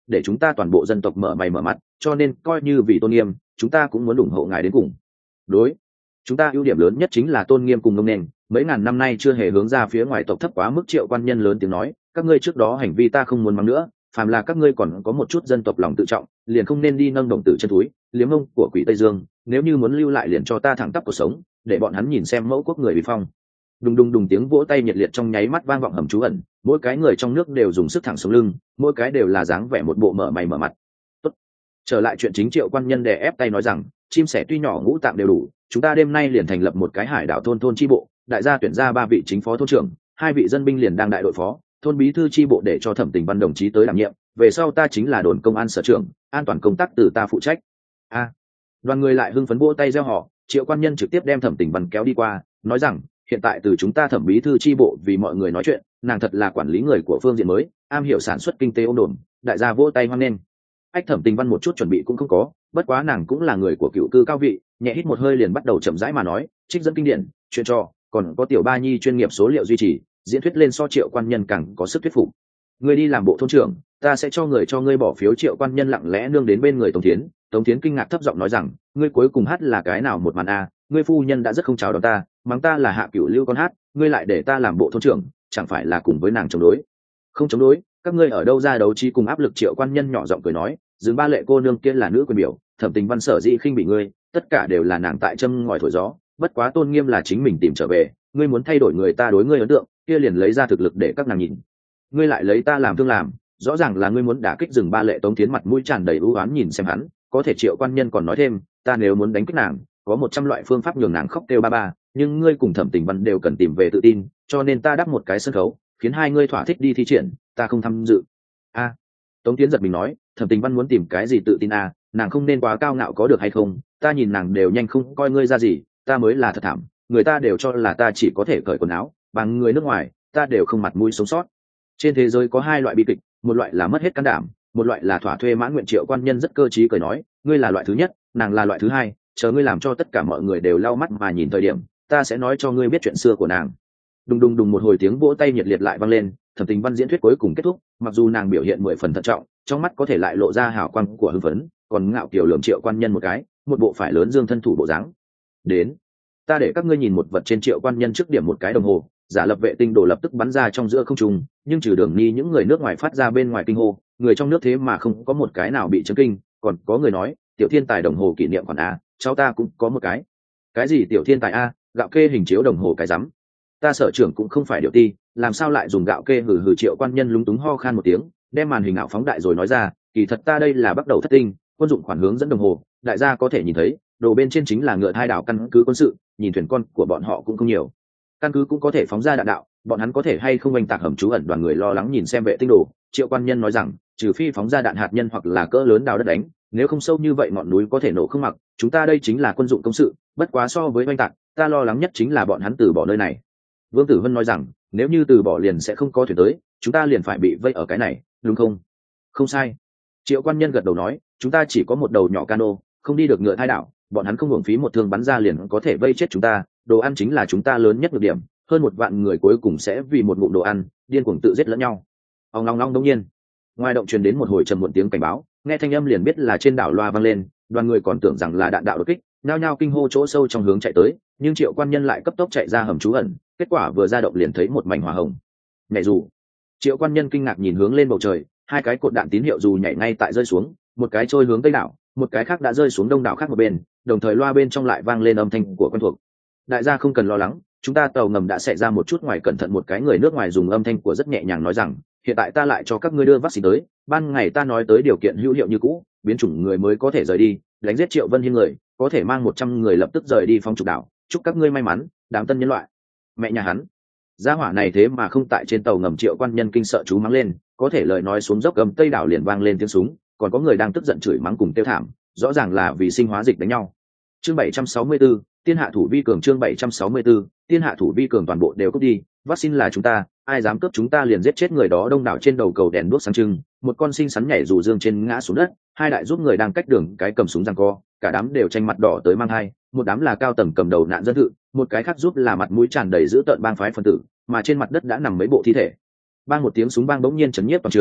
để chúng ta toàn bộ dân tộc mở mày mở mặt, cho nên coi như vì tôn nghiêm chúng ta cũng muốn ủng hộ ngài đến cùng. Đối, chúng ta ưu điểm lớn nhất chính là tôn nghiêm cùng ngông nền, mấy ngàn năm nay chưa hề hướng ra phía ngoài tộc thấp quá mức. Triệu Quan Nhân lớn tiếng nói, các ngươi trước đó hành vi ta không muốn mắng nữa, phàm là các ngươi còn có một chút dân tộc lòng tự trọng, liền không nên đi nâng đồng tử chân túi liếm mông của quỷ Tây Dương, nếu như muốn lưu lại liền cho ta thẳng tắp cuộc sống, để bọn hắn nhìn xem mẫu quốc người bị phong. Đùng đùng đùng tiếng vỗ tay nhiệt liệt trong nháy mắt vang vọng hầm trú ẩn, mỗi cái người trong nước đều dùng sức thẳng sống lưng, mỗi cái đều là dáng vẻ một bộ mở mày mở mặt. Tốt. Trở lại chuyện chính, Triệu Quan Nhân đè ép tay nói rằng, chim sẻ tuy nhỏ ngũ tạng đều đủ, chúng ta đêm nay liền thành lập một cái hải đảo thôn thôn chi bộ, đại gia tuyển ra ba vị chính phó thôn trưởng, hai vị dân binh liền đang đại đội phó, thôn bí thư chi bộ để cho Thẩm Tình Văn đồng chí tới đảm nhiệm, về sau ta chính là đồn công an sở trưởng, an toàn công tác từ ta phụ trách. A. Đoàn người lại hưng phấn vỗ tay reo hò. Triệu Quan Nhân trực tiếp đem Thẩm Tình Văn kéo đi qua, nói rằng, hiện tại từ chúng ta Thẩm bí thư chi bộ vì mọi người nói chuyện, nàng thật là quản lý người của phương diện mới, am hiểu sản xuất kinh tế ổn đồn, đại gia vỗ tay hoan nghênh. Ách Thẩm Tình Văn một chút chuẩn bị cũng không có, bất quá nàng cũng là người của cựu cư cao vị, nhẹ hít một hơi liền bắt đầu chậm rãi mà nói, trích dẫn kinh điển, chuyện trò, còn có tiểu ba nhi chuyên nghiệp số liệu duy trì, diễn thuyết lên so Triệu Quan Nhân càng có sức thuyết phục. Ngươi đi làm bộ thôn trưởng, ta sẽ cho người cho ngươi bỏ phiếu. Triệu Quan Nhân lặng lẽ nương đến bên người Tống Thiến. Tống Thiến kinh ngạc thấp giọng nói rằng, ngươi cuối cùng hát là cái nào một màn a? Ngươi phu nhân đã rất không chào đón ta, mắng ta là hạ cửu lưu con hát, ngươi lại để ta làm bộ thôn trưởng, chẳng phải là cùng với nàng chống đối? Không chống đối, các ngươi ở đâu ra đấu trí cùng áp lực? Triệu Quan Nhân nhỏ giọng cười nói, dừng ba lệ cô nương kia là nữ quyền biểu, Thẩm Tình Văn sở dĩ khinh bị ngươi, tất cả đều là nàng tại châm ngòi thổi gió, bất quá tôn nghiêm là chính mình tìm trở về, ngươi muốn thay đổi người ta đối ngươi ấn tượng, kia liền lấy ra thực lực để các nàng nhìn. Ngươi lại lấy ta làm thương làm, rõ ràng là ngươi muốn đả kích rừng ba lệ. Tống Tiến mặt mũi tràn đầy ưu oán nhìn xem hắn, có thể Triệu Quan Nhân còn nói thêm, ta nếu muốn đánh kích nàng, có một trăm loại phương pháp nhường nàng khóc kêu ba ba, nhưng ngươi cùng Thẩm Tình Văn đều cần tìm về tự tin, cho nên ta đắp một cái sân khấu, khiến hai ngươi thỏa thích đi thi triển, ta không tham dự. A. À, Tống Tiến giật mình nói, Thẩm Tình Văn muốn tìm cái gì tự tin a? À, nàng không nên quá cao ngạo có được hay không? Ta nhìn nàng đều nhanh không coi ngươi ra gì, ta mới là thật thảm, người ta đều cho là ta chỉ có thể cởi quần áo, bằng người nước ngoài, ta đều không mặt mũi sống sót. Trên thế giới có hai loại bi kịch, một loại là mất hết can đảm, một loại là thỏa thuê mãn nguyện. Triệu Quan Nhân rất cơ trí cười nói, ngươi là loại thứ nhất, nàng là loại thứ hai, chờ ngươi làm cho tất cả mọi người đều lau mắt mà nhìn thời điểm, ta sẽ nói cho ngươi biết chuyện xưa của nàng. Đùng đùng đùng một hồi tiếng vỗ tay nhiệt liệt lại vang lên. Thẩm Tình Văn diễn thuyết cuối cùng kết thúc, mặc dù nàng biểu hiện mười phần thận trọng, trong mắt có thể lại lộ ra hào quang của hưng phấn, còn ngạo kiều lườm Triệu Quan Nhân một cái, một bộ phải lớn dương thân thủ bộ dáng. Đến, ta để các ngươi nhìn một vật. Trên Triệu Quan Nhân trước điểm một cái đồng hồ, giả lập vệ tinh đồ lập tức bắn ra trong giữa không trung, nhưng trừ Đường Ni những người nước ngoài phát ra bên ngoài kinh hô, người trong nước thế mà không có một cái nào bị chấn kinh. Còn có người nói, tiểu thiên tài đồng hồ kỷ niệm khoản a, cháu ta cũng có một cái. Cái gì tiểu thiên tài a? Gạo kê hình chiếu đồng hồ cái rắm. Ta sở trưởng cũng không phải điệu ti, làm sao lại dùng gạo kê? Hừ hừ. Triệu Quan Nhân lúng túng ho khan một tiếng, đem màn hình ảo phóng đại rồi nói ra, kỳ thật ta đây là bắt đầu thất tinh quân dụng khoản hướng dẫn đồng hồ, đại gia có thể nhìn thấy, đồ bên trên chính là ngựa hai đảo căn cứ quân sự, nhìn thuyền con của bọn họ cũng không nhiều, căn cứ cũng có thể phóng ra đạn đạo, bọn hắn có thể hay không oanh tạc hầm trú ẩn? Đoàn người lo lắng nhìn xem vệ tinh đồ. Triệu Quan Nhân nói rằng, trừ phi phóng ra đạn hạt nhân hoặc là cỡ lớn đào đất đánh, nếu không sâu như vậy ngọn núi có thể nổ không mặc, chúng ta đây chính là quân dụng công sự, bất quá so với oanh tạc, ta lo lắng nhất chính là bọn hắn từ bỏ nơi này. Vương Tử Vân nói rằng, nếu như từ bỏ liền sẽ không có thuyền tới, chúng ta liền phải bị vây ở cái này, đúng không? Không sai. Triệu Quan Nhân gật đầu nói, chúng ta chỉ có một đầu nhỏ cano, không đi được ngựa thai đảo, bọn hắn không hưởng phí một thương bắn ra liền có thể vây chết chúng ta, đồ ăn chính là chúng ta lớn nhất nhược điểm, hơn một vạn người cuối cùng sẽ vì một ngụm đồ ăn điên cuồng tự giết lẫn nhau. Ông long long đông nhiên, ngoài động truyền đến một hồi trầm muộn tiếng cảnh báo, nghe thanh âm liền biết là trên đảo loa vang lên, đoàn người còn tưởng rằng là đạn đạo đột kích, nhao nhao kinh hô chỗ sâu trong hướng chạy tới, nhưng Triệu Quan Nhân lại cấp tốc chạy ra hầm trú ẩn, kết quả vừa ra động liền thấy một mảnh hỏa hồng. Nhảy dù. Triệu Quan Nhân kinh ngạc nhìn hướng lên bầu trời, hai cái cột đạn tín hiệu dù nhảy ngay tại rơi xuống, một cái trôi hướng tây đảo, một cái khác đã rơi xuống đông đảo khác một bên, đồng thời loa bên trong lại vang lên âm thanh của quen thuộc. Đại gia không cần lo lắng, chúng ta tàu ngầm đã xảy ra một chút ngoài cẩn thận. Một cái người nước ngoài dùng âm thanh của rất nhẹ nhàng nói rằng, hiện tại ta lại cho các ngươi đưa vaccine tới, ban ngày ta nói tới điều kiện hữu hiệu như cũ, biến chủng người mới có thể rời đi, đánh giết Triệu Vân Hiên người, có thể mang một trăm người lập tức rời đi phong trục đảo, chúc các ngươi may mắn, đám tân nhân loại. Mẹ nhà hắn, gia hỏa này thế mà không tại trên tàu ngầm. Triệu Quan Nhân kinh sợ chú mắng lên, có thể lời nói xuống dốc gầm tây đảo liền vang lên tiếng súng, còn có người đang tức giận chửi mắng cùng tiêu thảm, rõ ràng là vì sinh hóa dịch đánh nhau. Chương bảy trăm sáu mươi tư, tiên hạ thủ vi cường. Chương bảy trăm sáu mươi tư, tiên hạ thủ vi cường. Toàn bộ đều cướp đi, vaccine là chúng ta, ai dám cướp chúng ta liền giết chết người đó. Đông đảo trên đầu cầu đèn đuốc sáng trưng, một con sinh sắn nhảy dù dương trên ngã xuống đất, hai đại giúp người đang cách đường cái cầm súng giằng co, cả đám đều tranh mặt đỏ tới mang hai, một đám là cao tầng cầm đầu nạn dân thự, một cái khác giúp là mặt mũi tràn đầy dữ tợn bang phái phân tử, mà trên mặt đất đã nằm mấy bộ thi thể. Bang một tiếng súng bang bỗng nhiên chấn nhiếp toàn trường,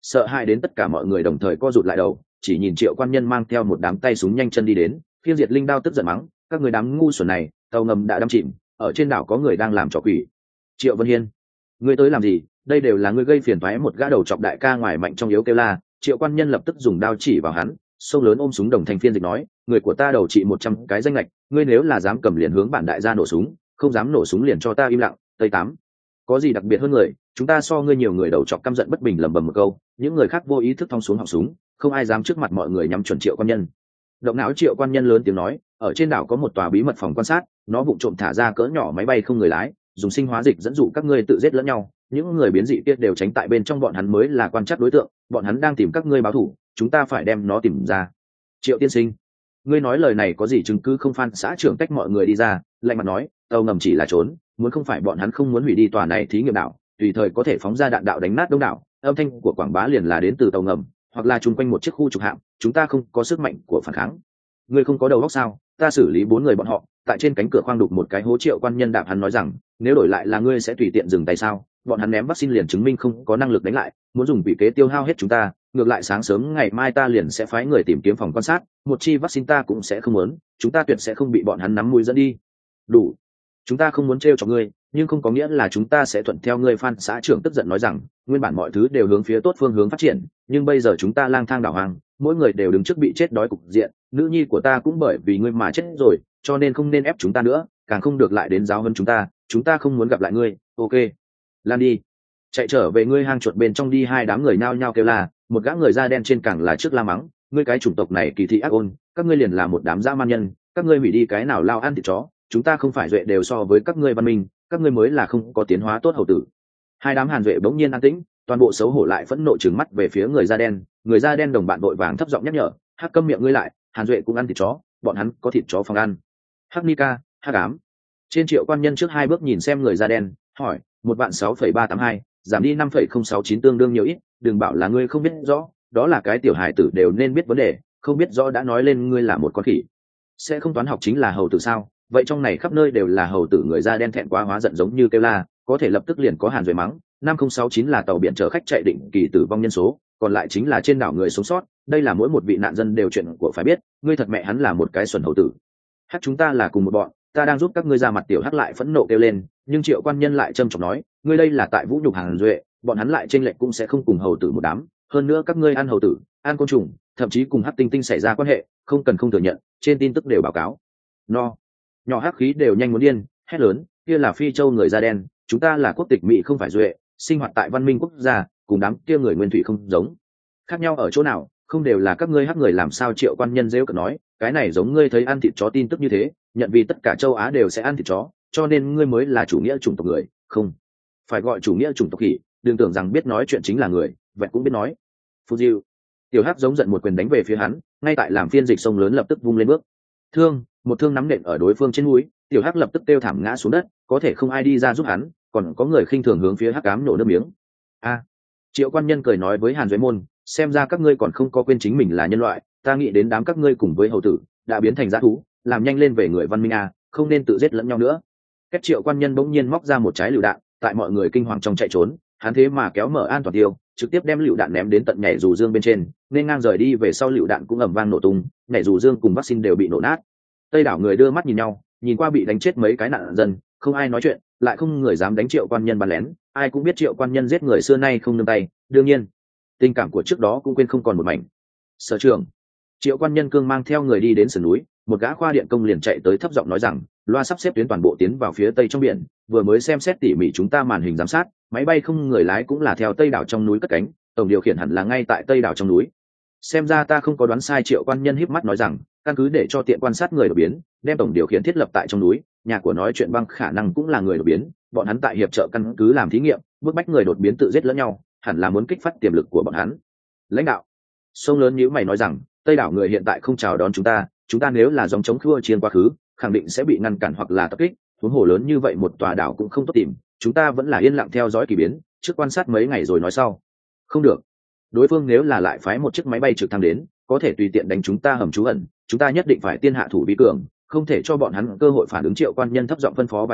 sợ hãi đến tất cả mọi người đồng thời co rụt lại đầu, chỉ nhìn Triệu quan nhân mang theo một đám tay súng nhanh chân đi đến. Phiên Diệt Linh đao tức giận mắng, các người đám ngu xuẩn này, tàu ngầm đã đắm chìm, ở trên đảo có người đang làm trò quỷ. Triệu Vân Hiên, ngươi tới làm gì? Đây đều là ngươi gây phiền toái. Một gã đầu chọc đại ca ngoài mạnh trong yếu kêu la. Triệu quan nhân lập tức dùng đao chỉ vào hắn, sông lớn ôm súng đồng thành Phiên Dịch nói, người của ta đầu trị một trăm cái danh lệch, ngươi nếu là dám cầm liền hướng bản đại gia nổ súng, không dám nổ súng liền cho ta im lặng. Tây tám, có gì đặc biệt hơn người, chúng ta so ngươi nhiều. Người đầu chọc căm giận bất bình lẩm bẩm một câu, những người khác vô ý thức thong xuống họng súng, không ai dám trước mặt mọi người nhắm chuẩn Triệu quan nhân. Động não Triệu quan nhân lớn tiếng nói, ở trên đảo có một tòa bí mật phòng quan sát, nó vụng trộm thả ra cỡ nhỏ máy bay không người lái, dùng sinh hóa dịch dẫn dụ các ngươi tự giết lẫn nhau. Những người biến dị kia đều tránh tại bên trong, bọn hắn mới là quan chắc đối tượng, bọn hắn đang tìm các ngươi báo thù, chúng ta phải đem nó tìm ra. Triệu tiên sinh, ngươi nói lời này có gì chứng cứ không? Phan xã trưởng tách mọi người đi ra, lạnh mặt nói, tàu ngầm chỉ là trốn, muốn không phải bọn hắn không muốn hủy đi tòa này thí nghiệm đảo, tùy thời có thể phóng ra đạn đạo đánh nát đông đảo. Âm thanh của quảng bá liền là đến từ tàu ngầm, hoặc là chung quanh một chiếc khu trục hạm, chúng ta không có sức mạnh của phản kháng. Ngươi không có đầu óc sao? Ta xử lý bốn người bọn họ, tại trên cánh cửa khoang đục một cái hố. Triệu quan nhân đạp hắn nói rằng, nếu đổi lại là ngươi sẽ tùy tiện dừng tay sao? Bọn hắn ném vaccine liền chứng minh không có năng lực đánh lại, muốn dùng vị kế tiêu hao hết chúng ta. Ngược lại sáng sớm ngày mai ta liền sẽ phái người tìm kiếm phòng quan sát, một chi vaccine ta cũng sẽ không muốn, chúng ta tuyệt sẽ không bị bọn hắn nắm mũi dẫn đi. Đủ, chúng ta không muốn trêu cho ngươi, nhưng không có nghĩa là chúng ta sẽ thuận theo ngươi. Phan xã trưởng tức giận nói rằng, nguyên bản mọi thứ đều hướng phía tốt phương hướng phát triển, nhưng bây giờ chúng ta lang thang đảo hoang, mỗi người đều đứng trước bị chết đói cục diện. Nữ nhi của ta cũng bởi vì ngươi mà chết rồi, cho nên không nên ép chúng ta nữa, càng không được lại đến giáo hơn chúng ta. Chúng ta không muốn gặp lại ngươi. Ok, lan đi, chạy trở về ngươi hang chuột bên trong đi. Hai đám người nhao nhao kêu la, một gã người da đen trên càng là trước la mắng, ngươi cái chủng tộc này kỳ thị ác ôn, các ngươi liền là một đám dã man nhân, các ngươi hủy đi cái nào lao ăn thịt chó, chúng ta không phải duệ đều so với các ngươi văn minh, các ngươi mới là không có tiến hóa tốt hầu tử. Hai đám hàn duệ bỗng nhiên an tĩnh, toàn bộ xấu hổ lại phẫn nộ trừng mắt về phía người da đen. Người da đen đồng bạn vội vàng thấp giọng nhắc nhở, hắc câm miệng ngươi lại, hàn duệ cũng ăn thịt chó, bọn hắn có thịt chó phòng ăn. Hắc Nika, hắc ám. Trên Triệu quan nhân trước hai bước nhìn xem người da đen, hỏi, một vạn sáu phẩy ba tám hai, giảm đi năm phẩy không sáu chín tương đương nhiều ít, đừng bảo là ngươi không biết rõ, đó là cái tiểu hài tử đều nên biết vấn đề, không biết rõ đã nói lên ngươi là một con khỉ. Sẽ không toán học chính là hầu tử sao? Vậy trong này khắp nơi đều là hầu tử. Người da đen thẹn quá hóa giận giống như kêu la, có thể lập tức liền có hàn duệ mắng, năm không sáu chín là tàu biển chở khách chạy định kỳ tử vong nhân số, còn lại chính là trên đảo người sống sót, đây là mỗi một vị nạn dân đều chuyện của phải biết, ngươi thật mẹ hắn là một cái xuẩn hầu tử. Hắc chúng ta là cùng một bọn, ta đang giúp các ngươi ra mặt. Tiểu Hắc lại phẫn nộ kêu lên, nhưng Triệu quan nhân lại trầm trọng nói, ngươi đây là tại vũ nhục hàn duệ, bọn hắn lại chênh lệch cũng sẽ không cùng hầu tử một đám, hơn nữa các ngươi ăn hầu tử, ăn côn trùng, thậm chí cùng Hắc tinh tinh xảy ra quan hệ, không cần không thừa nhận, trên tin tức đều báo cáo. No, nhỏ hắc khí đều nhanh muốn điên, hét lớn, kia là Phi Châu người da đen, chúng ta là quốc tịch Mỹ không phải duệ, sinh hoạt tại văn minh quốc gia, cùng đám kia người nguyên thủy không giống. Khác nhau ở chỗ nào? Không đều là các ngươi hắc người làm sao? Triệu quan nhân rêu cợt nói, cái này giống ngươi thấy ăn thịt chó tin tức như thế, nhận vì tất cả châu Á đều sẽ ăn thịt chó, cho nên ngươi mới là chủ nghĩa chủng tộc người, không phải gọi chủ nghĩa chủng tộc khỉ. Đừng tưởng rằng biết nói chuyện chính là người, vậy cũng biết nói. Phù Diêu, Tiểu Hắc giống giận một quyền đánh về phía hắn, ngay tại làm Phiên Dịch sông lớn lập tức vung lên bước thương, một thương nắm nện ở đối phương trên mũi. Tiểu Hắc lập tức kêu thảm ngã xuống đất, có thể không ai đi ra giúp hắn, còn có người khinh thường hướng phía Hắc ám nổ nước miếng. A, Triệu quan nhân cười nói với Hàn Duệ môn, xem ra các ngươi còn không có quên chính mình là nhân loại, ta nghĩ đến đám các ngươi cùng với hầu tử đã biến thành dã thú, làm nhanh lên về người văn minh a, không nên tự giết lẫn nhau nữa. Cách Triệu quan nhân bỗng nhiên móc ra một trái lựu đạn, tại mọi người kinh hoàng trong chạy trốn, hắn thế mà kéo mở an toàn tiêu, trực tiếp đem lựu đạn ném đến tận nhảy dù dương bên trên, nên ngang rời đi. Về sau lựu đạn cũng ầm vang nổ tung, nhảy dù dương cùng vaccine đều bị nổ nát. Tây đảo người đưa mắt nhìn nhau, nhìn qua bị đánh chết mấy cái nạn dân, không ai nói chuyện, lại không người dám đánh Triệu quan nhân bắn lén. Ai cũng biết Triệu quan nhân giết người xưa nay không nương tay, đương nhiên tình cảm của trước đó cũng quên không còn một mảnh. Sở trưởng, Triệu quan nhân cương mang theo người đi đến sườn núi, một gã khoa điện công liền chạy tới thấp giọng nói rằng, loa sắp xếp tuyến toàn bộ tiến vào phía tây trong biển, vừa mới xem xét tỉ mỉ chúng ta màn hình giám sát, máy bay không người lái cũng là theo tây đảo trong núi cất cánh, tổng điều khiển hẳn là ngay tại tây đảo trong núi. Xem ra ta không có đoán sai. Triệu quan nhân híp mắt nói rằng, căn cứ để cho tiện quan sát người đột biến, đem tổng điều khiển thiết lập tại trong núi, nhà của nói chuyện băng khả năng cũng là người đột biến, bọn hắn tại hiệp trợ căn cứ làm thí nghiệm, bức bách người đột biến tự giết lẫn nhau, hẳn là muốn kích phát tiềm lực của bọn hắn. Lãnh đạo sông lớn nhíu mày nói rằng, tây đảo người hiện tại không chào đón chúng ta, chúng ta nếu là dòng chống khua chiên quá khứ, khẳng định sẽ bị ngăn cản hoặc là tập kích. Huống hồ lớn như vậy một tòa đảo cũng không tốt tìm, chúng ta vẫn là yên lặng theo dõi kỳ biến, trước quan sát mấy ngày rồi nói sau. Không được, đối phương nếu là lại phái một chiếc máy bay trực thăng đến, có thể tùy tiện đánh chúng ta hầm trú ẩn, chúng ta nhất định phải tiên hạ thủ vi cường, không thể cho bọn hắn cơ hội phản ứng. Triệu quan nhân thấp giọng phân phó vài câu,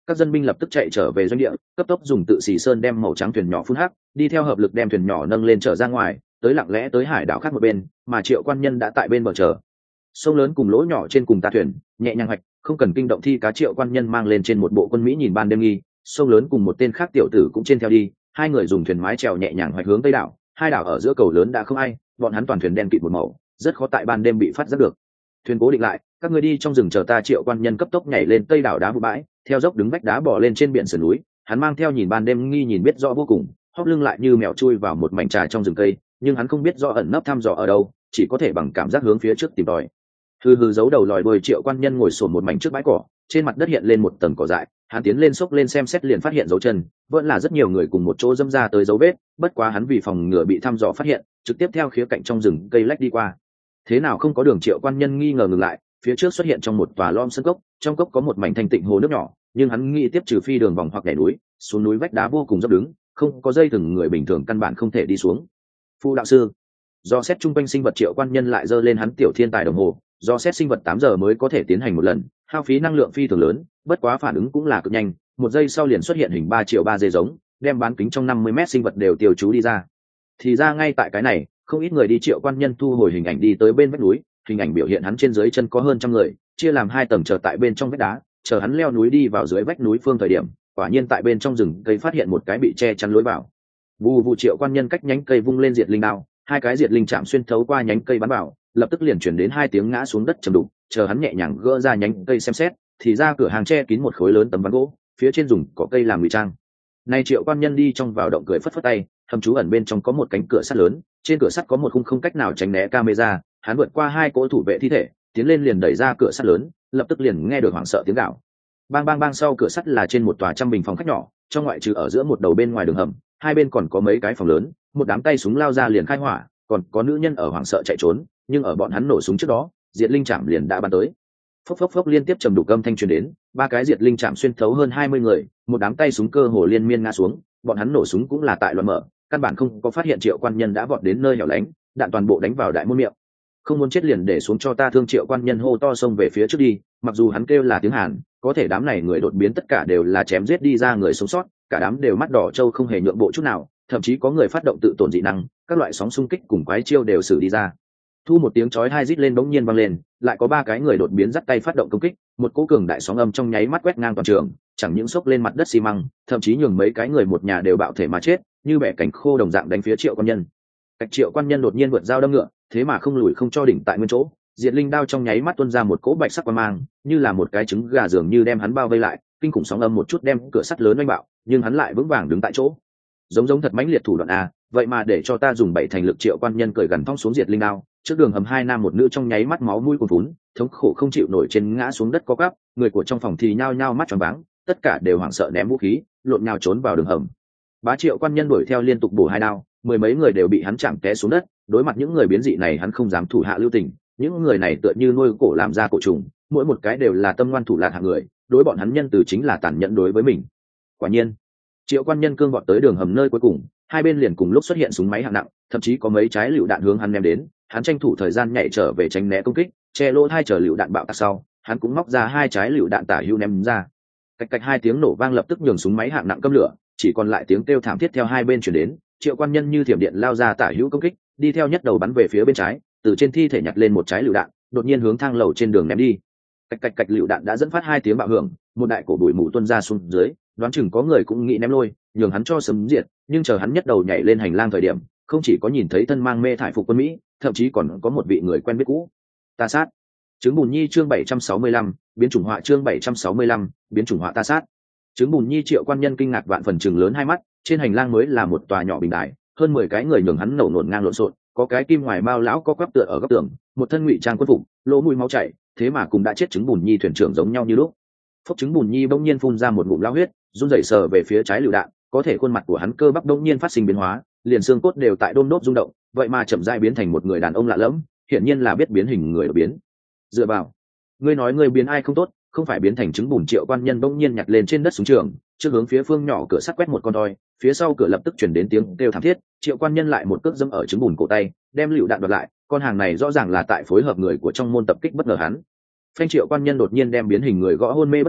các dân binh lập tức chạy trở về doanh địa, cấp tốc dùng tự xì sơn đem màu trắng thuyền nhỏ phun hắc, đi theo hợp lực đem thuyền nhỏ nâng lên trở ra ngoài, tới lặng lẽ tới hải đảo khác một bên, mà Triệu Quan Nhân đã tại bên bờ chờ. Sông lớn cùng lỗ nhỏ trên cùng ta thuyền, nhẹ nhàng hoạch, không cần kinh động thi cá. Triệu Quan Nhân mang lên trên một bộ quân mỹ nhìn ban đêm nghi, sông lớn cùng một tên khác tiểu tử cũng trên theo đi, hai người dùng thuyền mái chèo nhẹ nhàng hoạch hướng tây đảo. Hai đảo ở giữa cầu lớn đã không ai, bọn hắn toàn thuyền đen kịt một màu, rất khó tại ban đêm bị phát giác được. Thuyền cố định lại, các người đi trong rừng chờ ta. Triệu Quan Nhân cấp tốc nhảy lên tây đảo đá vụ bãi, theo dốc đứng vách đá bỏ lên trên biển sườn núi. Hắn mang theo nhìn ban đêm nghi nhìn biết rõ vô cùng, hóp lưng lại như mèo chui vào một mảnh trà trong rừng cây, nhưng hắn không biết rõ ẩn nấp thăm dò ở đâu, chỉ có thể bằng cảm giác hướng phía trước tìm tòi. Hư hư giấu đầu lòi đuôi. Triệu Quan Nhân ngồi sồn một mảnh trước bãi cỏ, trên mặt đất hiện lên một tầng cỏ dại. Hắn tiến lên xốc lên xem xét liền phát hiện dấu chân, vẫn là rất nhiều người cùng một chỗ dâm ra tới dấu vết. Bất quá hắn vì phòng ngừa bị thăm dò phát hiện, trực tiếp theo khía cạnh trong rừng cây lách đi qua. Thế nào không có đường. Triệu Quan Nhân nghi ngờ ngừng lại, phía trước xuất hiện trong một tòa lom sân cốc, trong cốc có một mảnh thanh tịnh hồ nước nhỏ, nhưng hắn nghĩ tiếp trừ phi đường vòng hoặc nhảy núi xuống núi, vách đá vô cùng dốc đứng, không có dây thừng người bình thường căn bản không thể đi xuống. Phu đạo sư do xét trung quanh sinh vật. Triệu Quan Nhân lại giơ lên hắn tiểu thiên tài đồng hồ, do xét sinh vật tám giờ mới có thể tiến hành một lần, hao phí năng lượng phi thường lớn, bất quá phản ứng cũng là cực nhanh, một giây sau liền xuất hiện hình ba triệu ba dây giống, đem bán kính trong năm mươi mét sinh vật đều tiêu chú đi ra. Thì ra ngay tại cái này, không ít người đi. Triệu Quan Nhân thu hồi hình ảnh đi tới bên vách núi, hình ảnh biểu hiện hắn trên dưới chân có hơn trăm người, chia làm hai tầng chờ tại bên trong vách đá, chờ hắn leo núi đi vào dưới vách núi phương thời điểm, quả nhiên tại bên trong rừng cây phát hiện một cái bị che chắn lối vào. Vù vù. Triệu Quan Nhân cách nhánh cây vung lên diệt linh đao, hai cái diệt linh chạm xuyên thấu qua nhánh cây bắn vào, lập tức liền chuyển đến hai tiếng ngã xuống đất trầm đục. Chờ hắn nhẹ nhàng gỡ ra nhánh cây xem xét, thì ra cửa hàng che kín một khối lớn tấm ván gỗ, phía trên dùng cỏ cây làm ngụy trang. Nay Triệu Quan Nhân đi trong vào động cười phất phất tay, thầm chú ẩn bên trong có một cánh cửa sắt lớn, trên cửa sắt có một khung không cách nào tránh né camera. Hắn vượt qua hai cỗ thủ vệ thi thể, tiến lên liền đẩy ra cửa sắt lớn, lập tức liền nghe được hoảng sợ tiếng gào. Bang bang bang. Sau cửa sắt là trên một tòa trăm bình phòng khách nhỏ, trong ngoại trừ ở giữa một đầu bên ngoài đường hầm, hai bên còn có mấy cái phòng lớn, một đám tay súng lao ra liền khai hỏa, còn có nữ nhân ở hoảng sợ chạy trốn, nhưng ở bọn hắn nổ súng trước đó, diệt linh chạm liền đã bắn tới. Phốc phốc phốc liên tiếp trầm đục âm thanh truyền đến, ba cái diệt linh chạm xuyên thấu hơn hai mươi người, một đám tay súng cơ hồ liên miên ngã xuống, bọn hắn nổ súng cũng là tại loạn mở, căn bản không có phát hiện Triệu Quan Nhân đã vọt đến nơi hẻo lánh, đạn toàn bộ đánh vào đại môn miệng. Không muốn chết liền để xuống cho ta. Thương Triệu Quan Nhân hô to xông về phía trước đi, mặc dù hắn kêu là tiếng Hàn, có thể đám này người đột biến tất cả đều là chém giết đi ra người sống sót, cả đám đều mắt đỏ trâu không hề nhượng bộ chút nào, thậm chí có người phát động tự tổn dị năng, các loại sóng xung kích cùng quái chiêu đều xử đi ra. Thu một tiếng chói hai rít lên bỗng nhiên vang lên, lại có ba cái người đột biến dắt tay phát động công kích, một cỗ cường đại sóng âm trong nháy mắt quét ngang toàn trường, chẳng những xốc lên mặt đất xi măng, thậm chí nhường mấy cái người một nhà đều bạo thể mà chết, như bẻ cánh khô đồng dạng đánh phía Triệu Quan Nhân. Cách Triệu Quan Nhân đột nhiên vượt dao đâm ngựa, thế mà không lùi không cho đỉnh tại nguyên chỗ, diệt linh đao trong nháy mắt tuôn ra một cỗ bạch sắc quang mang, như là một cái trứng gà dường như đem hắn bao vây lại, kinh khủng sóng âm một chút đem cửa sắt lớn oanh bạo, nhưng hắn lại vững vàng đứng tại chỗ. Giống giống thật mãnh liệt thủ đoạn a, vậy mà để cho ta dùng bảy thành lực. Triệu Quan Nhân cười gần thong xuống diệt linh đao, trước đường hầm hai nam một nữ trong nháy mắt máu mũi cuồn vún, thống khổ không chịu nổi trên ngã xuống đất co quắp, người của trong phòng thì nhao nhao mắt tròn váng, tất cả đều hoảng sợ ném vũ khí, lộn nhào trốn vào đường hầm. Bá Triệu Quan Nhân đuổi theo liên tục bổ hai đao, mười mấy người đều bị hắn chạm té xuống đất. Đối mặt những người biến dị này hắn không dám thủ hạ lưu tình, những người này tựa như nuôi cổ làm ra cổ trùng, mỗi một cái đều là tâm ngoan thủ lạn hạng người, đối bọn hắn nhân từ chính là tàn nhẫn đối với mình. Quả nhiên, Triệu Quan Nhân cương vọt tới đường hầm nơi cuối cùng, hai bên liền cùng lúc xuất hiện súng máy hạng nặng, thậm chí có mấy trái lựu đạn hướng hắn ném đến, hắn tranh thủ thời gian nhảy trở về tránh né công kích, che lỗ hai chờ lựu đạn bạo tạc sau, hắn cũng móc ra hai trái lựu đạn tả hữu ném ra. Cạch cạch hai tiếng nổ vang lập tức nhường súng máy hạng nặng câm lửa, chỉ còn lại tiếng kêu thảm thiết theo hai bên truyền đến. Triệu Quan Nhân như thiểm điện lao ra tả hữu công kích, đi theo nhất đầu bắn về phía bên trái, từ trên thi thể nhặt lên một trái lựu đạn, đột nhiên hướng thang lầu trên đường ném đi. Cạch cạch cạch lựu đạn đã dẫn phát hai tiếng bạo hưởng, một đại cổ bụi mù tuôn ra xuống dưới, đoán chừng có người cũng nghĩ ném lôi, nhường hắn cho sấm diệt, nhưng chờ hắn nhất đầu nhảy lên hành lang thời điểm, không chỉ có nhìn thấy thân mang mê thải phục quân Mỹ, thậm chí còn có một vị người quen biết cũ. Ta sát. Trứng bùn nhi chương bảy trăm sáu mươi lăm, biến chủng họa chương bảy trăm sáu mươi lăm, biến chủng họa ta sát. Trứng bùn nhi. Triệu Quan Nhân kinh ngạc vạn phần chừng lớn hai mắt, trên hành lang mới là một tòa nhỏ bình đài, hơn mười cái người nhường hắn nổ nổn ngang lộn xộn, có cái kim ngoài bao lão có quắp tựa ở góc tường, một thân ngụy trang quân phục, lỗ mũi máu chảy, thế mà cùng đã chết trứng bùn nhi thuyền trưởng giống nhau như lúc. Phốc. Trứng bùn nhi bỗng nhiên phun ra một ngụm lao huyết, run rẩy sờ về phía trái lựu đạn, có thể khuôn mặt của hắn cơ bắp bỗng nhiên phát sinh biến hóa, liền xương cốt đều tại đôm đốt rung động, vậy mà chậm rãi biến thành một người đàn ông lạ lẫm, hiển nhiên là biết biến hình người đột biến. Dựa vào, ngươi nói ngươi biến ai không tốt, không phải biến thành trứng bùn. Triệu Quan Nhân bỗng nhiên nhặt lên trên đất súng trường, trước hướng phía phương nhỏ cửa sắt quét một con roi, phía sau cửa lập tức chuyển đến tiếng kêu thảm thiết. Triệu Quan Nhân lại một cước dẫm ở trứng bùn cổ tay, đem lựu đạn đoạt lại, con hàng này rõ ràng là tại phối hợp người của trong môn tập kích bất ngờ hắn. Phanh. Triệu Quan Nhân đột nhiên đem biến hình người gõ hôn mê bất tỉnh,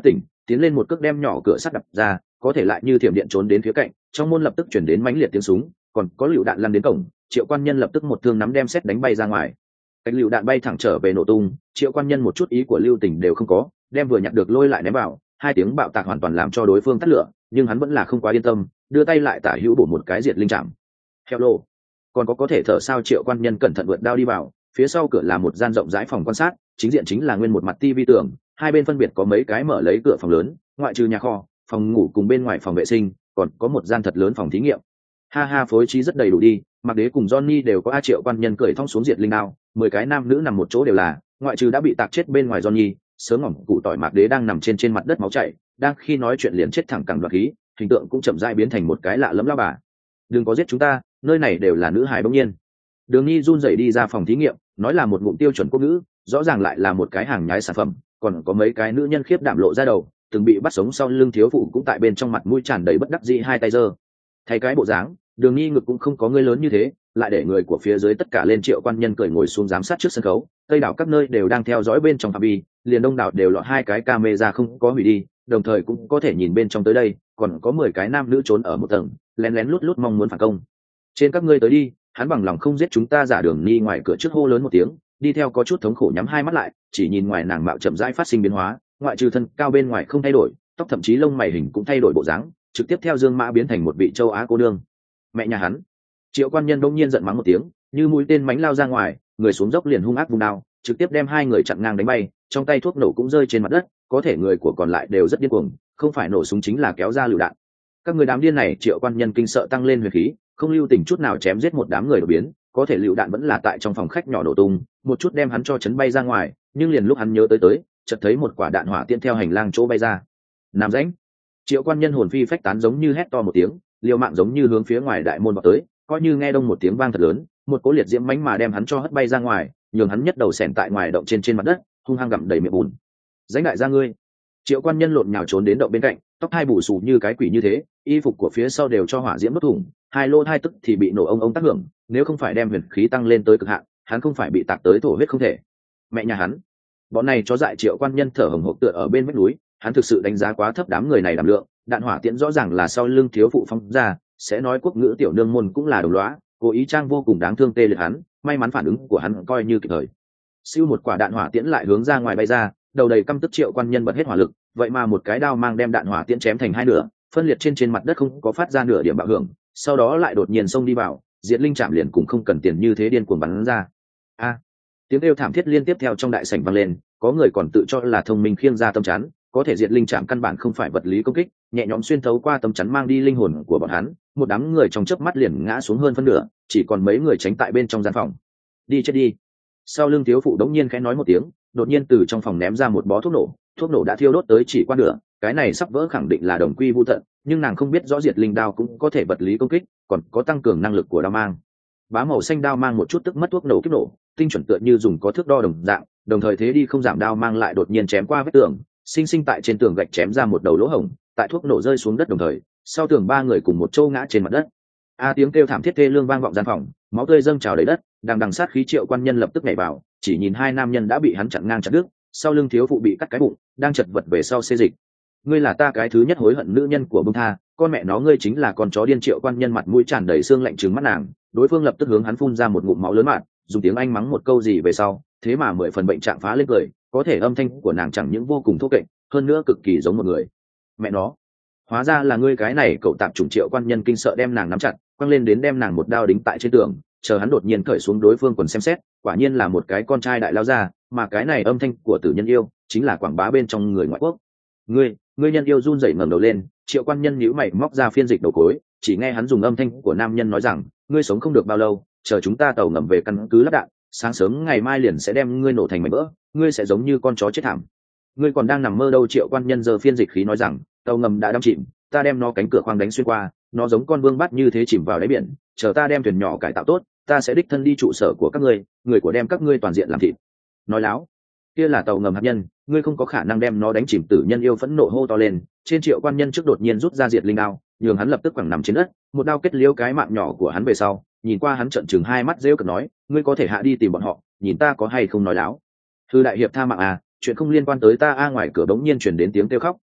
tiến lên một cước đem nhỏ cửa sắt đập ra, có thể lại như thiểm điện trốn đến phía cạnh, trong môn lập tức chuyển đến mãnh liệt tiếng súng, còn có lựu đạn lăn đến cổng. Triệu Quan Nhân lập tức một thương nắm đem xét đánh bay ra ngoài, cách lựu đạn bay thẳng trở về nổ tung. Triệu Quan Nhân một chút ý của lưu tình đều không có, đem vừa nhặt được lôi lại ném vào, hai tiếng bạo tạc hoàn toàn làm cho đối phương tắt lửa, nhưng hắn vẫn là không quá yên tâm, đưa tay lại tả hữu bổ một cái diệt linh chạm. Theo lô, còn có có thể thở sao? Triệu Quan Nhân cẩn thận vượt đao đi vào, phía sau cửa là một gian rộng rãi phòng quan sát, chính diện chính là nguyên một mặt tivi tường, hai bên phân biệt có mấy cái mở lấy cửa phòng lớn, ngoại trừ nhà kho, phòng ngủ cùng bên ngoài phòng vệ sinh, còn có một gian thật lớn phòng thí nghiệm. Ha ha, phối trí rất đầy đủ đi. Mạc Đế cùng Johnny đều có. A Triệu Quan Nhân cởi thong xuống diệt linh đao, mười cái nam nữ nằm một chỗ đều là, ngoại trừ đã bị tạc chết bên ngoài Johnny, sớm ngỏm cụ tỏi Mạc Đế đang nằm trên trên mặt đất máu chảy, đang khi nói chuyện liền chết thẳng cẳng đoạt khí, hình tượng cũng chậm rãi biến thành một cái lạ lẫm lao bà. Đừng có giết chúng ta, nơi này đều là nữ hài. Bỗng nhiên Đường Nhi run rẩy đi ra phòng thí nghiệm, nói là một ngụm tiêu chuẩn quốc ngữ, rõ ràng lại là một cái hàng nhái sản phẩm. Còn có mấy cái nữ nhân khiếp đảm lộ ra đầu, từng bị bắt sống sau lưng thiếu phụ cũng tại bên trong mặt mũi tràn đầy bất đắc dĩ hai tay giơ. Thay cái bộ dáng, Đường Nhi ngực cũng không có ngươi lớn như thế, lại để người của phía dưới tất cả lên. Triệu Quan Nhân cởi ngồi xuống giám sát trước sân khấu, tây đảo các nơi đều đang theo dõi bên trong phạm vi, liền đông đảo đều lọt hai cái camera không có hủy đi, đồng thời cũng có thể nhìn bên trong tới đây, còn có mười cái nam nữ trốn ở một tầng, lén lén lút lút mong muốn phản công. Trên các ngươi tới đi, hắn bằng lòng không giết chúng ta. Giả Đường Nhi ngoài cửa trước hô lớn một tiếng, đi theo có chút thống khổ nhắm hai mắt lại, chỉ nhìn ngoài nàng mạo chậm rãi phát sinh biến hóa, ngoại trừ thân cao bên ngoài không thay đổi, tóc thậm chí lông mày hình cũng thay đổi bộ dáng, trực tiếp theo Dương Mã biến thành một vị châu Á cô nương. Mẹ nhà hắn! Triệu Quan Nhân đông nhiên giận mắng một tiếng, như mũi tên mánh lao ra ngoài, người xuống dốc liền hung ác vung đao, trực tiếp đem hai người chặn ngang đánh bay, trong tay thuốc nổ cũng rơi trên mặt đất, có thể người của còn lại đều rất điên cuồng, không phải nổ súng chính là kéo ra lựu đạn. Các người đám điên này! Triệu Quan Nhân kinh sợ tăng lên huyền khí, không lưu tình chút nào chém giết một đám người đột biến, có thể lựu đạn vẫn là tại trong phòng khách nhỏ nổ tung, một chút đem hắn cho chấn bay ra ngoài, nhưng liền lúc hắn nhớ tới tới, chợt thấy một quả đạn hỏa tiễn theo hành lang chỗ bay ra. Nam rãnh! Triệu Quan Nhân hồn phi phách tán giống như hét to một tiếng, liều mạng giống như hướng phía ngoài đại môn vào tới, coi như nghe đông một tiếng vang thật lớn, một cỗ liệt diễm mãnh mà đem hắn cho hất bay ra ngoài, nhường hắn nhất đầu xẻn tại ngoài động trên trên mặt đất, hung hăng gặm đầy miệng bùn. Dãnh đại gia ngươi! Triệu Quan Nhân lộn nhào trốn đến động bên cạnh, tóc hai bù xù như cái quỷ như thế, y phục của phía sau đều cho hỏa diễm đốt thủng, hai lô hai tức thì bị nổ ông ông tác hưởng, nếu không phải đem huyền khí tăng lên tới cực hạn, hắn không phải bị tạc tới thổ huyết không thể. Mẹ nhà hắn! Bọn này chó dại! Triệu Quan Nhân thở hổn hộc tựa ở bên vách núi, hắn thực sự đánh giá quá thấp đám người này đảm lượng, đạn hỏa tiễn rõ ràng là sau lưng thiếu phụ phong ra, sẽ nói quốc ngữ tiểu nương môn cũng là đồng lõa, cố ý trang vô cùng đáng thương tê liệt hắn, may mắn phản ứng của hắn coi như kịp thời. Siêu một quả đạn hỏa tiễn lại hướng ra ngoài bay ra, đầu đầy căm tức Triệu Quan Nhân bật hết hỏa lực, vậy mà một cái đao mang đem đạn hỏa tiễn chém thành hai nửa, phân liệt trên trên mặt đất không có phát ra nửa điểm bạo hưởng, sau đó lại đột nhiên xông đi vào, diệt linh chạm liền cũng không cần tiền như thế điên cuồng bắn ra. A! Tiếng kêu thảm thiết liên tiếp theo trong đại sảnh vang lên, có người còn tự cho là thông minh khiêng ra tâm chắn, có thể diệt linh chạm căn bản không phải vật lý công kích, nhẹ nhõm xuyên thấu qua tấm chắn mang đi linh hồn của bọn hắn, một đám người trong chớp mắt liền ngã xuống hơn phân nửa, chỉ còn mấy người tránh tại bên trong gian phòng. Đi chết đi! Sau lưng thiếu phụ đống nhiên khẽ nói một tiếng, đột nhiên từ trong phòng ném ra một bó thuốc nổ, thuốc nổ đã thiêu đốt tới chỉ qua nửa, cái này sắp vỡ khẳng định là đồng quy vu tận, nhưng nàng không biết rõ diệt linh đao cũng có thể vật lý công kích, còn có tăng cường năng lực của đao mang. Bá màu xanh đao mang một chút tức mất thuốc nổ kích nổ, tinh chuẩn tựa như dùng có thước đo đồng dạng, đồng thời thế đi không giảm đao mang lại đột nhiên chém qua vết tường, sinh sinh tại trên tường gạch chém ra một đầu lỗ hổng, tại thuốc nổ rơi xuống đất đồng thời, sau tường ba người cùng một châu ngã trên mặt đất. A tiếng kêu thảm thiết thê lương vang vọng gian phòng, máu tươi dâng trào đầy đất, đằng đằng sát khí. Triệu Quan Nhân lập tức nhảy vào, chỉ nhìn hai nam nhân đã bị hắn chặn ngang chặt đứt, sau lưng thiếu phụ bị cắt cái bụng, đang chật vật về sau xê dịch. Ngươi là ta cái thứ nhất hối hận nữ nhân của bông tha, con mẹ nó ngươi chính là con chó điên! Triệu Quan Nhân mặt mũi tràn đầy xương lạnh trừng mắt nàng, đối phương lập tức hướng hắn phun ra một ngụm máu lớn mạn, dùng tiếng Anh mắng một câu gì về sau, thế mà mười phần bệnh trạng phá lên cười, có thể âm thanh của nàng chẳng những vô cùng thô kệch, hơn nữa cực kỳ giống một người. Mẹ nó, hóa ra là ngươi cái này cậu tạp chủng! Triệu Quan Nhân kinh sợ đem nàng nắm chặt, quăng lên đến đem nàng một đao đính tại trên tường, chờ hắn đột nhiên cởi xuống đối phương quần xem xét, quả nhiên là một cái con trai đại lao ra, mà cái này âm thanh của tử nhân yêu chính là quảng bá bên trong người ngoại quốc. Ngươi, ngươi nhân yêu run rẩy ngẩng đầu lên, Triệu Quan Nhân nhíu mày móc ra phiên dịch đầu cối, chỉ nghe hắn dùng âm thanh của nam nhân nói rằng, ngươi sống không được bao lâu, chờ chúng ta tàu ngầm về căn cứ lắp đạn, sáng sớm ngày mai liền sẽ đem ngươi nổ thành mảnh vỡ, ngươi sẽ giống như con chó chết thảm. Ngươi còn đang nằm mơ đâu! Triệu Quan Nhân giơ phiên dịch khí nói rằng, tàu ngầm đã đắm chìm, ta đem nó cánh cửa khoang đánh xuyên qua, nó giống con vương bắt như thế chìm vào đáy biển, chờ ta đem thuyền nhỏ cải tạo tốt, ta sẽ đích thân đi trụ sở của các ngươi, người của đem các ngươi toàn diện làm thịt. Nói láo! Kia là tàu ngầm hạt nhân, ngươi không có khả năng đem nó đánh chìm! Tử nhân yêu phẫn nộ hô to lên. Trên Triệu Quan Nhân trước đột nhiên rút ra diệt linh đao, nhường hắn lập tức quẳng nằm trên đất, một đao kết liễu cái mạng nhỏ của hắn về sau, nhìn qua hắn trợn trừng hai mắt rêu cợt nói, ngươi có thể hạ đi tìm bọn họ, nhìn ta có hay không nói láo. Thư đại hiệp tha mạng à, chuyện không liên quan tới ta. A ngoài cửa bỗng nhiên chuyển đến tiếng kêu khóc,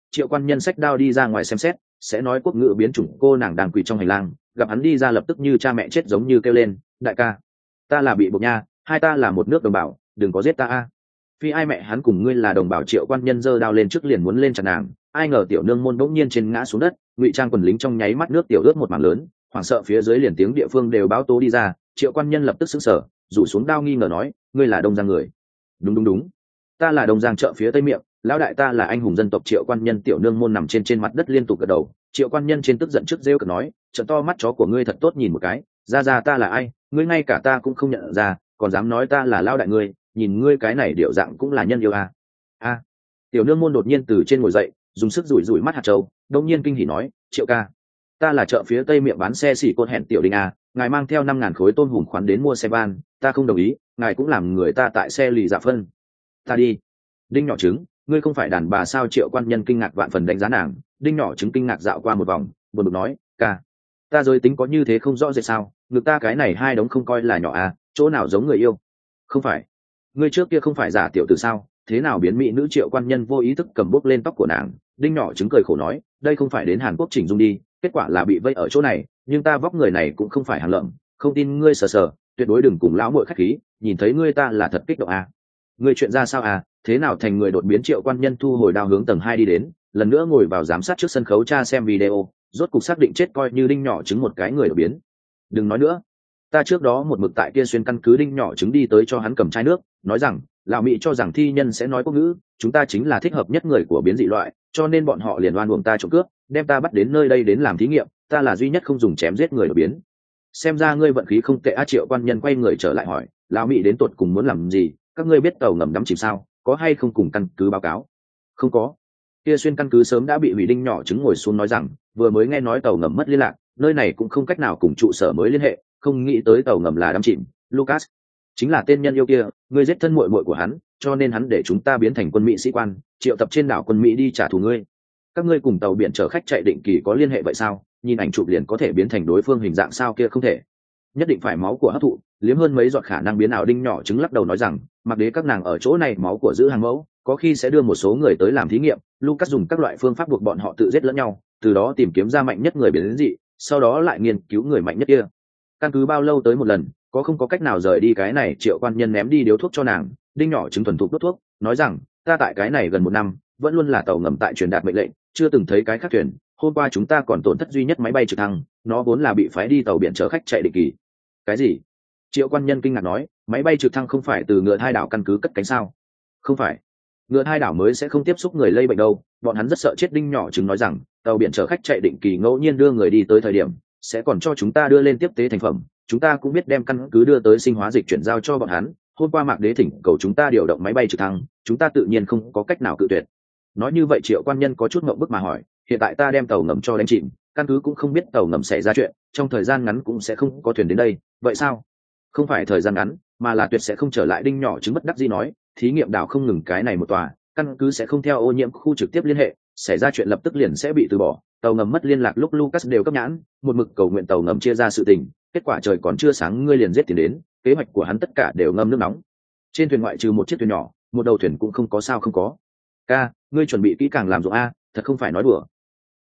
Triệu quan nhân xách đao đi ra ngoài xem xét, sẽ nói quốc ngữ biến chủng cô nàng đang quỳ trong hành lang, gặp hắn đi ra lập tức như cha mẹ chết giống như kêu lên, đại ca, ta là bị buộc nha, hai ta là một nước đồng bào, đừng có giết ta a. Phi ai mẹ hắn cùng ngươi là đồng bào. Triệu quan nhân giơ đao lên trước liền muốn lên chặt nàng, ai ngờ tiểu nương môn bỗng nhiên trên ngã xuống đất, ngụy trang quần lính trong nháy mắt nước tiểu ướt một mảng lớn, hoảng sợ phía dưới liền tiếng địa phương đều báo tố đi ra. Triệu quan nhân lập tức sững sờ, rủ xuống đao nghi ngờ nói, ngươi là đông giang người? Đúng đúng đúng, ta là đông giang chợ phía tây miệng, lão đại ta là anh hùng dân tộc. Triệu quan nhân tiểu nương môn nằm trên trên mặt đất liên tục gật đầu. Triệu quan nhân trên tức giận trước rêu cợt nói, trận to mắt chó của ngươi thật tốt nhìn một cái, ra ra ta là ai, ngươi ngay cả ta cũng không nhận ra, còn dám nói ta là lão đại ngươi, nhìn ngươi cái này điệu dạng cũng là nhân yêu à. A. Tiểu nương môn đột nhiên từ trên ngồi dậy, dùng sức rủi rủi mắt hạt châu, đông nhiên kinh hỉ nói, Triệu ca, ta là chợ phía tây miệng bán xe xỉ côn hẹn tiểu đình à, ngài mang theo năm ngàn khối tôm hùm khoán đến mua xe van, ta không đồng ý, ngài cũng làm người ta tại xe lì dạ phân, ta đi. Đinh nhỏ trứng, ngươi không phải đàn bà sao? Triệu quan nhân kinh ngạc vạn phần đánh giá nàng. Đinh nhỏ trứng kinh ngạc dạo qua một vòng, buồn bực nói, ca, ta giới tính có như thế không rõ rệt sao? Ngực ta cái này hai đống không coi là nhỏ à, chỗ nào giống người yêu? Không phải, ngươi trước kia không phải giả tiểu từ sao, thế nào biến mỹ nữ? Triệu quan nhân vô ý thức cầm bốc lên tóc của nàng. Đinh nhỏ trứng cười khổ nói, đây không phải đến Hàn Quốc chỉnh dung đi, kết quả là bị vây ở chỗ này, nhưng ta vóc người này cũng không phải hàng lợm, không tin ngươi sờ sờ, tuyệt đối đừng cùng lão muội khách khí, nhìn thấy ngươi ta là thật kích động à. Ngươi chuyện ra sao à, thế nào thành người đột biến? Triệu quan nhân thu hồi đao hướng tầng hai đi đến, lần nữa ngồi vào giám sát trước sân khấu tra xem video, rốt cục xác định chết coi như Đinh nhỏ trứng một cái người đột biến. Đừng nói nữa, ta trước đó một mực tại kia xuyên căn cứ. Đinh nhỏ trứng đi tới cho hắn cầm chai nước, nói rằng, lão mỹ cho rằng thi nhân sẽ nói quốc ngữ, chúng ta chính là thích hợp nhất người của biến dị loại, cho nên bọn họ liền oan uổng ta trộm cướp, đem ta bắt đến nơi đây đến làm thí nghiệm, ta là duy nhất không dùng chém giết người đột biến. Xem ra ngươi vận khí không tệ. A. Triệu quan nhân quay người trở lại hỏi, lão mỹ đến tột cùng muốn làm gì? Các ngươi biết tàu ngầm đắm chìm sao, có hay không cùng căn cứ báo cáo? Không có. Kia xuyên căn cứ sớm đã bị hủy. Đinh nhỏ trứng ngồi xuống nói rằng, vừa mới nghe nói tàu ngầm mất liên lạc, nơi này cũng không cách nào cùng trụ sở mới liên hệ, không nghĩ tới tàu ngầm là đắm chìm. Lucas chính là tên nhân yêu kia, ngươi giết thân muội muội của hắn, cho nên hắn để chúng ta biến thành quân mỹ sĩ quan, triệu tập trên đảo quân mỹ đi trả thù ngươi. Các ngươi cùng tàu biển chở khách chạy định kỳ có liên hệ vậy sao? Nhìn ảnh chụp liền có thể biến thành đối phương hình dạng sao? Kia không thể, nhất định phải máu của hấp thụ, liếm hơn mấy giọt khả năng biến ảo. Đinh nhỏ trứng lắc đầu nói rằng, mặc đế các nàng ở chỗ này máu của giữ hàng mẫu, có khi sẽ đưa một số người tới làm thí nghiệm. Lucas dùng các loại phương pháp buộc bọn họ tự giết lẫn nhau, từ đó tìm kiếm ra mạnh nhất người biến dị, sau đó lại nghiên cứu người mạnh nhất kia. Căn cứ bao lâu tới một lần, có không có cách nào rời đi cái này? Triệu quan nhân ném đi điếu thuốc cho nàng. Đinh nhỏ trứng thuần thục đốt thuốc, nói rằng, ta tại cái này gần một năm, vẫn luôn là tàu ngầm tại truyền đạt mệnh lệnh, chưa từng thấy cái khác thuyền. Hôm qua chúng ta còn tổn thất duy nhất máy bay trực thăng, nó vốn là bị phái đi tàu biển chở khách chạy định kỳ. Cái gì? Triệu quan nhân kinh ngạc nói, máy bay trực thăng không phải từ ngựa hai đảo căn cứ cất cánh sao? Không phải, ngựa hai đảo mới sẽ không tiếp xúc người lây bệnh đâu, bọn hắn rất sợ chết. Đinh nhỏ trứng nói rằng, tàu biển chở khách chạy định kỳ ngẫu nhiên đưa người đi tới thời điểm, sẽ còn cho chúng ta đưa lên tiếp tế thành phẩm, chúng ta cũng biết đem căn cứ đưa tới sinh hóa dịch chuyển giao cho bọn hắn. Hôm qua mạc đế thỉnh cầu chúng ta điều động máy bay trực thăng, chúng ta tự nhiên không có cách nào cự tuyệt. Nói như vậy Triệu quan nhân có chút ngậm bức mà hỏi, hiện tại ta đem tàu ngầm cho đánh chìm, căn cứ cũng không biết tàu ngầm xảy ra chuyện, trong thời gian ngắn cũng sẽ không có thuyền đến đây, vậy sao? Không phải thời gian ngắn, mà là tuyệt sẽ không trở lại. Đinh nhỏ trứng bất đắc dĩ nói, thí nghiệm đảo không ngừng cái này một tòa, căn cứ sẽ không theo ô nhiễm khu trực tiếp liên hệ, xảy ra chuyện lập tức liền sẽ bị từ bỏ. Tàu ngầm mất liên lạc lúc Lucas đều cấp nhãn, một mực cầu nguyện tàu ngầm chia ra sự tình, kết quả trời còn chưa sáng ngươi liền giết tiền đến, kế hoạch của hắn tất cả đều ngâm nước nóng. Trên thuyền ngoại trừ một chiếc thuyền nhỏ, một đầu thuyền cũng không có. Sao không có? Ca, ngươi chuẩn bị kỹ càng làm ruộng a, thật không phải nói đùa.